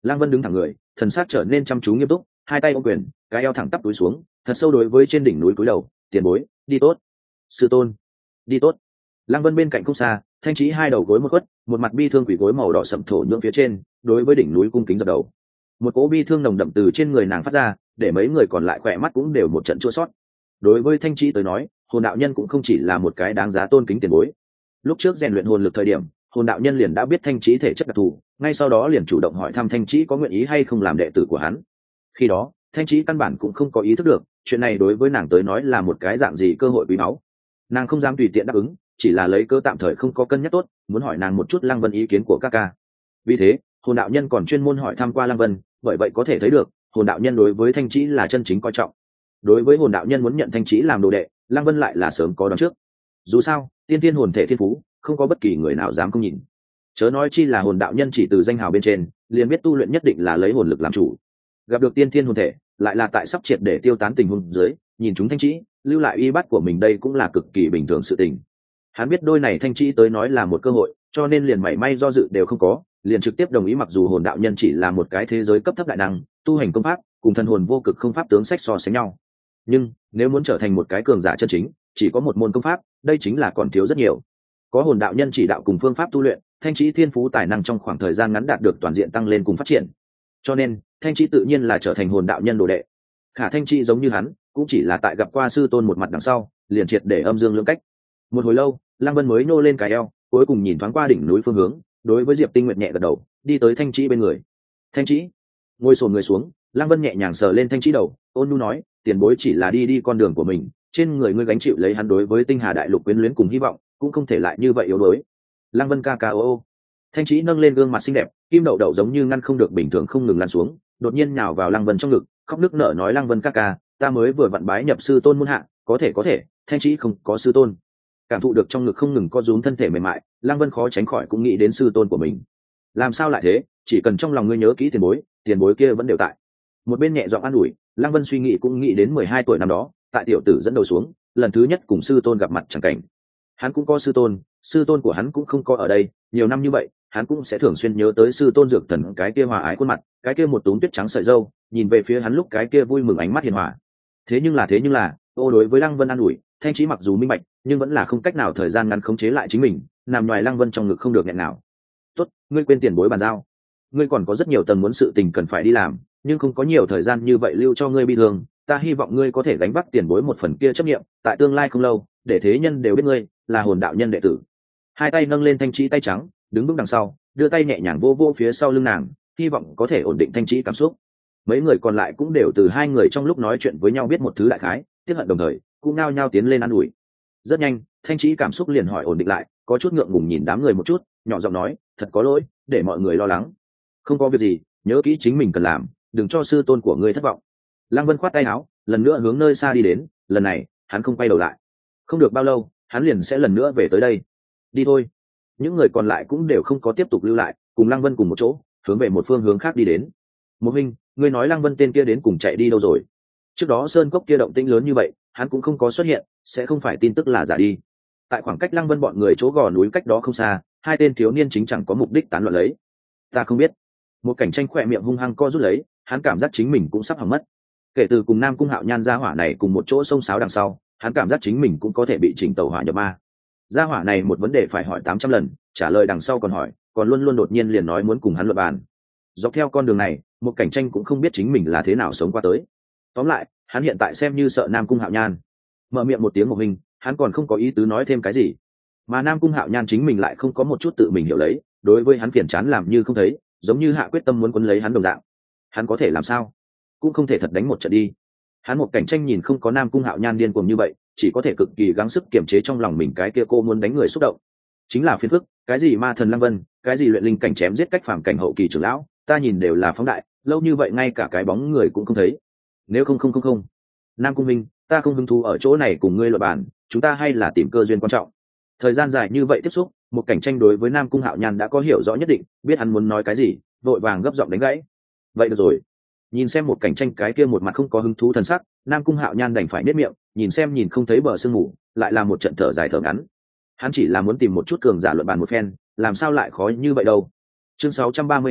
Lăng Vân đứng thẳng người, thần sắc trở nên chăm chú nghiêm túc, hai tay ôm quyền, cái eo thẳng tắp túi xuống, thật sâu đối với trên đỉnh núi cúi đầu. Tiền bối, đi tốt. Sư tôn, đi tốt. Lăng Vân bên cạnh không xa, Thanh Chí hai đầu gối một quất, một mặt bi thương quỷ gối màu đỏ sậm thổ nhưỡng phía trên, đối với đỉnh núi cung kính dập đầu. Một cỗ bi thương nồng đậm từ trên người nàng phát ra, để mấy người còn lại khỏe mắt cũng đều một trận chua xót. Đối với Thanh Chí tới nói, hồn đạo nhân cũng không chỉ là một cái đáng giá tôn kính tiền bối. Lúc trước rèn luyện hồn lực thời điểm, hồn đạo nhân liền đã biết Thanh Chí thể chất đặc thù, ngay sau đó liền chủ động hỏi thăm Thanh Chí có nguyện ý hay không làm đệ tử của hắn. Khi đó, Thanh Chí căn bản cũng không có ý thức được, chuyện này đối với nàng tới nói là một cái dạng gì cơ hội quý báu. Nàng không dám tùy tiện đáp ứng, chỉ là lấy cớ tạm thời không có cân nhắc tốt, muốn hỏi nàng một chút Lăng Vân ý kiến của các ca. Vì thế, hồn đạo nhân còn chuyên môn hỏi thăm qua Lăng Vân, bởi vậy có thể thấy được, hồn đạo nhân đối với Thanh Chí là chân chính coi trọng. Đối với hồn đạo nhân muốn nhận Thanh Chí làm đồ đệ, Lăng Vân lại là sớm có đoán trước. Dù sao, tiên tiên hồn thể thiên phú, không có bất kỳ người nào dám không nhìn. Chớ nói chi là hồn đạo nhân chỉ từ danh hào bên trên, liền biết tu luyện nhất định là lấy hồn lực làm chủ. Gặp được tiên tiên hồn thể, lại là tại sắp triệt để tiêu tán tình huống dưới, nhìn chúng Thanh Chí, lưu lại uy bát của mình đây cũng là cực kỳ bình thường sự tình. Hắn biết đôi này Thanh Chí tới nói là một cơ hội, cho nên liền mảy may do dự đều không có, liền trực tiếp đồng ý. Mặc dù hồn đạo nhân chỉ là một cái thế giới cấp thấp đại năng, tu hành công pháp cùng thần hồn vô cực không pháp tướng sách so sánh nhau, nhưng nếu muốn trở thành một cái cường giả chân chính, chỉ có một môn công pháp, đây chính là còn thiếu rất nhiều. Có hồn đạo nhân chỉ đạo cùng phương pháp tu luyện, Thanh Chí thiên phú tài năng trong khoảng thời gian ngắn đạt được toàn diện tăng lên cùng phát triển, cho nên Thanh Chí tự nhiên là trở thành hồn đạo nhân đồ đệ. Khả Thanh Chí giống như hắn, cũng chỉ là tại gặp qua sư tôn một mặt đằng sau, liền triệt để âm dương lưỡng cách. Một hồi lâu, Lăng Vân mới nô lên cái eo, cuối cùng nhìn thoáng qua đỉnh núi phương hướng, đối với Diệp Tinh Nguyệt nhẹ gật đầu, đi tới Thanh Chí bên người. Thanh Chí ngồi xổm người xuống, Lăng Vân nhẹ nhàng sờ lên Thanh Chí đầu, ôn nhu nói, tiền bối chỉ là đi đi con đường của mình, trên người ngươi gánh chịu lấy hắn đối với Tinh Hà đại lục quyến luyến cùng hy vọng, cũng không thể lại như vậy yếu đuối. Lăng Vân ca ca ô ô. Thanh Chí nâng lên gương mặt xinh đẹp, kim đậu đậu giống như ngăn không được bình thường không ngừng lan xuống, đột nhiên nhào vào Lăng Vân trong ngực, khóc nức nở nói, Lăng Vân ca ca, ta mới vừa vặn bái nhập sư tôn môn hạ, có thể có thể. Thanh Chí không có sư tôn. Cảm thụ được trong ngực không ngừng co rúm thân thể mềm mại, Lăng Vân khó tránh khỏi cũng nghĩ đến sư tôn của mình. Làm sao lại thế, chỉ cần trong lòng ngươi nhớ kỹ tiền bối, tiền bối kia vẫn đều tại. Một bên nhẹ giọng an ủi, Lăng Vân suy nghĩ cũng nghĩ đến mười hai tuổi năm đó, tại tiểu tử dẫn đầu xuống, lần thứ nhất cùng sư tôn gặp mặt chẳng cảnh. Hắn cũng có sư tôn, sư tôn của hắn cũng không có ở đây, nhiều năm như vậy, hắn cũng sẽ thường xuyên nhớ tới sư tôn dược thần cái kia hòa ái khuôn mặt, cái kia một túm tuyết trắng sợi râu, nhìn về phía hắn lúc cái kia vui mừng ánh mắt hiền hòa. Thế nhưng là thế nhưng là, ô đối với Lăng Vân an ủi, Thanh Chí mặc dù minh bạch, nhưng vẫn là không cách nào thời gian ngắn khống chế lại chính mình, nằm ngoài Lăng Vân trong ngực không được nghẹn nào. Tốt, ngươi quên tiền bối bàn giao, ngươi còn có rất nhiều tầng muốn sự tình cần phải đi làm, nhưng không có nhiều thời gian như vậy lưu cho ngươi bi thương. Ta hy vọng ngươi có thể gánh vác tiền bối một phần kia chấp nghiệm, tại tương lai không lâu, để thế nhân đều biết ngươi là hồn đạo nhân đệ tử. Hai tay nâng lên Thanh Chí tay trắng, đứng bước đằng sau, đưa tay nhẹ nhàng vô vô phía sau lưng nàng, hy vọng có thể ổn định Thanh Chí cảm xúc. Mấy người còn lại cũng đều từ hai người trong lúc nói chuyện với nhau biết một thứ đại khái, tiếc hận đồng thời cũng nao nhao tiến lên ăn ủi. Rất nhanh, Thanh Chí cảm xúc liền hỏi ổn định lại, có chút ngượng ngùng nhìn đám người một chút, nhỏ giọng nói, thật có lỗi, để mọi người lo lắng. Không có việc gì, nhớ kỹ chính mình cần làm, đừng cho sư tôn của ngươi thất vọng. Lăng Vân khoát tay áo, lần nữa hướng nơi xa đi đến, lần này hắn không quay đầu lại. Không được bao lâu, hắn liền sẽ lần nữa về tới đây. Đi thôi. Những người còn lại cũng đều không có tiếp tục lưu lại, cùng Lăng Vân cùng một chỗ, hướng về một phương hướng khác đi đến. Một huynh, ngươi nói Lăng Vân tên kia đến cùng chạy đi đâu rồi? Trước đó sơn cốc kia động tĩnh lớn như vậy, hắn cũng không có xuất hiện, sẽ không phải tin tức là giả đi. Tại khoảng cách Lăng Vân bọn người chỗ gò núi cách đó không xa, hai tên thiếu niên chính chẳng có mục đích tán loạn lấy. Ta không biết. Một cảnh tranh khỏe miệng hung hăng co rút lấy, hắn cảm giác chính mình cũng sắp hỏng mất. Kể từ cùng Nam Cung Hạo Nhan gia hỏa này cùng một chỗ xông xáo đằng sau, hắn cảm giác chính mình cũng có thể bị chỉnh tàu hỏa nhập ma. Gia hỏa này một vấn đề phải hỏi tám trăm lần, trả lời đằng sau còn hỏi, còn luôn luôn đột nhiên liền nói muốn cùng hắn luận bàn. Dọc theo con đường này, một cảnh tranh cũng không biết chính mình là thế nào sống qua tới. Tóm lại, hắn hiện tại xem như sợ Nam Cung Hạo Nhan. Mở miệng một tiếng một hình, hắn còn không có ý tứ nói thêm cái gì. Mà Nam Cung Hạo Nhan chính mình lại không có một chút tự mình hiểu lấy, đối với hắn phiền chán làm như không thấy, giống như hạ quyết tâm muốn quấn lấy hắn đồng dạng. Hắn có thể làm sao? Cũng không thể thật đánh một trận đi. Hắn một cảnh tranh nhìn không có Nam Cung Hạo Nhan điên cuồng như vậy, chỉ có thể cực kỳ gắng sức kiềm chế trong lòng mình cái kia cô muốn đánh người xúc động. Chính là phiền phức, cái gì ma thần Lăng Vân, cái gì luyện linh cảnh chém giết cách phàm cảnh hậu kỳ trưởng lão, ta nhìn đều là phóng đại, lâu như vậy ngay cả cái bóng người cũng không thấy. Nếu không không không không, Nam Cung Minh, ta không hứng thú ở chỗ này cùng ngươi luận bàn, chúng ta hay là tìm cơ duyên quan trọng. Thời gian dài như vậy tiếp xúc, một cảnh tranh đối với Nam Cung Hạo Nhan đã có hiểu rõ nhất định, biết hắn muốn nói cái gì, vội vàng gấp giọng đánh gãy. Vậy được rồi. Nhìn xem một cảnh tranh cái kia một mặt không có hứng thú thần sắc, Nam Cung Hạo Nhan đành phải nết miệng, nhìn xem nhìn không thấy bờ sương mù, lại là một trận thở dài thở ngắn. Hắn chỉ là muốn tìm một chút cường giả luận bàn một phen, làm sao lại khó như vậy đâu. Chương sáu trăm ba mươi hai,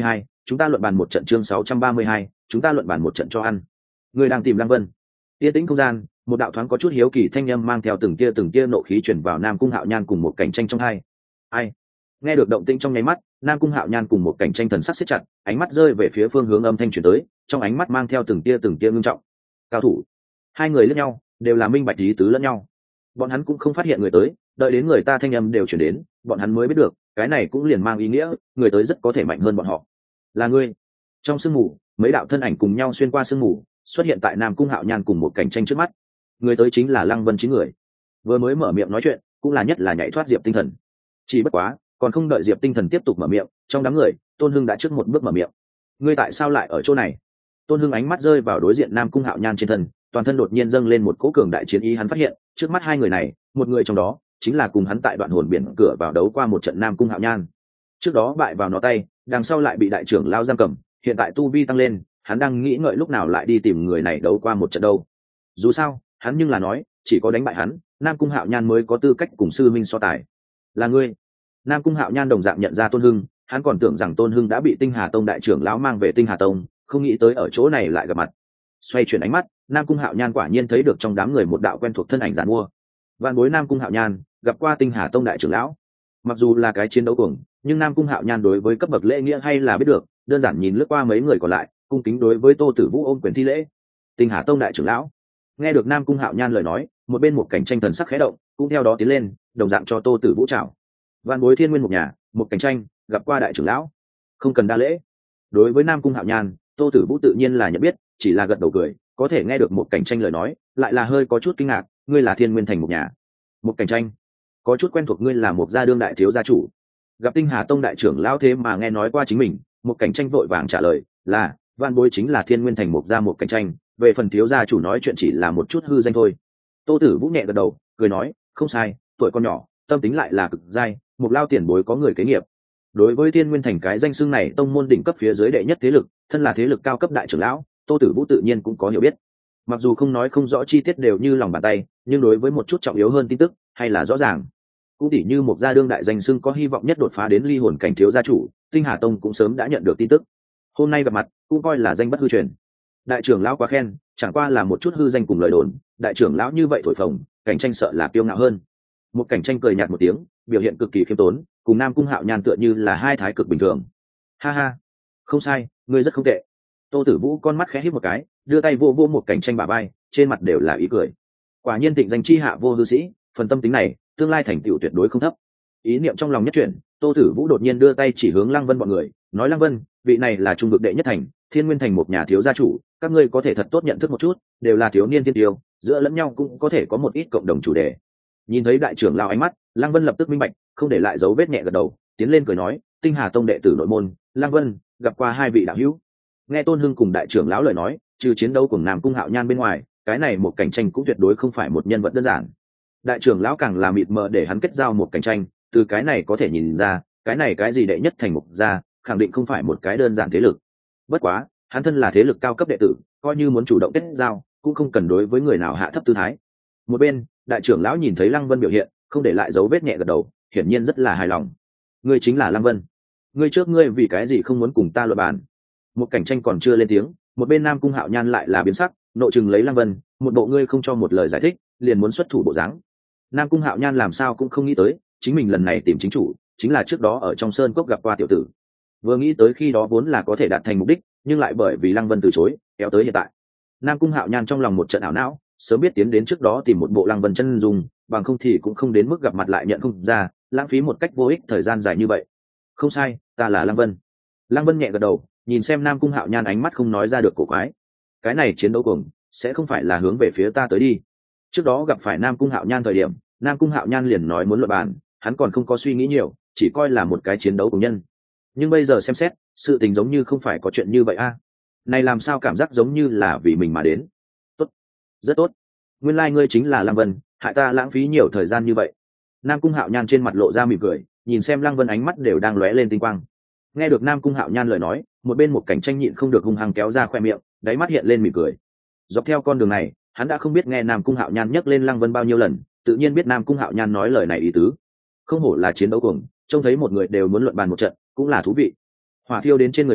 chúng ta luận bàn một trận. Chương sáu trăm ba mươi hai, chúng ta luận bàn một trận cho ăn. Người đang tìm Lăng Vân. Yên tĩnh không gian, một đạo thoáng có chút hiếu kỳ thanh âm mang theo từng tia từng tia nộ khí truyền vào Nam Cung Hạo Nhan cùng một cảnh tranh trong hai. Ai? Nghe được động tĩnh trong nháy mắt, Nam Cung Hạo Nhan cùng một cảnh tranh thần sắc siết chặt, ánh mắt rơi về phía phương hướng âm thanh truyền tới, trong ánh mắt mang theo từng tia từng tia ngưng trọng. Cao thủ. Hai người lẫn nhau, đều là minh bạch ý tứ lẫn nhau. Bọn hắn cũng không phát hiện người tới, đợi đến người ta thanh âm đều chuyển đến, bọn hắn mới biết được, cái này cũng liền mang ý nghĩa, người tới rất có thể mạnh hơn bọn họ. Là ngươi. Trong sương mù, mấy đạo thân ảnh cùng nhau xuyên qua sương mù, xuất hiện tại Nam Cung Hạo Nhan cùng một cảnh tranh trước mắt. Người tới chính là Lăng Vân chín người. Vừa mới mở miệng nói chuyện, cũng là nhất là nhảy thoát Diệp Tinh Thần. Chỉ bất quá, còn không đợi Diệp Tinh Thần tiếp tục mở miệng, trong đám người, Tôn Hưng đã trước một bước mở miệng. Ngươi tại sao lại ở chỗ này? Tôn Hưng ánh mắt rơi vào đối diện Nam Cung Hạo Nhan trên thân, toàn thân đột nhiên dâng lên một cỗ cường đại chiến ý, hắn phát hiện, trước mắt hai người này, một người trong đó chính là cùng hắn tại đoạn hồn biển cửa vào đấu qua một trận Nam Cung Hạo Nhan. Trước đó bại vào nó tay, đằng sau lại bị đại trưởng lao giam cầm, hiện tại tu vi tăng lên, hắn đang nghĩ ngợi lúc nào lại đi tìm người này đấu qua một trận đâu. Dù sao, hắn nhưng là nói, chỉ có đánh bại hắn, Nam Cung Hạo Nhan mới có tư cách cùng sư minh so tài. Là ngươi? Nam Cung Hạo Nhan đồng dạng nhận ra Tôn Hưng, hắn còn tưởng rằng Tôn Hưng đã bị Tinh Hà Tông đại trưởng lão mang về Tinh Hà Tông, không nghĩ tới ở chỗ này lại gặp mặt. Xoay chuyển ánh mắt, Nam Cung Hạo Nhan quả nhiên thấy được trong đám người một đạo quen thuộc thân ảnh giản mua. Vạn bối Nam Cung Hạo Nhan gặp qua Tinh Hà Tông đại trưởng lão. Mặc dù là cái chiến đấu cuồng, nhưng Nam Cung Hạo Nhan đối với cấp bậc lễ nghĩa hay là biết được, đơn giản nhìn lướt qua mấy người còn lại, cung kính đối với Tô Tử Vũ ôm quyền thi lễ. Tinh Hà Tông đại trưởng lão. Nghe được Nam Cung Hạo Nhan lời nói, một bên một cảnh tranh thần sắc khẽ động, cũng theo đó tiến lên, đồng dạng cho Tô Tử Vũ chào. Vạn bối Thiên Nguyên một nhà, một cảnh tranh gặp qua đại trưởng lão. Không cần đa lễ. Đối với Nam Cung Hạo Nhan, Tô Tử Vũ tự nhiên là nhận biết, chỉ là gật đầu cười, có thể nghe được một cảnh tranh lời nói, lại là hơi có chút kinh ngạc, ngươi là Thiên Nguyên thành một nhà. Một cảnh tranh, có chút quen thuộc, ngươi là một gia đương đại thiếu gia chủ. Gặp Tinh Hà Tông đại trưởng lão thế mà nghe nói qua chính mình, một cảnh tranh vội vàng trả lời, là, vạn bối chính là Thiên Nguyên thành một gia một cảnh tranh, về phần thiếu gia chủ nói chuyện chỉ là một chút hư danh thôi. Tô Tử Vũ nhẹ gật đầu, cười nói, không sai, tuổi con nhỏ, tâm tính lại là cực dai, một lao tiền bối có người kế nghiệp. Đối với Thiên Nguyên thành cái danh xưng này, tông môn đỉnh cấp phía dưới đệ nhất thế lực, thân là thế lực cao cấp đại trưởng lão, Tô Tử Vũ tự nhiên cũng có hiểu biết. Mặc dù không nói không rõ chi tiết đều như lòng bàn tay, nhưng đối với một chút trọng yếu hơn tin tức, hay là rõ ràng. Cũng tỉ như một gia đương đại danh xưng có hy vọng nhất đột phá đến ly hồn cảnh thiếu gia chủ, Tinh Hà Tông cũng sớm đã nhận được tin tức. Hôm nay gặp mặt, cũng coi là danh bất hư truyền. Đại trưởng lão quá khen, chẳng qua là một chút hư danh cùng lời đồn, đại trưởng lão như vậy thổi phồng, cảnh tranh sợ là kiêu ngạo hơn. Một cảnh tranh cười nhạt một tiếng, biểu hiện cực kỳ khiêm tốn, cùng Nam Cung Hạo Nhan tựa như là hai thái cực bình thường. Ha ha, không sai, ngươi rất không tệ. Tô Tử Vũ con mắt khẽ híp một cái, đưa tay vô vô một cảnh tranh bả vai, trên mặt đều là ý cười. Quả nhiên thịnh danh chi hạ vô hư sĩ, phần tâm tính này, tương lai thành tựu tuyệt đối không thấp. Ý niệm trong lòng nhất chuyển, Tô Tử Vũ đột nhiên đưa tay chỉ hướng Lăng Vân bọn người, nói Lăng Vân, vị này là trung vực đệ nhất thành, Thiên Nguyên thành một nhà thiếu gia chủ, các ngươi có thể thật tốt nhận thức một chút, đều là thiếu niên thiên tiêu, giữa lẫn nhau cũng có thể có một ít cộng đồng chủ đề. Nhìn thấy đại trưởng lão ánh mắt, Lăng Vân lập tức minh bạch, không để lại dấu vết, nhẹ gật đầu, tiến lên cười nói, Tinh Hà Tông đệ tử nội môn, Lăng Vân, gặp qua hai vị đạo hữu. Nghe Tôn Hưng cùng đại trưởng lão lời nói, trừ chiến đấu của Nam Cung Hạo Nhan bên ngoài, cái này một cảnh tranh cũng tuyệt đối không phải một nhân vật đơn giản. Đại trưởng lão càng là mịt mờ để hắn kết giao một cảnh tranh, từ cái này có thể nhìn ra, cái này cái gì đệ nhất thành mục gia, khẳng định không phải một cái đơn giản thế lực. Bất quá, hắn thân là thế lực cao cấp đệ tử, coi như muốn chủ động kết giao, cũng không cần đối với người nào hạ thấp tư thái. Một bên, đại trưởng lão nhìn thấy Lăng Vân biểu hiện, không để lại dấu vết, nhẹ gật đầu, hiển nhiên rất là hài lòng. Ngươi chính là Lăng Vân. Ngươi trước ngươi vì cái gì không muốn cùng ta luận bàn? Một cảnh tranh còn chưa lên tiếng, một bên Nam Cung Hạo Nhan lại là biến sắc, nội chừng lấy Lăng Vân, một bộ ngươi không cho một lời giải thích, liền muốn xuất thủ bộ dáng. Nam Cung Hạo Nhan làm sao cũng không nghĩ tới, chính mình lần này tìm chính chủ, chính là trước đó ở trong sơn cốc gặp qua tiểu tử. Vừa nghĩ tới khi đó vốn là có thể đạt thành mục đích, nhưng lại bởi vì Lăng Vân từ chối, kéo tới hiện tại. Nam Cung Hạo Nhan trong lòng một trận ảo não, sớm biết tiến đến trước đó tìm một bộ Lăng Vân chân dung, bằng không thì cũng không đến mức gặp mặt lại nhận không ra, lãng phí một cách vô ích thời gian dài như vậy. Không sai, ta là Lăng Vân. Lăng Vân nhẹ gật đầu, nhìn xem Nam Cung Hạo Nhan ánh mắt không nói ra được cổ quái. Cái này chiến đấu cùng sẽ không phải là hướng về phía ta tới đi. Trước đó gặp phải Nam Cung Hạo Nhan thời điểm, Nam Cung Hạo Nhan liền nói muốn luận bàn, hắn còn không có suy nghĩ nhiều, chỉ coi là một cái chiến đấu cùng nhân. Nhưng bây giờ xem xét, sự tình giống như không phải có chuyện như vậy a. Này làm sao cảm giác giống như là vì mình mà đến. Tốt, rất tốt. Nguyên lai like ngươi chính là Lăng Vân, hại ta lãng phí nhiều thời gian như vậy. Nam Cung Hạo Nhan trên mặt lộ ra mỉm cười, nhìn xem Lăng Vân ánh mắt đều đang lóe lên tinh quang. Nghe được Nam Cung Hạo Nhan lời nói, một bên một cảnh tranh nhịn không được hung hăng kéo ra khoe miệng, đáy mắt hiện lên mỉm cười. Dọc theo con đường này, hắn đã không biết nghe Nam Cung Hạo Nhan nhắc lên Lăng Vân bao nhiêu lần, tự nhiên biết Nam Cung Hạo Nhan nói lời này ý tứ. Không hổ là chiến đấu cuồng, trông thấy một người đều muốn luận bàn một trận, cũng là thú vị. Hỏa thiêu đến trên người mình,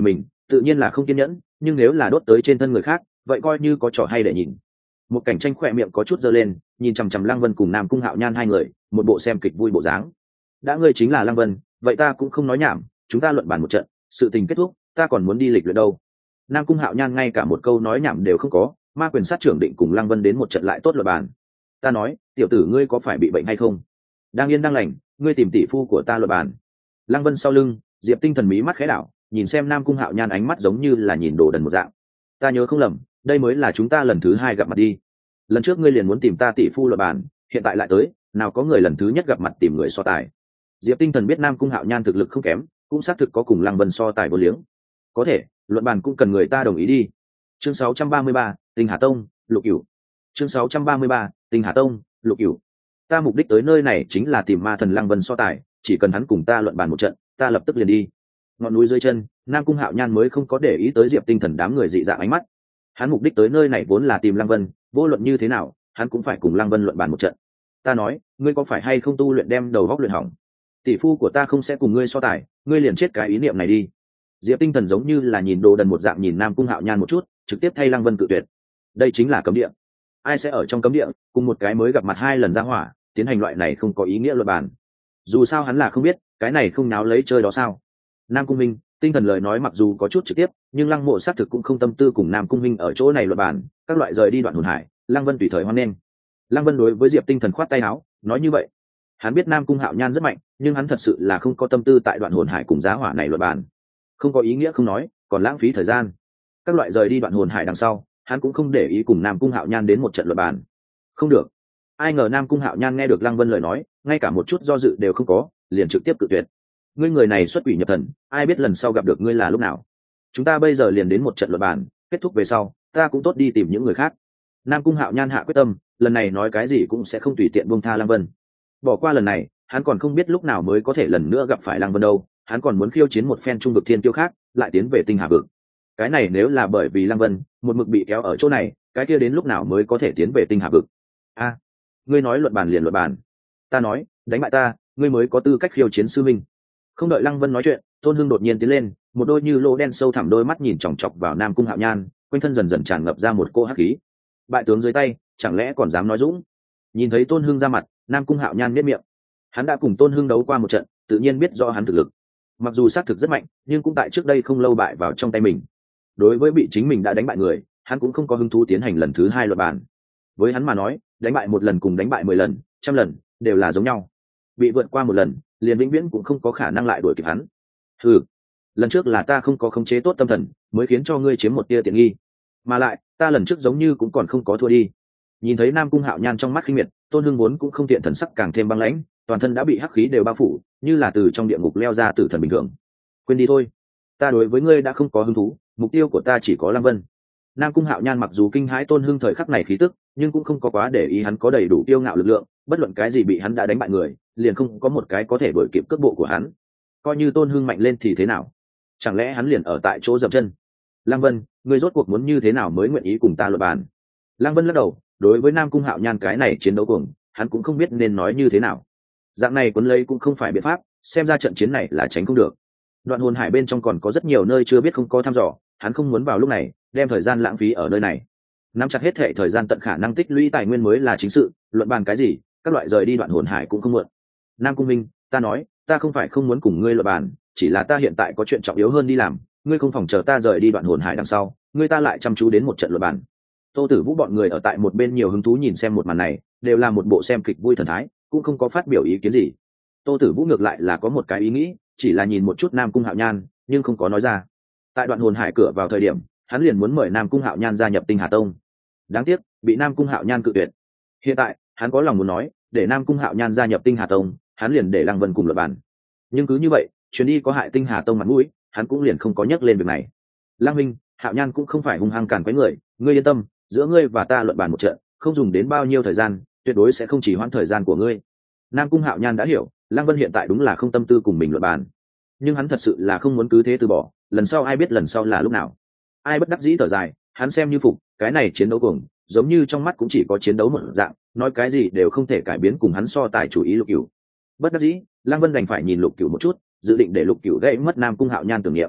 tự nhiên là không kiên nhẫn, nhưng nếu là đốt tới trên thân người khác vậy coi như có trò hay để nhìn. Một cảnh tranh khỏe miệng có chút giơ lên, nhìn chằm chằm Lăng Vân cùng Nam Cung Hạo Nhan hai người, một bộ xem kịch vui bộ dáng. Đã ngươi chính là Lăng Vân, vậy ta cũng không nói nhảm, chúng ta luận bàn một trận, sự tình kết thúc ta còn muốn đi lịch luyện đâu. Nam Cung Hạo Nhan ngay cả một câu nói nhảm đều không có, ma quyền sát trưởng định cùng Lăng Vân đến một trận lại tốt luận bàn. Ta nói, tiểu tử ngươi có phải bị bệnh hay không? Đang yên đang lành, ngươi tìm tỷ phu của ta luận bàn. Lăng Vân sau lưng, Diệp Tinh Thần mí mắt khẽ đảo, nhìn xem Nam Cung Hạo Nhan ánh mắt giống như là nhìn đồ đần một dạng. Ta nhớ không lầm, đây mới là chúng ta lần thứ hai gặp mặt đi. Lần trước ngươi liền muốn tìm ta tỷ phu luận bàn, hiện tại lại tới, nào có người lần thứ nhất gặp mặt tìm người so tài. Diệp Tinh Thần biết Nam Cung Hạo Nhan thực lực không kém, cũng xác thực có cùng Lăng Vân so tài vô liếng. Có thể, luận bàn cũng cần người ta đồng ý đi. Chương sáu trăm ba mươi ba, Tinh Hà Tông, Lục Cửu. Chương sáu trăm ba mươi ba, Tinh Hà Tông, Lục Cửu. Ta mục đích tới nơi này chính là tìm ma thần Lăng Vân so tài, chỉ cần hắn cùng ta luận bàn một trận, ta lập tức liền đi. Ngọn núi dưới chân, Nam Cung Hạo Nhan mới không có để ý tới Diệp Tinh Thần đám người dị dạng ánh mắt. Hắn mục đích tới nơi này vốn là tìm Lăng Vân, vô luận như thế nào, hắn cũng phải cùng Lăng Vân luận bàn một trận. Ta nói, ngươi có phải hay không tu luyện đem đầu góc luyện hỏng? Tỷ phu của ta không sẽ cùng ngươi so tài, ngươi liền chết cái ý niệm này đi. Diệp Tinh Thần giống như là nhìn đồ đần một dạng nhìn Nam Cung Hạo Nhan một chút, trực tiếp thay Lăng Vân cự tuyệt. Đây chính là cấm địa. Ai sẽ ở trong cấm địa cùng một cái mới gặp mặt hai lần ra hỏa tiến hành loại này không có ý nghĩa luận bàn? Dù sao hắn là không biết, cái này không náo lấy chơi đó sao? Nam Cung Minh, Tinh Thần lời nói mặc dù có chút trực tiếp, nhưng Lăng Mộ xác thực cũng không tâm tư cùng Nam Cung Minh ở chỗ này luận bàn, các loại rời đi đoạn hồn hải, Lăng Vân tùy thời hoan nghênh. Lăng Vân đối với Diệp Tinh Thần khoát tay áo, nói như vậy. Hắn biết Nam Cung Hạo Nhan rất mạnh, nhưng hắn thật sự là không có tâm tư tại đoạn hồn hải cùng giá hỏa này luận bàn. Không có ý nghĩa không nói, còn lãng phí thời gian. Các loại rời đi đoạn hồn hải đằng sau, hắn cũng không để ý cùng Nam Cung Hạo Nhan đến một trận luận bàn. Không được. Ai ngờ Nam Cung Hạo Nhan nghe được Lăng Vân lời nói, ngay cả một chút do dự đều không có, liền trực tiếp cự tuyệt. Ngươi người này xuất quỷ nhập thần, ai biết lần sau gặp được ngươi là lúc nào. Chúng ta bây giờ liền đến một trận luận bàn, kết thúc về sau, ta cũng tốt đi tìm những người khác. Nam Cung Hạo Nhan hạ quyết tâm, lần này nói cái gì cũng sẽ không tùy tiện buông tha Lăng Vân. Bỏ qua lần này, hắn còn không biết lúc nào mới có thể lần nữa gặp phải Lăng Vân đâu, hắn còn muốn khiêu chiến một phen trung vực thiên tiêu khác, lại tiến về Tinh Hà vực. Cái này nếu là bởi vì Lăng Vân một mực bị kéo ở chỗ này, cái kia đến lúc nào mới có thể tiến về Tinh Hà vực? A, à, ngươi nói luận bàn liền luận bàn. Ta nói, đánh bại ta, ngươi mới có tư cách khiêu chiến sư minh. Không đợi Lăng Vân nói chuyện, Tôn Hưng đột nhiên tiến lên, một đôi như lỗ đen sâu thẳm đôi mắt nhìn chòng chọc vào Nam Cung Hạo Nhan, quanh thân dần dần tràn ngập ra một cô hắc khí. Bại tướng dưới tay, chẳng lẽ còn dám nói dũng? Nhìn thấy Tôn Hưng ra mặt, Nam Cung Hạo Nhan nhếch miệng. Hắn đã cùng Tôn Hưng đấu qua một trận, tự nhiên biết rõ hắn thực lực. Mặc dù xác thực rất mạnh, nhưng cũng tại trước đây không lâu bại vào trong tay mình. Đối với bị chính mình đã đánh bại người, hắn cũng không có hứng thú tiến hành lần thứ hai luận bàn. Với hắn mà nói, đánh bại một lần cùng đánh bại mười lần, trăm lần đều là giống nhau. Bị vượt qua một lần, liền vĩnh viễn cũng không có khả năng lại đuổi kịp hắn. Ừ, lần trước là ta không có khống chế tốt tâm thần, mới khiến cho ngươi chiếm một tia tiện nghi. Mà lại, ta lần trước giống như cũng còn không có thua đi. Nhìn thấy Nam Cung Hạo Nhan trong mắt khinh miệt, Tôn Hưng vốn cũng không tiện thần sắc càng thêm băng lãnh, toàn thân đã bị hắc khí đều bao phủ, như là từ trong địa ngục leo ra tử thần bình thường. Quên đi thôi, ta đối với ngươi đã không có hứng thú, mục tiêu của ta chỉ có Lăng Vân. Nam Cung Hạo Nhan mặc dù kinh hãi Tôn Hưng thời khắc này khí tức, nhưng cũng không có quá để ý hắn có đầy đủ tiêu ngạo lực lượng, bất luận cái gì bị hắn đã đánh bại người, liền không có một cái có thể đuổi kịp cước bộ của hắn. Coi như Tôn Hưng mạnh lên thì thế nào? Chẳng lẽ hắn liền ở tại chỗ dậm chân? Lăng Vân, ngươi rốt cuộc muốn như thế nào mới nguyện ý cùng ta luận bàn? Lăng Vân lắc đầu, đối với Nam Cung Hạo Nhan cái này chiến đấu cuồng, hắn cũng không biết nên nói như thế nào. Dạng này cuốn lấy cũng không phải biện pháp, xem ra trận chiến này là tránh không được. Đoạn hồn hải bên trong còn có rất nhiều nơi chưa biết không có thăm dò, hắn không muốn vào lúc này đem thời gian lãng phí ở nơi này. Nắm chặt hết thệ thời gian tận khả năng tích lũy tài nguyên mới là chính sự, luận bàn cái gì, các loại rời đi đoạn hồn hải cũng không muộn. Nam Cung Minh, ta nói, ta không phải không muốn cùng ngươi luận bàn, chỉ là ta hiện tại có chuyện trọng yếu hơn đi làm, ngươi không phòng chờ ta rời đi đoạn hồn hải đằng sau, ngươi ta lại chăm chú đến một trận luận bàn. Tô Tử Vũ bọn người ở tại một bên nhiều hứng thú nhìn xem một màn này, đều là một bộ xem kịch vui thần thái, cũng không có phát biểu ý kiến gì. Tô Tử Vũ ngược lại là có một cái ý nghĩ, chỉ là nhìn một chút Nam Cung Hạo Nhan, nhưng không có nói ra. Tại đoạn hồn hải cửa vào thời điểm, hắn liền muốn mời Nam Cung Hạo Nhan gia nhập Tinh Hà Tông. Đáng tiếc, bị Nam Cung Hạo Nhan cự tuyệt. Hiện tại, hắn có lòng muốn nói, để Nam Cung Hạo Nhan gia nhập Tinh Hà Tông, hắn liền để Lăng Vân cùng luận bàn. Nhưng cứ như vậy, chuyến đi có hại Tinh Hà Tông mặt mũi, hắn cũng liền không có nhắc lên việc này. Lăng Minh, Hạo Nhan cũng không phải hung hăng cản quấy người, ngươi yên tâm, giữa ngươi và ta luận bàn một trận, không dùng đến bao nhiêu thời gian, tuyệt đối sẽ không chỉ hoãn thời gian của ngươi. Nam Cung Hạo Nhan đã hiểu, Lăng Vân hiện tại đúng là không tâm tư cùng mình luận bàn, nhưng hắn thật sự là không muốn cứ thế từ bỏ, lần sau ai biết lần sau là lúc nào. Ai bất đắc dĩ thở dài, hắn xem như phục, cái này chiến đấu cuồng, giống như trong mắt cũng chỉ có chiến đấu một dạng, nói cái gì đều không thể cải biến cùng hắn so tài chủ ý Lục Cửu. Bất đắc dĩ, Lăng Vân đành phải nhìn Lục Cửu một chút, dự định để Lục Cửu gãy mất Nam Cung Hạo Nhan tưởng niệm.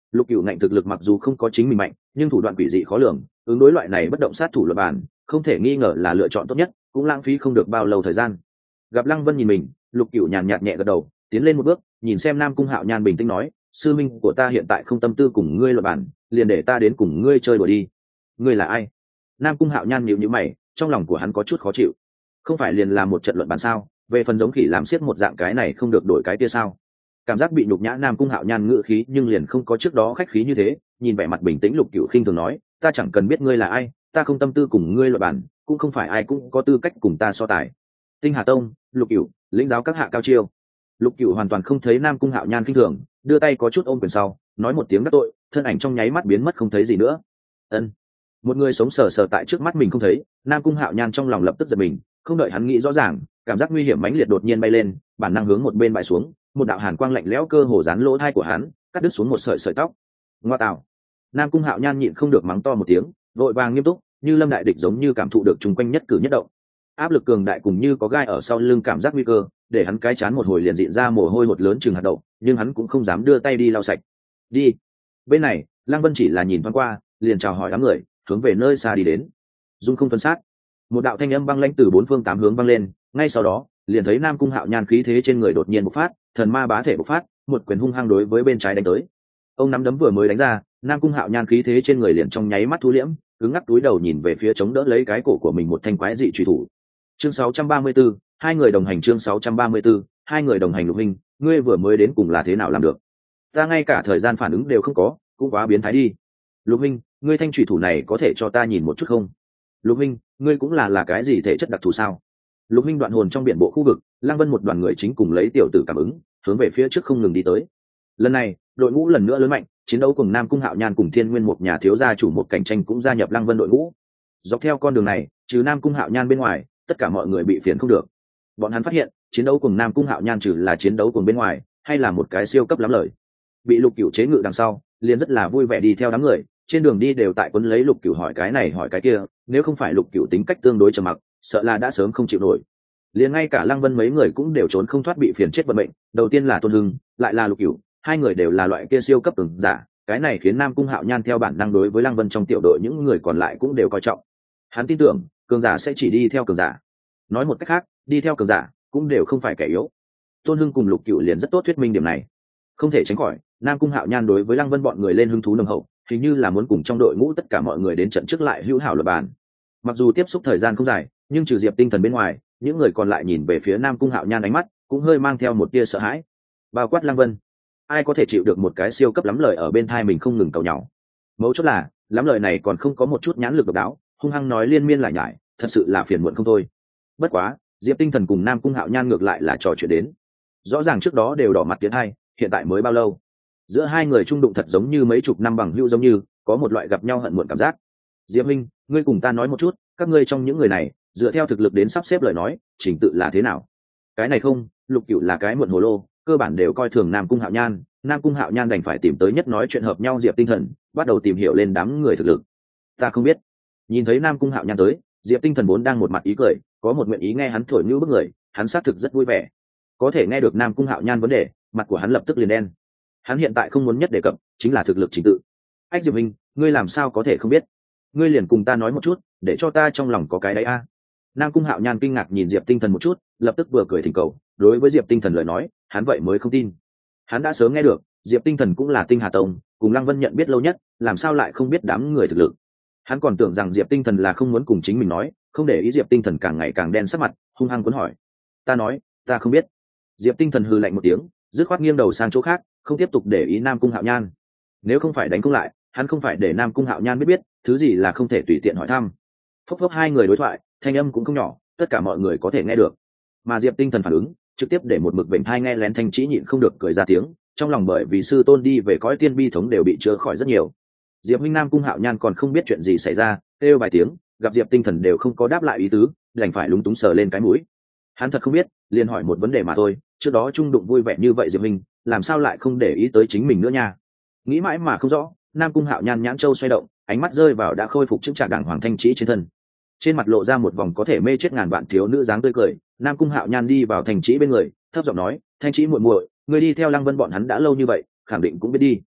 Lục Cửu ngạnh thực lực mặc dù không có chính mình mạnh, nhưng thủ đoạn quỷ dị khó lường, ứng đối loại này bất động sát thủ luật bản, không thể nghi ngờ là lựa chọn tốt nhất, cũng lãng phí không được bao lâu thời gian. Gặp Lăng Vân nhìn mình, Lục Cửu nhàn nhạt nhẹ gật đầu, tiến lên một bước, nhìn xem Nam Cung Hạo Nhan bình tĩnh nói, sư minh của ta hiện tại không tâm tư cùng ngươi luận bản, liền để ta đến cùng ngươi chơi đùa đi. Ngươi là ai? Nam Cung Hạo Nhan nhíu nhíu mày, trong lòng của hắn có chút khó chịu. Không phải liền là một trận luận bàn sao? Về phần giống khỉ làm xiết một dạng cái này không được đổi cái kia sao? Cảm giác bị nhục nhã. Nam Cung Hạo Nhan ngữ khí nhưng liền không có trước đó khách khí như thế, nhìn vẻ mặt bình tĩnh Lục Cửu khinh thường nói, ta chẳng cần biết ngươi là ai, ta không tâm tư cùng ngươi luận bàn, cũng không phải ai cũng có tư cách cùng ta so tài. Tinh Hà Tông, Lục Cửu, lĩnh giáo các hạ cao chiêu. Lục Cửu hoàn toàn không thấy Nam Cung Hạo Nhan khinh thường, đưa tay có chút ôm quyền sau, nói một tiếng đắc tội, thân ảnh trong nháy mắt biến mất không thấy gì nữa. Ân, một người sống sờ sờ tại trước mắt mình không thấy. Nam Cung Hạo Nhan trong lòng lập tức giật mình, không đợi hắn nghĩ rõ ràng, cảm giác nguy hiểm mãnh liệt đột nhiên bay lên, bản năng hướng một bên bại xuống, một đạo hàn quang lạnh lẽo cơ hồ dán lỗ tai của hắn, cắt đứt xuống một sợi sợi tóc. Ngoa tạo! Nam Cung Hạo Nhan nhịn không được mắng to một tiếng, vội vàng nghiêm túc, như lâm đại địch giống như cảm thụ được chung quanh nhất cử nhất động. Áp lực cường đại cùng như có gai ở sau lưng cảm giác nguy cơ, để hắn cái chán một hồi liền dịn ra mồ hôi hột lớn chừng hạt đậu, nhưng hắn cũng không dám đưa tay đi lau sạch. Đi. Bên này, Lăng Vân chỉ là nhìn thoáng qua, liền chào hỏi đám người, hướng về nơi xa đi đến. Dung không tuân sát. Một đạo thanh âm băng lãnh từ bốn phương tám hướng vang lên, ngay sau đó, liền thấy Nam Cung Hạo Nhan khí thế trên người đột nhiên bộc phát, thần ma bá thể bộc phát, một quyền hung hăng đối với bên trái đánh tới. Ông nắm đấm vừa mới đánh ra, Nam Cung Hạo Nhan khí thế trên người liền trong nháy mắt thu liễm, cứng ngắc túi đầu nhìn về phía chống đỡ lấy cái cổ của mình một thanh quái dị truy thủ. Chương sáu trăm ba mươi tư, hai người đồng hành. Chương sáu trăm ba mươi tư, hai người đồng hành. Lục huynh, ngươi vừa mới đến cùng là thế nào làm được? Ta ngay cả thời gian phản ứng đều không có, cũng quá biến thái đi. Lục huynh, ngươi thanh truy thủ này có thể cho ta nhìn một chút không? Lục huynh, ngươi cũng là là cái gì thể chất đặc thù sao? Lục huynh đoạn hồn trong biển bộ khu vực, Lăng Vân một đoàn người chính cùng lấy tiểu tử cảm ứng, hướng về phía trước không ngừng đi tới. Lần này, đội ngũ lần nữa lớn mạnh, chiến đấu cùng Nam Cung Hạo Nhan cùng Thiên Nguyên một nhà thiếu gia chủ một cảnh tranh cũng gia nhập Lăng Vân đội ngũ. Dọc theo con đường này, trừ Nam Cung Hạo Nhan bên ngoài, tất cả mọi người bị phiền không được. Bọn hắn phát hiện, chiến đấu cùng Nam Cung Hạo Nhan trừ là chiến đấu cùng bên ngoài, hay là một cái siêu cấp lắm lời. Bị Lục Cửu chế ngự đằng sau, liền rất là vui vẻ đi theo đám người, trên đường đi đều tại quấn lấy Lục Cửu hỏi cái này hỏi cái kia, nếu không phải Lục Cửu tính cách tương đối trầm mặc, sợ là đã sớm không chịu nổi. Liền ngay cả Lăng Vân mấy người cũng đều trốn không thoát bị phiền chết vận mệnh, đầu tiên là Tôn Hưng, lại là Lục Cửu, hai người đều là loại kia siêu cấp cường giả, cái này khiến Nam Cung Hạo Nhan theo bản năng đối với Lăng Vân trong tiểu đội những người còn lại cũng đều coi trọng. Hắn tin tưởng, cường giả sẽ chỉ đi theo cường giả. Nói một cách khác, đi theo cường giả cũng đều không phải kẻ yếu. Tôn Hưng cùng Lục Cửu liền rất tốt thuyết minh điểm này. Không thể tránh khỏi, Nam Cung Hạo Nhan đối với Lăng Vân bọn người lên hứng thú nồng hậu, hình như là muốn cùng trong đội ngũ tất cả mọi người đến trận trước lại hữu hảo luật bàn. Mặc dù tiếp xúc thời gian không dài, nhưng trừ Diệp Tinh Thần bên ngoài, những người còn lại nhìn về phía Nam Cung Hạo Nhan ánh mắt cũng hơi mang theo một tia sợ hãi. Bao quát Lăng Vân, ai có thể chịu được một cái siêu cấp lắm lời ở bên thai mình không ngừng cầu nhau. Mấu chốt là, lắm lời này còn không có một chút nhãn lực độc đáo, hung hăng nói liên miên lại nhải, thật sự là phiền muộn không thôi. Bất quá, Diệp Tinh Thần cùng Nam Cung Hạo Nhan ngược lại là trò chuyện đến. Rõ ràng trước đó đều đỏ mặt tiến hai, hiện tại mới bao lâu? Giữa hai người trung đụng thật giống như mấy chục năm bằng hữu giống như, có một loại gặp nhau hận muộn cảm giác. Diệp Minh, ngươi cùng ta nói một chút, các ngươi trong những người này, dựa theo thực lực đến sắp xếp lời nói, trình tự là thế nào? Cái này không, Lục Cửu là cái muộn hồ lô, cơ bản đều coi thường Nam Cung Hạo Nhan, Nam Cung Hạo Nhan đành phải tìm tới nhất nói chuyện hợp nhau Diệp Tinh Thần, bắt đầu tìm hiểu lên đám người thực lực. Ta không biết. Nhìn thấy Nam Cung Hạo Nhan tới, Diệp Tinh Thần vốn đang một mặt ý cười, có một nguyện ý nghe hắn thổi như bức người, hắn xác thực rất vui vẻ. Có thể nghe được Nam Cung Hạo Nhan vấn đề, mặt của hắn lập tức liền đen. Hắn hiện tại không muốn nhất đề cập, chính là thực lực trình tự. Ách Diệp Minh, ngươi làm sao có thể không biết? Ngươi liền cùng ta nói một chút, để cho ta trong lòng có cái đấy a. Nam Cung Hạo Nhan kinh ngạc nhìn Diệp Tinh Thần một chút, lập tức vừa cười thỉnh cầu, đối với Diệp Tinh Thần lời nói, hắn vậy mới không tin. Hắn đã sớm nghe được, Diệp Tinh Thần cũng là Tinh Hà Tông, cùng Lăng Vân nhận biết lâu nhất, làm sao lại không biết đám người thực lực. Hắn còn tưởng rằng Diệp Tinh Thần là không muốn cùng chính mình nói, không để ý Diệp Tinh Thần càng ngày càng đen sắc mặt, hung hăng cuốn hỏi. Ta nói, ta không biết. Diệp Tinh Thần hừ lạnh một tiếng, dứt khoát nghiêng đầu sang chỗ khác, không tiếp tục để ý Nam Cung Hạo Nhan. Nếu không phải đánh công lại, hắn không phải để Nam Cung Hạo Nhan biết biết, thứ gì là không thể tùy tiện hỏi thăm. Phốc phốc hai người đối thoại, thanh âm cũng không nhỏ, tất cả mọi người có thể nghe được. Mà Diệp Tinh Thần phản ứng, trực tiếp để một mực bệnh thai nghe lén Thanh Trĩ nhịn không được cười ra tiếng, trong lòng bởi vì sư tôn đi về cõi tiên bi thống đều bị chữa khỏi rất nhiều. Diệp huynh Nam Cung Hạo Nhan còn không biết chuyện gì xảy ra, kêu vài tiếng, gặp Diệp Tinh Thần đều không có đáp lại ý tứ, đành phải lúng túng sờ lên cái mũi. Hắn thật không biết, liền hỏi một vấn đề mà thôi, trước đó trung đụng vui vẻ như vậy Diệp huynh, làm sao lại không để ý tới chính mình nữa nha? Nghĩ mãi mà không rõ, Nam Cung Hạo Nhan nhãn châu xoay động, ánh mắt rơi vào đã khôi phục chứng trạng đảng hoàng Thanh Trĩ trên thân. Trên mặt lộ ra một vòng có thể mê chết ngàn vạn thiếu nữ dáng tươi cười, Nam Cung Hạo Nhan đi vào Thanh Trĩ bên người, thấp giọng nói, Thanh Trĩ muội muội, ngươi đi theo Lăng Vân bọn hắn đã lâu như vậy, khẳng định cũng biết đi.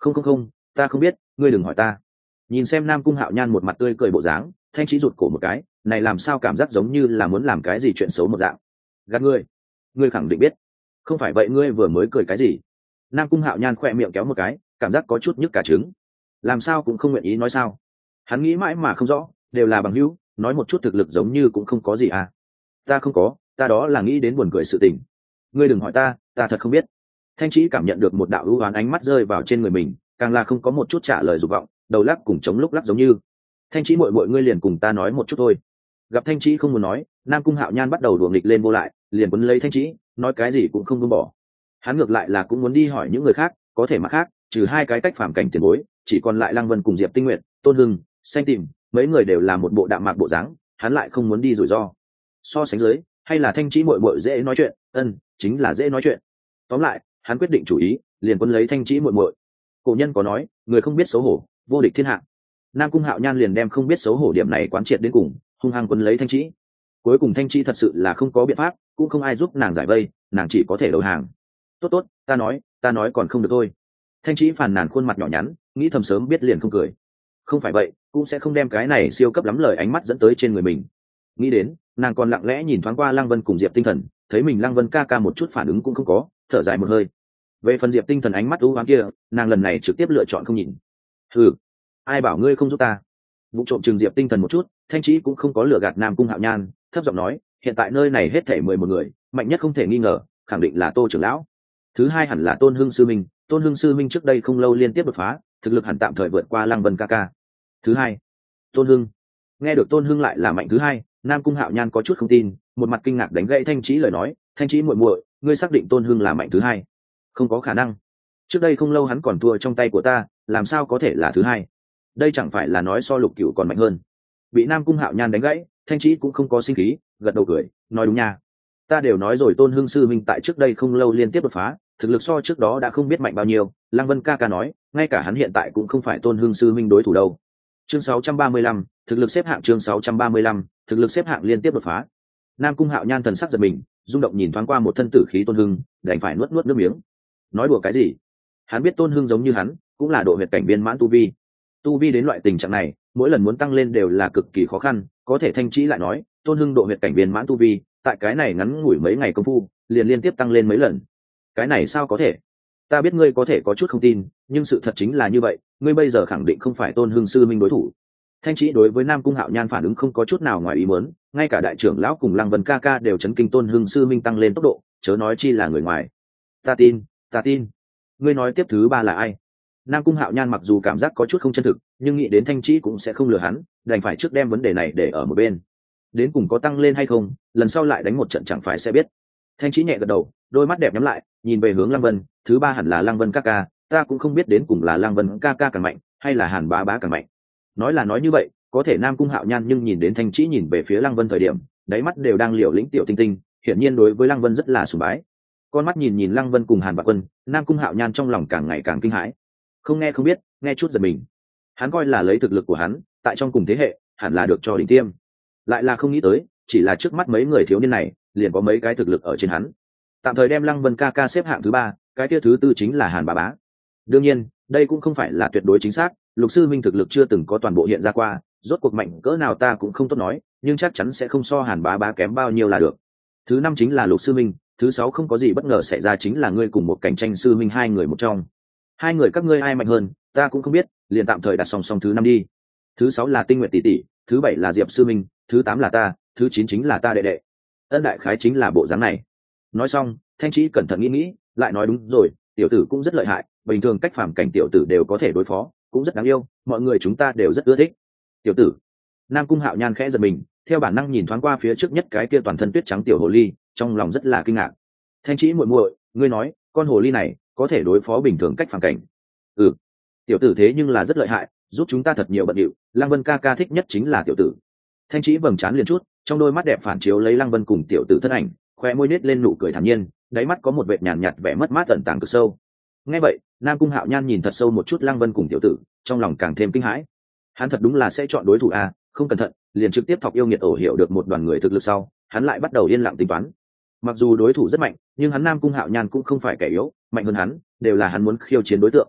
không không không, ta không biết, ngươi đừng hỏi ta. Nhìn xem Nam Cung Hạo Nhan một mặt tươi cười bộ dáng, Thanh Trí rụt cổ một cái, này làm sao cảm giác giống như là muốn làm cái gì chuyện xấu một dạng. Gạt ngươi, ngươi khẳng định biết. Không phải vậy ngươi vừa mới cười cái gì? Nam Cung Hạo Nhan khỏe miệng kéo một cái, cảm giác có chút nhức cả trứng. Làm sao cũng không nguyện ý nói sao? Hắn nghĩ mãi mà không rõ, đều là bằng hữu, nói một chút thực lực giống như cũng không có gì à? Ta không có, ta đó là nghĩ đến buồn cười sự tình. Ngươi đừng hỏi ta, ta thật không biết. Thanh Trí cảm nhận được một đạo ưu oán ánh mắt rơi vào trên người mình, càng là không có một chút trả lời dục vọng, đầu lắc cùng chống lúc lắc giống như. Thanh Trí muội muội ngươi liền cùng ta nói một chút thôi. Gặp Thanh Trí không muốn nói, Nam Cung Hạo Nhan bắt đầu đùa nghịch lên vô lại, liền quấn lấy Thanh Trí, nói cái gì cũng không buông bỏ. Hắn ngược lại là cũng muốn đi hỏi những người khác, có thể mà khác, trừ hai cái cách phàm cảnh tiền bối, chỉ còn lại Lăng Vân cùng Diệp Tinh Nguyệt, Tôn Hưng, Xanh Tìm, mấy người đều là một bộ đạm mạc bộ dáng, hắn lại không muốn đi rủi ro. So sánh dưới, hay là Thanh Trí muội muội dễ nói chuyện, ân, chính là dễ nói chuyện. Tóm lại, hắn quyết định chủ ý, liền quân lấy Thanh Trí muội muội. Cổ nhân có nói, người không biết xấu hổ, vô địch thiên hạ. Nam Cung Hạo Nhan liền đem không biết xấu hổ điểm này quán triệt đến cùng, hung hăng quân lấy Thanh Trí. Cuối cùng Thanh Trí thật sự là không có biện pháp, cũng không ai giúp nàng giải vây, nàng chỉ có thể đầu hàng. Tốt tốt, ta nói, ta nói còn không được thôi. Thanh Trí phàn nàn khuôn mặt nhỏ nhắn, nghĩ thầm sớm biết liền không cười. Không phải vậy, cũng sẽ không đem cái này siêu cấp lắm lời ánh mắt dẫn tới trên người mình. Nghĩ đến, nàng còn lặng lẽ nhìn thoáng qua Lăng Vân cùng Diệp Tinh Thần, thấy mình Lăng Vân ca ca một chút phản ứng cũng không có, thở dài một hơi. Về phần Diệp Tinh Thần ánh mắt u ám kia, nàng lần này trực tiếp lựa chọn không nhìn. Ừ, ai bảo ngươi không giúp ta? Vụ trộm chừng Diệp Tinh Thần một chút, Thanh Trí cũng không có lừa gạt Nam Cung Hạo Nhan, thấp giọng nói, hiện tại nơi này hết thảy mười một người, mạnh nhất không thể nghi ngờ, khẳng định là Tô trưởng lão. Thứ hai hẳn là Tôn Hưng sư minh, Tôn Hưng sư minh trước đây không lâu liên tiếp đột phá, thực lực hẳn tạm thời vượt qua Lăng Vân ca ca. Thứ hai, Tôn Hưng. Nghe được Tôn Hưng lại là mạnh thứ hai, Nam Cung Hạo Nhan có chút không tin, một mặt kinh ngạc đánh gãy Thanh Trí lời nói, Thanh Trí muội muội, ngươi xác định Tôn Hưng là mạnh thứ hai? Không có khả năng. Trước đây không lâu hắn còn thua trong tay của ta, làm sao có thể là thứ hai? Đây chẳng phải là nói so Lục Cửu còn mạnh hơn. Bị Nam Cung Hạo Nhan đánh gãy, Thanh Trí cũng không có sinh khí, gật đầu cười, nói đúng nha. Ta đều nói rồi Tôn Hưng sư minh tại trước đây không lâu liên tiếp đột phá, thực lực so trước đó đã không biết mạnh bao nhiêu. Lăng Vân ca ca nói, ngay cả hắn hiện tại cũng không phải Tôn Hưng sư minh đối thủ đâu. Chương sáu trăm ba mươi lăm, thực lực xếp hạng chương sáu trăm ba mươi lăm, thực lực xếp hạng liên tiếp đột phá. Nam Cung Hạo Nhan thần sắc giật mình, rung động nhìn thoáng qua một thân tử khí Tôn Hưng, đành phải nuốt nuốt nước miếng. Nói đùa cái gì? Hắn biết Tôn Hưng giống như hắn, cũng là độ huyệt cảnh viên mãn tu vi. Tu vi đến loại tình trạng này, mỗi lần muốn tăng lên đều là cực kỳ khó khăn, có thể Thanh Trí lại nói, Tôn Hưng độ huyệt cảnh viên mãn tu vi, tại cái này ngắn ngủi mấy ngày công phu, liền liên tiếp tăng lên mấy lần. Cái này sao có thể? Ta biết ngươi có thể có chút không tin, nhưng sự thật chính là như vậy, ngươi bây giờ khẳng định không phải Tôn Hưng sư minh đối thủ. Thanh Trí đối với Nam Cung Hạo Nhan phản ứng không có chút nào ngoài ý muốn, ngay cả đại trưởng lão cùng Lăng Vân ca ca đều chấn kinh Tôn Hưng sư minh tăng lên tốc độ, chớ nói chi là người ngoài. Ta tin, ta tin. Ngươi nói tiếp thứ ba là ai? Nam Cung Hạo Nhan mặc dù cảm giác có chút không chân thực, nhưng nghĩ đến Thanh Trí cũng sẽ không lừa hắn, đành phải trước đem vấn đề này để ở một bên. Đến cùng có tăng lên hay không, lần sau lại đánh một trận chẳng phải sẽ biết. Thanh Trí nhẹ gật đầu, đôi mắt đẹp nhắm lại, nhìn về hướng Lăng Vân, thứ ba hẳn là Lăng Vân ca ca, ta cũng không biết đến cùng là Lăng Vân ca ca càng mạnh, hay là Hàn Bá Bá càng mạnh. Nói là nói như vậy, có thể Nam Cung Hạo Nhan nhưng nhìn đến Thanh Trí nhìn về phía Lăng Vân thời điểm, đáy mắt đều đang liều lĩnh tiểu tinh tinh, hiển nhiên đối với Lăng Vân rất là sùng bái. Con mắt nhìn nhìn Lăng Vân cùng Hàn Bạc Quân, Nam Cung Hạo Nhan trong lòng càng ngày càng kinh hãi. Không nghe không biết, nghe chút giật mình. Hắn coi là lấy thực lực của hắn, tại trong cùng thế hệ, hẳn là được cho đỉnh tiêm. Lại là không nghĩ tới, chỉ là trước mắt mấy người thiếu niên này, liền có mấy cái thực lực ở trên hắn. Tạm thời đem Lăng Vân ca ca xếp hạng thứ ba, cái kia thứ tư chính là Hàn Bá Bá. Đương nhiên, đây cũng không phải là tuyệt đối chính xác, Lục sư minh thực lực chưa từng có toàn bộ hiện ra qua, rốt cuộc mạnh cỡ nào ta cũng không tốt nói, nhưng chắc chắn sẽ không so Hàn Bá Bá kém bao nhiêu là được. Thứ năm chính là Lục sư minh, thứ sáu không có gì bất ngờ xảy ra chính là ngươi cùng một cạnh tranh sư minh hai người một trong. Hai người các ngươi ai mạnh hơn, ta cũng không biết, liền tạm thời đặt song song thứ năm đi. Thứ sáu là Tinh Nguyệt tỷ tỷ, thứ bảy là Diệp sư minh, thứ tám là ta, thứ chín chính là ta đệ đệ. Ân đại khái chính là bộ dáng này. Nói xong, Thanh Trí cẩn thận nghĩ nghĩ, lại nói đúng rồi, tiểu tử cũng rất lợi hại, bình thường cách phàm cảnh tiểu tử đều có thể đối phó, cũng rất đáng yêu, mọi người chúng ta đều rất ưa thích. Tiểu tử. Nam Cung Hạo Nhan khẽ giật mình, theo bản năng nhìn thoáng qua phía trước nhất cái kia toàn thân tuyết trắng tiểu hồ ly, trong lòng rất là kinh ngạc. Thanh Trí muội muội, ngươi nói, con hồ ly này có thể đối phó bình thường cách phàm cảnh? Ừ. Tiểu tử thế nhưng là rất lợi hại, giúp chúng ta thật nhiều bận điệu, Lăng Vân ca ca thích nhất chính là tiểu tử. Thanh Trí vầng trán liền chút, trong đôi mắt đẹp phản chiếu lấy Lăng Vân cùng tiểu tử thân ảnh, khoe môi nết lên nụ cười thản nhiên, đáy mắt có một vệt nhàn nhạt vẻ mất mát ẩn tàng cực sâu. Nghe vậy, Nam Cung Hạo Nhan nhìn thật sâu một chút Lăng Vân cùng tiểu tử, trong lòng càng thêm kinh hãi. Hắn thật đúng là sẽ chọn đối thủ à, không cẩn thận, liền trực tiếp thọc yêu nghiệt ổ hiểu được một đoàn người thực lực sau, hắn lại bắt đầu yên lặng tính toán. Mặc dù đối thủ rất mạnh, nhưng hắn Nam Cung Hạo Nhan cũng không phải kẻ yếu, mạnh hơn hắn, đều là hắn muốn khiêu chiến đối tượng.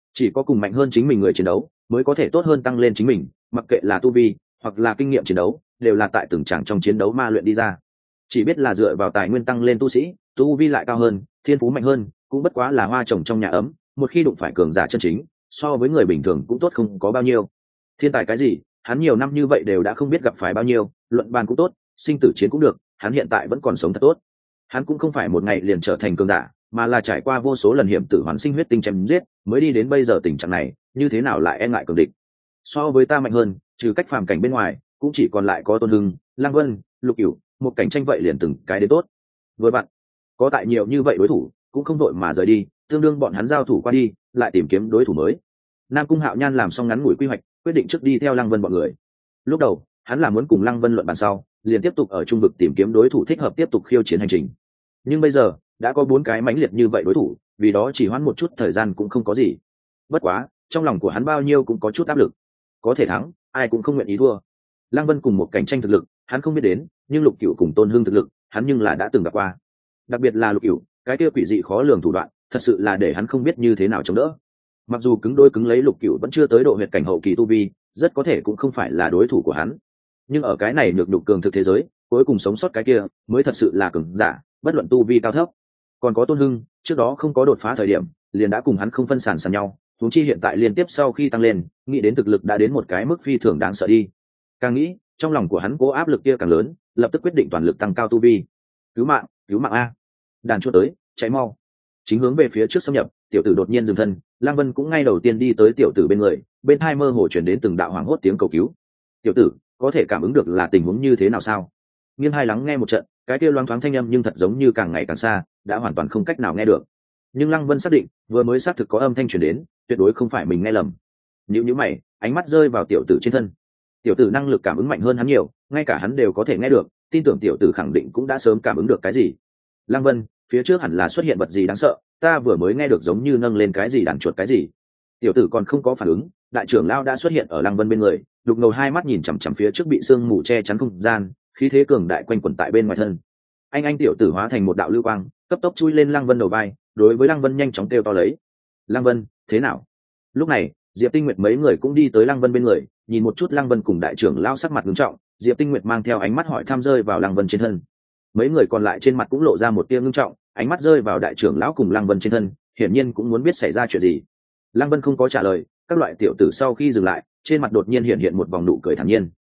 chỉ có cùng mạnh hơn chính mình người chiến đấu mới có thể tốt hơn tăng lên chính mình, mặc kệ là tu vi hoặc là kinh nghiệm chiến đấu đều là tại từng tràng trong chiến đấu ma luyện đi ra. Chỉ biết là dựa vào tài nguyên tăng lên tu sĩ, tu vi lại cao hơn, thiên phú mạnh hơn, cũng bất quá là hoa trồng trong nhà ấm, một khi đụng phải cường giả chân chính, so với người bình thường cũng tốt không có bao nhiêu. Thiên tài cái gì, hắn nhiều năm như vậy đều đã không biết gặp phải bao nhiêu, luận bàn cũng tốt, sinh tử chiến cũng được, hắn hiện tại vẫn còn sống thật tốt. Hắn cũng không phải một ngày liền trở thành cường giả, mà là trải qua vô số lần hiểm tử hoàn sinh huyết tinh chém giết, mới đi đến bây giờ tình trạng này, như thế nào lại e ngại cường địch. So với ta mạnh hơn, trừ cách phàm cảnh bên ngoài, cũng chỉ còn lại có Tôn Hưng, Lăng Vân, Lục Cửu, một cảnh tranh vậy liền từng cái đến tốt. Với bạn, có tại nhiều như vậy đối thủ, cũng không đội mà rời đi, tương đương bọn hắn giao thủ qua đi, lại tìm kiếm đối thủ mới. Nam Cung Hạo Nhan làm xong ngắn ngủi quy hoạch, quyết định trước đi theo Lăng Vân bọn người. Lúc đầu, hắn là muốn cùng Lăng Vân luận bàn sau, liền tiếp tục ở trung vực tìm kiếm đối thủ thích hợp tiếp tục khiêu chiến hành trình. Nhưng bây giờ, đã có bốn cái mãnh liệt như vậy đối thủ, vì đó chỉ hoãn một chút thời gian cũng không có gì. Bất quá, trong lòng của hắn bao nhiêu cũng có chút áp lực. Có thể thắng, ai cũng không nguyện ý thua. Lăng Vân cùng một cảnh tranh thực lực, hắn không biết đến, nhưng Lục Cửu cùng Tôn Hưng thực lực, hắn nhưng là đã từng gặp qua. Đặc biệt là Lục Cửu, cái kia quỷ dị khó lường thủ đoạn, thật sự là để hắn không biết như thế nào chống đỡ. Mặc dù cứng đôi cứng lấy Lục Cửu vẫn chưa tới độ huyệt cảnh hậu kỳ tu vi, rất có thể cũng không phải là đối thủ của hắn. Nhưng ở cái này nhược nhục cường thực thế giới, cuối cùng sống sót cái kia mới thật sự là cường giả, bất luận tu vi cao thấp. Còn có Tôn Hưng, trước đó không có đột phá thời điểm, liền đã cùng hắn không phân sản sàn nhau, huống chi hiện tại liên tiếp sau khi tăng lên, nghĩ đến thực lực đã đến một cái mức phi thường đáng sợ đi. Càng nghĩ, trong lòng của hắn cố áp lực kia càng lớn, lập tức quyết định toàn lực tăng cao tu vi. Cứu mạng, cứu mạng a! Đàn chuột tới, cháy mau! Chính hướng về phía trước xâm nhập, tiểu tử đột nhiên dừng thân, Lăng Vân cũng ngay đầu tiên đi tới tiểu tử bên người, bên hai mơ hồ truyền đến từng đạo hoảng hốt tiếng cầu cứu. Tiểu tử, có thể cảm ứng được là tình huống như thế nào sao? Nghiêng hai lắng nghe một trận, cái kia loáng thoáng thanh âm nhưng thật giống như càng ngày càng xa, đã hoàn toàn không cách nào nghe được. Nhưng Lăng Vân xác định, vừa mới xác thực có âm thanh truyền đến, tuyệt đối không phải mình nghe lầm. Nhíu nhíu mày, ánh mắt rơi vào tiểu tử trên thân. Tiểu tử năng lực cảm ứng mạnh hơn hắn nhiều, ngay cả hắn đều có thể nghe được, tin tưởng tiểu tử khẳng định cũng đã sớm cảm ứng được cái gì. Lăng Vân, phía trước hẳn là xuất hiện vật gì đáng sợ, ta vừa mới nghe được giống như nâng lên cái gì đàn chuột cái gì. Tiểu tử còn không có phản ứng, đại trưởng lão đã xuất hiện ở Lăng Vân bên người, đục ngầu hai mắt nhìn chằm chằm phía trước bị sương mù che chắn không gian, khí thế cường đại quanh quẩn tại bên ngoài thân. Anh anh tiểu tử hóa thành một đạo lưu quang, cấp tốc chui lên Lăng Vân đầu vai, đối với Lăng Vân nhanh chóng kêu to lấy. Lăng Vân, thế nào? Lúc này, Diệp Tinh Nguyệt mấy người cũng đi tới Lăng Vân bên người, nhìn một chút Lăng Vân cùng đại trưởng lão sắc mặt nghiêm trọng, Diệp Tinh Nguyệt mang theo ánh mắt hỏi thăm rơi vào Lăng Vân trên thân. Mấy người còn lại trên mặt cũng lộ ra một tia nghiêm trọng, ánh mắt rơi vào đại trưởng lão cùng Lăng Vân trên thân, hiển nhiên cũng muốn biết xảy ra chuyện gì. Lăng Vân không có trả lời, các loại tiểu tử sau khi dừng lại, trên mặt đột nhiên hiện hiện một vòng nụ cười thản nhiên.